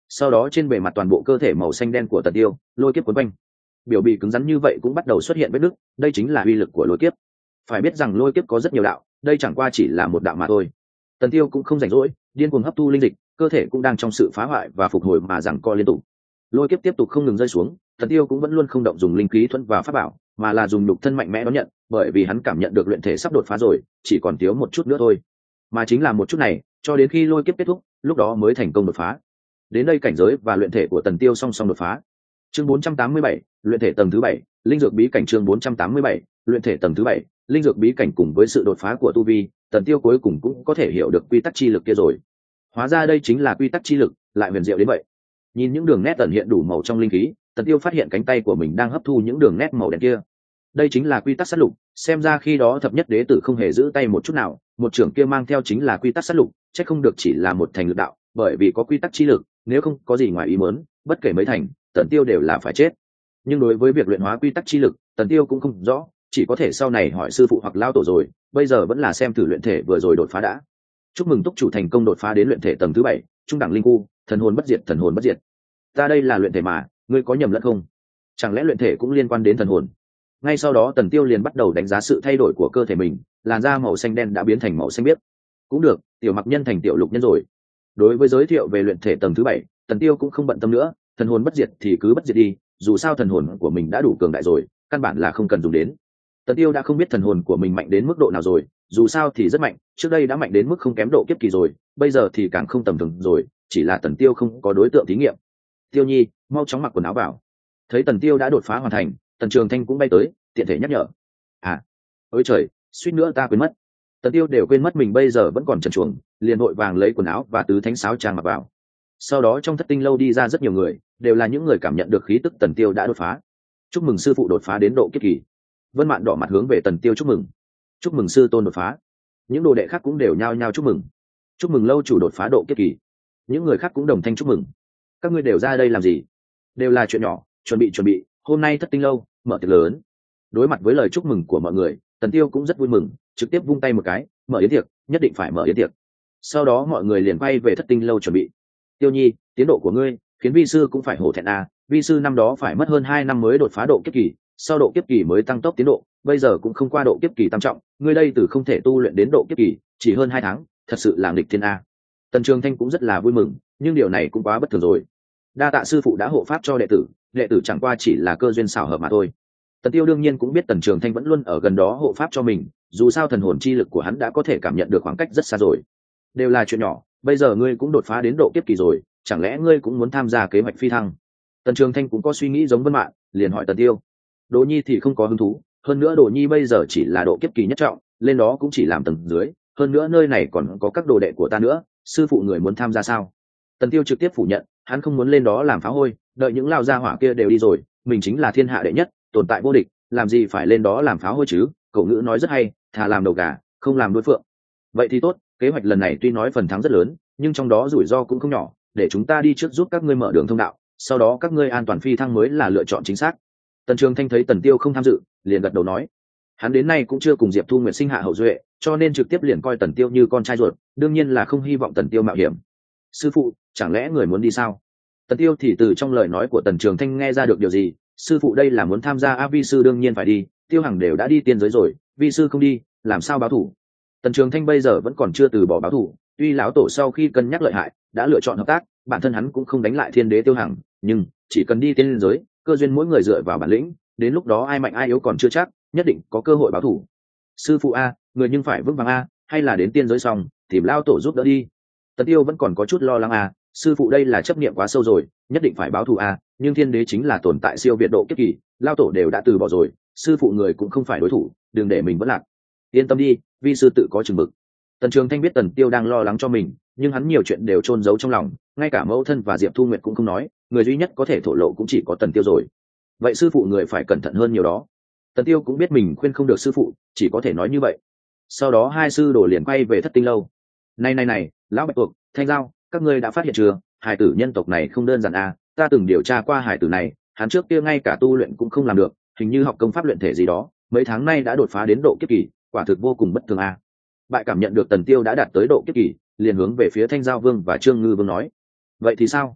sau đó trên bề mặt toàn bộ cơ thể màu xanh đen của Tần Tiêu lôi kiếp quấn quanh, biểu bì cứng rắn như vậy cũng bắt đầu xuất hiện vết nứt, đây chính là uy lực của lôi kiếp. Phải biết rằng lôi kiếp có rất nhiều đạo, đây chẳng qua chỉ là một đạo mà thôi. Tần Tiêu cũng không rảnh rỗi, điên cuồng hấp thu linh dịch, cơ thể cũng đang trong sự phá hoại và phục hồi mà giằng co liên tục. Lôi kiếp tiếp tục không ngừng rơi xuống, Tần Tiêu cũng vẫn luôn không động dùng linh khí thuẫn và pháp bảo, mà là dùng nhục thân mạnh mẽ đón nhận, bởi vì hắn cảm nhận được luyện thể sắp đột phá rồi, chỉ còn thiếu một chút nữa thôi. Mà chính là một chút này, cho đến khi lôi kiếp kết thúc, lúc đó mới thành công đột phá. Đến đây cảnh giới và luyện thể của Tần Tiêu song song đột phá. Chương 487, luyện thể tầng thứ 7, linh dược bí cảnh. Chương 487, luyện thể tầng thứ 7, linh dược bí cảnh. Cùng với sự đột phá của tu vi, Tần Tiêu cuối cùng cũng có thể hiểu được quy tắc chi lực kia rồi. Hóa ra đây chính là quy tắc chi lực, lại huyền diệu đến vậy. Nhìn những đường nét tẩn hiện đủ màu trong linh khí, Tần Tiêu phát hiện cánh tay của mình đang hấp thu những đường nét màu đen kia. Đây chính là quy tắc sát lục, xem ra khi đó thập nhất đế tử không hề giữ tay một chút nào, một trưởng kia mang theo chính là quy tắc sát lục, chắc không được chỉ là một thành lực đạo, bởi vì có quy tắc chi lực, nếu không có gì ngoài ý muốn, bất kể mấy thành, Tần Tiêu đều là phải chết. Nhưng đối với việc luyện hóa quy tắc chi lực, Tần Tiêu cũng không rõ, chỉ có thể sau này hỏi sư phụ hoặc lao tổ rồi, bây giờ vẫn là xem thử luyện thể vừa rồi đột phá đã. Chúc mừng túc chủ thành công đột phá đến luyện thể tầng thứ 7, trung đẳng linh khu, thần hồn bất diệt, thần hồn bất diệt. Ta đây là luyện thể mà, ngươi có nhầm lẫn không? Chẳng lẽ luyện thể cũng liên quan đến thần hồn? Ngay sau đó Tần Tiêu liền bắt đầu đánh giá sự thay đổi của cơ thể mình, làn da màu xanh đen đã biến thành màu xanh biếc. Cũng được, tiểu mặc nhân thành tiểu lục nhân rồi. Đối với giới thiệu về luyện thể tầng thứ 7, Tần Tiêu cũng không bận tâm nữa, thần hồn bất diệt thì cứ bất diệt đi, dù sao thần hồn của mình đã đủ cường đại rồi, căn bản là không cần dùng đến. Tần Tiêu đã không biết thần hồn của mình mạnh đến mức độ nào rồi, dù sao thì rất mạnh, trước đây đã mạnh đến mức không kém độ kiếp kỳ rồi, bây giờ thì càng không tầm thường rồi, chỉ là Tần Tiêu không có đối tượng thí nghiệm. Tiêu Nhi, mau chóng mặc quần áo vào. Thấy Tần Tiêu đã đột phá hoàn thành, Tần Trường Thanh cũng bay tới, tiện thể nhắc nhở. À, ôi trời, suýt nữa ta quên mất. Tần Tiêu đều quên mất mình bây giờ vẫn còn trần truồng, liền vội vàng lấy quần áo và tứ thánh sáo trang mặc vào. Sau đó trong thất tinh lâu đi ra rất nhiều người, đều là những người cảm nhận được khí tức Tần Tiêu đã đột phá. Chúc mừng sư phụ đột phá đến độ kiếp kỳ. Vân Mạn đỏ mặt hướng về Tần Tiêu chúc mừng. Chúc mừng sư tôn đột phá. Những đồ đệ khác cũng đều nhao nhao chúc mừng. Chúc mừng lâu chủ đột phá độ kiếp kỳ. Những người khác cũng đồng thanh chúc mừng. Các ngươi đều ra đây làm gì? Đều là chuyện nhỏ, chuẩn bị, hôm nay thất tinh lâu mở tiệc lớn. Đối mặt với lời chúc mừng của mọi người, Tần Tiêu cũng rất vui mừng, trực tiếp vung tay một cái, mở yến tiệc, nhất định phải mở yến tiệc. Sau đó mọi người liền quay về thất tinh lâu chuẩn bị. Tiêu Nhi, tiến độ của ngươi khiến vi sư cũng phải hổ thẹn à, vi sư năm đó phải mất hơn 2 năm mới đột phá độ kiếp kỳ, sau độ kiếp kỳ mới tăng tốc tiến độ, bây giờ cũng không qua độ kiếp kỳ tam trọng, ngươi đây từ không thể tu luyện đến độ kiếp kỳ, chỉ hơn 2 tháng, thật sự là nghịch thiên a. Tần Trường Thanh cũng rất là vui mừng, nhưng điều này cũng quá bất thường rồi. Đa tạ sư phụ đã hộ pháp cho đệ tử chẳng qua chỉ là cơ duyên xảo hợp mà thôi. Tần Tiêu đương nhiên cũng biết Tần Trường Thanh vẫn luôn ở gần đó hộ pháp cho mình, dù sao thần hồn chi lực của hắn đã có thể cảm nhận được khoảng cách rất xa rồi. Đều là chuyện nhỏ, bây giờ ngươi cũng đột phá đến độ kiếp kỳ rồi, chẳng lẽ ngươi cũng muốn tham gia kế hoạch phi thăng? Tần Trường Thanh cũng có suy nghĩ giống Vân Mạn, liền hỏi Tần Tiêu. Đỗ Nhi thì không có hứng thú, hơn nữa Đỗ Nhi bây giờ chỉ là độ kiếp kỳ nhất trọng, lên đó cũng chỉ làm tầng dưới, hơn nữa nơi này còn có các đồ đệ của ta nữa, sư phụ người muốn tham gia sao? Tần Tiêu trực tiếp phủ nhận, hắn không muốn lên đó làm phá hôi, đợi những lao gia hỏa kia đều đi rồi, mình chính là thiên hạ đệ nhất, tồn tại vô địch, làm gì phải lên đó làm phá hôi chứ? Cậu ngữ nói rất hay, thà làm đầu gà, không làm đuôi phượng. Vậy thì tốt, kế hoạch lần này tuy nói phần thắng rất lớn, nhưng trong đó rủi ro cũng không nhỏ, để chúng ta đi trước giúp các ngươi mở đường thông đạo, sau đó các ngươi an toàn phi thăng mới là lựa chọn chính xác. Tần Trường Thanh thấy Tần Tiêu không tham dự, liền gật đầu nói, hắn đến nay cũng chưa cùng Diệp Thu Nguyệt sinh hạ hậu duệ, cho nên trực tiếp liền coi Tần Tiêu như con trai ruột, đương nhiên là không hy vọng Tần Tiêu mạo hiểm. Sư phụ, chẳng lẽ người muốn đi sao? Tần Tiêu thì từ trong lời nói của Tần Trường Thanh nghe ra được điều gì, sư phụ đây là muốn tham gia a, vi sư đương nhiên phải đi, Tiêu Hằng đều đã đi tiên giới rồi, vi sư không đi, làm sao báo thủ? Tần Trường Thanh bây giờ vẫn còn chưa từ bỏ báo thủ, tuy lão tổ sau khi cân nhắc lợi hại, đã lựa chọn hợp tác, bản thân hắn cũng không đánh lại Thiên Đế Tiêu Hằng, nhưng chỉ cần đi tiên giới, cơ duyên mỗi người dựa vào bản lĩnh, đến lúc đó ai mạnh ai yếu còn chưa chắc, nhất định có cơ hội báo thủ. Sư phụ a, người nhưng phải vững vàng a, hay là đến tiên giới xong tìm lão tổ giúp đỡ đi. Tần Tiêu vẫn còn có chút lo lắng a, sư phụ đây là chấp niệm quá sâu rồi, nhất định phải báo thù a, nhưng Thiên Đế chính là tồn tại siêu việt độ kiếp kỳ, lão tổ đều đã từ bỏ rồi, sư phụ người cũng không phải đối thủ, đừng để mình vỡ lạc. Yên tâm đi, vi sư tự có chừng mực. Tần Trường Thanh biết Tần Tiêu đang lo lắng cho mình, nhưng hắn nhiều chuyện đều chôn giấu trong lòng, ngay cả mẫu thân và Diệp Thu Nguyệt cũng không nói, người duy nhất có thể thổ lộ cũng chỉ có Tần Tiêu rồi. Vậy sư phụ người phải cẩn thận hơn nhiều đó. Tần Tiêu cũng biết mình khuyên không được sư phụ, chỉ có thể nói như vậy. Sau đó hai sư đồ liền quay về thất tinh lâu. Này, lão Bạch Tuộc, Thanh Giao, các ngươi đã phát hiện chưa? Hải tử nhân tộc này không đơn giản à? Ta từng điều tra qua hải tử này, hắn trước kia ngay cả tu luyện cũng không làm được, hình như học công pháp luyện thể gì đó, mấy tháng nay đã đột phá đến độ kiếp kỳ, quả thực vô cùng bất thường à? Bại cảm nhận được Tần Tiêu đã đạt tới độ kiếp kỳ, liền hướng về phía Thanh Giao Vương và Trương Ngư Vương nói: vậy thì sao?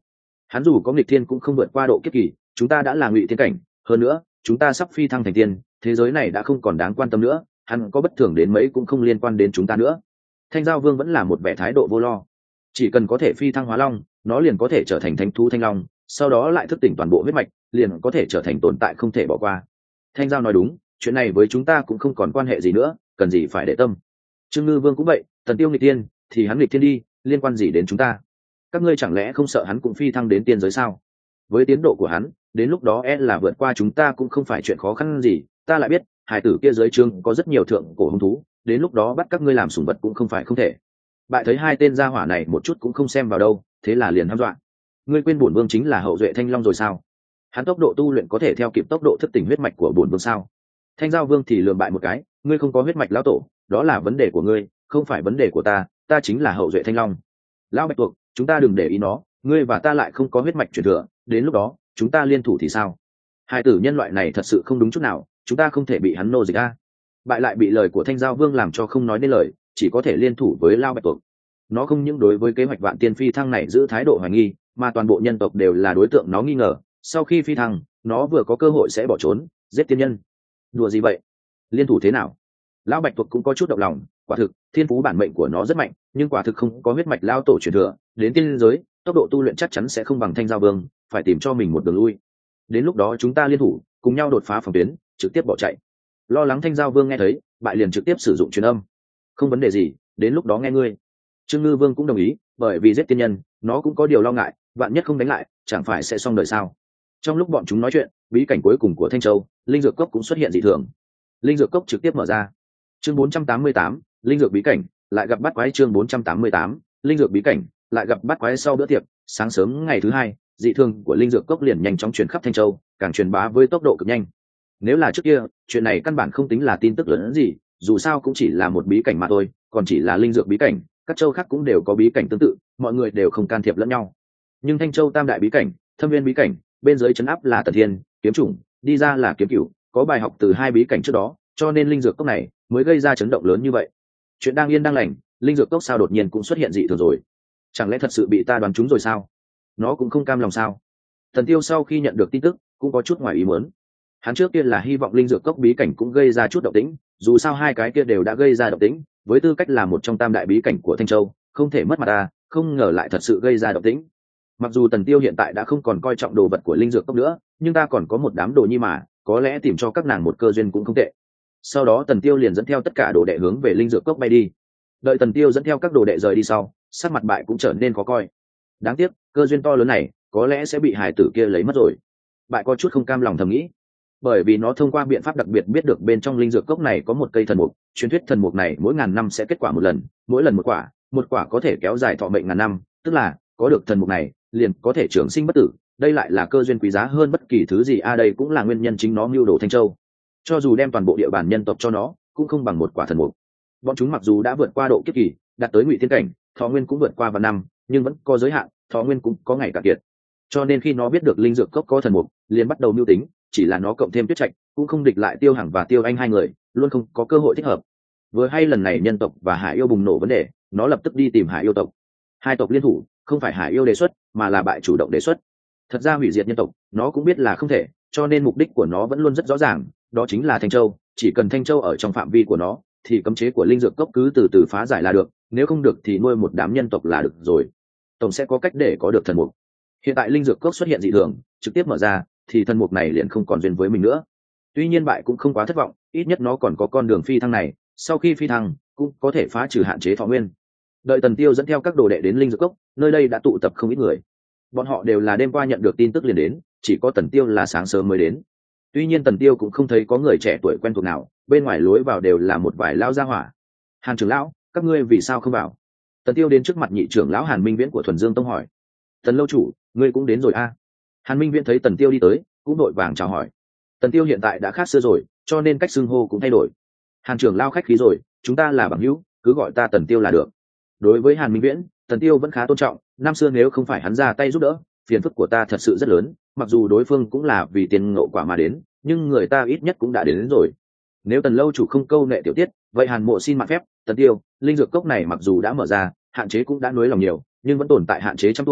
Hắn dù có nghịch thiên cũng không vượt qua độ kiếp kỳ, chúng ta đã là ngụy thiên cảnh, hơn nữa chúng ta sắp phi thăng thành tiên, thế giới này đã không còn đáng quan tâm nữa, hắn có bất thường đến mấy cũng không liên quan đến chúng ta nữa. Thanh Giao Vương vẫn là một vẻ thái độ vô lo, chỉ cần có thể phi thăng hóa long, nó liền có thể trở thành thánh thú thanh long, sau đó lại thức tỉnh toàn bộ huyết mạch, liền có thể trở thành tồn tại không thể bỏ qua. Thanh Giao nói đúng, chuyện này với chúng ta cũng không còn quan hệ gì nữa, cần gì phải để tâm. Trương Ngư Vương cũng vậy, Tần Tiêu nghịch tiên thì hắn nghịch thiên đi, liên quan gì đến chúng ta? Các ngươi chẳng lẽ không sợ hắn cũng phi thăng đến tiên giới sao? Với tiến độ của hắn, đến lúc đó là vượt qua chúng ta cũng không phải chuyện khó khăn gì. Ta lại biết hải tử kia dưới trương có rất nhiều thượng cổ hung thú, đến lúc đó bắt các ngươi làm sủng vật cũng không phải không thể. Bại thấy hai tên gia hỏa này một chút cũng không xem vào đâu, thế là liền hăm dọa. Ngươi quên bổn vương chính là hậu duệ thanh long rồi sao? Hắn tốc độ tu luyện có thể theo kịp tốc độ thức tỉnh huyết mạch của bổn vương sao? Thanh Giao Vương thì lườm bại một cái, ngươi không có huyết mạch lão tổ, đó là vấn đề của ngươi, không phải vấn đề của ta, ta chính là hậu duệ thanh long. Lão Bạch Tuộc, chúng ta đừng để ý nó, ngươi và ta lại không có huyết mạch truyền thừa, đến lúc đó chúng ta liên thủ thì sao? Hai tử nhân loại này thật sự không đúng chút nào, chúng ta không thể bị hắn nô dịch a. Bại lại bị lời của Thanh Giao Vương làm cho không nói nên lời, chỉ có thể liên thủ với Lao Bạch Tuộc. Nó không những đối với kế hoạch Vạn Tiên phi thăng này giữ thái độ hoài nghi, mà toàn bộ nhân tộc đều là đối tượng nó nghi ngờ. Sau khi phi thăng, nó vừa có cơ hội sẽ bỏ trốn, giết tiên nhân. Đùa gì vậy? Liên thủ thế nào? Lão Bạch Tuộc cũng có chút động lòng, quả thực thiên phú bản mệnh của nó rất mạnh, nhưng quả thực không có huyết mạch lao tổ truyền thừa, đến tiên giới tốc độ tu luyện chắc chắn sẽ không bằng Thanh Giao Vương, phải tìm cho mình một đường lui. Đến lúc đó chúng ta liên thủ cùng nhau đột phá phòng tuyến, trực tiếp bỏ chạy. Lo lắng Thanh Giao Vương nghe thấy, bại liền trực tiếp sử dụng truyền âm. Không vấn đề gì, đến lúc đó nghe ngươi. Trương Ngư Vương cũng đồng ý, bởi vì giết tiên nhân, nó cũng có điều lo ngại, vạn nhất không đánh lại, chẳng phải sẽ xong đời sao? Trong lúc bọn chúng nói chuyện, bí cảnh cuối cùng của Thanh Châu, linh dược cốc cũng xuất hiện dị thường. Linh dược cốc trực tiếp mở ra. Chương 488, linh dược bí cảnh, lại gặp bắt quái. Chương 488, linh dược bí cảnh, lại gặp bắt quái. Sau bữa tiệc, sáng sớm ngày thứ hai, dị thường của linh dược cốc liền nhanh chóng truyền khắp Thanh Châu, càng truyền bá với tốc độ cực nhanh. Nếu là trước kia, chuyện này căn bản không tính là tin tức lớn gì, dù sao cũng chỉ là một bí cảnh mà thôi, còn chỉ là linh dược bí cảnh, các châu khác cũng đều có bí cảnh tương tự, mọi người đều không can thiệp lẫn nhau. Nhưng Thanh Châu tam đại bí cảnh, Thâm Viên bí cảnh, bên dưới trấn áp là Tần Thiên, Kiếm Chủng, đi ra là Kiếm Cửu, có bài học từ hai bí cảnh trước đó, cho nên linh dược cốc này mới gây ra chấn động lớn như vậy. Chuyện đang yên đang lành, linh dược cốc sao đột nhiên cũng xuất hiện dị thường rồi? Chẳng lẽ thật sự bị ta đoán trúng rồi sao? Nó cũng không cam lòng sao? Thần Tiêu sau khi nhận được tin tức cũng có chút ngoài ý muốn. Hắn trước kia là hy vọng linh dược cốc bí cảnh cũng gây ra chút động tĩnh, dù sao hai cái kia đều đã gây ra động tĩnh, với tư cách là một trong tam đại bí cảnh của Thanh Châu, không thể mất mặt ta, không ngờ lại thật sự gây ra động tĩnh. Mặc dù Tần Tiêu hiện tại đã không còn coi trọng đồ vật của linh dược cốc nữa, nhưng ta còn có một đám đồ nhi mà, có lẽ tìm cho các nàng một cơ duyên cũng không tệ. Sau đó Tần Tiêu liền dẫn theo tất cả đồ đệ hướng về linh dược cốc bay đi. Đợi Tần Tiêu dẫn theo các đồ đệ rời đi sau, sắc mặt bại cũng trở nên khó coi. Đáng tiếc, cơ duyên to lớn này có lẽ sẽ bị hài tử kia lấy mất rồi. Bại có chút không cam lòng thầm nghĩ, bởi vì nó thông qua biện pháp đặc biệt biết được bên trong linh dược cốc này có một cây thần mục, truyền thuyết thần mục này mỗi ngàn năm sẽ kết quả một lần, mỗi lần một quả có thể kéo dài thọ mệnh ngàn năm, tức là có được thần mục này liền có thể trường sinh bất tử. Đây lại là cơ duyên quý giá hơn bất kỳ thứ gì đây cũng là nguyên nhân chính nó mưu đồ Thanh Châu. Cho dù đem toàn bộ địa bàn nhân tộc cho nó cũng không bằng một quả thần mục. Bọn chúng mặc dù đã vượt qua độ kiếp kỳ, đạt tới ngụy thiên cảnh, thọ nguyên cũng vượt qua vạn năm, nhưng vẫn có giới hạn, thọ nguyên cũng có ngày cạn kiệt. Cho nên khi nó biết được linh dược cốc có thần mục, liền bắt đầu mưu tính, chỉ là nó cộng thêm Tuyết Trạch cũng không địch lại Tiêu Hằng và Tiêu Anh hai người, luôn không có cơ hội thích hợp. Vừa hay lần này nhân tộc và Hải Yêu bùng nổ vấn đề, nó lập tức đi tìm Hải Yêu tộc. Hai tộc liên thủ, không phải Hải Yêu đề xuất, mà là bại chủ động đề xuất. Thật ra hủy diệt nhân tộc, nó cũng biết là không thể, cho nên mục đích của nó vẫn luôn rất rõ ràng, đó chính là Thanh Châu. Chỉ cần Thanh Châu ở trong phạm vi của nó, thì cấm chế của linh dược cốc cứ từ từ phá giải là được, nếu không được thì nuôi một đám nhân tộc là được rồi. Tổng sẽ có cách để có được thần mục. Hiện tại linh dược cốc xuất hiện dị thường, trực tiếp mở ra, thì thần mục này liền không còn duyên với mình nữa. Tuy nhiên bại cũng không quá thất vọng, ít nhất nó còn có con đường phi thăng này, sau khi phi thăng cũng có thể phá trừ hạn chế thọ nguyên. Đợi Tần Tiêu dẫn theo các đồ đệ đến linh dược cốc, nơi đây đã tụ tập không ít người. Bọn họ đều là đêm qua nhận được tin tức liền đến, chỉ có Tần Tiêu là sáng sớm mới đến. Tuy nhiên Tần Tiêu cũng không thấy có người trẻ tuổi quen thuộc nào, bên ngoài lối vào đều là một vài lão gia hỏa. Hàn trưởng lão, các ngươi vì sao không vào? Tần Tiêu đến trước mặt nhị trưởng lão Hàn Minh Viễn của Thuần Dương Tông hỏi. Tần lâu chủ, ngươi cũng đến rồi a? Hàn Minh Viễn thấy Tần Tiêu đi tới, cũng đội vàng chào hỏi. Tần Tiêu hiện tại đã khác xưa rồi, cho nên cách xưng hô cũng thay đổi. Hàn trưởng lão khách khí rồi, chúng ta là bằng hữu, cứ gọi ta Tần Tiêu là được. Đối với Hàn Minh Viễn, Tần Tiêu vẫn khá tôn trọng, năm xưa nếu không phải hắn ra tay giúp đỡ, phiền phức của ta thật sự rất lớn, mặc dù đối phương cũng là vì tiền ngộ quả mà đến, nhưng người ta ít nhất cũng đã đến rồi. Nếu Tần lâu chủ không câu nệ tiểu tiết, vậy Hàn mộ xin mạn phép. Tần Tiêu, linh dược cốc này mặc dù đã mở ra, hạn chế cũng đã nuối lòng nhiều, nhưng vẫn tồn tại hạn chế trăm tuổi,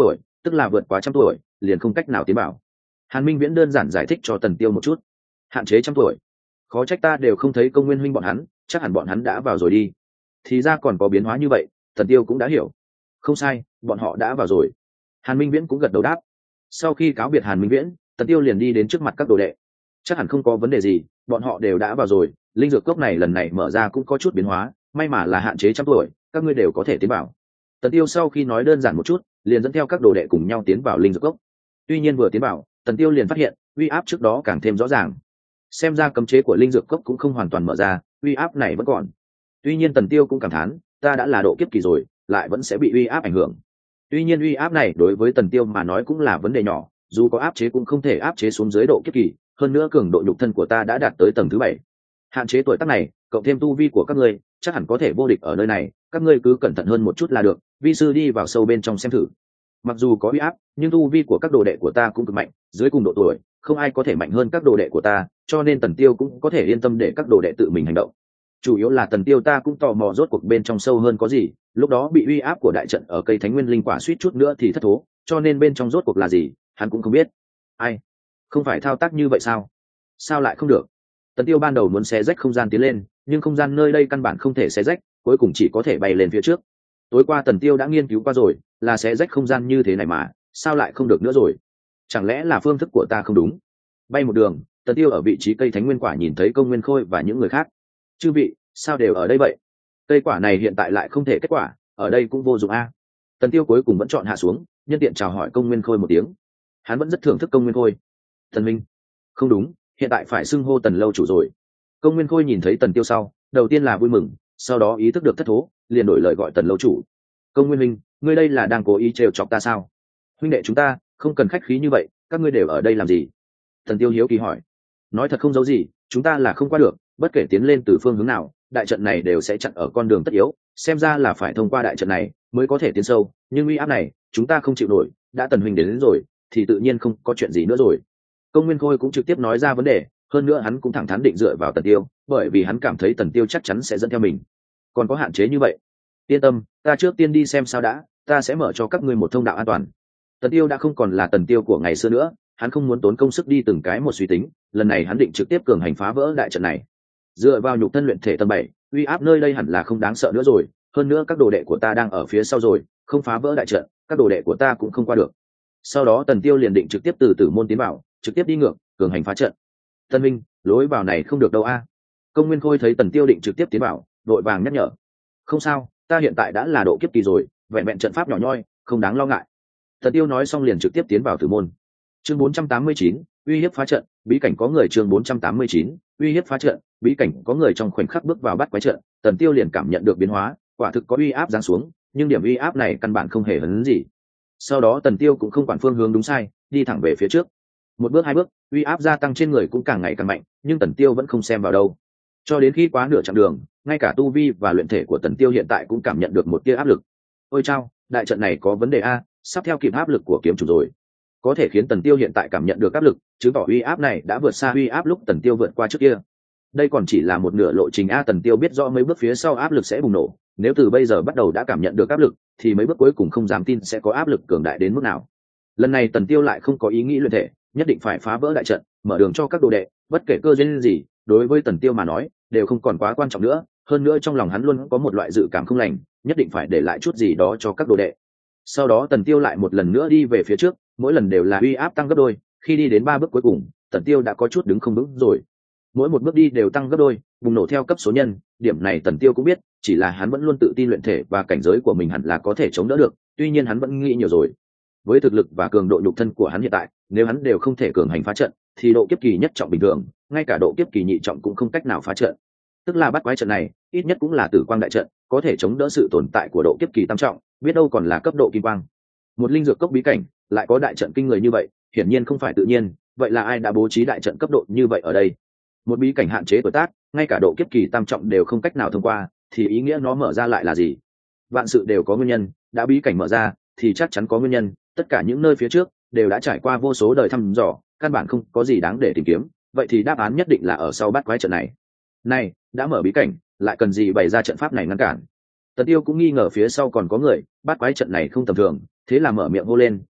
tức là vượt quá trăm tuổi liền không cách nào tiến bảo. Hàn Minh Viễn đơn giản giải thích cho Tần Tiêu một chút. Hạn chế trăm tuổi, khó trách ta đều không thấy Công Nguyên huynh bọn hắn, chắc hẳn bọn hắn đã vào rồi đi. Thì ra còn có biến hóa như vậy, Tần Tiêu cũng đã hiểu. Không sai, bọn họ đã vào rồi. Hàn Minh Viễn cũng gật đầu đáp. Sau khi cáo biệt Hàn Minh Viễn, Tần Tiêu liền đi đến trước mặt các đồ đệ. Chắc hẳn không có vấn đề gì, bọn họ đều đã vào rồi. Linh dược cốc này lần này mở ra cũng có chút biến hóa, may mà là hạn chế trăm tuổi, các ngươi đều có thể tiến vào. Tần Tiêu sau khi nói đơn giản một chút, liền dẫn theo các đồ đệ cùng nhau tiến vào linh dược cốc. Tuy nhiên vừa tiến vào, Tần Tiêu liền phát hiện uy áp trước đó càng thêm rõ ràng. Xem ra cấm chế của linh dược cốc cũng không hoàn toàn mở ra, uy áp này vẫn còn. Tuy nhiên Tần Tiêu cũng cảm thán, ta đã là độ kiếp kỳ rồi, lại vẫn sẽ bị uy áp ảnh hưởng. Tuy nhiên uy áp này đối với Tần Tiêu mà nói cũng là vấn đề nhỏ, dù có áp chế cũng không thể áp chế xuống dưới độ kiếp kỳ, hơn nữa cường độ nhục thân của ta đã đạt tới tầng thứ 7. Hạn chế tuổi tác này, cộng thêm tu vi của các ngươi, chắc hẳn có thể vô địch ở nơi này, các ngươi cứ cẩn thận hơn một chút là được, vi sư đi vào sâu bên trong xem thử. Mặc dù có uy áp, nhưng tu vi của các đồ đệ của ta cũng cực mạnh, dưới cùng độ tuổi, không ai có thể mạnh hơn các đồ đệ của ta, cho nên Tần Tiêu cũng có thể yên tâm để các đồ đệ tự mình hành động. Chủ yếu là Tần Tiêu ta cũng tò mò rốt cuộc bên trong sâu hơn có gì, lúc đó bị uy áp của đại trận ở cây Thánh Nguyên linh quả suýt chút nữa thì thất thố, cho nên bên trong rốt cuộc là gì, hắn cũng không biết. Ai? Không phải thao tác như vậy sao? Sao lại không được? Tần Tiêu ban đầu muốn xé rách không gian tiến lên, nhưng không gian nơi đây căn bản không thể xé rách, cuối cùng chỉ có thể bay lên phía trước. Tối qua Tần Tiêu đã nghiên cứu qua rồi, là xé rách không gian như thế này mà, sao lại không được nữa rồi? Chẳng lẽ là phương thức của ta không đúng? Bay một đường, Tần Tiêu ở vị trí cây Thánh Nguyên quả nhìn thấy Công Nguyên Khôi và những người khác. Chư vị, sao đều ở đây vậy? Cây quả này hiện tại lại không thể kết quả, ở đây cũng vô dụng a. Tần Tiêu cuối cùng vẫn chọn hạ xuống, nhân tiện chào hỏi Công Nguyên Khôi một tiếng. Hắn vẫn rất thưởng thức Công Nguyên Khôi. Thần Minh, không đúng, hiện tại phải xưng hô Tần lâu chủ rồi. Công Nguyên Khôi nhìn thấy Tần Tiêu sau, đầu tiên là vui mừng, sau đó ý thức được thất thố, liền đổi lời gọi Tần lâu chủ. Công Nguyên Minh, ngươi đây là đang cố ý trêu chọc ta sao? Huynh đệ chúng ta không cần khách khí như vậy, các ngươi đều ở đây làm gì? Tần Tiêu hiếu kỳ hỏi. Nói thật không giấu gì, chúng ta là không qua được, bất kể tiến lên từ phương hướng nào, đại trận này đều sẽ chặn ở con đường tất yếu, xem ra là phải thông qua đại trận này mới có thể tiến sâu, nhưng uy áp này chúng ta không chịu nổi, đã Tần huynh đến rồi thì tự nhiên không có chuyện gì nữa rồi. Công Nguyên Khôi cũng trực tiếp nói ra vấn đề, hơn nữa hắn cũng thẳng thắn định dựa vào Tần Tiêu, bởi vì hắn cảm thấy Tần Tiêu chắc chắn sẽ dẫn theo mình. Còn có hạn chế như vậy, yên tâm, ta trước tiên đi xem sao đã, ta sẽ mở cho các ngươi một thông đạo an toàn. Tần Tiêu đã không còn là Tần Tiêu của ngày xưa nữa, hắn không muốn tốn công sức đi từng cái một suy tính, lần này hắn định trực tiếp cường hành phá vỡ đại trận này. Dựa vào nhục thân luyện thể tầng 7, uy áp nơi đây hẳn là không đáng sợ nữa rồi, hơn nữa các đồ đệ của ta đang ở phía sau rồi, không phá vỡ đại trận, các đồ đệ của ta cũng không qua được. Sau đó Tần Tiêu liền định trực tiếp từ tử môn tiến vào, trực tiếp đi ngược, cường hành phá trận. Tân Minh, lối vào này không được đâu a. Công Nguyên Khôi thấy Tần Tiêu định trực tiếp tiến vào, đội vàng nhắc nhở. Không sao, ta hiện tại đã là độ kiếp kỳ rồi, vẹn vẹn trận pháp nhỏ nhoi, không đáng lo ngại. Tần Tiêu nói xong liền trực tiếp tiến vào tử môn. Chương 489, uy hiếp phá trận, bí cảnh có người. Chương 489, uy hiếp phá trận, bí cảnh có người. Trong khoảnh khắc bước vào bắt quái trận, Tần Tiêu liền cảm nhận được biến hóa, quả thực có uy áp giáng xuống, nhưng điểm uy áp này căn bản không hề hấn gì. Sau đó Tần Tiêu cũng không quản phương hướng đúng sai, đi thẳng về phía trước. Một bước hai bước, uy áp gia tăng trên người cũng càng ngày càng mạnh, nhưng Tần Tiêu vẫn không xem vào đâu. Cho đến khi quá nửa chặng đường, ngay cả tu vi và luyện thể của Tần Tiêu hiện tại cũng cảm nhận được một tia áp lực. Ôi chao, đại trận này có vấn đề a, sắp theo kịp áp lực của kiếm chủ rồi. Có thể khiến Tần Tiêu hiện tại cảm nhận được áp lực, chứng tỏ uy áp này đã vượt xa uy áp lúc Tần Tiêu vượt qua trước kia. Đây còn chỉ là một nửa lộ trình a, Tần Tiêu biết rõ mấy bước phía sau áp lực sẽ bùng nổ, nếu từ bây giờ bắt đầu đã cảm nhận được áp lực, thì mấy bước cuối cùng không dám tin sẽ có áp lực cường đại đến mức nào. Lần này Tần Tiêu lại không có ý nghĩ luyện thể, nhất định phải phá vỡ đại trận, mở đường cho các đồ đệ, bất kể cơ duyên gì, đối với Tần Tiêu mà nói, đều không còn quá quan trọng nữa, hơn nữa trong lòng hắn luôn có một loại dự cảm không lành, nhất định phải để lại chút gì đó cho các đồ đệ. Sau đó Tần Tiêu lại một lần nữa đi về phía trước, mỗi lần đều là uy áp tăng gấp đôi, khi đi đến 3 bước cuối cùng, Tần Tiêu đã có chút đứng không vững rồi. Mỗi một bước đi đều tăng gấp đôi, bùng nổ theo cấp số nhân, điểm này Tần Tiêu cũng biết, chỉ là hắn vẫn luôn tự tin luyện thể và cảnh giới của mình hẳn là có thể chống đỡ được, tuy nhiên hắn vẫn nghĩ nhiều rồi. Với thực lực và cường độ nhục thân của hắn hiện tại, nếu hắn đều không thể cường hành phá trận, thì độ kiếp kỳ nhất trọng bình thường, ngay cả độ kiếp kỳ nhị trọng cũng không cách nào phá trận. Tức là bắt quái trận này, ít nhất cũng là tử quang đại trận, có thể chống đỡ sự tồn tại của độ kiếp kỳ tam trọng, biết đâu còn là cấp độ kim quang. Một linh dược cốc bí cảnh, lại có đại trận kinh người như vậy, hiển nhiên không phải tự nhiên, vậy là ai đã bố trí đại trận cấp độ như vậy ở đây? Một bí cảnh hạn chế tuổi tác, ngay cả độ kiếp kỳ tam trọng đều không cách nào thông qua, thì ý nghĩa nó mở ra lại là gì? Vạn sự đều có nguyên nhân, đã bí cảnh mở ra thì chắc chắn có nguyên nhân, tất cả những nơi phía trước đều đã trải qua vô số đời thăm dò, căn bản không có gì đáng để tìm kiếm, vậy thì đáp án nhất định là ở sau bát quái trận này. Này, đã mở bí cảnh, lại cần gì bày ra trận pháp này ngăn cản? Tần Tiêu cũng nghi ngờ phía sau còn có người, bát quái trận này không tầm thường, thế là mở miệng hô lên,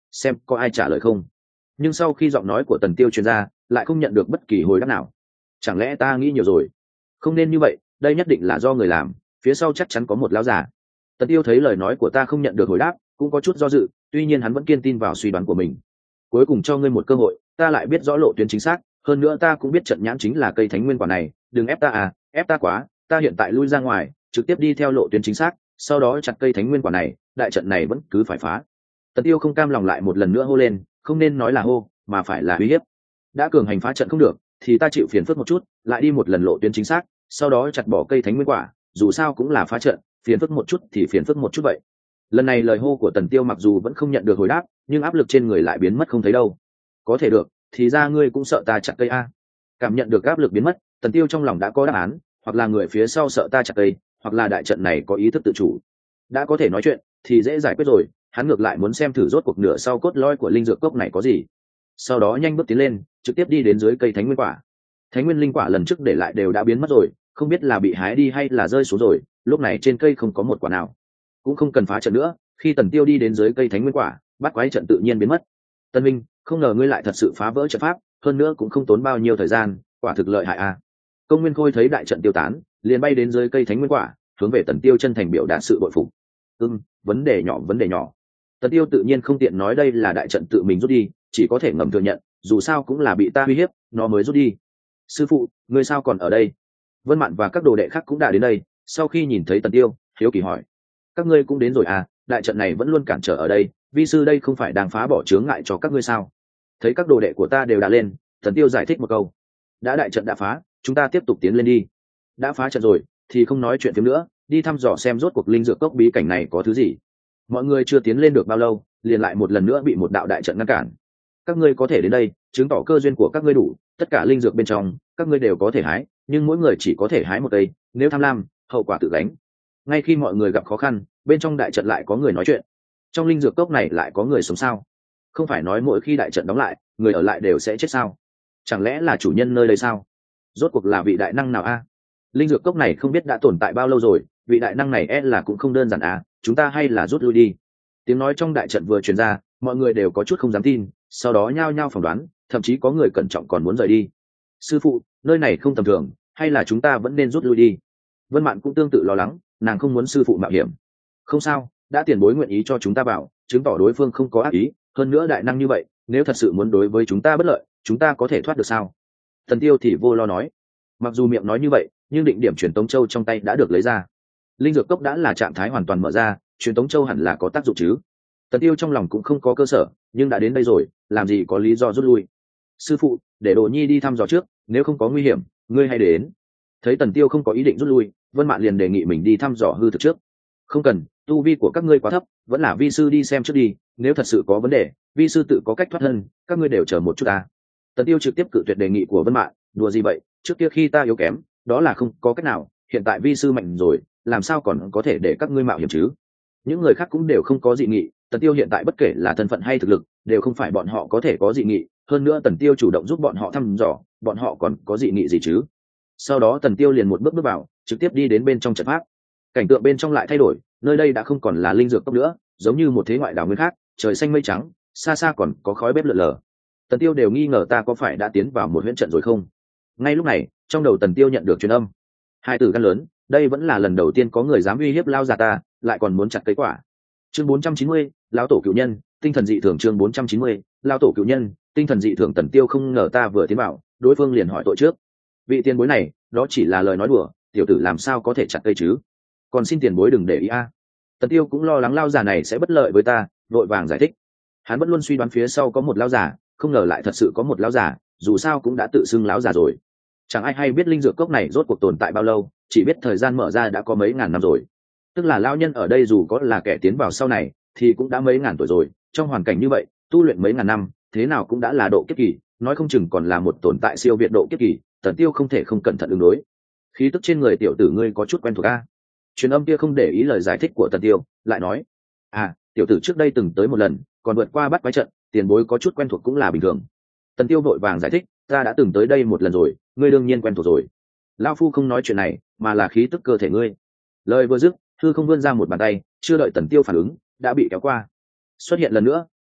xem có ai trả lời không. Nhưng sau khi giọng nói của Tần Tiêu truyền ra, lại không nhận được bất kỳ hồi đáp nào. Chẳng lẽ ta nghĩ nhiều rồi? Không nên như vậy, đây nhất định là do người làm, phía sau chắc chắn có một lão già. Tần Tiêu thấy lời nói của ta không nhận được hồi đáp, cũng có chút do dự, tuy nhiên hắn vẫn kiên tin vào suy đoán của mình. Cuối cùng cho ngươi một cơ hội, ta lại biết rõ lộ tuyến chính xác, hơn nữa ta cũng biết trận nhãn chính là cây thánh nguyên quả này, đừng ép ta à, ép ta quá, ta hiện tại lui ra ngoài, trực tiếp đi theo lộ tuyến chính xác, sau đó chặt cây thánh nguyên quả này, đại trận này vẫn cứ phải phá. Tần Tiêu không cam lòng lại một lần nữa hô lên, không nên nói là hô, mà phải là uy hiếp. Đã cường hành phá trận không được, thì ta chịu phiền phức một chút, lại đi một lần lộ tuyến chính xác, sau đó chặt bỏ cây thánh nguyên quả, dù sao cũng là phá trận, phiền phức một chút thì phiền phức một chút vậy. Lần này lời hô của Tần Tiêu mặc dù vẫn không nhận được hồi đáp, nhưng áp lực trên người lại biến mất không thấy đâu. Có thể được, thì ra ngươi cũng sợ ta chặt cây a. Cảm nhận được áp lực biến mất, Tần Tiêu trong lòng đã có đáp án, hoặc là người phía sau sợ ta chặt cây, hoặc là đại trận này có ý thức tự chủ. Đã có thể nói chuyện thì dễ giải quyết rồi, hắn ngược lại muốn xem thử rốt cuộc nửa sau cốt lõi của linh dược cốc này có gì. Sau đó nhanh bước tiến lên, trực tiếp đi đến dưới cây thánh nguyên quả. Thánh nguyên linh quả lần trước để lại đều đã biến mất rồi, không biết là bị hái đi hay là rơi xuống rồi, lúc này trên cây không có một quả nào. Cũng không cần phá trận nữa, khi Tần Tiêu đi đến dưới cây thánh nguyên quả, bắt quái trận tự nhiên biến mất. Tân Minh, không ngờ ngươi lại thật sự phá vỡ trận pháp, hơn nữa cũng không tốn bao nhiêu thời gian, quả thực lợi hại a. Công Nguyên Khôi thấy đại trận tiêu tán, liền bay đến dưới cây thánh nguyên quả, hướng về Tần Tiêu chân thành biểu đạt sự bội phục. Vấn đề nhỏ, vấn đề nhỏ. Tần Tiêu tự nhiên không tiện nói đây là đại trận tự mình rút đi, chỉ có thể ngầm thừa nhận, dù sao cũng là bị ta uy hiếp, nó mới rút đi. Sư phụ, ngươi sao còn ở đây? Vân Mạn và các đồ đệ khác cũng đã đến đây, sau khi nhìn thấy Tần Tiêu, hiếu kỳ hỏi: các ngươi cũng đến rồi à? Đại trận này vẫn luôn cản trở ở đây, vi sư đây không phải đang phá bỏ chướng ngại cho các ngươi sao? Thấy các đồ đệ của ta đều đã lên, Tần Tiêu giải thích một câu: đã đại trận đã phá, chúng ta tiếp tục tiến lên đi. Đã phá trận rồi thì không nói chuyện phiếm nữa, đi thăm dò xem rốt cuộc linh dược cốc bí cảnh này có thứ gì. Mọi người chưa tiến lên được bao lâu, liền lại một lần nữa bị một đạo đại trận ngăn cản. Các ngươi có thể đến đây, chứng tỏ cơ duyên của các ngươi đủ, tất cả linh dược bên trong các ngươi đều có thể hái, nhưng mỗi người chỉ có thể hái một cây, nếu tham lam, hậu quả tự gánh. Ngay khi mọi người gặp khó khăn, bên trong đại trận lại có người nói chuyện. Trong linh dược cốc này lại có người sống sao? Không phải nói mỗi khi đại trận đóng lại, người ở lại đều sẽ chết sao? Chẳng lẽ là chủ nhân nơi đây sao? Rốt cuộc là vị đại năng nào a? Linh dược cốc này không biết đã tồn tại bao lâu rồi, vị đại năng này là cũng không đơn giản à, chúng ta hay là rút lui đi. Tiếng nói trong đại trận vừa truyền ra, mọi người đều có chút không dám tin, sau đó nhao nhao phỏng đoán, thậm chí có người cẩn trọng còn muốn rời đi. Sư phụ, nơi này không tầm thường, hay là chúng ta vẫn nên rút lui đi? Vân Mạn cũng tương tự lo lắng, nàng không muốn sư phụ mạo hiểm. Không sao, đã tiền bối nguyện ý cho chúng ta vào, chứng tỏ đối phương không có ác ý, hơn nữa đại năng như vậy, nếu thật sự muốn đối với chúng ta bất lợi, chúng ta có thể thoát được sao? Thần Tiêu thì vô lo nói. Mặc dù miệng nói như vậy, nhưng định điểm truyền tống châu trong tay đã được lấy ra. Linh dược cốc đã là trạng thái hoàn toàn mở ra, truyền tống châu hẳn là có tác dụng chứ. Tần Tiêu trong lòng cũng không có cơ sở, nhưng đã đến đây rồi, làm gì có lý do rút lui. Sư phụ, để Đồ Nhi đi thăm dò trước, nếu không có nguy hiểm, ngươi hãy đến. Thấy Tần Tiêu không có ý định rút lui, Vân Mạn liền đề nghị mình đi thăm dò hư thực trước. Không cần, tu vi của các ngươi quá thấp, vẫn là vi sư đi xem trước đi, nếu thật sự có vấn đề, vi sư tự có cách thoát thân, các ngươi đều chờ một chút ta. Tần Tiêu trực tiếp cự tuyệt đề nghị của Vân Mạn, đùa gì vậy, trước kia khi ta yếu kém, đó là không có cách nào, hiện tại vi sư mạnh rồi, làm sao còn có thể để các ngươi mạo hiểm chứ? Những người khác cũng đều không có dị nghị, Tần Tiêu hiện tại bất kể là thân phận hay thực lực, đều không phải bọn họ có thể có dị nghị, hơn nữa Tần Tiêu chủ động giúp bọn họ thăm dò, bọn họ còn có dị nghị gì chứ? Sau đó Tần Tiêu liền một bước bước vào, trực tiếp đi đến bên trong trận pháp. Cảnh tượng bên trong lại thay đổi, nơi đây đã không còn là linh dược cốc nữa, giống như một thế ngoại đảo nguyên khác, trời xanh mây trắng, xa xa còn có khói bếp lượn lờ. Tần Tiêu đều nghi ngờ ta có phải đã tiến vào một huyễn trận rồi không? Ngay lúc này, trong đầu Tần Tiêu nhận được truyền âm. Hai tử gan lớn, đây vẫn là lần đầu tiên có người dám uy hiếp lao già ta, lại còn muốn chặt cây quả. Chương 490, lão tổ cửu nhân, tinh thần dị thường. Chương 490, lão tổ cửu nhân, tinh thần dị thường. Tần Tiêu không ngờ ta vừa tiến vào, đối phương liền hỏi tội trước. Vị tiền bối này, đó chỉ là lời nói đùa, tiểu tử làm sao có thể chặt cây chứ? Còn xin tiền bối đừng để ý a. Tần Tiêu cũng lo lắng lao già này sẽ bất lợi với ta, vội vàng giải thích. Hắn vẫn luôn suy đoán phía sau có một lão già, không ngờ lại thật sự có một lão già, dù sao cũng đã tự xưng lão già rồi. Chẳng ai hay biết linh dược cốc này rốt cuộc tồn tại bao lâu, chỉ biết thời gian mở ra đã có mấy ngàn năm rồi. Tức là lão nhân ở đây dù có là kẻ tiến vào sau này, thì cũng đã mấy ngàn tuổi rồi, trong hoàn cảnh như vậy, tu luyện mấy ngàn năm, thế nào cũng đã là độ kiếp kỳ, nói không chừng còn là một tồn tại siêu việt độ kiếp kỳ, Tần Tiêu không thể không cẩn thận ứng đối. Khí tức trên người tiểu tử ngươi có chút quen thuộc a. Truyền âm kia không để ý lời giải thích của Tần Tiêu, lại nói: à, tiểu tử trước đây từng tới một lần, còn vượt qua bắt quái trận, tiền bối có chút quen thuộc cũng là bình thường. Tần Tiêu vội vàng giải thích: ta đã từng tới đây một lần rồi, ngươi đương nhiên quen thuộc rồi. Lão phu không nói chuyện này, mà là khí tức cơ thể ngươi. Lời vừa dứt, hư không vươn ra một bàn tay, chưa đợi Tần Tiêu phản ứng, đã bị kéo qua. Xuất hiện lần nữa,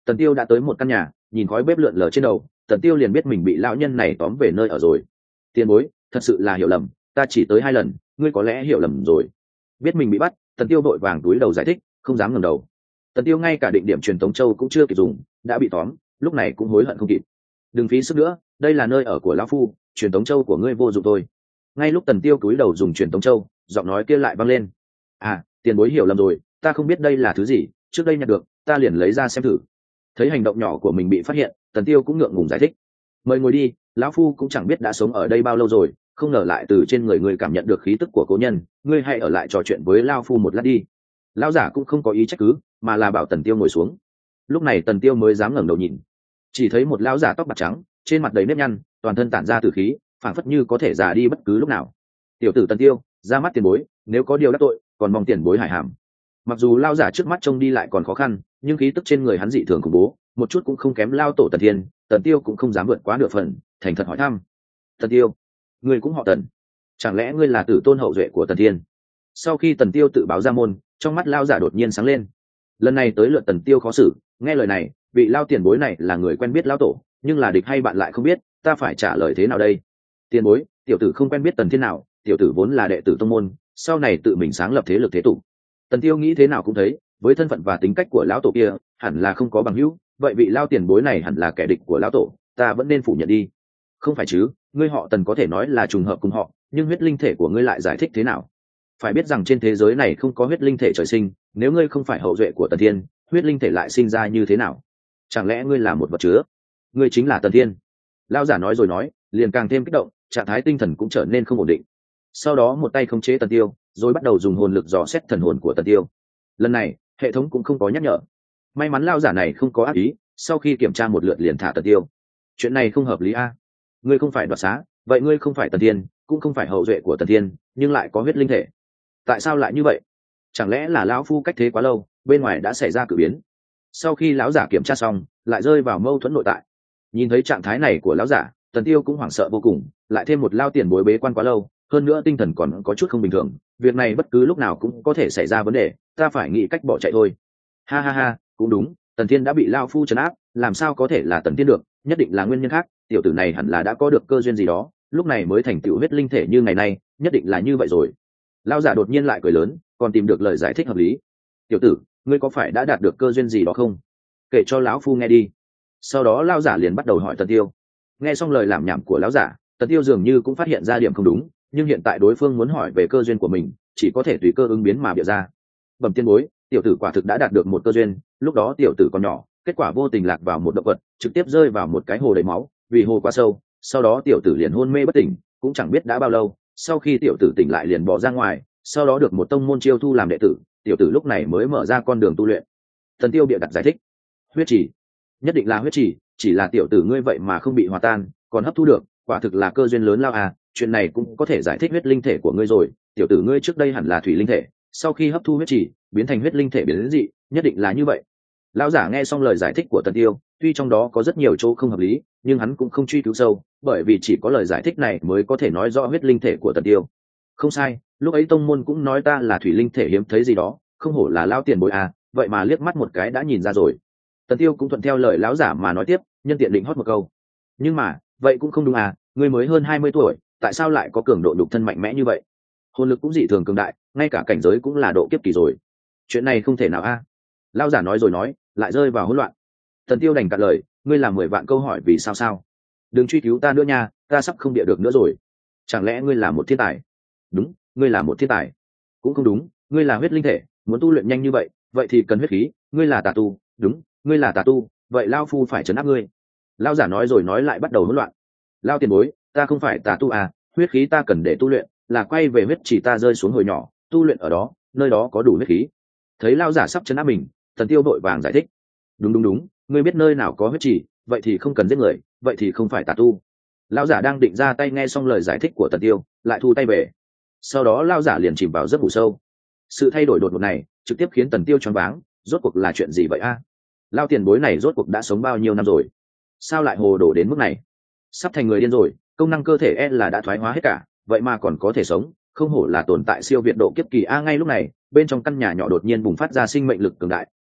Tần Tiêu đã tới một căn nhà, nhìn khói bếp lượn lờ trên đầu, Tần Tiêu liền biết mình bị lão nhân này tóm về nơi ở rồi. Tiền bối, thật sự là hiểu lầm, ta chỉ tới 2 lần, ngươi có lẽ hiểu lầm rồi. Biết mình bị bắt, Tần Tiêu vội vàng túi đầu giải thích, không dám ngẩng đầu. Tần Tiêu ngay cả định điểm truyền tống châu cũng chưa kịp dùng, đã bị tóm, lúc này cũng hối hận không kịp. Đừng phí sức nữa, đây là nơi ở của lão phu, truyền tống châu của ngươi vô dụng thôi. Ngay lúc Tần Tiêu túi đầu dùng truyền tống châu, giọng nói kia lại vang lên. À, tiền bối hiểu lầm rồi, ta không biết đây là thứ gì, trước đây nhặt được, ta liền lấy ra xem thử. Thấy hành động nhỏ của mình bị phát hiện, Tần Tiêu cũng ngượng ngùng giải thích. Mời ngồi đi, lão phu cũng chẳng biết đã sống ở đây bao lâu rồi, không ngờ lại từ trên người ngươi cảm nhận được khí tức của cố nhân, ngươi hãy ở lại trò chuyện với lão phu một lát đi. Lão giả cũng không có ý trách cứ, mà là bảo Tần Tiêu ngồi xuống. Lúc này Tần Tiêu mới dám ngẩng đầu nhìn, chỉ thấy một lão giả tóc bạc trắng, trên mặt đầy nếp nhăn, toàn thân tản ra tử khí, phảng phất như có thể già đi bất cứ lúc nào. Tiểu tử Tần Tiêu, ra mắt tiền bối, nếu có điều đắc tội, còn mong tiền bối hải hàm. Mặc dù lão giả trước mắt trông đi lại còn khó khăn, nhưng khí tức trên người hắn dị thường khủng bố, một chút cũng không kém lao tổ Tần Thiên. Tần Tiêu cũng không dám vượt quá nửa phần, thành thật hỏi thăm. Tần Tiêu, ngươi cũng họ Tần, chẳng lẽ ngươi là tử tôn hậu duệ của Tần Thiên? Sau khi Tần Tiêu tự báo ra môn, trong mắt lao giả đột nhiên sáng lên. Lần này tới lượt Tần Tiêu khó xử, nghe lời này, vị lao tiền bối này là người quen biết lao tổ, nhưng là địch hay bạn lại không biết, ta phải trả lời thế nào đây? Tiền bối, tiểu tử không quen biết Tần Thiên nào, tiểu tử vốn là đệ tử tông môn, sau này tự mình sáng lập thế lực thế tục. Tần Tiêu nghĩ thế nào cũng thấy, với thân phận và tính cách của lão tổ kia, hẳn là không có bằng hữu, vậy vị lao tiền bối này hẳn là kẻ địch của lão tổ, ta vẫn nên phủ nhận đi. Không phải chứ, ngươi họ Tần có thể nói là trùng hợp cùng họ, nhưng huyết linh thể của ngươi lại giải thích thế nào? Phải biết rằng trên thế giới này không có huyết linh thể trời sinh, nếu ngươi không phải hậu duệ của Tần Thiên, huyết linh thể lại sinh ra như thế nào? Chẳng lẽ ngươi là một vật chứa? Ngươi chính là Tần Thiên? Lão giả nói rồi nói, liền càng thêm kích động, trạng thái tinh thần cũng trở nên không ổn định. Sau đó một tay khống chế Tần Tiêu, rồi bắt đầu dùng hồn lực dò xét thần hồn của Tần Tiêu. Lần này, hệ thống cũng không có nhắc nhở. May mắn lão giả này không có ác ý, sau khi kiểm tra một lượt liền thả Tần Tiêu. Chuyện này không hợp lý a. Ngươi không phải đoạt xá, vậy ngươi không phải Tần Thiên, cũng không phải hậu duệ của Tần Thiên, nhưng lại có huyết linh thể. Tại sao lại như vậy? Chẳng lẽ là lão phu cách thế quá lâu, bên ngoài đã xảy ra cử biến? Sau khi lão giả kiểm tra xong, lại rơi vào mâu thuẫn nội tại. Nhìn thấy trạng thái này của lão giả, Tần Tiêu cũng hoảng sợ vô cùng, lại thêm một lao tiền bối bế quan quá lâu, hơn nữa tinh thần còn có chút không bình thường, việc này bất cứ lúc nào cũng có thể xảy ra vấn đề, ta phải nghĩ cách bỏ chạy thôi. Ha ha ha, cũng đúng, Tần Thiên đã bị lao phu trấn áp, làm sao có thể là Tần Thiên được, nhất định là nguyên nhân khác, tiểu tử này hẳn là đã có được cơ duyên gì đó, lúc này mới thành tựu huyết linh thể như ngày nay, nhất định là như vậy rồi. Lão giả đột nhiên lại cười lớn, còn tìm được lời giải thích hợp lý. Tiểu tử, ngươi có phải đã đạt được cơ duyên gì đó không? Kể cho lão phu nghe đi. Sau đó lão giả liền bắt đầu hỏi Tần Tiêu. Nghe xong lời làm nhảm của lão giả, Tần Tiêu dường như cũng phát hiện ra điểm không đúng, nhưng hiện tại đối phương muốn hỏi về cơ duyên của mình, chỉ có thể tùy cơ ứng biến mà bịa ra. Bẩm tiên bối, tiểu tử quả thực đã đạt được một cơ duyên, lúc đó tiểu tử còn nhỏ, kết quả vô tình lạc vào một động vật, trực tiếp rơi vào một cái hồ đầy máu, vì hồ quá sâu, sau đó tiểu tử liền hôn mê bất tỉnh, cũng chẳng biết đã bao lâu, sau khi tiểu tử tỉnh lại liền bỏ ra ngoài, sau đó được một tông môn chiêu thu làm đệ tử, tiểu tử lúc này mới mở ra con đường tu luyện. Tần Tiêu bịa đặt giải thích. Huyết chỉ, nhất định là huyết chỉ là tiểu tử ngươi vậy mà không bị hòa tan, còn hấp thu được, quả thực là cơ duyên lớn lao à, chuyện này cũng có thể giải thích huyết linh thể của ngươi rồi, tiểu tử ngươi trước đây hẳn là thủy linh thể, sau khi hấp thu huyết chỉ, biến thành huyết linh thể biến đến dị, nhất định là như vậy. Lão giả nghe xong lời giải thích của Tần Tiêu, tuy trong đó có rất nhiều chỗ không hợp lý, nhưng hắn cũng không truy cứu sâu, bởi vì chỉ có lời giải thích này mới có thể nói rõ huyết linh thể của Tần Tiêu. Không sai, lúc ấy tông môn cũng nói ta là thủy linh thể hiếm thấy gì đó, không hổ là lão tiền bối à, vậy mà liếc mắt một cái đã nhìn ra rồi. Tần Tiêu cũng thuận theo lời lão giả mà nói tiếp, nhân tiện định hót một câu. Nhưng mà, vậy cũng không đúng à, ngươi mới hơn 20 tuổi, tại sao lại có cường độ nhục thân mạnh mẽ như vậy? Hồn lực cũng dị thường cường đại, ngay cả cảnh giới cũng là độ kiếp kỳ rồi. Chuyện này không thể nào a. Lão giả nói rồi nói, lại rơi vào hỗn loạn. Tần Tiêu đành cạn lời, ngươi làm 10 vạn câu hỏi vì sao sao? Đừng truy cứu ta nữa nha, ta sắp không địa được nữa rồi. Chẳng lẽ ngươi là một thiên tài? Đúng, ngươi là một thiên tài. Cũng không đúng, ngươi là huyết linh thể, muốn tu luyện nhanh như vậy, vậy thì cần huyết khí, ngươi là tà tu, đúng, ngươi là tà tu, vậy lão phu phải trấn áp ngươi. Lão giả nói rồi nói lại bắt đầu hỗn loạn. Lão tiền bối, ta không phải tà tu à, huyết khí ta cần để tu luyện, là quay về huyết chỉ ta rơi xuống hồi nhỏ, tu luyện ở đó, nơi đó có đủ huyết khí. Thấy lão giả sắp trấn áp mình, Tần Tiêu vội vàng giải thích. Đúng, ngươi biết nơi nào có huyết chỉ, vậy thì không cần giết người, vậy thì không phải tà tu. Lão giả đang định ra tay nghe xong lời giải thích của Tần Tiêu, lại thu tay về. Sau đó lão giả liền chìm vào giấc ngủ sâu. Sự thay đổi đột ngột này trực tiếp khiến Tần Tiêu choáng váng, rốt cuộc là chuyện gì vậy a? Lão tiền bối này rốt cuộc đã sống bao nhiêu năm rồi? Sao lại hồ đồ đến mức này? Sắp thành người điên rồi, công năng cơ thể là đã thoái hóa hết cả, vậy mà còn có thể sống, không hổ là tồn tại siêu việt độ kiếp kỳ a. Ngay lúc này, bên trong căn nhà nhỏ đột nhiên bùng phát ra sinh mệnh lực cường đại,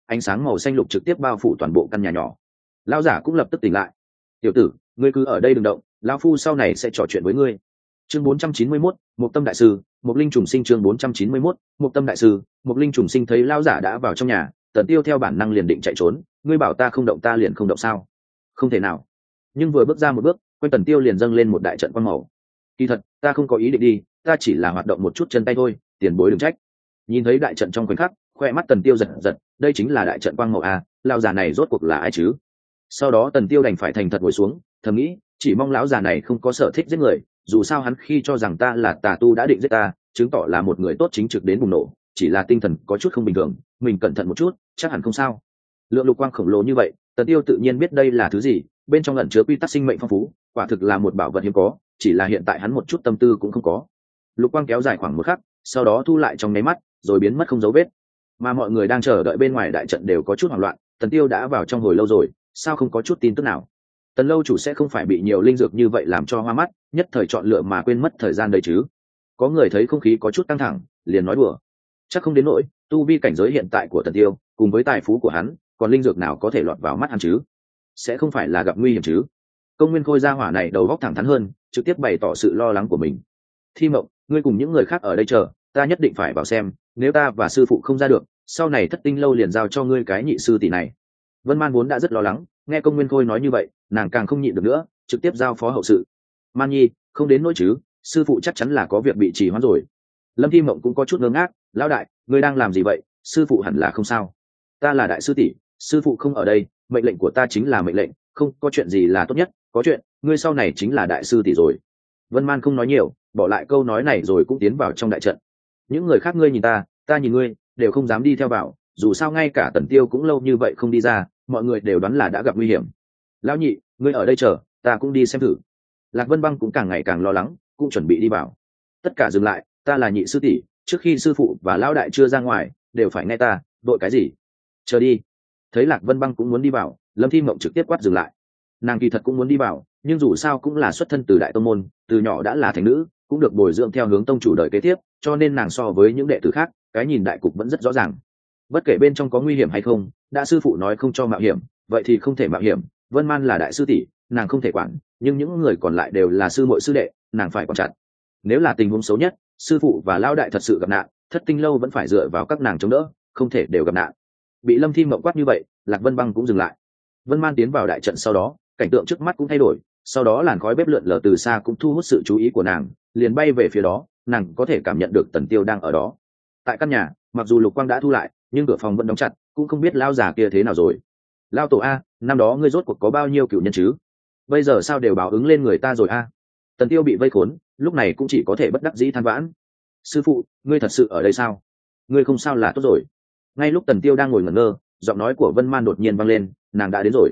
ánh sáng màu xanh lục trực tiếp bao phủ toàn bộ căn nhà nhỏ. Lão giả cũng lập tức tỉnh lại. Tiểu tử, ngươi cứ ở đây đừng động, lão phu sau này sẽ trò chuyện với ngươi. Chương 491, Mộc Tâm đại sư, Mộc Linh trùng sinh. Chương 491, Mộc Tâm đại sư, Mộc Linh trùng sinh. Thấy lão giả đã vào trong nhà, Tần Tiêu theo bản năng liền định chạy trốn. Ngươi bảo ta không động ta liền không động sao? Không thể nào. Nhưng vừa bước ra một bước, quanh Tần Tiêu liền dâng lên một đại trận quang màu. Kỳ thật, ta không có ý định đi, ta chỉ là hoạt động một chút chân tay thôi, tiền bối đừng trách. Nhìn thấy đại trận trong khoảnh khắc, khoe mắt Tần Tiêu giật giật, đây chính là đại trận quang màu à? Lão già này rốt cuộc là ai chứ? Sau đó Tần Tiêu đành phải thành thật ngồi xuống, thầm nghĩ, chỉ mong lão già này không có sở thích giết người, dù sao hắn khi cho rằng ta là tà tu đã định giết ta, chứng tỏ là một người tốt chính trực đến bùng nổ, chỉ là tinh thần có chút không bình thường, mình cẩn thận một chút, chắc hẳn không sao. Lượng lục quang khổng lồ như vậy, Tần Tiêu tự nhiên biết đây là thứ gì, bên trong ẩn chứa quy tắc sinh mệnh phong phú, quả thực là một bảo vật hiếm có, chỉ là hiện tại hắn một chút tâm tư cũng không có. Lục quang kéo dài khoảng một khắc, sau đó thu lại trong nháy mắt, rồi biến mất không dấu vết. Mà mọi người đang chờ đợi bên ngoài đại trận đều có chút hoảng loạn, Tần Tiêu đã vào trong hồi lâu rồi, sao không có chút tin tức nào? Tần lâu chủ sẽ không phải bị nhiều linh dược như vậy làm cho hoa mắt, nhất thời chọn lựa mà quên mất thời gian đấy chứ? Có người thấy không khí có chút căng thẳng, liền nói đùa. Chắc không đến nỗi, tu vi cảnh giới hiện tại của Tần Tiêu, cùng với tài phú của hắn, còn linh dược nào có thể lọt vào mắt hắn chứ? Sẽ không phải là gặp nguy hiểm chứ? Công Nguyên Khôi gia hỏa này đầu óc thẳng thắn hơn, trực tiếp bày tỏ sự lo lắng của mình. Thi Mộng, ngươi cùng những người khác ở đây chờ, ta nhất định phải vào xem, nếu ta và sư phụ không ra được, sau này Thất Tinh lâu liền giao cho ngươi cái nhị sư tỷ này. Vân Man vốn đã rất lo lắng, nghe Công Nguyên Khôi nói như vậy, nàng càng không nhịn được nữa, trực tiếp giao phó hậu sự. Man Nhi, không đến nỗi chứ, sư phụ chắc chắn là có việc bị trì hoãn rồi. Lâm Thi Mộng cũng có chút ngơ ngác, lão đại, ngươi đang làm gì vậy? Sư phụ hẳn là không sao. Ta là đại sư tỷ, sư phụ không ở đây, mệnh lệnh của ta chính là mệnh lệnh, không có chuyện gì là tốt nhất, có chuyện, ngươi sau này chính là đại sư tỷ rồi. Vân Man không nói nhiều, bỏ lại câu nói này rồi cũng tiến vào trong đại trận. Những người khác ngươi nhìn ta nhìn ngươi, đều không dám đi theo vào, dù sao ngay cả Tần Tiêu cũng lâu như vậy không đi ra, mọi người đều đoán là đã gặp nguy hiểm. Lão nhị, ngươi ở đây chờ, ta cũng đi xem thử. Lạc Vân Băng cũng càng ngày càng lo lắng, cũng chuẩn bị đi vào. Tất cả dừng lại, ta là nhị sư tỷ, trước khi sư phụ và lão đại chưa ra ngoài, đều phải nghe ta, đội cái gì? Chờ đi. Thấy Lạc Vân Băng cũng muốn đi vào, Lâm Thi Mộng trực tiếp quát dừng lại. Nàng kỳ thật cũng muốn đi vào, nhưng dù sao cũng là xuất thân từ đại tông môn, từ nhỏ đã là thành nữ, cũng được bồi dưỡng theo hướng tông chủ đời kế tiếp, cho nên nàng so với những đệ tử khác, cái nhìn đại cục vẫn rất rõ ràng. Bất kể bên trong có nguy hiểm hay không, đã sư phụ nói không cho mạo hiểm, vậy thì không thể mạo hiểm. Vân Man là đại sư tỷ, nàng không thể quản, nhưng những người còn lại đều là sư muội sư đệ, nàng phải quản chặt. Nếu là tình huống xấu nhất, sư phụ và lão đại thật sự gặp nạn, Thất Tinh lâu vẫn phải dựa vào các nàng chống đỡ, không thể đều gặp nạn. Bị Lâm Thi Mộng quát như vậy, Lạc Vân Băng cũng dừng lại. Vân Man tiến vào đại trận sau đó, cảnh tượng trước mắt cũng thay đổi, sau đó làn khói bếp lượn lờ từ xa cũng thu hút sự chú ý của nàng, liền bay về phía đó, nàng có thể cảm nhận được Tần Tiêu đang ở đó. Tại căn nhà, mặc dù lục quang đã thu lại, nhưng cửa phòng vẫn đóng chặt, cũng không biết lão già kia thế nào rồi. Lão tổ a, năm đó ngươi rốt cuộc có bao nhiêu cựu nhân chứ? Bây giờ sao đều báo ứng lên người ta rồi a? Tần Tiêu bị vây khốn, lúc này cũng chỉ có thể bất đắc dĩ than vãn. Sư phụ, ngươi thật sự ở đây sao? Ngươi không sao là tốt rồi. Ngay lúc Tần Tiêu đang ngồi ngẩn ngơ, giọng nói của Vân Man đột nhiên vang lên, nàng đã đến rồi.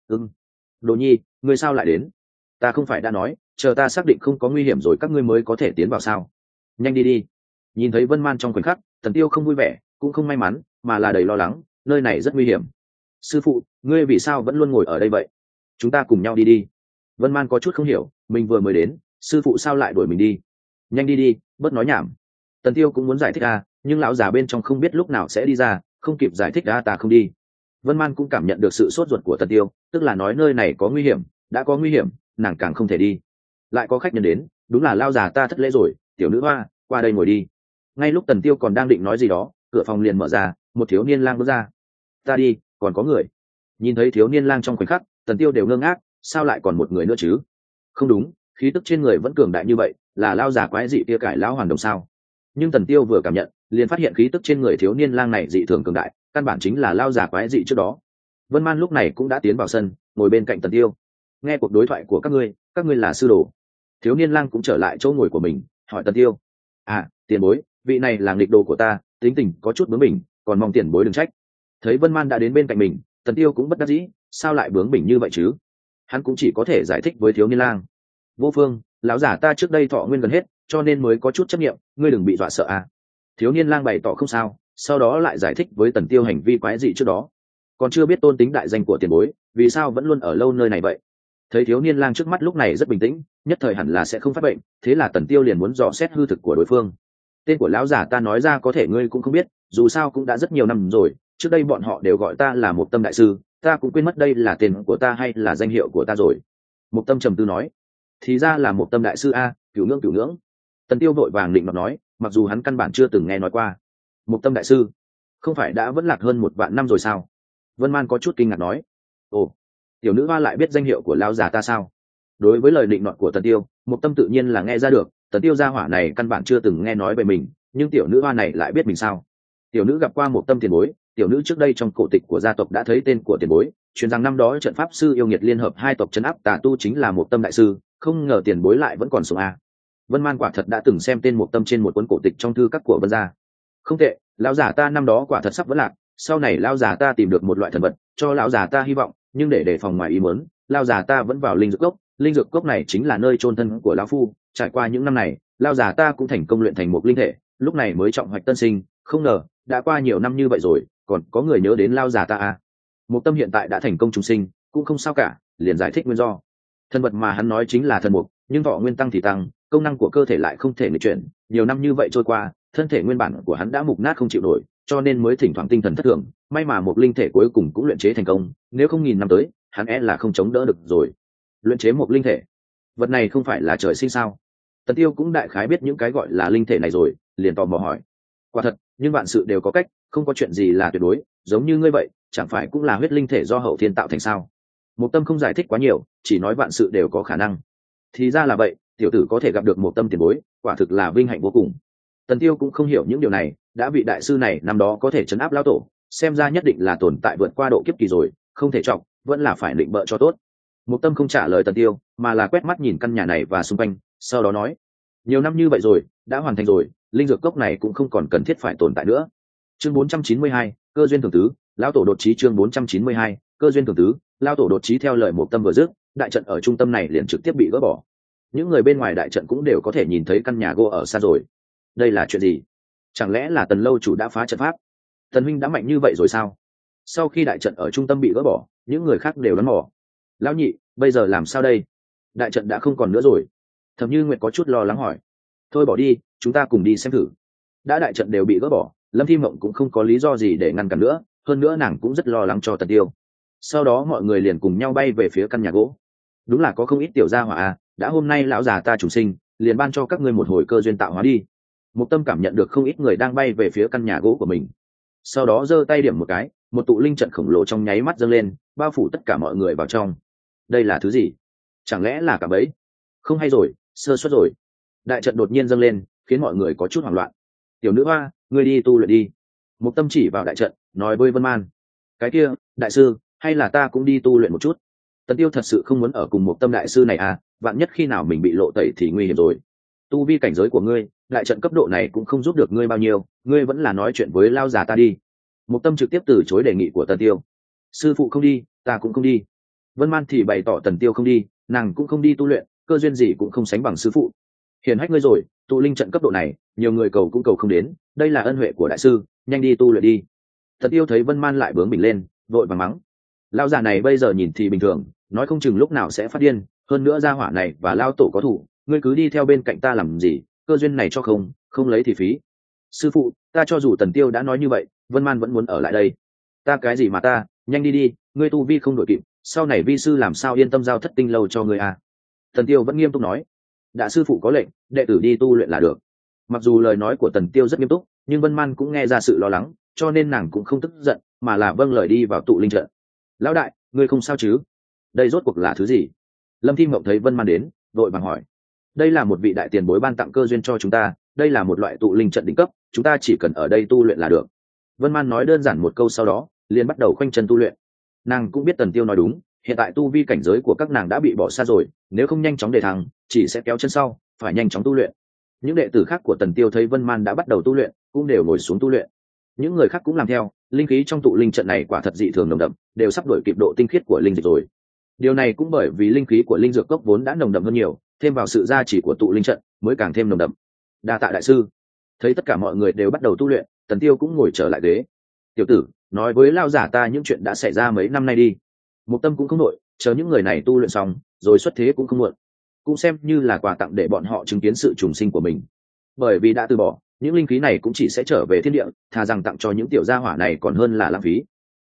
Đồ Nhi, ngươi sao lại đến? Ta không phải đã nói, chờ ta xác định không có nguy hiểm rồi các ngươi mới có thể tiến vào sao? Nhanh đi đi. Nhìn thấy Vân Man trong khoảnh khắc, Tần Tiêu không vui vẻ, cũng không may mắn, mà là đầy lo lắng, nơi này rất nguy hiểm. Sư phụ, ngươi vì sao vẫn luôn ngồi ở đây vậy? Chúng ta cùng nhau đi đi. Vân Man có chút không hiểu, mình vừa mới đến, sư phụ sao lại đuổi mình đi? Nhanh đi đi, bớt nói nhảm. Tần Tiêu cũng muốn giải thích nhưng lão già bên trong không biết lúc nào sẽ đi ra, không kịp giải thích ta không đi. Vân Man cũng cảm nhận được sự sốt ruột của Tần Tiêu, tức là nói nơi này có nguy hiểm, đã có nguy hiểm, nàng càng không thể đi. Lại có khách nhân đến, đúng là lão già ta thất lễ rồi, tiểu nữ hoa, qua đây ngồi đi. Ngay lúc Tần Tiêu còn đang định nói gì đó, cửa phòng liền mở ra, một thiếu niên lang bước ra. Ta đi, còn có người. Nhìn thấy thiếu niên lang trong khoảnh khắc, Tần Tiêu đều ngơ ngác, sao lại còn một người nữa chứ? Không đúng, khí tức trên người vẫn cường đại như vậy, là lão già quái dị kia cải lão hoàn đồng sao? Nhưng Tần Tiêu vừa cảm nhận, liền phát hiện khí tức trên người thiếu niên lang này dị thường cường đại, căn bản chính là lão già quái dị trước đó. Vân Man lúc này cũng đã tiến vào sân, ngồi bên cạnh Tần Tiêu. Nghe cuộc đối thoại của các ngươi là sư đồ. Thiếu niên lang cũng trở lại chỗ ngồi của mình, hỏi Tần Tiêu. Tiền bối, vị này là nghịch đồ của ta, tính tình có chút bướng bỉnh, còn mong tiền bối đừng trách. Thấy Vân Man đã đến bên cạnh mình, Tần Tiêu cũng bất đắc dĩ, sao lại bướng bỉnh như vậy chứ? Hắn cũng chỉ có thể giải thích với thiếu niên lang. Vô Phương, lão giả ta trước đây thọ nguyên gần hết, cho nên mới có chút chấp niệm, ngươi đừng bị dọa sợ. Thiếu niên lang bày tỏ không sao, sau đó lại giải thích với Tần Tiêu hành vi quái dị trước đó. Còn chưa biết tôn tính đại danh của tiền bối, vì sao vẫn luôn ở lâu nơi này vậy? Thấy thiếu niên lang trước mắt lúc này rất bình tĩnh, nhất thời hẳn là sẽ không phát bệnh, thế là Tần Tiêu liền muốn dò xét hư thực của đối phương. Tên của lão giả ta nói ra có thể ngươi cũng không biết, dù sao cũng đã rất nhiều năm rồi, trước đây bọn họ đều gọi ta là Mộc Tâm đại sư, ta cũng quên mất đây là tên của ta hay là danh hiệu của ta rồi. Mộc Tâm trầm tư nói. Thì ra là Mộc Tâm đại sư a, cửu ngưỡng. Tần Tiêu vội vàng định nói, mặc dù hắn căn bản chưa từng nghe nói qua. Mộc Tâm đại sư không phải đã vẫn lạc hơn 1 vạn năm rồi sao? Vân Man có chút kinh ngạc nói. Ồ, tiểu nữ hoa lại biết danh hiệu của lão già ta sao? Đối với lời định nọt của Tần Tiêu, Mộc Tâm tự nhiên là nghe ra được. Tần Tiêu gia hỏa này căn bản chưa từng nghe nói về mình, nhưng tiểu nữ hoa này lại biết mình sao? Tiểu nữ gặp qua Mộc Tâm tiền bối, tiểu nữ trước đây trong cổ tịch của gia tộc đã thấy tên của tiền bối, truyền rằng năm đó trận pháp sư yêu nghiệt liên hợp 2 tộc trấn áp tà tu chính là Mộc Tâm đại sư, không ngờ tiền bối lại vẫn còn sống a. Vân Man quả thật đã từng xem tên Mộc Tâm trên một cuốn cổ tịch trong thư các của Vân gia. Không tệ, lão già ta năm đó quả thật sắp vẫn lạc, sau này lão già ta tìm được một loại thần vật, cho lão già ta hy vọng, nhưng để đề phòng ngoài ý muốn, lão già ta vẫn vào linh dược cốc này chính là nơi chôn thân của lão phu, trải qua những năm này, lão già ta cũng thành công luyện thành một linh thể, lúc này mới trọng hoạch tân sinh, không ngờ, đã qua nhiều năm như vậy rồi, còn có người nhớ đến lão già ta à? Mộc Tâm hiện tại đã thành công trùng sinh, cũng không sao cả, liền giải thích nguyên do. Thần vật mà hắn nói chính là thần mục, nhưng thọ nguyên tăng thì tăng, công năng của cơ thể lại không thể nghịch chuyển, nhiều năm như vậy trôi qua, thân thể nguyên bản của hắn đã mục nát không chịu nổi, cho nên mới thỉnh thoảng tinh thần thất thường, may mà một linh thể cuối cùng cũng luyện chế thành công, nếu không nghìn năm tới, hắn e là không chống đỡ được rồi. Luyện chế một linh thể, vật này không phải là trời sinh sao? Tần Tiêu cũng đại khái biết những cái gọi là linh thể này rồi, liền tò mò hỏi. Quả thật, nhưng vạn sự đều có cách, không có chuyện gì là tuyệt đối, giống như ngươi vậy, chẳng phải cũng là huyết linh thể do hậu thiên tạo thành sao? Mộc Tâm không giải thích quá nhiều, chỉ nói vạn sự đều có khả năng. Thì ra là vậy, tiểu tử có thể gặp được Mộc Tâm tiền bối, quả thực là vinh hạnh vô cùng. Tần Tiêu cũng không hiểu những điều này, đã vị đại sư này năm đó có thể trấn áp lão tổ, xem ra nhất định là tồn tại vượt qua độ kiếp kỳ rồi, không thể chọc, vẫn là phải định bợ cho tốt. Mộc Tâm không trả lời Tần Tiêu, mà là quét mắt nhìn căn nhà này và xung quanh, sau đó nói: nhiều năm như vậy rồi, đã hoàn thành rồi, linh dược cốc này cũng không còn cần thiết phải tồn tại nữa. Chương 492, cơ duyên thường tứ, lão tổ đột chí. Chương 492, cơ duyên thường tứ, lão tổ đột chí. Theo lời Mộc Tâm vừa dứt, đại trận ở trung tâm này liền trực tiếp bị gỡ bỏ. Những người bên ngoài đại trận cũng đều có thể nhìn thấy căn nhà gỗ ở xa rồi. Đây là chuyện gì? Chẳng lẽ là Tần lâu chủ đã phá trận pháp? Tần huynh đã mạnh như vậy rồi sao? Sau khi đại trận ở trung tâm bị gỡ bỏ, những người khác đều đoán mò. Lão nhị, bây giờ làm sao đây? Đại trận đã không còn nữa rồi. Thẩm Như Nguyệt có chút lo lắng hỏi. Thôi bỏ đi, chúng ta cùng đi xem thử. Đã đại trận đều bị gỡ bỏ, Lâm Thi Mộng cũng không có lý do gì để ngăn cản nữa, hơn nữa nàng cũng rất lo lắng cho Tần Tiêu. Sau đó mọi người liền cùng nhau bay về phía căn nhà gỗ. Đúng là có không ít tiểu gia hỏa à, đã hôm nay lão già ta chủ sinh, liền ban cho các ngươi một hồi cơ duyên tạo hóa đi. Mộc Tâm cảm nhận được không ít người đang bay về phía căn nhà gỗ của mình. Sau đó giơ tay điểm một cái, một tụ linh trận khổng lồ trong nháy mắt dâng lên, bao phủ tất cả mọi người vào trong. Đây là thứ gì? Chẳng lẽ là cả bẫy? Không hay rồi, sơ suất rồi. Đại trận đột nhiên dâng lên, khiến mọi người có chút hoảng loạn. Tiểu nữ hoa, ngươi đi tu luyện đi. Mộc Tâm chỉ vào đại trận, nói với Vân Man. Cái kia, đại sư, hay là ta cũng đi tu luyện một chút? Tần Tiêu thật sự không muốn ở cùng Mộc Tâm đại sư này à, vạn nhất khi nào mình bị lộ tẩy thì nguy hiểm rồi. Tu vi cảnh giới của ngươi, đại trận cấp độ này cũng không giúp được ngươi bao nhiêu, ngươi vẫn là nói chuyện với lao già ta đi. Mộc Tâm trực tiếp từ chối đề nghị của Tần Tiêu. Sư phụ không đi, ta cũng không đi. Vân Man thì bày tỏ Tần Tiêu không đi, nàng cũng không đi tu luyện, cơ duyên gì cũng không sánh bằng sư phụ. Hiền hách ngươi rồi, tụ linh trận cấp độ này, nhiều người cầu cũng cầu không đến, đây là ân huệ của đại sư, nhanh đi tu luyện đi. Tần Tiêu thấy Vân Man lại bướng bỉnh lên, vội vàng mắng. Lão già này bây giờ nhìn thì bình thường, nói không chừng lúc nào sẽ phát điên, hơn nữa gia hỏa này và lao tổ có thủ, ngươi cứ đi theo bên cạnh ta làm gì, cơ duyên này cho không lấy thì phí. Sư phụ, ta cho dù Tần Tiêu đã nói như vậy, Vân Man vẫn muốn ở lại đây. Ta cái gì mà ta, nhanh đi đi, ngươi tu vi không đổi kịp, sau này vi sư làm sao yên tâm giao thất tinh lâu cho ngươi à? Tần Tiêu vẫn nghiêm túc nói. Đã sư phụ có lệnh, đệ tử đi tu luyện là được. Mặc dù lời nói của Tần Tiêu rất nghiêm túc, nhưng Vân Man cũng nghe ra sự lo lắng, cho nên nàng cũng không tức giận, mà là vâng lời đi vào tụ linh trận. Lão đại, ngươi không sao chứ? Đây rốt cuộc là thứ gì? Lâm Thi Mộng thấy Vân Man đến, vội vàng hỏi. Đây là một vị đại tiền bối ban tặng cơ duyên cho chúng ta, đây là một loại tụ linh trận đỉnh cấp, chúng ta chỉ cần ở đây tu luyện là được. Vân Man nói đơn giản một câu sau đó, liền bắt đầu khoanh chân tu luyện. Nàng cũng biết Tần Tiêu nói đúng, hiện tại tu vi cảnh giới của các nàng đã bị bỏ xa rồi, nếu không nhanh chóng đề thăng, chỉ sẽ kéo chân sau, phải nhanh chóng tu luyện. Những đệ tử khác của Tần Tiêu thấy Vân Man đã bắt đầu tu luyện, cũng đều ngồi xuống tu luyện. Những người khác cũng làm theo, linh khí trong tụ linh trận này quả thật dị thường nồng đậm, đều sắp đuổi kịp độ tinh khiết của linh dịch rồi. Điều này cũng bởi vì linh khí của linh dược cốc vốn đã nồng đậm hơn nhiều, thêm vào sự gia trì của tụ linh trận, mới càng thêm nồng đậm. Đa tạ đại sư. Thấy tất cả mọi người đều bắt đầu tu luyện, Tần Tiêu cũng ngồi trở lại ghế. Tiểu tử, nói với lao giả ta những chuyện đã xảy ra mấy năm nay đi. Mộc Tâm cũng không nội, chờ những người này tu luyện xong, rồi xuất thế cũng không muộn. Cũng xem như là quà tặng để bọn họ chứng kiến sự trùng sinh của mình. Bởi vì đã từ bỏ, những linh khí này cũng chỉ sẽ trở về thiên địa, thà rằng tặng cho những tiểu gia hỏa này còn hơn là lãng phí.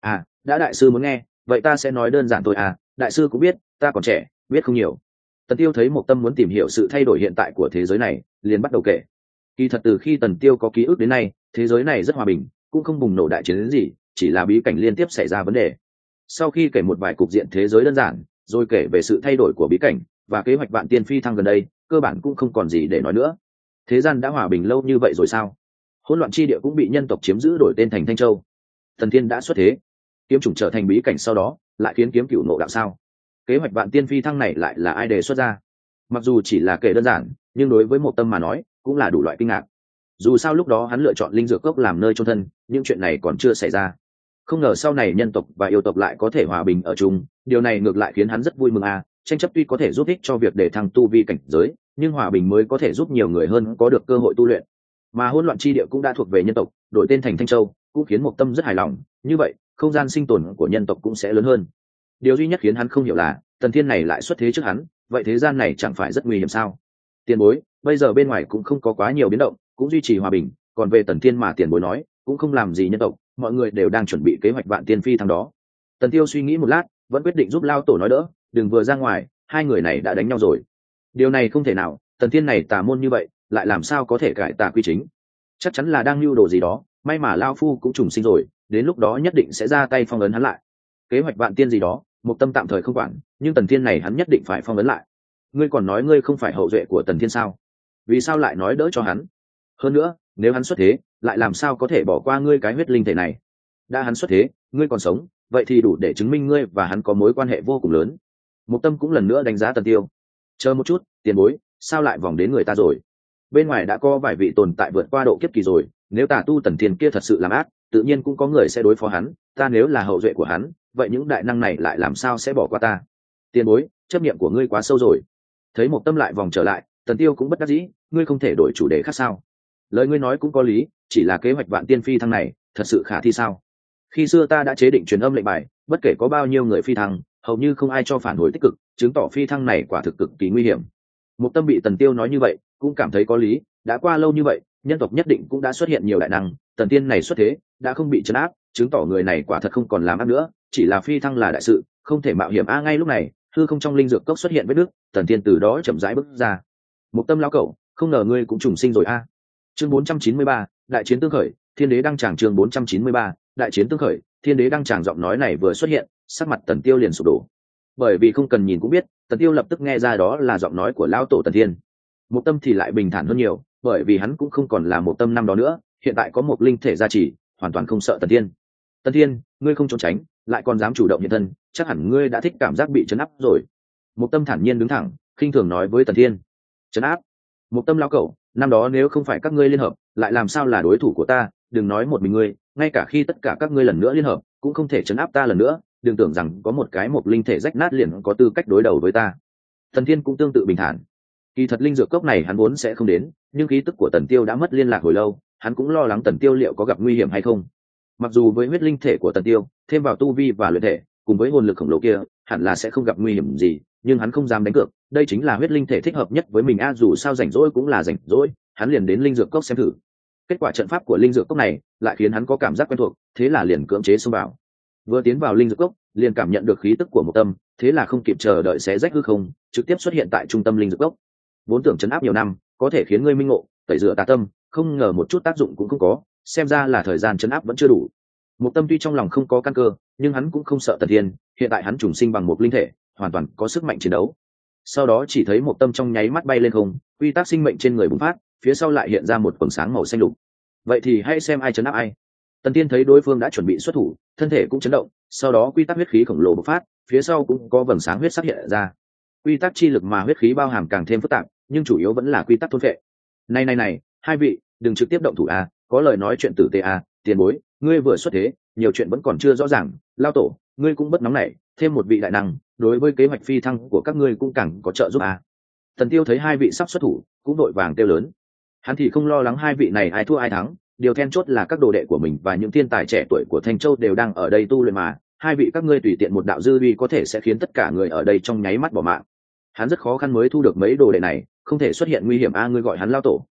Đã đại sư muốn nghe, vậy ta sẽ nói đơn giản thôi. Đại sư cũng biết ta còn trẻ, biết không nhiều. Tần Tiêu thấy Mộc Tâm muốn tìm hiểu sự thay đổi hiện tại của thế giới này, liền bắt đầu kể. Kỳ thật từ khi Tần Tiêu có ký ức đến nay, thế giới này rất hòa bình, cũng không bùng nổ đại chiến đến gì, chỉ là bí cảnh liên tiếp xảy ra vấn đề. Sau khi kể một vài cục diện thế giới đơn giản, rồi kể về sự thay đổi của bí cảnh và kế hoạch Vạn Tiên Phi thăng gần đây, cơ bản cũng không còn gì để nói nữa. Thế gian đã hòa bình lâu như vậy rồi sao? Hỗn loạn chi địa cũng bị nhân tộc chiếm giữ, đổi tên thành Thanh Châu. Thần Tiên đã xuất thế, kiếm chủng trở thành bí cảnh, sau đó lại khiến kiếm cửu nộ đạo sao? Kế hoạch Vạn Tiên Phi thăng này lại là ai đề xuất ra? Mặc dù chỉ là kể đơn giản, nhưng đối với Mộc Tâm mà nói cũng là đủ loại kinh ngạc. Dù sao lúc đó hắn lựa chọn linh dược cốc làm nơi chôn thân, những chuyện này còn chưa xảy ra. Không ngờ sau này nhân tộc và yêu tộc lại có thể hòa bình ở chung, điều này ngược lại khiến hắn rất vui mừng. Tranh chấp tuy có thể giúp ích cho việc để thăng tu vi cảnh giới, nhưng hòa bình mới có thể giúp nhiều người hơn có được cơ hội tu luyện. Mà hỗn loạn chi địa cũng đã thuộc về nhân tộc, đổi tên thành Thanh Châu, cũng khiến Mộc Tâm rất hài lòng. Như vậy không gian sinh tồn của nhân tộc cũng sẽ lớn hơn. Điều duy nhất khiến hắn không hiểu là Tần Thiên này lại xuất thế trước hắn, vậy thế gian này chẳng phải rất nguy hiểm sao? Tiền bối, bây giờ bên ngoài cũng không có quá nhiều biến động, cũng duy trì hòa bình, còn về Tần Thiên mà tiền bối nói cũng không làm gì nhân tộc, mọi người đều đang chuẩn bị kế hoạch Vạn Tiên Phi thăng đó. Tần Tiêu suy nghĩ một lát, vẫn quyết định giúp Lao Tổ nói đỡ, đừng vừa ra ngoài, hai người này đã đánh nhau rồi. Điều này không thể nào, Tần Thiên này tà môn như vậy, lại làm sao có thể cải tà quy chính? Chắc chắn là đang lưu đồ gì đó, may mà Lao Phu cũng trùng sinh rồi, đến lúc đó nhất định sẽ ra tay phong ấn hắn lại. Kế hoạch Vạn Tiên gì đó, Mộc Tâm tạm thời không quản, nhưng Tần Thiên này hắn nhất định phải phong ấn lại. Ngươi còn nói ngươi không phải hậu duệ của Tần Thiên sao? Vì sao lại nói đỡ cho hắn? Hơn nữa, nếu hắn xuất thế, lại làm sao có thể bỏ qua ngươi cái huyết linh thể này? Đã hắn xuất thế, ngươi còn sống, vậy thì đủ để chứng minh ngươi và hắn có mối quan hệ vô cùng lớn. Mộc Tâm cũng lần nữa đánh giá Tần Tiêu. Chờ một chút, tiền bối, sao lại vòng đến người ta rồi? Bên ngoài đã có vài vị tồn tại vượt qua độ kiếp kỳ rồi, nếu tà tu Tần Thiên kia thật sự làm ác, tự nhiên cũng có người sẽ đối phó hắn. Ta nếu là hậu duệ của hắn, vậy những đại năng này lại làm sao sẽ bỏ qua ta? Tiền bối, chấp niệm của ngươi quá sâu rồi. Thấy Mộc Tâm lại vòng trở lại, Tần Tiêu cũng bất đắc dĩ, ngươi không thể đổi chủ đề khác sao? Lời ngươi nói cũng có lý, chỉ là kế hoạch Vạn Tiên Phi thăng này thật sự khả thi sao? Khi xưa ta đã chế định truyền âm lệnh bài, bất kể có bao nhiêu người phi thăng, hầu như không ai cho phản hồi tích cực, chứng tỏ phi thăng này quả thực cực kỳ nguy hiểm. Mộc Tâm bị Tần Tiêu nói như vậy, cũng cảm thấy có lý, đã qua lâu như vậy, nhân tộc nhất định cũng đã xuất hiện nhiều đại năng, Tần Tiên này xuất thế, đã không bị trấn áp, chứng tỏ người này quả thật không còn làm ác nữa, chỉ là phi thăng là đại sự, không thể mạo hiểm. Ngay lúc này, hư không trong linh dược cốc xuất hiện vết nứt, Tần Tiên từ đó chậm rãi bước ra. Mộc Tâm lão cẩu, không ngờ ngươi cũng trùng sinh rồi a. Chương 493, đại chiến tương khởi, thiên đế đăng tràng. Chương 493, đại chiến tương khởi, thiên đế đăng tràng. Giọng nói này vừa xuất hiện, sắc mặt Tần Tiêu liền sụp đổ. Bởi vì không cần nhìn cũng biết, Tần Tiêu lập tức nghe ra đó là giọng nói của lão tổ Tần Thiên. Mộc Tâm thì lại bình thản hơn nhiều, bởi vì hắn cũng không còn là Mộc Tâm năm đó nữa, hiện tại có một linh thể gia trì, hoàn toàn không sợ Tần Thiên. Tần Thiên, ngươi không trốn tránh, lại còn dám chủ động hiện thân, chắc hẳn ngươi đã thích cảm giác bị trấn áp rồi. Mộc Tâm thản nhiên đứng thẳng, khinh thường nói với Tần Thiên. Trấn áp? Mộc Tâm lão cẩu, năm đó nếu không phải các ngươi liên hợp, lại làm sao là đối thủ của ta? Đừng nói một mình ngươi, ngay cả khi tất cả các ngươi lần nữa liên hợp, cũng không thể trấn áp ta lần nữa. Đừng tưởng rằng có một cái linh thể rách nát liền có tư cách đối đầu với ta. Tần Thiên cũng tương tự bình thản. Kỳ thật linh dược cốc này hắn vốn sẽ không đến, nhưng khí tức của Tần Tiêu đã mất liên lạc hồi lâu, hắn cũng lo lắng Tần Tiêu liệu có gặp nguy hiểm hay không. Mặc dù với huyết linh thể của Tần Tiêu, thêm vào tu vi và luyện thể, cùng với hồn lực khổng lồ kia, hẳn là sẽ không gặp nguy hiểm gì, nhưng hắn không dám đánh cược, đây chính là huyết linh thể thích hợp nhất với mình. Dù sao rảnh rỗi cũng là rảnh rỗi, hắn liền đến linh dược cốc xem thử. Kết quả trận pháp của linh dược cốc này lại khiến hắn có cảm giác quen thuộc, thế là liền cưỡng chế xông vào. Vừa tiến vào linh dược cốc, liền cảm nhận được khí tức của Mộc Tâm, thế là không kịp chờ đợi xé rách hư không, trực tiếp xuất hiện tại trung tâm linh dược cốc. Vốn tưởng trấn áp nhiều năm, có thể khiến ngươi minh ngộ, tẩy rửa tà tâm, không ngờ một chút tác dụng cũng không có, xem ra là thời gian trấn áp vẫn chưa đủ. Mộc Tâm tuy trong lòng không có căn cơ, nhưng hắn cũng không sợ Tần Thiên, hiện tại hắn trùng sinh bằng một linh thể, hoàn toàn có sức mạnh chiến đấu. Sau đó chỉ thấy Mộc Tâm trong nháy mắt bay lên không, quy tắc sinh mệnh trên người bùng phát, phía sau lại hiện ra một quầng sáng màu xanh lục. Vậy thì hãy xem ai trấn áp ai. Tần Thiên thấy đối phương đã chuẩn bị xuất thủ, thân thể cũng chấn động, sau đó quy tắc huyết khí khổng lồ bộc phát, phía sau cũng có vầng sáng huyết sắc hiện ra. Quy tắc chi lực mà huyết khí bao hàm càng thêm phức tạp, nhưng chủ yếu vẫn là quy tắc thôn phệ. Này, hai vị, đừng trực tiếp động thủ a, có lời nói chuyện tử tế a. Tiền bối, ngươi vừa xuất thế, nhiều chuyện vẫn còn chưa rõ ràng, lao tổ, ngươi cũng bất nóng nảy, thêm một vị đại năng, đối với kế hoạch phi thăng của các ngươi cũng càng có trợ giúp a. Tần Tiêu thấy hai vị sắp xuất thủ, cũng đội vàng kêu lớn. Hắn thì không lo lắng hai vị này ai thua ai thắng, điều then chốt là các đồ đệ của mình và những thiên tài trẻ tuổi của Thanh Châu đều đang ở đây tu luyện mà, hai vị các ngươi tùy tiện một đạo dư uy có thể sẽ khiến tất cả người ở đây trong nháy mắt bỏ mạng. Hắn rất khó khăn mới thu được mấy đồ đệ này, không thể xuất hiện nguy hiểm a. Ngươi gọi hắn lao tổ,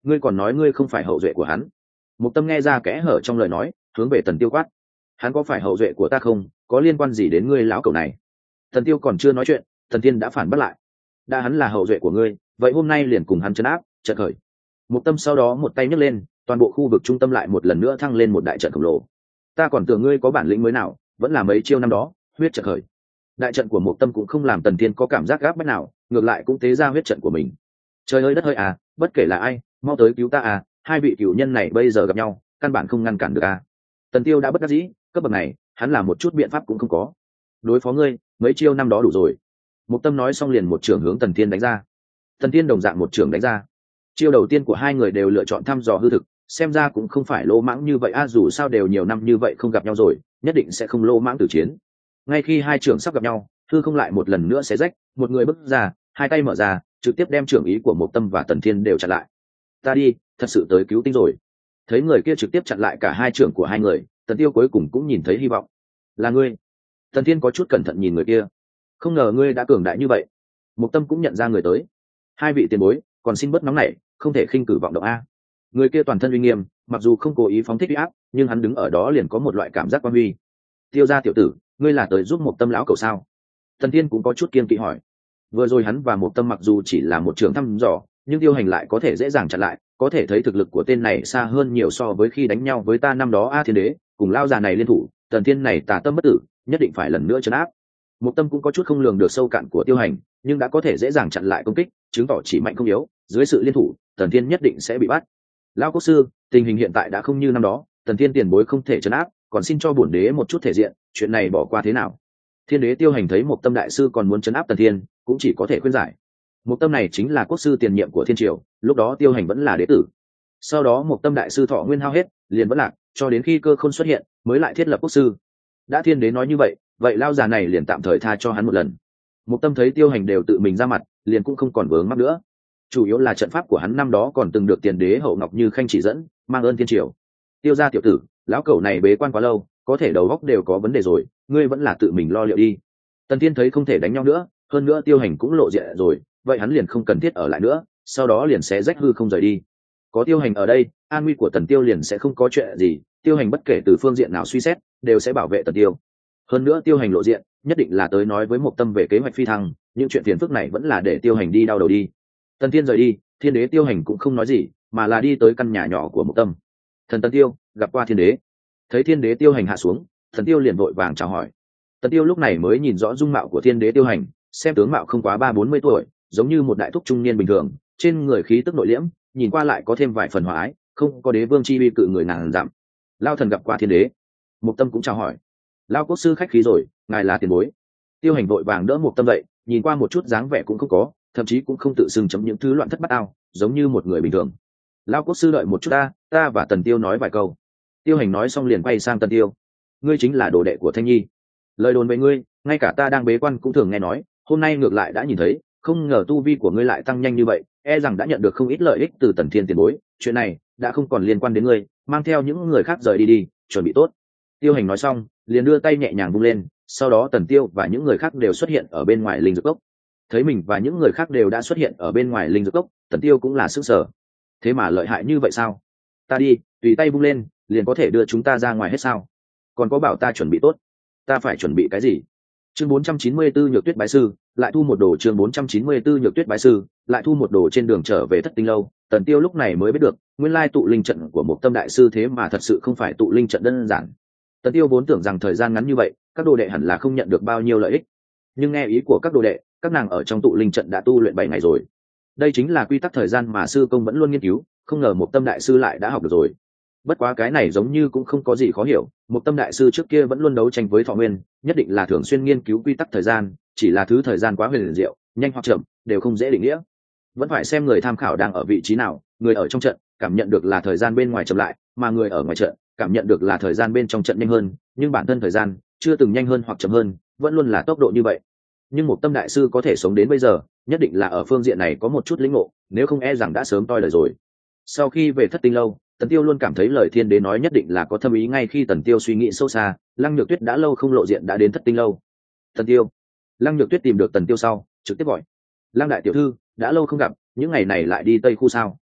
ngươi còn nói ngươi không phải hậu duệ của hắn. Mục Tâm nghe ra kẽ hở trong lời nói, hướng về Tần Tiêu quát: hắn có phải hậu duệ của ta không, có liên quan gì đến ngươi lão cẩu này? Tần Tiêu còn chưa nói chuyện, Thần Thiên đã phản bắt lại: đã hắn là hậu duệ của ngươi, vậy hôm nay liền cùng hắn trấn áp, trận khởi. Mục Tâm sau đó một tay nhấc lên, toàn bộ khu vực trung tâm lại một lần nữa thăng lên một đại trận khổng lồ. Ta còn tưởng ngươi có bản lĩnh mới nào, vẫn là mấy chiêu năm đó, huyết trận khởi. Đại trận của Mục Tâm cũng không làm Tần Thiên có cảm giác gáp bách nào, ngược lại cũng tế ra huyết trận của mình. Trời ơi đất ơi à, bất kể là ai, mau tới cứu ta à, hai vị cửu nhân này bây giờ gặp nhau, căn bản không ngăn cản được à. Tần Tiêu đã bất đắc dĩ, cấp bậc này, hắn làm một chút biện pháp cũng không có. Đối phó ngươi, mấy chiêu năm đó đủ rồi. Mục Tâm nói xong liền một trường hướng Tần Thiên đánh ra. Tần Thiên đồng dạng một trường đánh ra. Chiêu đầu tiên của hai người đều lựa chọn thăm dò hư thực, xem ra cũng không phải lỗ mãng như vậy a, dù sao đều nhiều năm như vậy không gặp nhau rồi, nhất định sẽ không lỗ mãng từ chiến. Ngay khi hai trưởng sắp gặp nhau, hư không lại một lần nữa xé rách, một người bước ra, hai tay mở ra, trực tiếp đem trưởng ý của Mục Tâm và Tần Thiên đều chặn lại. Ta đi, thật sự tới cứu tinh rồi. Thấy người kia trực tiếp chặn lại cả hai trưởng của hai người, Tần Tiêu cuối cùng cũng nhìn thấy hy vọng. Là ngươi? Tần Thiên có chút cẩn thận nhìn người kia. Không ngờ ngươi đã cường đại như vậy. Mục Tâm cũng nhận ra người tới. Hai vị tiền bối, còn xin bớt nóng nảy, không thể khinh cử vọng động a. Người kia toàn thân uy nghiêm, mặc dù không cố ý phóng thích uy áp, nhưng hắn đứng ở đó liền có một loại cảm giác quan uy. Tiêu gia tiểu tử, ngươi là tới giúp Mục Tâm lão cầu sao? Tần Thiên cũng có chút kiên kỵ hỏi. Vừa rồi hắn và Mục Tâm mặc dù chỉ là một trường thăm dò, nhưng Tiêu Hành lại có thể dễ dàng chặn lại, có thể thấy thực lực của tên này xa hơn nhiều so với khi đánh nhau với ta năm đó a. Thiên đế cùng lao già này liên thủ, Tần Thiên này tà tâm bất tử, nhất định phải lần nữa trấn áp. Mục Tâm cũng có chút không lường được sâu cạn của Tiêu Hành, nhưng đã có thể dễ dàng chặn lại công kích, chứng tỏ chỉ mạnh không yếu, dưới sự liên thủ, Tần Thiên nhất định sẽ bị bắt. Lão quốc sư, tình hình hiện tại đã không như năm đó, Tần Thiên tiền bối không thể trấn áp, còn xin cho bổn đế một chút thể diện, chuyện này bỏ qua thế nào? Thiên đế Tiêu Hành thấy Mục Tâm đại sư còn muốn trấn áp Tần Thiên, cũng chỉ có thể khuyên giải. Mục Tâm này chính là quốc sư tiền nhiệm của Thiên Triều, lúc đó Tiêu Hành vẫn là đế tử. Sau đó Mục Tâm đại sư thọ nguyên hao hết, liền vẫn lạc, cho đến khi Cơ Khôn xuất hiện, mới lại thiết lập quốc sư. Đã Thiên đế nói như vậy, vậy lao già này liền tạm thời tha cho hắn một lần. Mục Tâm thấy Tiêu Hành đều tự mình ra mặt, liền cũng không còn vướng mắc nữa. Chủ yếu là trận pháp của hắn năm đó còn từng được tiền đế Hậu Ngọc Như Khanh chỉ dẫn, mang ơn Thiên Triều. Tiêu gia tiểu tử, lão cẩu này bế quan quá lâu, có thể đầu óc đều có vấn đề rồi, ngươi vẫn là tự mình lo liệu đi. Tần Thiên thấy không thể đánh nhau nữa, hơn nữa Tiêu Hành cũng lộ diện rồi, vậy hắn liền không cần thiết ở lại nữa, sau đó liền sẽ rách hư không rời đi. Có Tiêu Hành ở đây, an nguy của Tần Tiêu liền sẽ không có chuyện gì, Tiêu Hành bất kể từ phương diện nào suy xét, đều sẽ bảo vệ Tần Tiêu. Hơn nữa Tiêu Hành lộ diện, nhất định là tới nói với Mục Tâm về kế hoạch phi thăng, những chuyện phiền phức này vẫn là để Tiêu Hành đi đau đầu đi. Tần Thiên rời đi, Thiên đế Tiêu Hành cũng không nói gì, mà là đi tới căn nhà nhỏ của Mục Tâm. Thần Tần Tiêu, gặp qua Thiên đế. Thấy Thiên đế Tiêu Hành hạ xuống, Thần Tiêu liền vội vàng chào hỏi. Tần Tiêu lúc này mới nhìn rõ dung mạo của Thiên đế Tiêu Hành, xem tướng mạo không quá 30-40 tuổi, giống như một đại thúc trung niên bình thường, trên người khí tức nội liễm, nhìn qua lại có thêm vài phần hòa ái, không có đế vương chi uy cự người ngàn dặm. Lao thần gặp qua Thiên đế. Mục Tâm cũng chào hỏi. Lao quốc sư khách khí rồi, ngài là tiền bối. Tiêu Hành vội vàng đỡ Mục Tâm dậy, nhìn qua một chút dáng vẻ cũng không có, thậm chí cũng không tự xưng chấm những thứ loạn thất bát ao, giống như một người bình thường. Lao quốc sư đợi một chút ta và Tần Tiêu nói vài câu. Tiêu Hành nói xong liền quay sang Tần Tiêu. Ngươi chính là đồ đệ của Thanh Nhi. Lời đồn về ngươi, ngay cả ta đang bế quan cũng thường nghe nói, hôm nay ngược lại đã nhìn thấy, không ngờ tu vi của ngươi lại tăng nhanh như vậy, e rằng đã nhận được không ít lợi ích từ Tần Thiên tiền bối, chuyện này đã không còn liên quan đến ngươi, mang theo những người khác rời đi, chuẩn bị tốt. Tiêu Hành nói xong, liền đưa tay nhẹ nhàng vung lên, sau đó Tần Tiêu và những người khác đều xuất hiện ở bên ngoài linh dược cốc. Thấy mình và những người khác đều đã xuất hiện ở bên ngoài linh dược cốc, Tần Tiêu cũng là sức sở. Thế mà lợi hại như vậy sao? Ta đi, tùy tay vung lên, liền có thể đưa chúng ta ra ngoài hết sao? Còn có bảo ta chuẩn bị tốt, ta phải chuẩn bị cái gì? Chương 494 Nhược Tuyết bái sư, lại thu một đồ. Chương 494 Nhược Tuyết bái sư, lại thu một đồ. Trên đường trở về Thất Tinh lâu, Tần Tiêu lúc này mới biết được, nguyên lai tụ linh trận của Mục Tâm đại sư thế mà thật sự không phải tụ linh trận đơn giản. Tần Tiêu vốn tưởng rằng thời gian ngắn như vậy, các đồ đệ hẳn là không nhận được bao nhiêu lợi ích, nhưng nghe ý của các đồ đệ, các nàng ở trong tụ linh trận đã tu luyện 7 ngày rồi. Đây chính là quy tắc thời gian mà sư công vẫn luôn nghiên cứu, không ngờ Mục Tâm đại sư lại đã học được rồi. Bất quá cái này giống như cũng không có gì khó hiểu, Mục Tâm đại sư trước kia vẫn luôn đấu tranh với thọ nguyên, nhất định là thường xuyên nghiên cứu quy tắc thời gian, chỉ là thứ thời gian quá huyền diệu, nhanh hoặc chậm đều không dễ định nghĩa, vẫn phải xem người tham khảo đang ở vị trí nào. Người ở trong trận cảm nhận được là thời gian bên ngoài chậm lại, mà người ở ngoài trận cảm nhận được là thời gian bên trong trận nhanh hơn, nhưng bản thân thời gian chưa từng nhanh hơn hoặc chậm hơn, vẫn luôn là tốc độ như vậy. Nhưng Mục Tâm đại sư có thể sống đến bây giờ, nhất định là ở phương diện này có một chút lĩnh ngộ, nếu không e rằng đã sớm toi lời rồi. Sau khi về Thất Tinh lâu, Tần Tiêu luôn cảm thấy lời Thiên đế nói nhất định là có thâm ý. Ngay khi Tần Tiêu suy nghĩ sâu xa, Lăng Nhược Tuyết đã lâu không lộ diện đã đến Thất Tinh lâu. Tần Tiêu. Lăng Nhược Tuyết tìm được Tần Tiêu sau, trực tiếp gọi: Lăng đại tiểu thư, đã lâu không gặp, những ngày này lại đi Tây khu sao?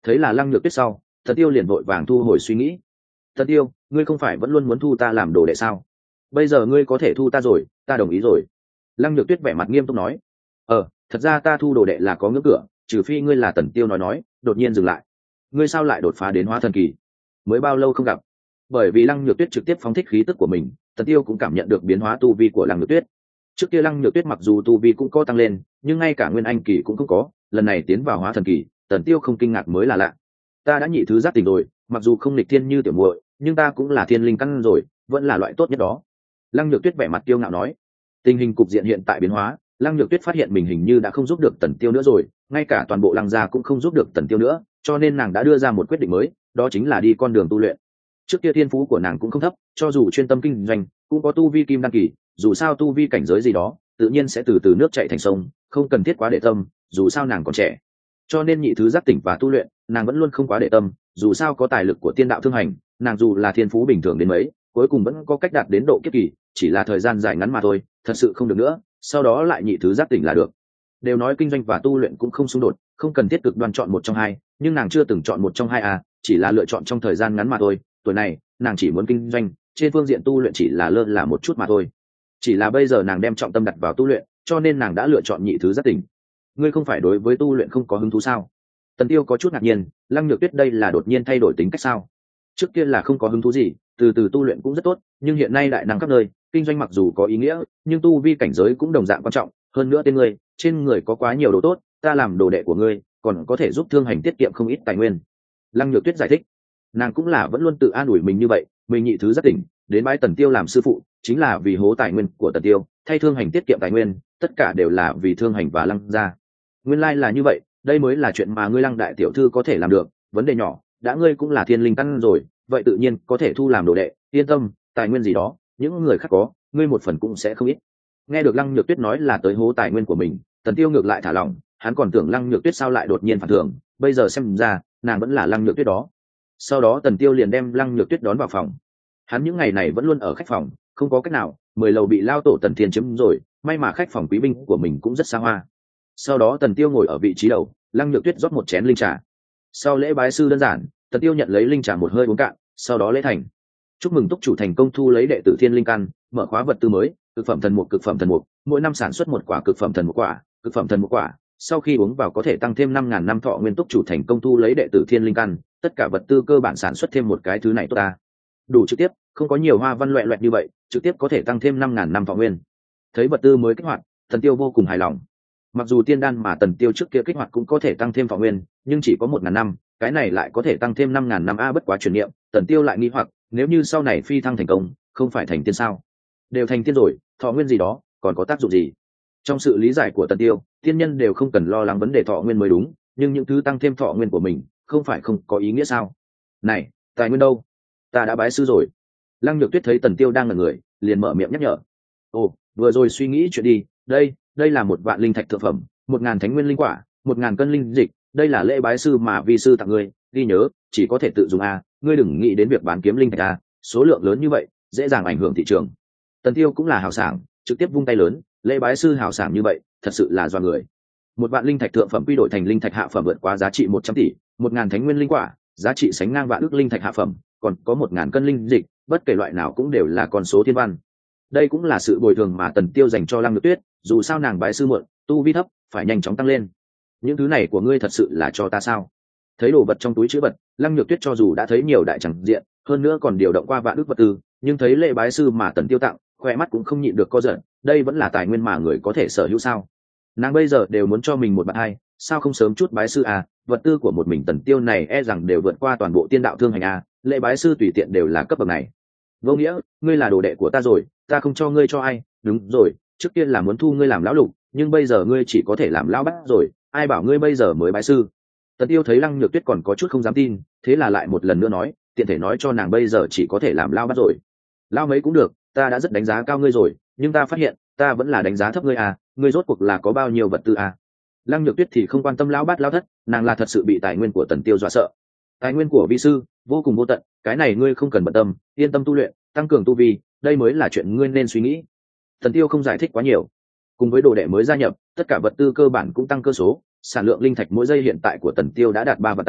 Thấy là Lăng Nhược Tuyết sau, Tần Tiêu liền vội vàng thu hồi suy nghĩ. Tần Tiêu, ngươi không phải vẫn luôn muốn thu ta làm đồ đệ sao? Bây giờ ngươi có thể thu ta rồi, ta đồng ý rồi. Lăng Nhược Tuyết vẻ mặt nghiêm túc nói. Thật ra ta thu đồ đệ là có ngưỡng cửa, trừ phi ngươi là Tần Tiêu nói, đột nhiên dừng lại. Ngươi sao lại đột phá đến hóa thần kỳ? Mới bao lâu không gặp? Bởi vì Lăng Nhược Tuyết trực tiếp phóng thích khí tức của mình, Tần Tiêu cũng cảm nhận được biến hóa tu vi của Lăng Nhược Tuyết. Trước kia Lăng Nhược Tuyết mặc dù tu vi cũng có tăng lên, nhưng ngay cả nguyên anh kỳ cũng không có, lần này tiến vào hóa thần kỳ, Tần Tiêu không kinh ngạc mới là lạ. Ta đã nhị thứ giác tỉnh rồi, mặc dù không nghịch thiên như tiểu muội, nhưng ta cũng là thiên linh căn rồi, vẫn là loại tốt nhất đó. Lăng Nhược Tuyết vẻ mặt kiêu ngạo nói. Tình hình cục diện hiện tại biến hóa, Lăng Nhược Tuyết phát hiện mình hình như đã không giúp được Tần Tiêu nữa rồi, ngay cả toàn bộ Lăng gia cũng không giúp được Tần Tiêu nữa, cho nên nàng đã đưa ra một quyết định mới, đó chính là đi con đường tu luyện. Trước kia thiên phú của nàng cũng không thấp, cho dù chuyên tâm kinh doanh, cũng có tu vi kim đăng kỳ, dù sao tu vi cảnh giới gì đó, tự nhiên sẽ từ từ nước chảy thành sông, không cần thiết quá để tâm, dù sao nàng còn trẻ. Cho nên nhị thứ giác tỉnh và tu luyện, nàng vẫn luôn không quá để tâm, dù sao có tài lực của tiên đạo thương hành, nàng dù là thiên phú bình thường đến mấy, cuối cùng vẫn có cách đạt đến độ kiếp kỳ, chỉ là thời gian dài ngắn mà thôi, thật sự không được nữa, sau đó lại nhị thứ giác tỉnh là được. Đều nói kinh doanh và tu luyện cũng không xung đột, không cần thiết cực đoan chọn một trong hai, nhưng nàng chưa từng chọn một trong hai chỉ là lựa chọn trong thời gian ngắn mà thôi. Tuổi này, nàng chỉ muốn kinh doanh, trên phương diện tu luyện chỉ là lơ là một chút mà thôi. Chỉ là bây giờ nàng đem trọng tâm đặt vào tu luyện, cho nên nàng đã lựa chọn nhị thứ giác tỉnh. Ngươi không phải đối với tu luyện không có hứng thú sao? Tần Tiêu có chút ngạc nhiên, Lăng Nhược Tuyết đây là đột nhiên thay đổi tính cách sao? Trước kia là không có hứng thú gì, từ từ tu luyện cũng rất tốt, nhưng hiện nay đại năng khắp nơi, kinh doanh mặc dù có ý nghĩa, nhưng tu vi cảnh giới cũng đồng dạng quan trọng. Hơn nữa tên ngươi, trên người có quá nhiều đồ tốt, ta làm đồ đệ của ngươi, còn có thể giúp thương hành tiết kiệm không ít tài nguyên. Lăng Nhược Tuyết giải thích. Nàng cũng là vẫn luôn tự an ủi mình như vậy, mình nhị thứ giác tỉnh, đến bái Tần Tiêu làm sư phụ, chính là vì hố tài nguyên của Tần Tiêu, thay thương hành tiết kiệm tài nguyên, tất cả đều là vì thương hành và Lăng gia. Nguyên lai là như vậy, đây mới là chuyện mà ngươi Lăng đại tiểu thư có thể làm được, vấn đề nhỏ, đã ngươi cũng là thiên linh căn rồi, vậy tự nhiên có thể thu làm đồ đệ, yên tâm, tài nguyên gì đó, những người khác có, ngươi một phần cũng sẽ không ít. Nghe được Lăng Nhược Tuyết nói là tới hố tài nguyên của mình, Tần Tiêu ngược lại thả lỏng, hắn còn tưởng Lăng Nhược Tuyết sao lại đột nhiên phản thường, bây giờ xem ra, nàng vẫn là Lăng Nhược Tuyết đó. Sau đó Tần Tiêu liền đem Lăng Nhược Tuyết đón vào phòng. Hắn những ngày này vẫn luôn ở khách phòng, không có cách nào, 10 lầu bị lao tổ Tần Thiên chiếm rồi, may mà khách phòng quý binh của mình cũng rất xa hoa. Sau đó Tần Tiêu ngồi ở vị trí đầu, Lăng Nhược Tuyết rót một chén linh trà. Sau lễ bái sư đơn giản, Tần Tiêu nhận lấy linh trà một hơi uống cạn, sau đó lễ thành. Chúc mừng túc chủ thành công thu lấy đệ tử thiên linh căn, mở khóa vật tư mới, cực phẩm thần mục, mỗi năm sản xuất một quả cực phẩm thần mục quả, sau khi uống vào có thể tăng thêm 5.000 năm thọ nguyên. Túc chủ thành công thu lấy đệ tử thiên linh căn, tất cả vật tư cơ bản sản xuất thêm một cái thứ này tốt ta. Đủ trực tiếp, không có nhiều hoa văn loẹt loẹt như vậy, trực tiếp có thể tăng thêm 5.000 năm thọ nguyên. Thấy vật tư mới kích hoạt, Tần Tiêu vô cùng hài lòng. Mặc dù tiên đan mà Tần Tiêu trước kia kích hoạt cũng có thể tăng thêm thọ nguyên, nhưng chỉ có 1.000 năm, cái này lại có thể tăng thêm 5.000 năm bất quá truyền niệm. Tần Tiêu lại nghi hoặc, nếu như sau này phi thăng thành công, không phải thành tiên sao? Đều thành tiên rồi, thọ nguyên gì đó, còn có tác dụng gì? Trong sự lý giải của Tần Tiêu, tiên nhân đều không cần lo lắng vấn đề thọ nguyên mới đúng, nhưng những thứ tăng thêm thọ nguyên của mình, không phải không có ý nghĩa sao? Này, tài nguyên đâu? Ta đã bái sư rồi. Lăng Nhược Tuyết thấy Tần Tiêu đang ngẩn người, liền mở miệng nhắc nhở. Ồ, vừa rồi suy nghĩ chuyện đi, đây là 1.000 linh thạch thượng phẩm, 1.000 thánh nguyên linh quả, 1.000 cân linh dịch, đây là lễ bái sư mà vi sư tặng ngươi, ghi nhớ, chỉ có thể tự dùng ngươi đừng nghĩ đến việc bán kiếm linh thạch số lượng lớn như vậy, dễ dàng ảnh hưởng thị trường. Tần Tiêu cũng là hào sảng, trực tiếp vung tay lớn, lễ bái sư hào sảng như vậy, thật sự là doa người. 1.000 linh thạch thượng phẩm quy đổi thành linh thạch hạ phẩm vượt quá giá trị 100 tỷ, 1.000 thánh nguyên linh quả, giá trị sánh ngang vạn ức linh thạch hạ phẩm, còn có 1.000 cân linh dịch, bất kể loại nào cũng đều là con số thiên văn. Đây cũng là sự bồi thường mà Tần Tiêu dành cho Lăng Nhược Tuyết, dù sao nàng bái sư muộn, tu vi thấp, phải nhanh chóng tăng lên. Những thứ này của ngươi thật sự là cho ta sao? Thấy đồ vật trong túi trữ vật, Lăng Nhược Tuyết cho dù đã thấy nhiều đại chẳng diện, hơn nữa còn điều động qua vạn ức vật tư, nhưng thấy lễ bái sư mà Tần Tiêu tặng, khỏe mắt cũng không nhịn được co giật. Đây vẫn là tài nguyên mà người có thể sở hữu sao? Nàng bây giờ đều muốn cho mình một bạn hai, sao không sớm chút bái sư vật tư của một mình Tần Tiêu này rằng đều vượt qua toàn bộ tiên đạo thương hành lễ bái sư tùy tiện đều là cấp bậc này. Vô nghĩa, ngươi là đồ đệ của ta rồi, ta không cho ngươi cho ai. Đúng rồi, trước tiên là muốn thu ngươi làm lão lục, nhưng bây giờ ngươi chỉ có thể làm lão bát rồi, ai bảo ngươi bây giờ mới bái sư? Tần Tiêu thấy Lăng Nhược Tuyết còn có chút không dám tin, thế là lại một lần nữa nói, tiện thể nói cho nàng bây giờ chỉ có thể làm lão bát rồi. Lão mấy cũng được, ta đã rất đánh giá cao ngươi rồi, nhưng ta phát hiện, ta vẫn là đánh giá thấp ngươi ngươi rốt cuộc là có bao nhiêu vật tư Lăng Nhược Tuyết thì không quan tâm lão bát lão thất, nàng là thật sự bị tài nguyên của Tần Tiêu dọa sợ. Tài nguyên của vi sư vô cùng vô tận, cái này ngươi không cần bận tâm, yên tâm tu luyện, tăng cường tu vi, đây mới là chuyện ngươi nên suy nghĩ. Tần Tiêu không giải thích quá nhiều. Cùng với đồ đệ mới gia nhập, tất cả vật tư cơ bản cũng tăng cơ số, sản lượng linh thạch mỗi giây hiện tại của Tần Tiêu đã đạt 3/8,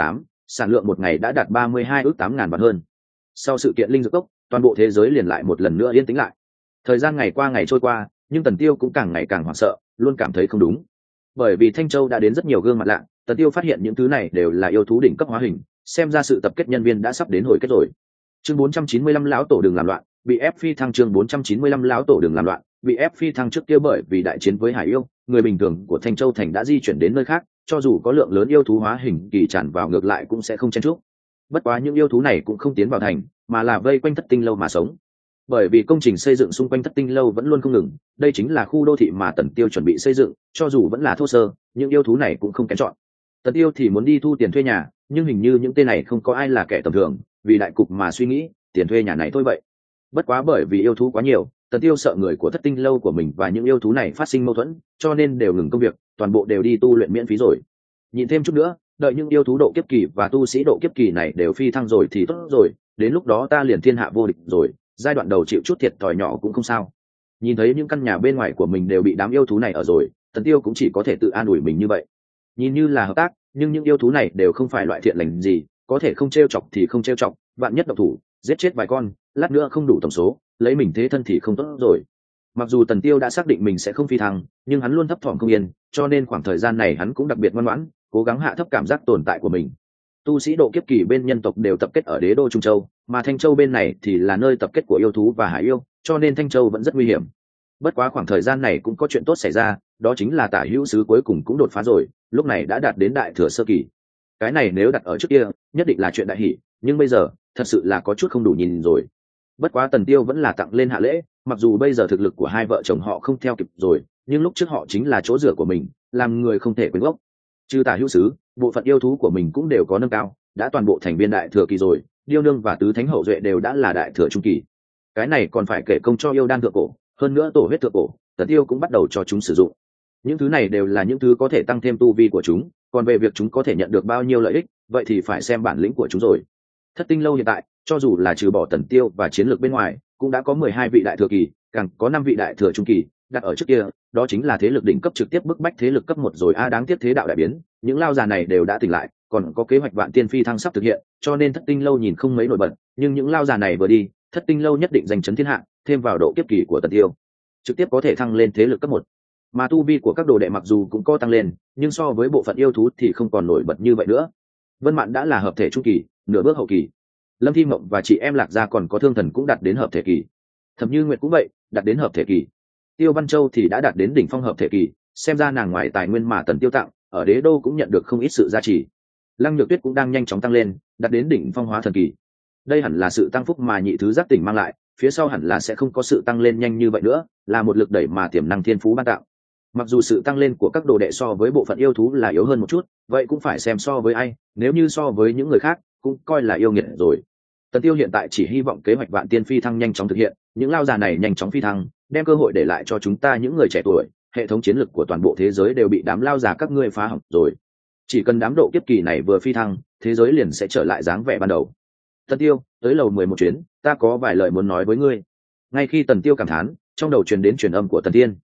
sản lượng một ngày đã đạt 32 ước 8 ngàn vạn hơn. Sau sự kiện linh dược cốc, toàn bộ thế giới liền lại một lần nữa yên tĩnh lại. Thời gian ngày qua ngày trôi qua, nhưng Tần Tiêu cũng càng ngày càng hoảng sợ, luôn cảm thấy không đúng. Bởi vì Thanh Châu đã đến rất nhiều gương mặt lạ, Tần Tiêu phát hiện những thứ này đều là yêu thú đỉnh cấp hóa hình, xem ra sự tập kết nhân viên đã sắp đến hồi kết rồi. Chương 495 lão tổ đừng làm loạn, bị ép phi thăng. Chương 495 lão tổ đừng làm loạn, bị ép phi thăng. Trước kia bởi vì đại chiến với hải yêu, người bình thường của Thanh Châu thành đã di chuyển đến nơi khác, cho dù có lượng lớn yêu thú hóa hình kỳ tràn vào ngược lại cũng sẽ không chen chúc. Bất quá những yêu thú này cũng không tiến vào thành, mà là vây quanh Thất Tinh lâu mà sống. Bởi vì công trình xây dựng xung quanh Thất Tinh lâu vẫn luôn không ngừng, đây chính là khu đô thị mà Tần Tiêu chuẩn bị xây dựng, cho dù vẫn là thô sơ, những yêu thú này cũng không kén chọn. Tần Tiêu thì muốn đi thu tiền thuê nhà, nhưng hình như những tên này không có ai là kẻ tầm thường, vì đại cục mà suy nghĩ, tiền thuê nhà này thôi vậy. Bất quá bởi vì yêu thú quá nhiều, Tần Tiêu sợ người của Thất Tinh lâu của mình và những yêu thú này phát sinh mâu thuẫn, cho nên đều ngừng công việc, toàn bộ đều đi tu luyện miễn phí rồi. Nhìn thêm chút nữa, đợi những yêu thú độ kiếp kỳ và tu sĩ độ kiếp kỳ này đều phi thăng rồi thì tốt rồi, đến lúc đó ta liền thiên hạ vô địch rồi, giai đoạn đầu chịu chút thiệt thòi nhỏ cũng không sao. Nhìn thấy những căn nhà bên ngoài của mình đều bị đám yêu thú này ở rồi, Tần Tiêu cũng chỉ có thể tự an ủi mình như vậy. Nhìn như là hợp tác, nhưng những yêu thú này đều không phải loại thiện lành gì, có thể không trêu chọc thì không trêu chọc, vạn nhất độc thủ, giết chết vài con, lát nữa không đủ tổng số, lấy mình thế thân thì không tốt rồi. Mặc dù Tần Tiêu đã xác định mình sẽ không phi thăng, nhưng hắn luôn thấp thỏm không yên, cho nên khoảng thời gian này hắn cũng đặc biệt ngoan ngoãn, cố gắng hạ thấp cảm giác tồn tại của mình. Tu sĩ độ kiếp kỳ bên nhân tộc đều tập kết ở đế đô Trung Châu, mà Thanh Châu bên này thì là nơi tập kết của yêu thú và hải yêu, cho nên Thanh Châu vẫn rất nguy hiểm. Bất quá khoảng thời gian này cũng có chuyện tốt xảy ra, đó chính là Tả Hữu sứ cuối cùng cũng đột phá rồi, lúc này đã đạt đến đại thừa sơ kỳ. Cái này nếu đặt ở trước kia, nhất định là chuyện đại hỷ, nhưng bây giờ, thật sự là có chút không đủ nhìn rồi. Bất quá Tần Tiêu vẫn là tặng lên hạ lễ, mặc dù bây giờ thực lực của hai vợ chồng họ không theo kịp rồi, nhưng lúc trước họ chính là chỗ dựa của mình, làm người không thể quên gốc. Trừ Tả Hữu sứ, bộ phận yêu thú của mình cũng đều có nâng cao, đã toàn bộ thành viên đại thừa kỳ rồi, Điêu Nương và Tứ Thánh hậu duệ đều đã là đại thừa trung kỳ. Cái này còn phải kể công cho yêu đan thượng cổ, hơn nữa tổ huyết thượng cổ, Tần Tiêu cũng bắt đầu cho chúng sử dụng. Những thứ này đều là những thứ có thể tăng thêm tu vi của chúng, còn về việc chúng có thể nhận được bao nhiêu lợi ích, vậy thì phải xem bản lĩnh của chúng rồi. Thất Tinh lâu hiện tại, cho dù là trừ bỏ Tần Tiêu và chiến lược bên ngoài, cũng đã có 12 vị đại thừa kỳ, càng có 5 vị đại thừa trung kỳ, đặt ở trước kia, đó chính là thế lực đỉnh cấp trực tiếp bức bách thế lực cấp 1 rồi đáng tiếc thế đạo đại biến, những lao già này đều đã tỉnh lại, còn có kế hoạch vạn tiên phi thăng sắp thực hiện, cho nên Thất Tinh lâu nhìn không mấy nổi bật, nhưng những lao già này vừa đi, Thất Tinh lâu nhất định giành chấn thiên hạ, thêm vào độ kiếp kỳ của Tần Tiêu, trực tiếp có thể thăng lên thế lực cấp 1. Mà tu vi của các đồ đệ mặc dù cũng có tăng lên, nhưng so với bộ phận yêu thú thì không còn nổi bật như vậy nữa. Vân Mạn đã là hợp thể trung kỳ, nửa bước hậu kỳ. Lâm Thi Mộng và chị em Lạc Gia còn có Thương Thần cũng đạt đến hợp thể kỳ. Thẩm Như Nguyệt cũng vậy, đạt đến hợp thể kỳ. Tiêu Văn Châu thì đã đạt đến đỉnh phong hợp thể kỳ, xem ra nàng ngoài tài nguyên mà Tần Tiêu tặng, ở Đế Đô cũng nhận được không ít sự gia trì. Lăng Nhược Tuyết cũng đang nhanh chóng tăng lên, đạt đến đỉnh phong hóa thần kỳ. Đây hẳn là sự tăng phúc mà nhị thứ giác tỉnh mang lại, phía sau hẳn là sẽ không có sự tăng lên nhanh như vậy nữa, là một lực đẩy mà tiềm năng thiên phú ban tạo. Mặc dù sự tăng lên của các đồ đệ so với bộ phận yêu thú là yếu hơn một chút, vậy cũng phải xem so với ai, nếu như so với những người khác cũng coi là yêu nghiệt rồi. Tần Tiêu hiện tại chỉ hy vọng kế hoạch vạn tiên phi thăng nhanh chóng thực hiện, những lao già này nhanh chóng phi thăng, đem cơ hội để lại cho chúng ta những người trẻ tuổi, hệ thống chiến lược của toàn bộ thế giới đều bị đám lao già các ngươi phá hỏng rồi. Chỉ cần đám độ kiếp kỳ này vừa phi thăng, thế giới liền sẽ trở lại dáng vẻ ban đầu. Tần Tiêu, tới lầu 11 chuyến, ta có vài lời muốn nói với ngươi. Ngay khi Tần Tiêu cảm thán, trong đầu truyền đến truyền âm của Tần Thiên.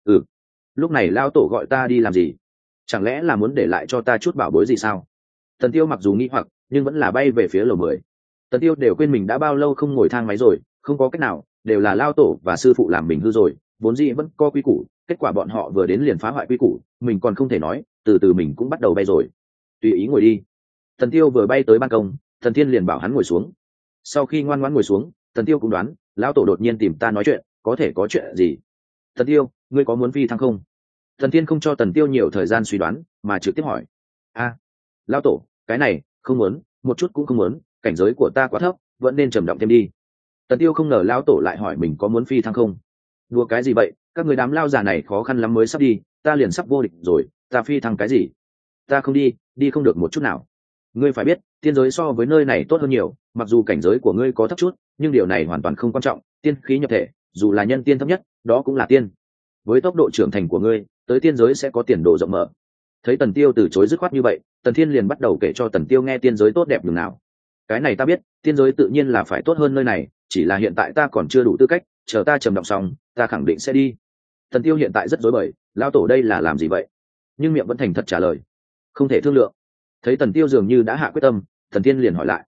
Lúc này lao tổ gọi ta đi làm gì? Chẳng lẽ là muốn để lại cho ta chút bảo bối gì sao? Tần Tiêu mặc dù nghi hoặc, nhưng vẫn là bay về phía lầu 10. Tần Tiêu đều quên mình đã bao lâu không ngồi thang máy rồi, không có cách nào, đều là lao tổ và sư phụ làm mình hư rồi, vốn dĩ vẫn có quy củ, kết quả bọn họ vừa đến liền phá hoại quy củ, mình còn không thể nói, từ từ mình cũng bắt đầu bay rồi. Tùy ý ngồi đi. Tần Tiêu vừa bay tới ban công, Tần Thiên liền bảo hắn ngồi xuống. Sau khi ngoan ngoãn ngồi xuống, Tần Tiêu cũng đoán, lão tổ đột nhiên tìm ta nói chuyện, có thể có chuyện gì? Tần Tiêu, ngươi có muốn phi thăng không? Tần Thiên không cho Tần Tiêu nhiều thời gian suy đoán, mà trực tiếp hỏi. Lão tổ, cái này không muốn, một chút cũng không muốn, cảnh giới của ta quá thấp, vẫn nên trầm động thêm đi. Tần Tiêu không ngờ lão tổ lại hỏi mình có muốn phi thăng không. Đùa cái gì vậy, các người đám lao già này khó khăn lắm mới sắp đi, ta liền sắp vô địch rồi, ta phi thăng cái gì? Ta không đi, đi không được một chút nào. Ngươi phải biết, tiên giới so với nơi này tốt hơn nhiều, mặc dù cảnh giới của ngươi có thấp chút, nhưng điều này hoàn toàn không quan trọng, tiên khí nhập thể, dù là nhân tiên thấp nhất, đó cũng là tiên. Với tốc độ trưởng thành của ngươi, tới tiên giới sẽ có tiền đồ rộng mở. Thấy Tần Tiêu từ chối dứt khoát như vậy, Tần Thiên liền bắt đầu kể cho Tần Tiêu nghe tiên giới tốt đẹp đường nào. Cái này ta biết, tiên giới tự nhiên là phải tốt hơn nơi này, chỉ là hiện tại ta còn chưa đủ tư cách, chờ ta trầm động xong, ta khẳng định sẽ đi. Tần Tiêu hiện tại rất rối bời, lão tổ đây là làm gì vậy? Nhưng miệng vẫn thành thật trả lời, không thể thương lượng. Thấy Tần Tiêu dường như đã hạ quyết tâm, Tần Thiên liền hỏi lại: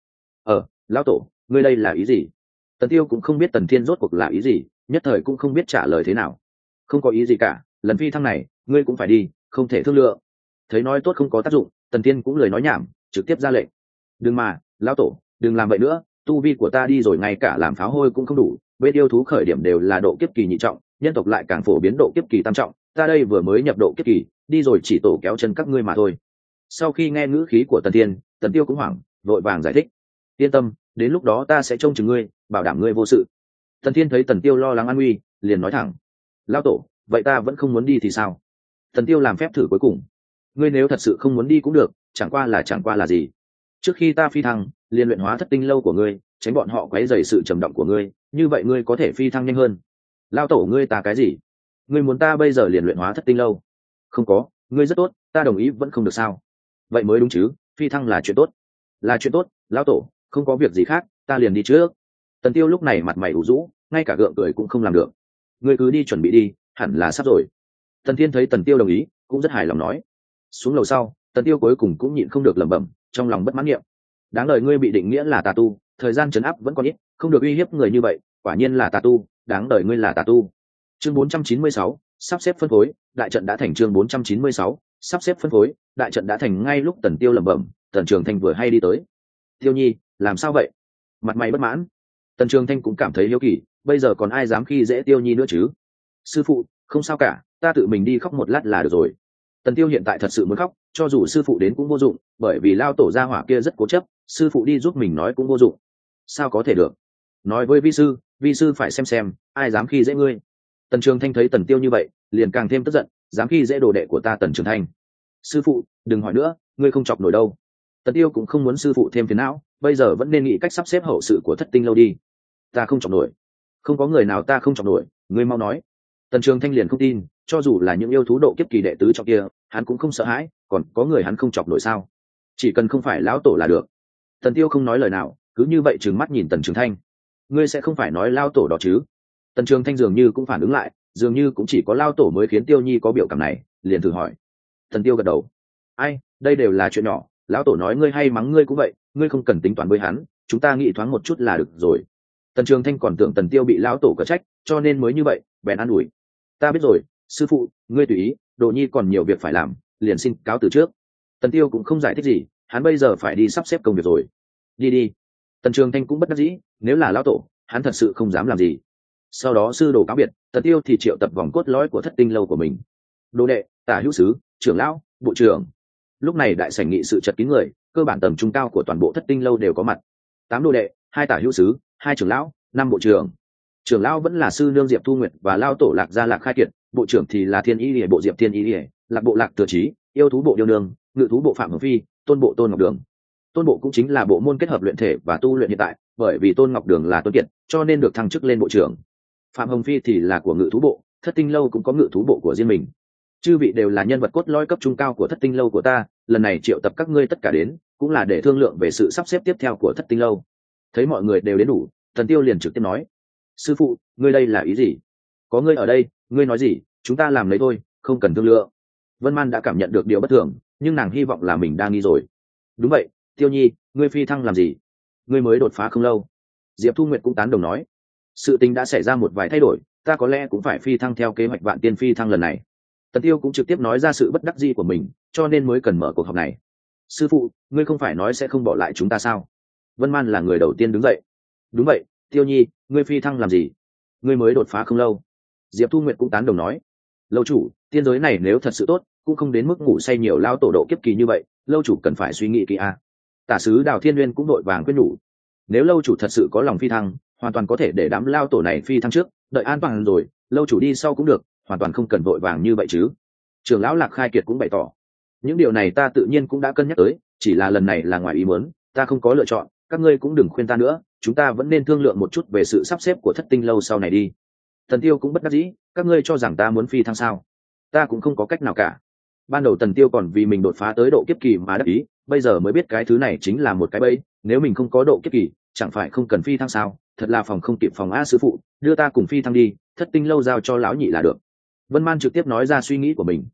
Lão tổ, ngươi đây là ý gì? Tần Tiêu cũng không biết Tần Thiên rốt cuộc là ý gì, nhất thời cũng không biết trả lời thế nào. Không có ý gì cả, lần phi thăng này ngươi cũng phải đi, không thể thương lượng. Thấy nói tốt không có tác dụng, Tần Thiên cũng lời nói nhảm, trực tiếp ra lệnh: đừng mà, lão tổ, đừng làm vậy nữa, tu vi của ta đi rồi ngay cả làm pháo hôi cũng không đủ, bên yêu thú khởi điểm đều là độ kiếp kỳ nhị trọng, nhân tộc lại càng phổ biến độ kiếp kỳ tam trọng, ta đây vừa mới nhập độ kiếp kỳ, đi rồi chỉ tổ kéo chân các ngươi mà thôi. Sau khi nghe ngữ khí của Tần Thiên, Tần Tiêu cũng hoảng, vội vàng giải thích: yên tâm, đến lúc đó ta sẽ trông chừng ngươi, bảo đảm ngươi vô sự. Tần Thiên thấy Tần Tiêu lo lắng an nguy, liền nói thẳng: lão tổ, vậy ta vẫn không muốn đi thì sao? Tần Tiêu làm phép thử cuối cùng: ngươi nếu thật sự không muốn đi cũng được, chẳng qua là gì? Trước khi ta phi thăng, liền luyện hóa thất tinh lâu của ngươi, tránh bọn họ quấy rầy sự trầm động của ngươi, như vậy ngươi có thể phi thăng nhanh hơn. Lão tổ, ngươi ta cái gì? Ngươi muốn ta bây giờ liền luyện hóa thất tinh lâu? Không có, ngươi rất tốt, ta đồng ý vẫn không được sao? Vậy mới đúng chứ, phi thăng là chuyện tốt. Là chuyện tốt, lão tổ, không có việc gì khác, ta liền đi trước. Tần Tiêu lúc này mặt mày ủ rũ, ngay cả gượng cười cũng không làm được. Ngươi cứ đi chuẩn bị đi, hẳn là sắp rồi. Tần Thiên thấy Tần Tiêu đồng ý, cũng rất hài lòng nói. Xuống lầu sau, Tần Tiêu cuối cùng cũng nhịn không được lẩm bẩm, trong lòng bất mãn niệm: đáng đời ngươi bị định nghĩa là tà tu, thời gian trấn áp vẫn còn ít, không được uy hiếp người như vậy, quả nhiên là tà tu, đáng đời ngươi là tà tu. Chương 496, sắp xếp phân phối, đại trận đã thành. Chương 496, sắp xếp phân phối, đại trận đã thành. Ngay lúc Tần Tiêu lẩm bẩm, Tần Trường Thanh vừa hay đi tới. Tiêu Nhi, làm sao vậy? Mặt mày bất mãn. Tần Trường Thanh cũng cảm thấy hiếu kỳ, bây giờ còn ai dám khi dễ Tiêu Nhi nữa chứ? Sư phụ, không sao cả, ta tự mình đi khóc một lát là được rồi. Tần Tiêu hiện tại thật sự muốn khóc, cho dù sư phụ đến cũng vô dụng, bởi vì lao tổ gia hỏa kia rất cố chấp, sư phụ đi giúp mình nói cũng vô dụng. Sao có thể được? Nói với vi sư phải xem ai dám khi dễ ngươi. Tần Trường Thanh thấy Tần Tiêu như vậy, liền càng thêm tức giận, dám khi dễ đồ đệ của ta Tần Trường Thanh. Sư phụ, đừng hỏi nữa, ngươi không chọc nổi đâu. Tần Tiêu cũng không muốn sư phụ thêm phiền não, bây giờ vẫn nên nghĩ cách sắp xếp hậu sự của thất tinh lâu đi. Ta không chọc nổi. Không có người nào ta không chọc nổi, ngươi mau nói. Tần Trường Thanh liền không tin, cho dù là những yêu thú độ kiếp kỳ đệ tứ trong kia, hắn cũng không sợ hãi, còn có người hắn không chọc nổi sao? Chỉ cần không phải lão tổ là được. Tần Tiêu không nói lời nào, cứ như vậy trừng mắt nhìn Tần Trường Thanh. Ngươi sẽ không phải nói lão tổ đó chứ? Tần Trường Thanh dường như cũng phản ứng lại, dường như cũng chỉ có lão tổ mới khiến Tiêu Nhi có biểu cảm này, liền thử hỏi. Tần Tiêu gật đầu. Ai, đây đều là chuyện nhỏ, lão tổ nói ngươi hay mắng ngươi cũng vậy, ngươi không cần tính toán với hắn, chúng ta nghĩ thoáng một chút là được rồi. Tần Trường Thanh còn tưởng Tần Tiêu bị lão tổ cở trách, cho nên mới như vậy, bèn an ủi. Ta biết rồi, sư phụ, ngươi tùy ý, Đồ Nhi còn nhiều việc phải làm, liền xin cáo từ trước. Tần Tiêu cũng không giải thích gì, hắn bây giờ phải đi sắp xếp công việc rồi. Đi đi. Tần Trường Thanh cũng bất đắc dĩ, nếu là lão tổ, hắn thật sự không dám làm gì. Sau đó sư đồ cáo biệt, Tần Tiêu thì triệu tập vòng cốt lõi của thất tinh lâu của mình. Đồ đệ, tả hữu sứ, trưởng lão, bộ trưởng. Lúc này đại sảnh nghị sự chật kín người, cơ bản tầng trung cao của toàn bộ thất tinh lâu đều có mặt. 8 đồ đệ, 2 tả hữu sứ, 2 trưởng lão, 5 bộ trưởng. Trưởng lão vẫn là sư nương Diệp Thu Nguyệt và lao tổ Lạc Gia Lạc Khai Kiệt, bộ trưởng thì là Thiên Y Liễu bộ Diệp Thiên Y Liễu, Lạc bộ Lạc Thừa Chí, yêu thú bộ Điêu Nương, ngự thú bộ Phạm Hồng Phi, tôn bộ Tôn Ngọc Đường. Tôn bộ cũng chính là bộ môn kết hợp luyện thể và tu luyện hiện tại, bởi vì Tôn Ngọc Đường là Tôn Kiệt, cho nên được thăng chức lên bộ trưởng. Phạm Hồng Phi thì là của ngự thú bộ, thất tinh lâu cũng có ngự thú bộ của riêng mình. Chư vị đều là nhân vật cốt lõi cấp trung cao của thất tinh lâu của ta, lần này triệu tập các ngươi tất cả đến, cũng là để thương lượng về sự sắp xếp tiếp theo của thất tinh lâu. Thấy mọi người đều đến đủ, Tần Tiêu liền trực tiếp nói: sư phụ, ngươi đây là ý gì? Có ngươi ở đây, ngươi nói gì chúng ta làm lấy thôi, không cần thương lượng. Vân Man đã cảm nhận được điều bất thường, nhưng nàng hy vọng là mình đang nghi rồi. Đúng vậy, Tiêu Nhi, ngươi phi thăng làm gì? Ngươi mới đột phá không lâu. Diệp Thu Nguyệt cũng tán đồng nói: sự tình đã xảy ra một vài thay đổi, ta có lẽ cũng phải phi thăng theo kế hoạch Vạn Tiên phi thăng lần này. Tần Tiêu cũng trực tiếp nói ra sự bất đắc dĩ của mình, cho nên mới cần mở cuộc họp này. Sư phụ, ngươi không phải nói sẽ không bỏ lại chúng ta sao? Vân Man là người đầu tiên đứng dậy. Đúng vậy, Tiêu Nhi, ngươi phi thăng làm gì? Ngươi mới đột phá không lâu. Diệp Thu Nguyệt cũng tán đồng nói: lâu chủ, tiên giới này nếu thật sự tốt, cũng không đến mức ngủ say nhiều lao tổ độ kiếp kỳ như vậy, lâu chủ cần phải suy nghĩ kỹ a. Tả sứ Đào Thiên Nguyên cũng đội vàng quyết nhủ: nếu lâu chủ thật sự có lòng phi thăng, hoàn toàn có thể để đám lao tổ này phi thăng trước, đợi an toàn rồi, lâu chủ đi sau cũng được, hoàn toàn không cần vội vàng như vậy chứ. Trưởng lão Lạc Khai Kiệt cũng bày tỏ: những điều này ta tự nhiên cũng đã cân nhắc tới, chỉ là lần này là ngoài ý muốn, ta không có lựa chọn, các ngươi cũng đừng khuyên ta nữa, chúng ta vẫn nên thương lượng một chút về sự sắp xếp của thất tinh lâu sau này đi. Tần Tiêu cũng bất đắc dĩ: các ngươi cho rằng ta muốn phi thăng sao? Ta cũng không có cách nào cả. Ban đầu Tần Tiêu còn vì mình đột phá tới độ kiếp kỳ mà đắc ý, bây giờ mới biết cái thứ này chính là một cái bẫy, nếu mình không có độ kiếp kỳ, chẳng phải không cần phi thăng sao? Thật là phòng không kịp phòng a. Sư phụ, đưa ta cùng phi thăng đi, thất tinh lâu giao cho lão nhị là được. Vân Man trực tiếp nói ra suy nghĩ của mình.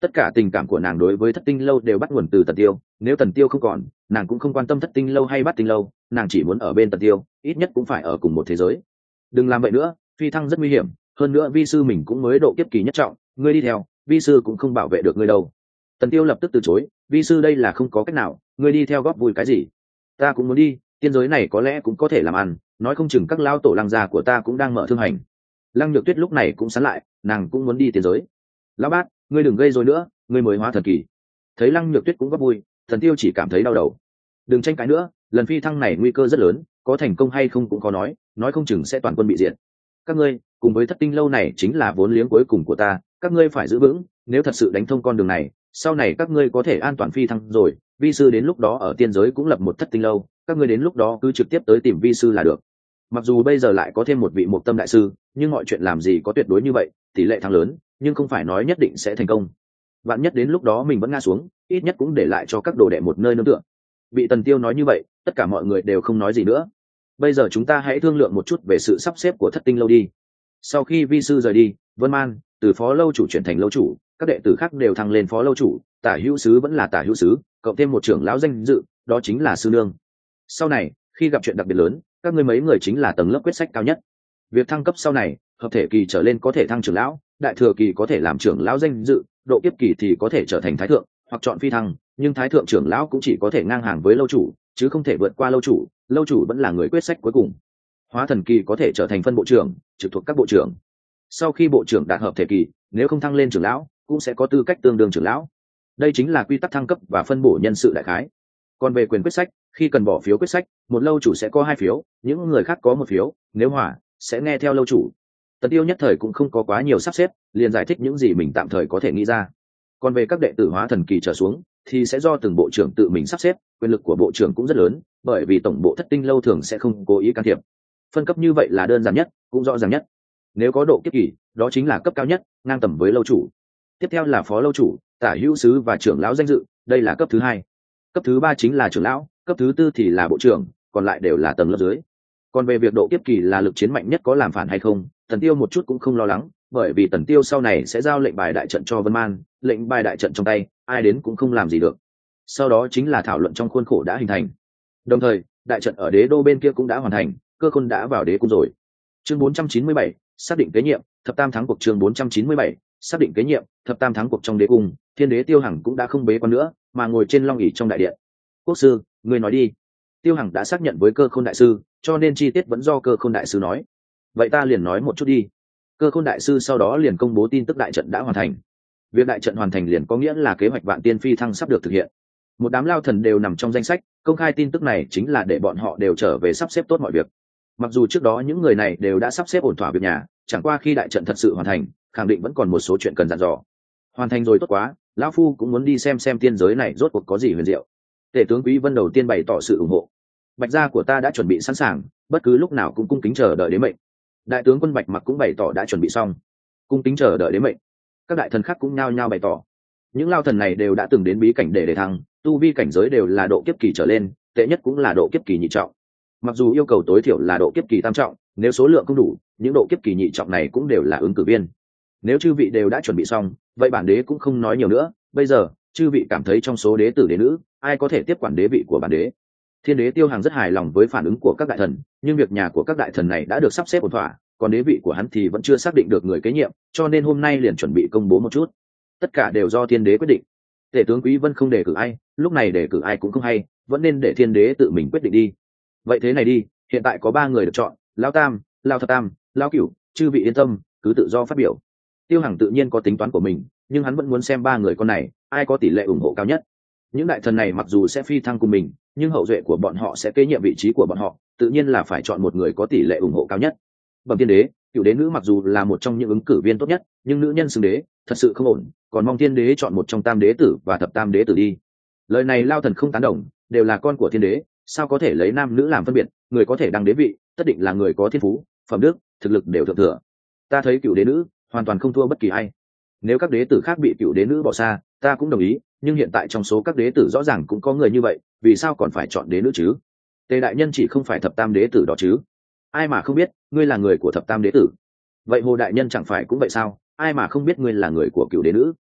Tất cả tình cảm của nàng đối với thất tinh lâu đều bắt nguồn từ Tần Tiêu, nếu Tần Tiêu không còn, nàng cũng không quan tâm thất tinh lâu hay bát tinh lâu, nàng chỉ muốn ở bên Tần Tiêu, ít nhất cũng phải ở cùng một thế giới. Đừng làm vậy nữa, phi thăng rất nguy hiểm, hơn nữa vi sư mình cũng mới độ kiếp kỳ nhất trọng, ngươi đi theo, vi sư cũng không bảo vệ được ngươi đâu. Tần Tiêu lập tức từ chối, vi sư đây là không có cách nào, ngươi đi theo góp vui cái gì? Ta cũng muốn đi, tiên giới này có lẽ cũng có thể làm ăn, nói không chừng các lao tổ lăng già của ta cũng đang mở thương hành. Lăng Nhược Tuyết lúc này cũng sán lại, nàng cũng muốn đi tiên giới. Lão bát, ngươi đừng gây rối nữa, ngươi mới hóa thần kỳ. Thấy Lăng Nhược Tuyết cũng góp vui, Thần Tiêu chỉ cảm thấy đau đầu. Đừng tranh cãi nữa, lần phi thăng này nguy cơ rất lớn, có thành công hay không cũng có nói không chừng sẽ toàn quân bị diệt. Các ngươi cùng với thất tinh lâu này chính là vốn liếng cuối cùng của ta, các ngươi phải giữ vững, nếu thật sự đánh thông con đường này, sau này các ngươi có thể an toàn phi thăng rồi, vi sư đến lúc đó ở tiên giới cũng lập một thất tinh lâu, các ngươi đến lúc đó cứ trực tiếp tới tìm vi sư là được. Mặc dù bây giờ lại có thêm một vị Mộc Tâm đại sư, nhưng mọi chuyện làm gì có tuyệt đối như vậy, tỷ lệ thắng lớn, nhưng không phải nói nhất định sẽ thành công. Vạn nhất đến lúc đó mình vẫn ngã xuống, ít nhất cũng để lại cho các đồ đệ một nơi nương tựa. Bị Tần Tiêu nói như vậy, tất cả mọi người đều không nói gì nữa. Bây giờ chúng ta hãy thương lượng một chút về sự sắp xếp của thất tinh lâu đi. Sau khi vi sư rời đi, Vân Man từ phó lâu chủ chuyển thành lâu chủ, các đệ tử khác đều thăng lên phó lâu chủ, tả hữu sứ vẫn là tả hữu sứ, cộng thêm một trưởng lão danh dự, đó chính là sư nương. Sau này, khi gặp chuyện đặc biệt lớn, các ngươi mấy người chính là tầng lớp quyết sách cao nhất. Việc thăng cấp sau này, hợp thể kỳ trở lên có thể thăng trưởng lão, đại thừa kỳ có thể làm trưởng lão danh dự, độ kiếp kỳ thì có thể trở thành thái thượng, hoặc chọn phi thăng, nhưng thái thượng trưởng lão cũng chỉ có thể ngang hàng với lâu chủ, chứ không thể vượt qua lâu chủ vẫn là người quyết sách cuối cùng. Hóa thần kỳ có thể trở thành phân bộ trưởng, trực thuộc các bộ trưởng. Sau khi bộ trưởng đạt hợp thể kỳ, nếu không thăng lên trưởng lão, cũng sẽ có tư cách tương đương trưởng lão. Đây chính là quy tắc thăng cấp và phân bổ nhân sự đại khái. Còn về quyền quyết sách, khi cần bỏ phiếu quyết sách, một lâu chủ sẽ có 2 phiếu, những người khác có 1 phiếu, nếu hòa sẽ nghe theo lâu chủ. Tần Tiêu nhất thời cũng không có quá nhiều sắp xếp, liền giải thích những gì mình tạm thời có thể nghĩ ra. Còn về các đệ tử hóa thần kỳ trở xuống, thì sẽ do từng bộ trưởng tự mình sắp xếp, quyền lực của bộ trưởng cũng rất lớn, bởi vì tổng bộ thất tinh lâu thường sẽ không cố ý can thiệp. Phân cấp như vậy là đơn giản nhất, cũng rõ ràng nhất. Nếu có độ kiếp kỳ, đó chính là cấp cao nhất, ngang tầm với lâu chủ. Tiếp theo là phó lâu chủ, tả hữu sứ và trưởng lão danh dự, đây là cấp thứ 2. Cấp thứ 3 chính là trưởng lão, cấp thứ 4 thì là bộ trưởng, còn lại đều là tầng lớp dưới. Còn về việc độ kiếp kỳ là lực chiến mạnh nhất có làm phản hay không, Tần Tiêu một chút cũng không lo lắng, bởi vì Tần Tiêu sau này sẽ giao lệnh bài đại trận cho Vân Man, lệnh bài đại trận trong tay, ai đến cũng không làm gì được. Sau đó chính là thảo luận trong khuôn khổ đã hình thành. Đồng thời, đại trận ở đế đô bên kia cũng đã hoàn thành, Cơ Khôn đã vào đế cung rồi. Chương 497, xác định kế nhiệm, thập tam thắng cuộc. Chương 497, xác định kế nhiệm, thập tam thắng cuộc. Trong đế cung, Thiên đế Tiêu Hằng cũng đã không bế quan nữa, mà ngồi trên long ỷ trong đại điện. Quốc sư, ngươi nói đi. Tiêu Hằng đã xác nhận với Cơ Khôn đại sư, cho nên chi tiết vẫn do Cơ Khôn đại sư nói. Vậy ta liền nói một chút đi. Cơ Khôn đại sư sau đó liền công bố tin tức đại trận đã hoàn thành. Việc đại trận hoàn thành liền có nghĩa là kế hoạch Vạn Tiên phi thăng sắp được thực hiện. Một đám lao thần đều nằm trong danh sách, công khai tin tức này chính là để bọn họ đều trở về sắp xếp tốt mọi việc. Mặc dù trước đó những người này đều đã sắp xếp ổn thỏa việc nhà, chẳng qua khi đại trận thật sự hoàn thành, khẳng định vẫn còn một số chuyện cần dặn dò. Hoàn thành rồi tốt quá, lão phu cũng muốn đi xem tiên giới này rốt cuộc có gì huyền diệu. Tể tướng Quý Vân đầu tiên bày tỏ sự ủng hộ. Bạch gia của ta đã chuẩn bị sẵn sàng, bất cứ lúc nào cũng cung kính chờ đợi đến mệnh. Đại tướng quân Bạch Mặc cũng bày tỏ đã chuẩn bị xong, cung kính chờ đợi đến mệnh. Các đại thần khác cũng nhao nhao bày tỏ. Những lao thần này đều đã từng đến bí cảnh để đề thăng, tu vi cảnh giới đều là độ kiếp kỳ trở lên, tệ nhất cũng là độ kiếp kỳ nhị trọng. Mặc dù yêu cầu tối thiểu là độ kiếp kỳ tam trọng, nếu số lượng không đủ, những độ kiếp kỳ nhị trọng này cũng đều là ứng cử viên. Nếu chư vị đều đã chuẩn bị xong, vậy bản đế cũng không nói nhiều nữa. Bây giờ, chư vị cảm thấy trong số đế tử đế nữ, ai có thể tiếp quản đế vị của bản đế? Thiên đế Tiêu Hằng rất hài lòng với phản ứng của các đại thần, nhưng việc nhà của các đại thần này đã được sắp xếp ổn thỏa, còn đế vị của hắn thì vẫn chưa xác định được người kế nhiệm, cho nên hôm nay liền chuẩn bị công bố một chút. Tất cả đều do thiên đế quyết định. Tể tướng Quý Vân không đề cử ai, lúc này đề cử ai cũng không hay, vẫn nên để thiên đế tự mình quyết định đi. Vậy thế này đi, hiện tại có 3 người được chọn, Lão Tam, Lão Thập Tam, Lão Cửu, chư vị yên tâm, cứ tự do phát biểu. Tiêu Hằng tự nhiên có tính toán của mình, nhưng hắn vẫn muốn xem 3 người con này, ai có tỷ lệ ủng hộ cao nhất. Những đại thần này mặc dù sẽ phi thăng cùng mình, nhưng hậu duệ của bọn họ sẽ kế nhiệm vị trí của bọn họ, tự nhiên là phải chọn một người có tỷ lệ ủng hộ cao nhất. Bẩm thiên đế, Cửu đế nữ mặc dù là một trong những ứng cử viên tốt nhất, nhưng nữ nhân xứng đế, thật sự không ổn, còn mong thiên đế chọn một trong tam đế tử và thập tam đế tử đi. Lời này lao thần không tán đồng, đều là con của thiên đế, sao có thể lấy nam nữ làm phân biệt, người có thể đăng đế vị, tất định là người có thiên phú, phẩm đức, thực lực đều thượng thừa. Ta thấy Cửu đế nữ hoàn toàn không thua bất kỳ ai. Nếu các đế tử khác bị Cửu đế nữ bỏ xa, ta cũng đồng ý, nhưng hiện tại trong số các đế tử rõ ràng cũng có người như vậy, vì sao còn phải chọn đế nữ chứ? Tề đại nhân chỉ không phải thập tam đế tử đó chứ? Ai mà không biết ngươi là người của thập tam đế tử? Vậy Hồ đại nhân chẳng phải cũng vậy sao? Ai mà không biết ngươi là người của Cửu đế nữ?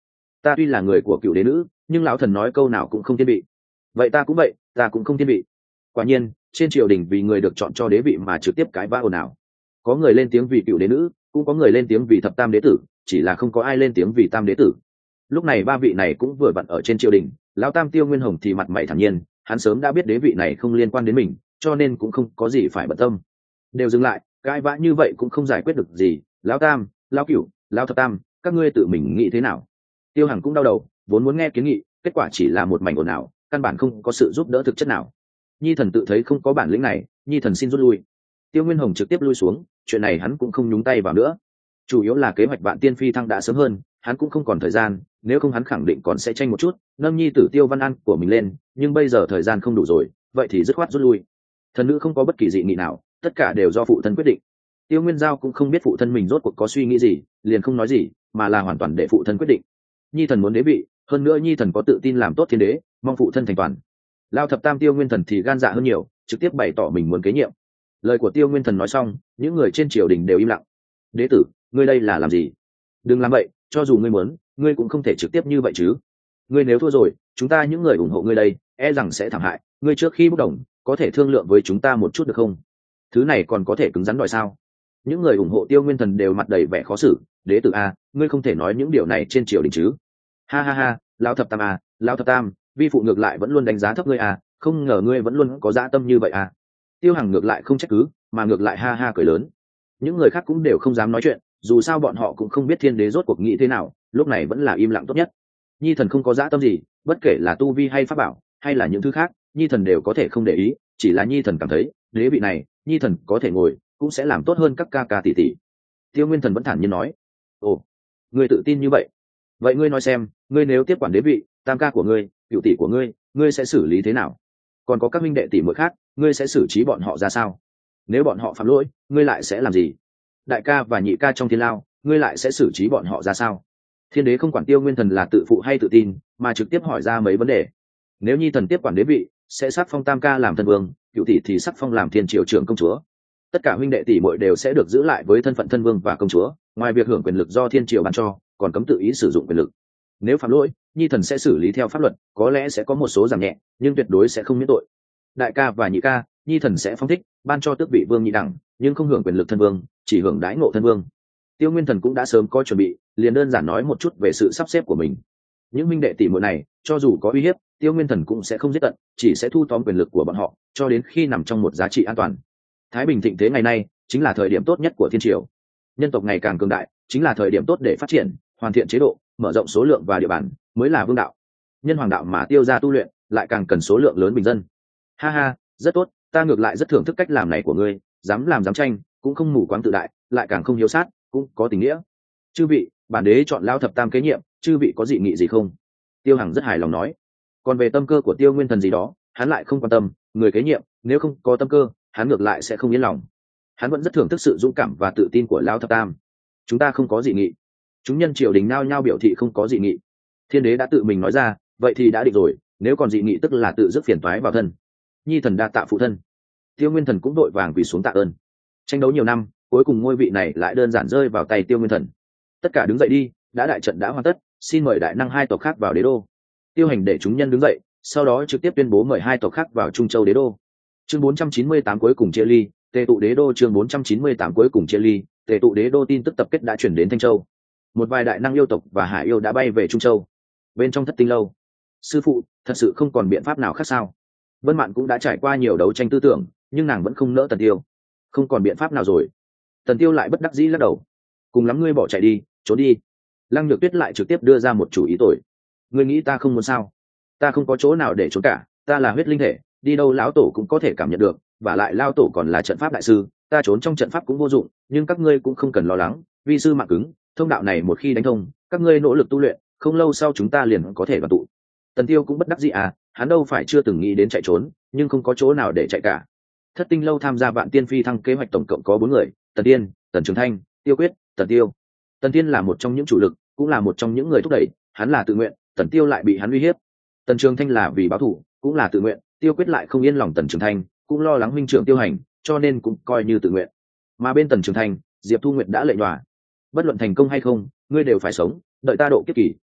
Ta tuy là người của cựu đế nữ, nhưng lão thần nói câu nào cũng không thiên vị. Vậy, ta cũng không thiên vị. Quả nhiên, trên triều đình vì người được chọn cho đế vị mà trực tiếp cãi vã ồn ào. Có người lên tiếng vì cựu đế nữ, cũng có người lên tiếng vì thập tam đế tử, chỉ là không có ai lên tiếng vì tam đế tử. Lúc này ba vị này cũng vừa vặn ở trên triều đình, lão tam Tiêu Nguyên Hồng thì mặt mày thản nhiên, hắn sớm đã biết đế vị này không liên quan đến mình, cho nên cũng không có gì phải bận tâm. Đều dừng lại, cãi vã như vậy cũng không giải quyết được gì. Lão tam, lão cửu, lão thập tam, các ngươi tự mình nghĩ thế nào? Tiêu Hằng cũng đau đầu, vốn muốn nghe kiến nghị, kết quả chỉ là một mảnh ồn ào, căn bản không có sự giúp đỡ thực chất nào. Nhi thần tự thấy không có bản lĩnh này, Nhi thần xin rút lui. Tiêu Nguyên Hồng trực tiếp lui xuống, chuyện này hắn cũng không nhúng tay vào nữa. Chủ yếu là kế hoạch Vạn Tiên Phi thăng đã sớm hơn, hắn cũng không còn thời gian, nếu không hắn khẳng định còn sẽ tranh một chút, nâng nhi tử Tiêu Văn An của mình lên, nhưng bây giờ thời gian không đủ rồi, vậy thì dứt khoát rút lui. Thần nữ không có bất kỳ dị nghị nào, tất cả đều do phụ thân quyết định. Tiêu Nguyên Giao cũng không biết phụ thân mình rốt cuộc có suy nghĩ gì, liền không nói gì, mà là hoàn toàn để phụ thân quyết định. Nhi thần muốn đế vị, hơn nữa Nhi thần có tự tin làm tốt thiên đế, mong phụ thân thành toàn. Lao thập tam Tiêu Nguyên Thần thì gan dạ hơn nhiều, trực tiếp bày tỏ mình muốn kế nhiệm. Lời của Tiêu Nguyên Thần nói xong, những người trên triều đình đều im lặng. Đế tử, ngươi đây là làm gì? Đừng làm vậy, cho dù ngươi muốn, ngươi cũng không thể trực tiếp như vậy chứ. Ngươi nếu thua rồi, chúng ta những người ủng hộ ngươi đây, e rằng sẽ thảm hại. Ngươi trước khi bốc đồng, có thể thương lượng với chúng ta một chút được không? Thứ này còn có thể cứng rắn đòi sao? Những người ủng hộ Tiêu Nguyên Thần đều mặt đầy vẻ khó xử. Đế tử a, ngươi không thể nói những điều này trên triều đình chứ? Ha ha ha, lão thập tam a, lão thập tam, vi phụ ngược lại vẫn luôn đánh giá thấp ngươi à, không ngờ ngươi vẫn luôn có dã tâm như vậy à. Tiêu Hằng ngược lại không trách cứ, mà ngược lại ha ha cười lớn. Những người khác cũng đều không dám nói chuyện, dù sao bọn họ cũng không biết thiên đế rốt cuộc nghĩ thế nào, lúc này vẫn là im lặng tốt nhất. Nhi thần không có dã tâm gì, bất kể là tu vi hay pháp bảo, hay là những thứ khác, Nhi thần đều có thể không để ý, chỉ là Nhi thần cảm thấy, đế vị này, Nhi thần có thể ngồi, cũng sẽ làm tốt hơn các ca ca tỷ tỷ. Tiêu Nguyên Thần vẫn thản nhiên nói. Ồ, ngươi tự tin như vậy? Vậy ngươi nói xem, ngươi nếu tiếp quản đế vị, tam ca của ngươi, cựu tỷ của ngươi, ngươi sẽ xử lý thế nào? Còn có các huynh đệ tỷ muội khác, ngươi sẽ xử trí bọn họ ra sao? Nếu bọn họ phạm lỗi, ngươi lại sẽ làm gì? Đại ca và nhị ca trong thiên lao, ngươi lại sẽ xử trí bọn họ ra sao? Thiên đế không quản Tiêu Nguyên Thần là tự phụ hay tự tin, mà trực tiếp hỏi ra mấy vấn đề. Nếu Nhi thần tiếp quản đế vị, sẽ sắc phong tam ca làm thân vương, cựu tỷ thì sắc phong làm thiên triều trưởng công chúa. Tất cả huynh đệ tỷ muội đều sẽ được giữ lại với thân phận thân vương và công chúa, ngoài việc hưởng quyền lực do thiên triều ban cho, còn cấm tự ý sử dụng quyền lực. Nếu phạm lỗi, Nhi thần sẽ xử lý theo pháp luật, có lẽ sẽ có một số giảm nhẹ, nhưng tuyệt đối sẽ không miễn tội. Đại ca và nhị ca, Nhi thần sẽ phong thích, ban cho tước vị vương nhị đẳng, nhưng không hưởng quyền lực thân vương, chỉ hưởng đãi ngộ thân vương. Tiêu Nguyên Thần cũng đã sớm có chuẩn bị, liền đơn giản nói một chút về sự sắp xếp của mình. Những minh đệ tỷ muội này, cho dù có uy hiếp, Tiêu Nguyên Thần cũng sẽ không giết tận, chỉ sẽ thu tóm quyền lực của bọn họ, cho đến khi nằm trong một giá trị an toàn. Thái bình thịnh thế ngày nay, chính là thời điểm tốt nhất của thiên triều. Nhân tộc ngày càng cường đại, chính là thời điểm tốt để phát triển, hoàn thiện chế độ, mở rộng số lượng và địa bàn, mới là vương đạo. Nhân hoàng đạo mà Tiêu gia tu luyện, lại càng cần số lượng lớn bình dân. Ha ha, rất tốt, ta ngược lại rất thưởng thức cách làm này của ngươi, dám làm dám tranh, cũng không mù quáng tự đại, lại càng không hiếu sát, cũng có tình nghĩa. Chư vị, bản đế chọn Lao thập tam kế nhiệm, chư vị có dị nghị gì không? Tiêu Hằng rất hài lòng nói. Còn về tâm cơ của Tiêu Nguyên Thần gì đó, hắn lại không quan tâm, người kế nhiệm, nếu không có tâm cơ, hắn ngược lại sẽ không yên lòng. Hắn vẫn rất thưởng thức sự dũng cảm và tự tin của Lao thập tam. Chúng ta không có dị nghị. Chúng nhân triều đình nao nhao biểu thị không có dị nghị. Thiên đế đã tự mình nói ra, vậy thì đã định rồi, nếu còn dị nghị tức là tự dứt phiền toái vào thân. Nhi thần đa tạ phụ thân. Tiêu Nguyên Thần cũng đội vàng quỳ xuống tạ ơn. Tranh đấu nhiều năm, cuối cùng ngôi vị này lại đơn giản rơi vào tay Tiêu Nguyên Thần. Tất cả đứng dậy đi, đã đại trận đã hoàn tất, xin mời đại năng hai tộc khác vào đế đô. Tiêu Hành để chúng nhân đứng dậy, sau đó trực tiếp tuyên bố mời hai tộc khác vào Trung Châu đế đô. Chương 498 cuối cùng chia ly, tề tụ đế đô. Chương 498 cuối cùng chia ly, tề tụ đế đô. Tin tức tập kết đã chuyển đến Thanh Châu. Một vài đại năng yêu tộc và hải yêu đã bay về Trung Châu. Bên trong Thất Tinh lâu, sư phụ, thật sự không còn biện pháp nào khác sao? Vân Mạn cũng đã trải qua nhiều đấu tranh tư tưởng, nhưng nàng vẫn không nỡ Tần Tiêu. Không còn biện pháp nào rồi. Tần Tiêu lại bất đắc dĩ lắc đầu. Cùng lắm ngươi bỏ chạy đi, trốn đi. Lăng Nhược Tuyết lại trực tiếp đưa ra một chủ ý tội. Ngươi nghĩ ta không muốn sao? Ta không có chỗ nào để trốn cả, ta là huyết linh thể, đi đâu lão tổ cũng có thể cảm nhận được, và lại lao tổ còn là trận pháp đại sư, ta trốn trong trận pháp cũng vô dụng, nhưng các ngươi cũng không cần lo lắng, vi sư mạng cứng, thông đạo này một khi đánh thông, các ngươi nỗ lực tu luyện, không lâu sau chúng ta liền có thể đoàn tụ. Tần Tiêu cũng bất đắc dĩ à, hắn đâu phải chưa từng nghĩ đến chạy trốn, nhưng không có chỗ nào để chạy cả. Thất Tinh lâu tham gia Vạn Tiên Phi thăng kế hoạch tổng cộng có 4 người, Tần Tiên, Tần Trường Thanh, Tiêu Quyết, Tần Tiêu. Tần Tiên là một trong những chủ lực, cũng là một trong những người thúc đẩy, hắn là tự nguyện, Tần Tiêu lại bị hắn uy hiếp. Tần Trường Thanh là vì báo thù, cũng là tự nguyện, Tiêu Quyết lại không yên lòng Tần Trường Thanh, cũng lo lắng huynh trưởng Tiêu Hành, cho nên cũng coi như tự nguyện. Mà bên Tần Trường Thanh, Diệp Thu Nguyệt đã lệnh đòa, bất luận thành công hay không, ngươi đều phải sống, đợi ta độ kiếp kỳ,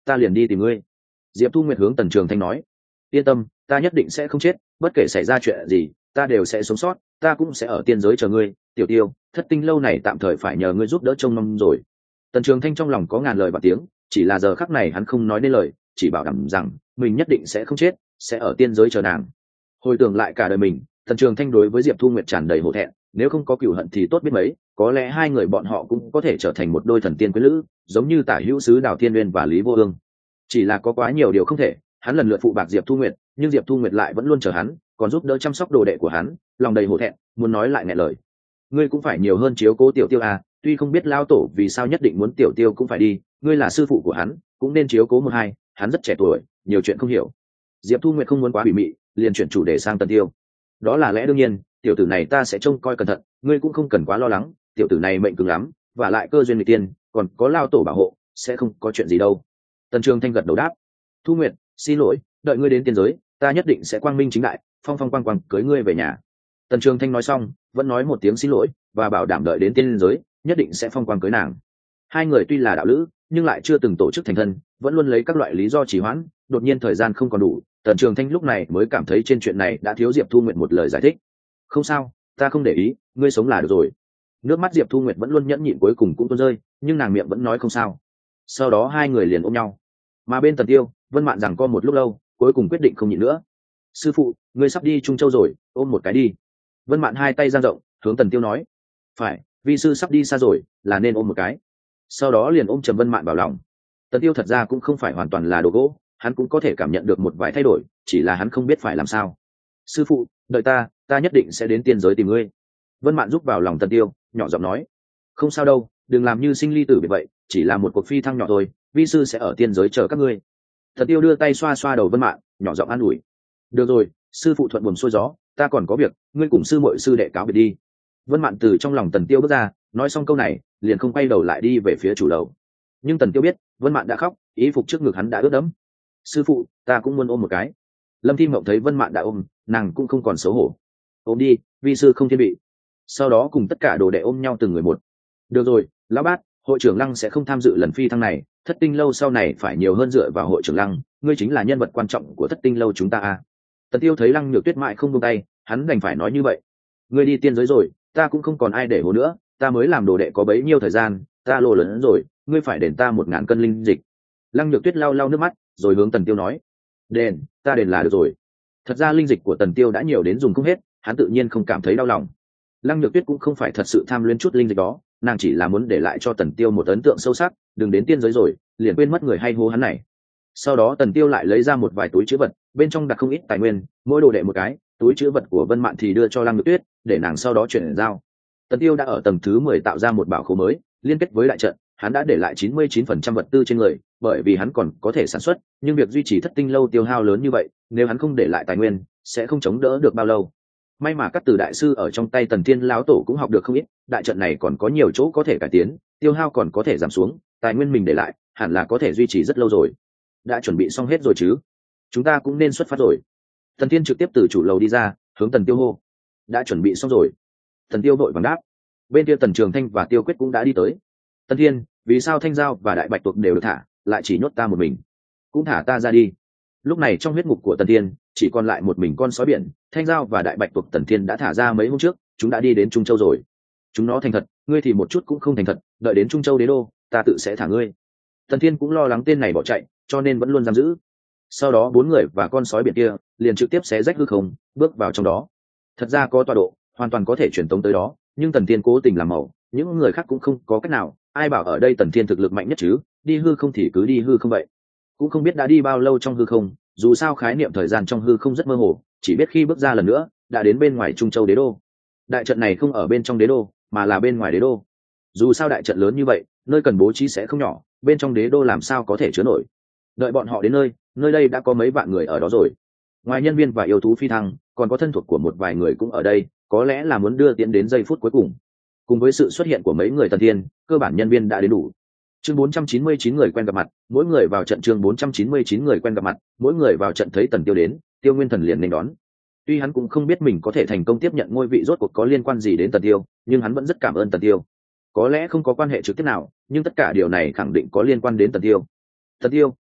ta liền đi tìm ngươi. Diệp Thu Nguyệt hướng Tần Trường Thanh nói, yên tâm, ta nhất định sẽ không chết, bất kể xảy ra chuyện gì ta đều sẽ sống sót, ta cũng sẽ ở tiên giới chờ ngươi. Tiểu Tiêu, Thất Tinh lâu này tạm thời phải nhờ ngươi giúp đỡ trông nom rồi. Tần Trường Thanh trong lòng có ngàn lời và tiếng, chỉ là giờ khắc này hắn không nói nên lời, chỉ bảo đảm rằng mình nhất định sẽ không chết, sẽ ở tiên giới chờ nàng. Hồi tưởng lại cả đời mình, Tần Trường Thanh đối với Diệp Thu Nguyệt tràn đầy hổ thẹn, nếu không có cửu hận thì tốt biết mấy, có lẽ hai người bọn họ cũng có thể trở thành một đôi thần tiên quyến lữ, giống như Tả Hữu Sứ Đào Thiên Uyên và Lý Vô Ương. Chỉ là có quá nhiều điều không thể, hắn lần lượt phụ bạc Diệp Thu Nguyệt, nhưng Diệp Thu Nguyệt lại vẫn luôn chờ hắn, còn giúp đỡ chăm sóc đồ đệ của hắn, lòng đầy hổ thẹn, muốn nói lại nghẹn lời. Ngươi cũng phải nhiều hơn chiếu cố Tiểu Tiêu à, tuy không biết lao tổ vì sao nhất định muốn Tiểu Tiêu cũng phải đi, ngươi là sư phụ của hắn, cũng nên chiếu cố một hai, hắn rất trẻ tuổi, nhiều chuyện không hiểu. Diệp Thu Nguyệt không muốn quá ủy mị, liền chuyển chủ đề sang Tần Tiêu. Đó là lẽ đương nhiên, tiểu tử này ta sẽ trông coi cẩn thận, ngươi cũng không cần quá lo lắng, tiểu tử này mệnh cứng lắm, và lại cơ duyên người tiên, còn có lao tổ bảo hộ, sẽ không có chuyện gì đâu. Tần Trường Thanh gật đầu đáp. Thu Nguyệt, xin lỗi, đợi ngươi đến tiên giới, ta nhất định sẽ quang minh chính đại, phong phong quang quang cưới ngươi về nhà. Tần Trường Thanh nói xong, vẫn nói một tiếng xin lỗi, và bảo đảm đợi đến tiên giới, nhất định sẽ phong quang cưới nàng. Hai người tuy là đạo lữ, nhưng lại chưa từng tổ chức thành thân, vẫn luôn lấy các loại lý do trì hoãn, đột nhiên thời gian không còn đủ, Tần Trường Thanh lúc này mới cảm thấy trên chuyện này đã thiếu Diệp Thu Nguyệt một lời giải thích. Không sao, ta không để ý, ngươi sống là được rồi. Nước mắt Diệp Thu Nguyệt vẫn luôn nhẫn nhịn cuối cùng cũng tuôn rơi, nhưng nàng miệng vẫn nói không sao. Sau đó hai người liền ôm nhau. Mà bên Tần Tiêu, Vân Mạn rằng co một lúc lâu, cuối cùng quyết định không nhịn nữa. Sư phụ, ngươi sắp đi Trung Châu rồi, ôm một cái đi. Vân Mạn hai tay dang rộng, hướng Tần Tiêu nói. Phải, vi sư sắp đi xa rồi, là nên ôm một cái. Sau đó liền ôm Trầm Vân Mạn vào lòng. Tần Tiêu thật ra cũng không phải hoàn toàn là đồ gỗ, hắn cũng có thể cảm nhận được một vài thay đổi, chỉ là hắn không biết phải làm sao. Sư phụ, đợi ta nhất định sẽ đến tiên giới tìm ngươi. Vân Mạn giúp vào lòng Tần Tiêu, nhỏ giọng nói. Không sao đâu, đừng làm như sinh ly tử biệt vậy, chỉ là một cuộc phi thăng nhỏ thôi, vi sư sẽ ở tiên giới chờ các ngươi. Tần Tiêu đưa tay xoa xoa đầu Vân Mạn, nhỏ giọng an ủi. Được rồi, sư phụ thuận buồm xuôi gió, ta còn có việc, ngươi cùng sư muội sư đệ cáo biệt đi. Vân Mạn từ trong lòng Tần Tiêu bước ra, nói xong câu này, liền không quay đầu lại đi về phía chủ lầu. Nhưng Tần Tiêu biết, Vân Mạn đã khóc, ý phục trước ngực hắn đã ướt đẫm. Sư phụ, ta cũng muốn ôm một cái. Lâm Thi Mộng thấy Vân Mạn đã ôm, nàng cũng không còn xấu hổ. Ôm đi, vi sư không thiên vị. Sau đó cùng tất cả đồ đệ ôm nhau từng người một. Được rồi, lão bát, hội trưởng Lăng sẽ không tham dự lần phi thăng này, Thất Tinh lâu sau này phải nhiều hơn dựa vào hội trưởng Lăng, ngươi chính là nhân vật quan trọng của Thất Tinh lâu chúng ta a. Tần Tiêu thấy Lăng Nhược Tuyết mãi không buông tay, hắn đành phải nói như vậy. Ngươi đi tiên giới rồi, ta cũng không còn ai để hồ nữa, ta mới làm đồ đệ có bấy nhiêu thời gian, ta lô lớn rồi, ngươi phải đền ta 1000 cân linh dịch. Lăng Nhược Tuyết lau lau nước mắt, rồi hướng Tần Tiêu nói. Đền, ta đền là được rồi. Thật ra linh dịch của Tần Tiêu đã nhiều đến dùng không hết, hắn tự nhiên không cảm thấy đau lòng. Lăng Nhược Tuyết cũng không phải thật sự tham luyến chút linh dịch đó, nàng chỉ là muốn để lại cho Tần Tiêu một ấn tượng sâu sắc, đừng đến tiên giới rồi, liền quên mất người hay hô hắn này. Sau đó Tần Tiêu lại lấy ra một vài túi trữ vật, bên trong đặt không ít tài nguyên, mỗi đồ đệ một cái, túi trữ vật của Vân Mạn thì đưa cho Lăng Nhược Tuyết, để nàng sau đó chuyển giao. Tần Tiêu đã ở tầng thứ 10 tạo ra một bảo khố mới, liên kết với đại trận, hắn đã để lại 99% vật tư trên người, bởi vì hắn còn có thể sản xuất, nhưng việc duy trì Thất Tinh lâu tiêu hao lớn như vậy, nếu hắn không để lại tài nguyên, sẽ không chống đỡ được bao lâu. May mà các từ đại sư ở trong tay Tần Thiên lão tổ cũng học được không ít, đại trận này còn có nhiều chỗ có thể cải tiến, tiêu hao còn có thể giảm xuống, tài nguyên mình để lại, hẳn là có thể duy trì rất lâu rồi. Đã chuẩn bị xong hết rồi chứ? Chúng ta cũng nên xuất phát rồi. Tần Thiên trực tiếp từ chủ lầu đi ra, hướng Tần Tiêu hô. Đã chuẩn bị xong rồi. Tần Tiêu vội vàng đáp. Bên kia Tần Trường Thanh và Tiêu Quyết cũng đã đi tới. Tần Thiên, vì sao Thanh Giao và Đại Bạch Tuộc đều được thả, lại chỉ nhốt ta một mình? Cũng thả ta ra đi. Lúc này trong huyết ngục của Tần Thiên, chỉ còn lại một mình con sói biển. Thanh Giao và Đại Bạch Tuộc Tần Thiên đã thả ra mấy hôm trước, chúng đã đi đến Trung Châu rồi. Chúng nó thành thật, ngươi thì một chút cũng không thành thật, đợi đến Trung Châu đế đô, ta tự sẽ thả ngươi. Tần Thiên cũng lo lắng tên này bỏ chạy, cho nên vẫn luôn giam giữ. Sau đó 4 người và con sói biển kia liền trực tiếp xé rách hư không, bước vào trong đó. Thật ra có tọa độ, hoàn toàn có thể truyền tống tới đó, nhưng Tần Thiên cố tình làm màu, những người khác cũng không có cách nào. Ai bảo ở đây Tần Thiên thực lực mạnh nhất chứ, đi hư không thì cứ đi hư không vậy. Cũng không biết đã đi bao lâu trong hư không, dù sao khái niệm thời gian trong hư không rất mơ hồ, chỉ biết khi bước ra lần nữa đã đến bên ngoài Trung Châu đế đô. Đại trận này không ở bên trong đế đô, mà là bên ngoài đế đô. Dù sao đại trận lớn như vậy, nơi cần bố trí sẽ không nhỏ, bên trong đế đô làm sao có thể chứa nổi. Đợi bọn họ đến nơi đây đã có mấy vạn người ở đó rồi. Ngoài nhân viên và yêu thú phi thăng, còn có thân thuộc của một vài người cũng ở đây, có lẽ là muốn đưa tiến đến giây phút cuối cùng. Cùng với sự xuất hiện của mấy người Tần Thiên, cơ bản nhân viên đã đến đủ. Chương 499 người quen gặp mặt, mỗi người vào trận. Chương 499 người quen gặp mặt, mỗi người vào trận. Thấy Tần Tiêu đến, Tiêu Nguyên Thần liền nên đón. Tuy hắn cũng không biết mình có thể thành công tiếp nhận ngôi vị rốt cuộc có liên quan gì đến Tần Tiêu, nhưng hắn vẫn rất cảm ơn Tần Tiêu. Có lẽ không có quan hệ trực tiếp nào, nhưng tất cả điều này khẳng định có liên quan đến Tần Tiêu. Tần Tiêu,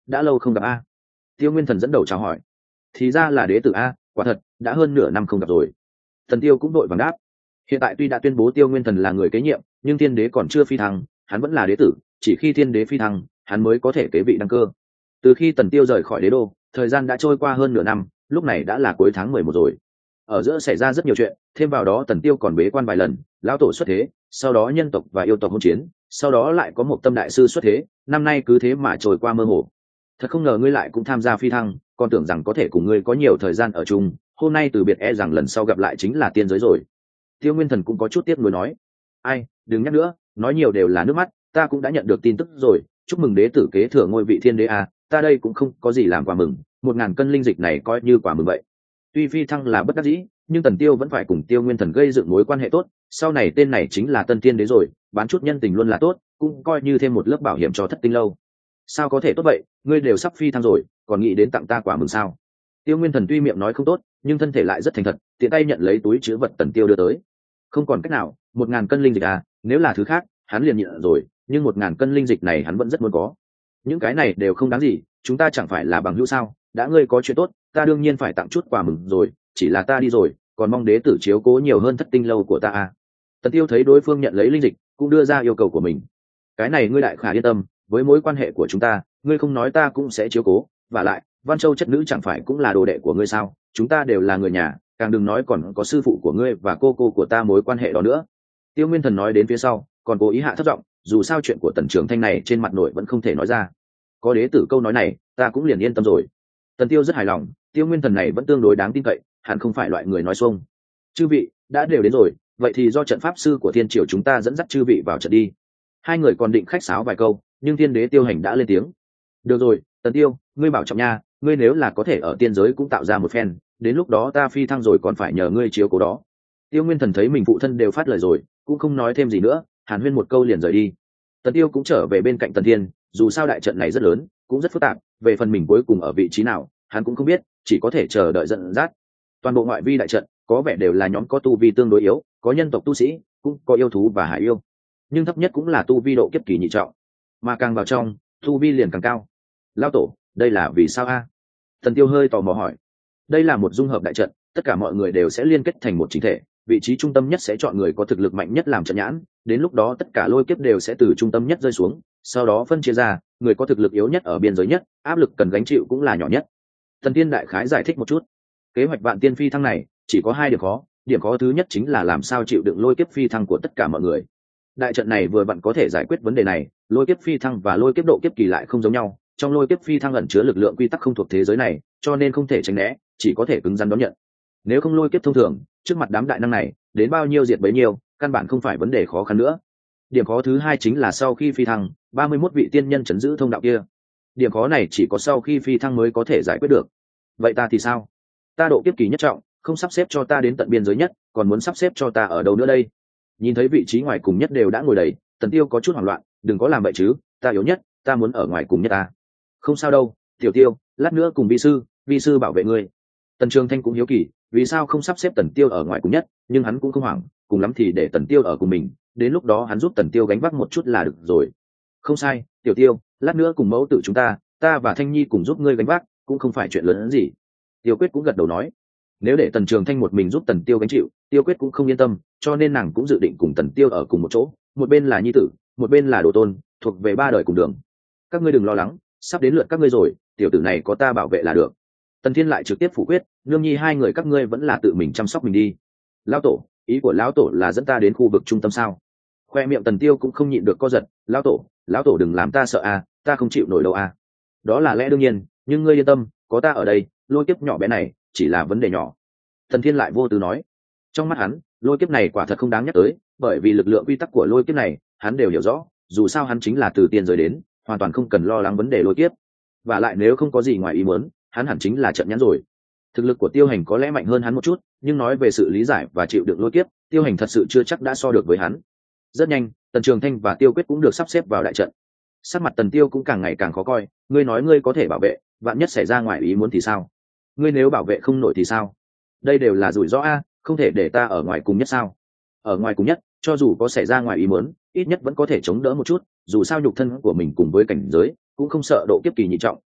đã lâu không gặp a. Tiêu Nguyên Thần dẫn đầu chào hỏi. Thì ra là đế tử a, quả thật đã hơn nửa năm không gặp rồi. Tần Tiêu cũng đội vàng đáp. Hiện tại tuy đã tuyên bố Tiêu Nguyên Thần là người kế nhiệm, nhưng thiên đế còn chưa phi thăng, hắn vẫn là đế tử, chỉ khi thiên đế phi thăng hắn mới có thể kế vị đăng cơ. Từ khi Tần Tiêu rời khỏi đế đô, thời gian đã trôi qua hơn nửa năm, lúc này đã là cuối tháng 11 rồi. Ở giữa xảy ra rất nhiều chuyện, thêm vào đó Tần Tiêu còn bế quan vài lần, lão tổ xuất thế, sau đó nhân tộc và yêu tộc hỗn chiến, sau đó lại có một tâm đại sư xuất thế, năm nay cứ thế mà trôi qua mơ hồ. Thật không ngờ ngươi lại cũng tham gia phi thăng, còn tưởng rằng có thể cùng ngươi có nhiều thời gian ở chung, hôm nay từ biệt e rằng lần sau gặp lại chính là tiên giới rồi. Tiêu Nguyên Thần cũng có chút tiếc nuối nói. Ai, đừng nhắc nữa, nói nhiều đều là nước mắt, ta cũng đã nhận được tin tức rồi, chúc mừng đế tử kế thừa ngôi vị thiên đế à, ta đây cũng không có gì làm quà mừng, 1000 cân linh dịch này coi như quà mừng vậy. Tuy phi thăng là bất đắc dĩ, nhưng Tần Tiêu vẫn phải cùng Tiêu Nguyên Thần gây dựng mối quan hệ tốt, sau này tên này chính là Tân Tiên Đế rồi, bán chút nhân tình luôn là tốt, cũng coi như thêm một lớp bảo hiểm cho Thất Tinh lâu. Sao có thể tốt vậy, ngươi đều sắp phi thăng rồi, còn nghĩ đến tặng ta quà mừng sao? Tiêu Nguyên Thần tuy miệng nói không tốt, nhưng thân thể lại rất thành thật, tiện tay nhận lấy túi chứa vật Tần Tiêu đưa tới. Không còn cách nào, 1000 cân linh dịch à, nếu là thứ khác, hắn liền nhịn rồi, nhưng 1000 cân linh dịch này hắn vẫn rất muốn có. Những cái này đều không đáng gì, chúng ta chẳng phải là bằng hữu sao? Đã ngươi có chuyện tốt, ta đương nhiên phải tặng chút quà mừng rồi, chỉ là ta đi rồi, còn mong đế tử chiếu cố nhiều hơn Thất Tinh lâu của ta à. Tần Tiêu thấy đối phương nhận lấy linh dịch, cũng đưa ra yêu cầu của mình. Cái này ngươi đại khả yên tâm, với mối quan hệ của chúng ta, ngươi không nói ta cũng sẽ chiếu cố, và lại, Văn Châu chất nữ chẳng phải cũng là đồ đệ của ngươi sao? Chúng ta đều là người nhà, càng đừng nói còn có sư phụ của ngươi và cô của ta mối quan hệ đó nữa. Tiêu Nguyên Thần nói đến phía sau, còn cố ý hạ thấp giọng, dù sao chuyện của Tần Trường Thanh này trên mặt nội vẫn không thể nói ra. Có đế tử câu nói này, ta cũng liền yên tâm rồi. Tần Tiêu rất hài lòng, Tiêu Nguyên Thần này vẫn tương đối đáng tin cậy, hẳn không phải loại người nói xuông. Chư vị đã đều đến rồi, vậy thì do trận pháp sư của Thiên Triều chúng ta dẫn dắt chư vị vào trận đi. Hai người còn định khách sáo vài câu, nhưng Thiên Đế Tiêu Hành đã lên tiếng. Được rồi, Tần Tiêu, ngươi bảo trọng nha, ngươi nếu là có thể ở tiên giới cũng tạo ra một phen, đến lúc đó ta phi thăng rồi còn phải nhờ ngươi chiếu cố đó. Tiêu Nguyên Thần thấy mình phụ thân đều phát lời rồi, cũng không nói thêm gì nữa, hàn huyên một câu liền rời đi. Tần Tiêu cũng trở về bên cạnh Tần Thiên, dù sao đại trận này rất lớn, cũng rất phức tạp, về phần mình cuối cùng ở vị trí nào, hắn cũng không biết, chỉ có thể chờ đợi dẫn dắt. Toàn bộ ngoại vi đại trận có vẻ đều là nhóm có tu vi tương đối yếu, có nhân tộc tu sĩ, cũng có yêu thú và hải yêu, nhưng thấp nhất cũng là tu vi độ kiếp kỳ nhị trọng, mà càng vào trong, tu vi liền càng cao. Lão tổ, đây là vì sao a? Tần Tiêu hơi tò mò hỏi. Đây là một dung hợp đại trận, tất cả mọi người đều sẽ liên kết thành một chính thể, vị trí trung tâm nhất sẽ chọn người có thực lực mạnh nhất làm trận nhãn, đến lúc đó tất cả lôi kiếp đều sẽ từ trung tâm nhất rơi xuống, sau đó phân chia ra, người có thực lực yếu nhất ở biên giới nhất, áp lực cần gánh chịu cũng là nhỏ nhất. Tần Tiên đại khái giải thích một chút. Kế hoạch Vạn Tiên phi thăng này chỉ có 2 điểm khó thứ nhất chính là làm sao chịu đựng lôi kiếp phi thăng của tất cả mọi người. Đại trận này vừa vặn có thể giải quyết vấn đề này, lôi kiếp phi thăng và lôi kiếp độ kiếp kỳ lại không giống nhau, trong lôi kiếp phi thăng ẩn chứa lực lượng quy tắc không thuộc thế giới này, cho nên không thể tránh né, chỉ có thể cứng rắn đón nhận. Nếu không lôi kiếp thông thường, trước mặt đám đại năng này, đến bao nhiêu diệt bấy nhiêu, căn bản không phải vấn đề khó khăn nữa. Điểm khó thứ hai chính là sau khi phi thăng, 31 vị tiên nhân chấn giữ thông đạo kia. Điểm khó này chỉ có sau khi phi thăng mới có thể giải quyết được. Vậy ta thì sao? Ta độ kiếp kỳ nhất trọng, không sắp xếp cho ta đến tận biên giới nhất, còn muốn sắp xếp cho ta ở đâu nữa đây? Nhìn thấy vị trí ngoài cùng nhất đều đã ngồi đầy, Tần Tiêu có chút hoảng loạn, đừng có làm vậy chứ, ta yếu nhất, ta muốn ở ngoài cùng nhất ta. Không sao đâu, Tiểu Tiêu, lát nữa cùng vi sư bảo vệ ngươi. Tần Trường Thanh cũng hiếu kỳ, vì sao không sắp xếp Tần Tiêu ở ngoài cùng nhất, nhưng hắn cũng không hoảng, cùng lắm thì để Tần Tiêu ở cùng mình, đến lúc đó hắn giúp Tần Tiêu gánh vác một chút là được rồi. Không sai, Tiểu Tiêu, lát nữa cùng mẫu tử chúng ta và Thanh Nhi cùng giúp ngươi gánh vác, cũng không phải chuyện lớn hơn gì. Tiêu Quyết cũng gật đầu nói, nếu để Tần Trường Thanh một mình giúp Tần Tiêu gánh chịu, Tiêu Quyết cũng không yên tâm, cho nên nàng cũng dự định cùng Tần Tiêu ở cùng một chỗ, một bên là nhi tử, một bên là đồ tôn, thuộc về 3 đời cùng đường. Các ngươi đừng lo lắng, sắp đến lượt các ngươi rồi, tiểu tử này có ta bảo vệ là được. Tần Thiên lại trực tiếp phủ quyết, nương nhi 2 người các ngươi vẫn là tự mình chăm sóc mình đi. Lão tổ, ý của lão tổ là dẫn ta đến khu vực trung tâm sao? Khoe miệng Tần Tiêu cũng không nhịn được co giật, lão tổ đừng làm ta sợ à, ta không chịu nổi đâu à. Đó là lẽ đương nhiên, nhưng ngươi yên tâm, có ta ở đây, lôi kiếp nhỏ bé này chỉ là vấn đề nhỏ. Tần Thiên lại vô tư nói. Trong mắt hắn, lôi kiếp này quả thật không đáng nhắc tới, bởi vì lực lượng quy tắc của lôi kiếp này hắn đều hiểu rõ, dù sao hắn chính là từ tiên giới đến, hoàn toàn không cần lo lắng vấn đề lôi kiếp. Và lại nếu không có gì ngoài ý muốn, hắn hẳn chính là trận nhãn rồi. Thực lực của Tiêu Hành có lẽ mạnh hơn hắn một chút, nhưng nói về sự lý giải và chịu đựng lôi kiếp, Tiêu Hành thật sự chưa chắc đã so được với hắn. Rất nhanh, Tần Trường Thanh và Tiêu Quyết cũng được sắp xếp vào đại trận. Sắc mặt Tần Tiêu cũng càng ngày càng khó coi, ngươi nói ngươi có thể bảo vệ, vạn nhất xảy ra ngoài ý muốn thì sao? Ngươi nếu bảo vệ không nổi thì sao? Đây đều là rủi ro a, không thể để ta ở ngoài cùng nhất sao? Ở ngoài cùng nhất, cho dù có xảy ra ngoài ý muốn, ít nhất vẫn có thể chống đỡ một chút, dù sao nhục thân của mình cùng với cảnh giới cũng không sợ độ kiếp kỳ nhị trọng,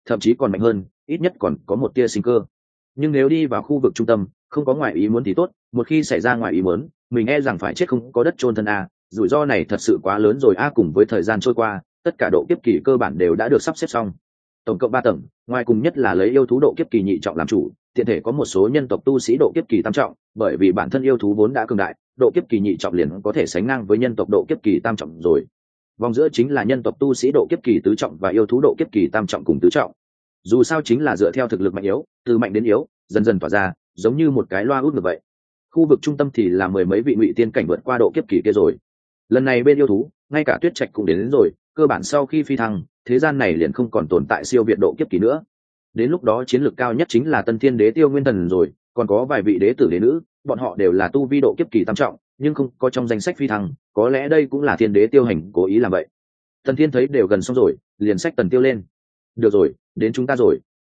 thậm chí còn mạnh hơn, ít nhất còn có một tia sinh cơ. Nhưng nếu đi vào khu vực trung tâm, không có ngoại ý muốn thì tốt, một khi xảy ra ngoại ý muốn, mình e rằng phải chết không có đất chôn thân a, rủi ro này thật sự quá lớn rồi a. Cùng với thời gian trôi qua, tất cả độ kiếp kỳ cơ bản đều đã được sắp xếp xong. Tổng cộng 3 tầng, ngoài cùng nhất là lấy yêu thú độ kiếp kỳ nhị trọng làm chủ, tiện thể có một số nhân tộc tu sĩ độ kiếp kỳ tam trọng, bởi vì bản thân yêu thú vốn đã cường đại, độ kiếp kỳ nhị trọng liền có thể sánh ngang với nhân tộc độ kiếp kỳ tam trọng rồi. Vòng giữa chính là nhân tộc tu sĩ độ kiếp kỳ tứ trọng và yêu thú độ kiếp kỳ tam trọng cùng tứ trọng. Dù sao chính là dựa theo thực lực mạnh yếu, từ mạnh đến yếu, dần dần tỏa ra, giống như một cái loa út ngược vậy. Khu vực trung tâm thì là mười mấy vị ngụy tiên cảnh vượt qua độ kiếp kỳ kia rồi. Lần này bên yêu thú, ngay cả Tuyết Trạch cũng đến rồi, cơ bản sau khi phi thăng, thế gian này liền không còn tồn tại siêu việt độ kiếp kỳ nữa. Đến lúc đó chiến lược cao nhất chính là Tân Thiên Đế Tiêu Nguyên Thần rồi, còn có vài vị đế tử đế nữ, bọn họ đều là tu vi độ kiếp kỳ tam trọng, nhưng không có trong danh sách phi thăng, có lẽ đây cũng là Thiên Đế Tiêu Hành cố ý làm vậy. Tần Thiên thấy đều gần xong rồi, liền xách Tần Tiêu lên. Được rồi, đến chúng ta rồi,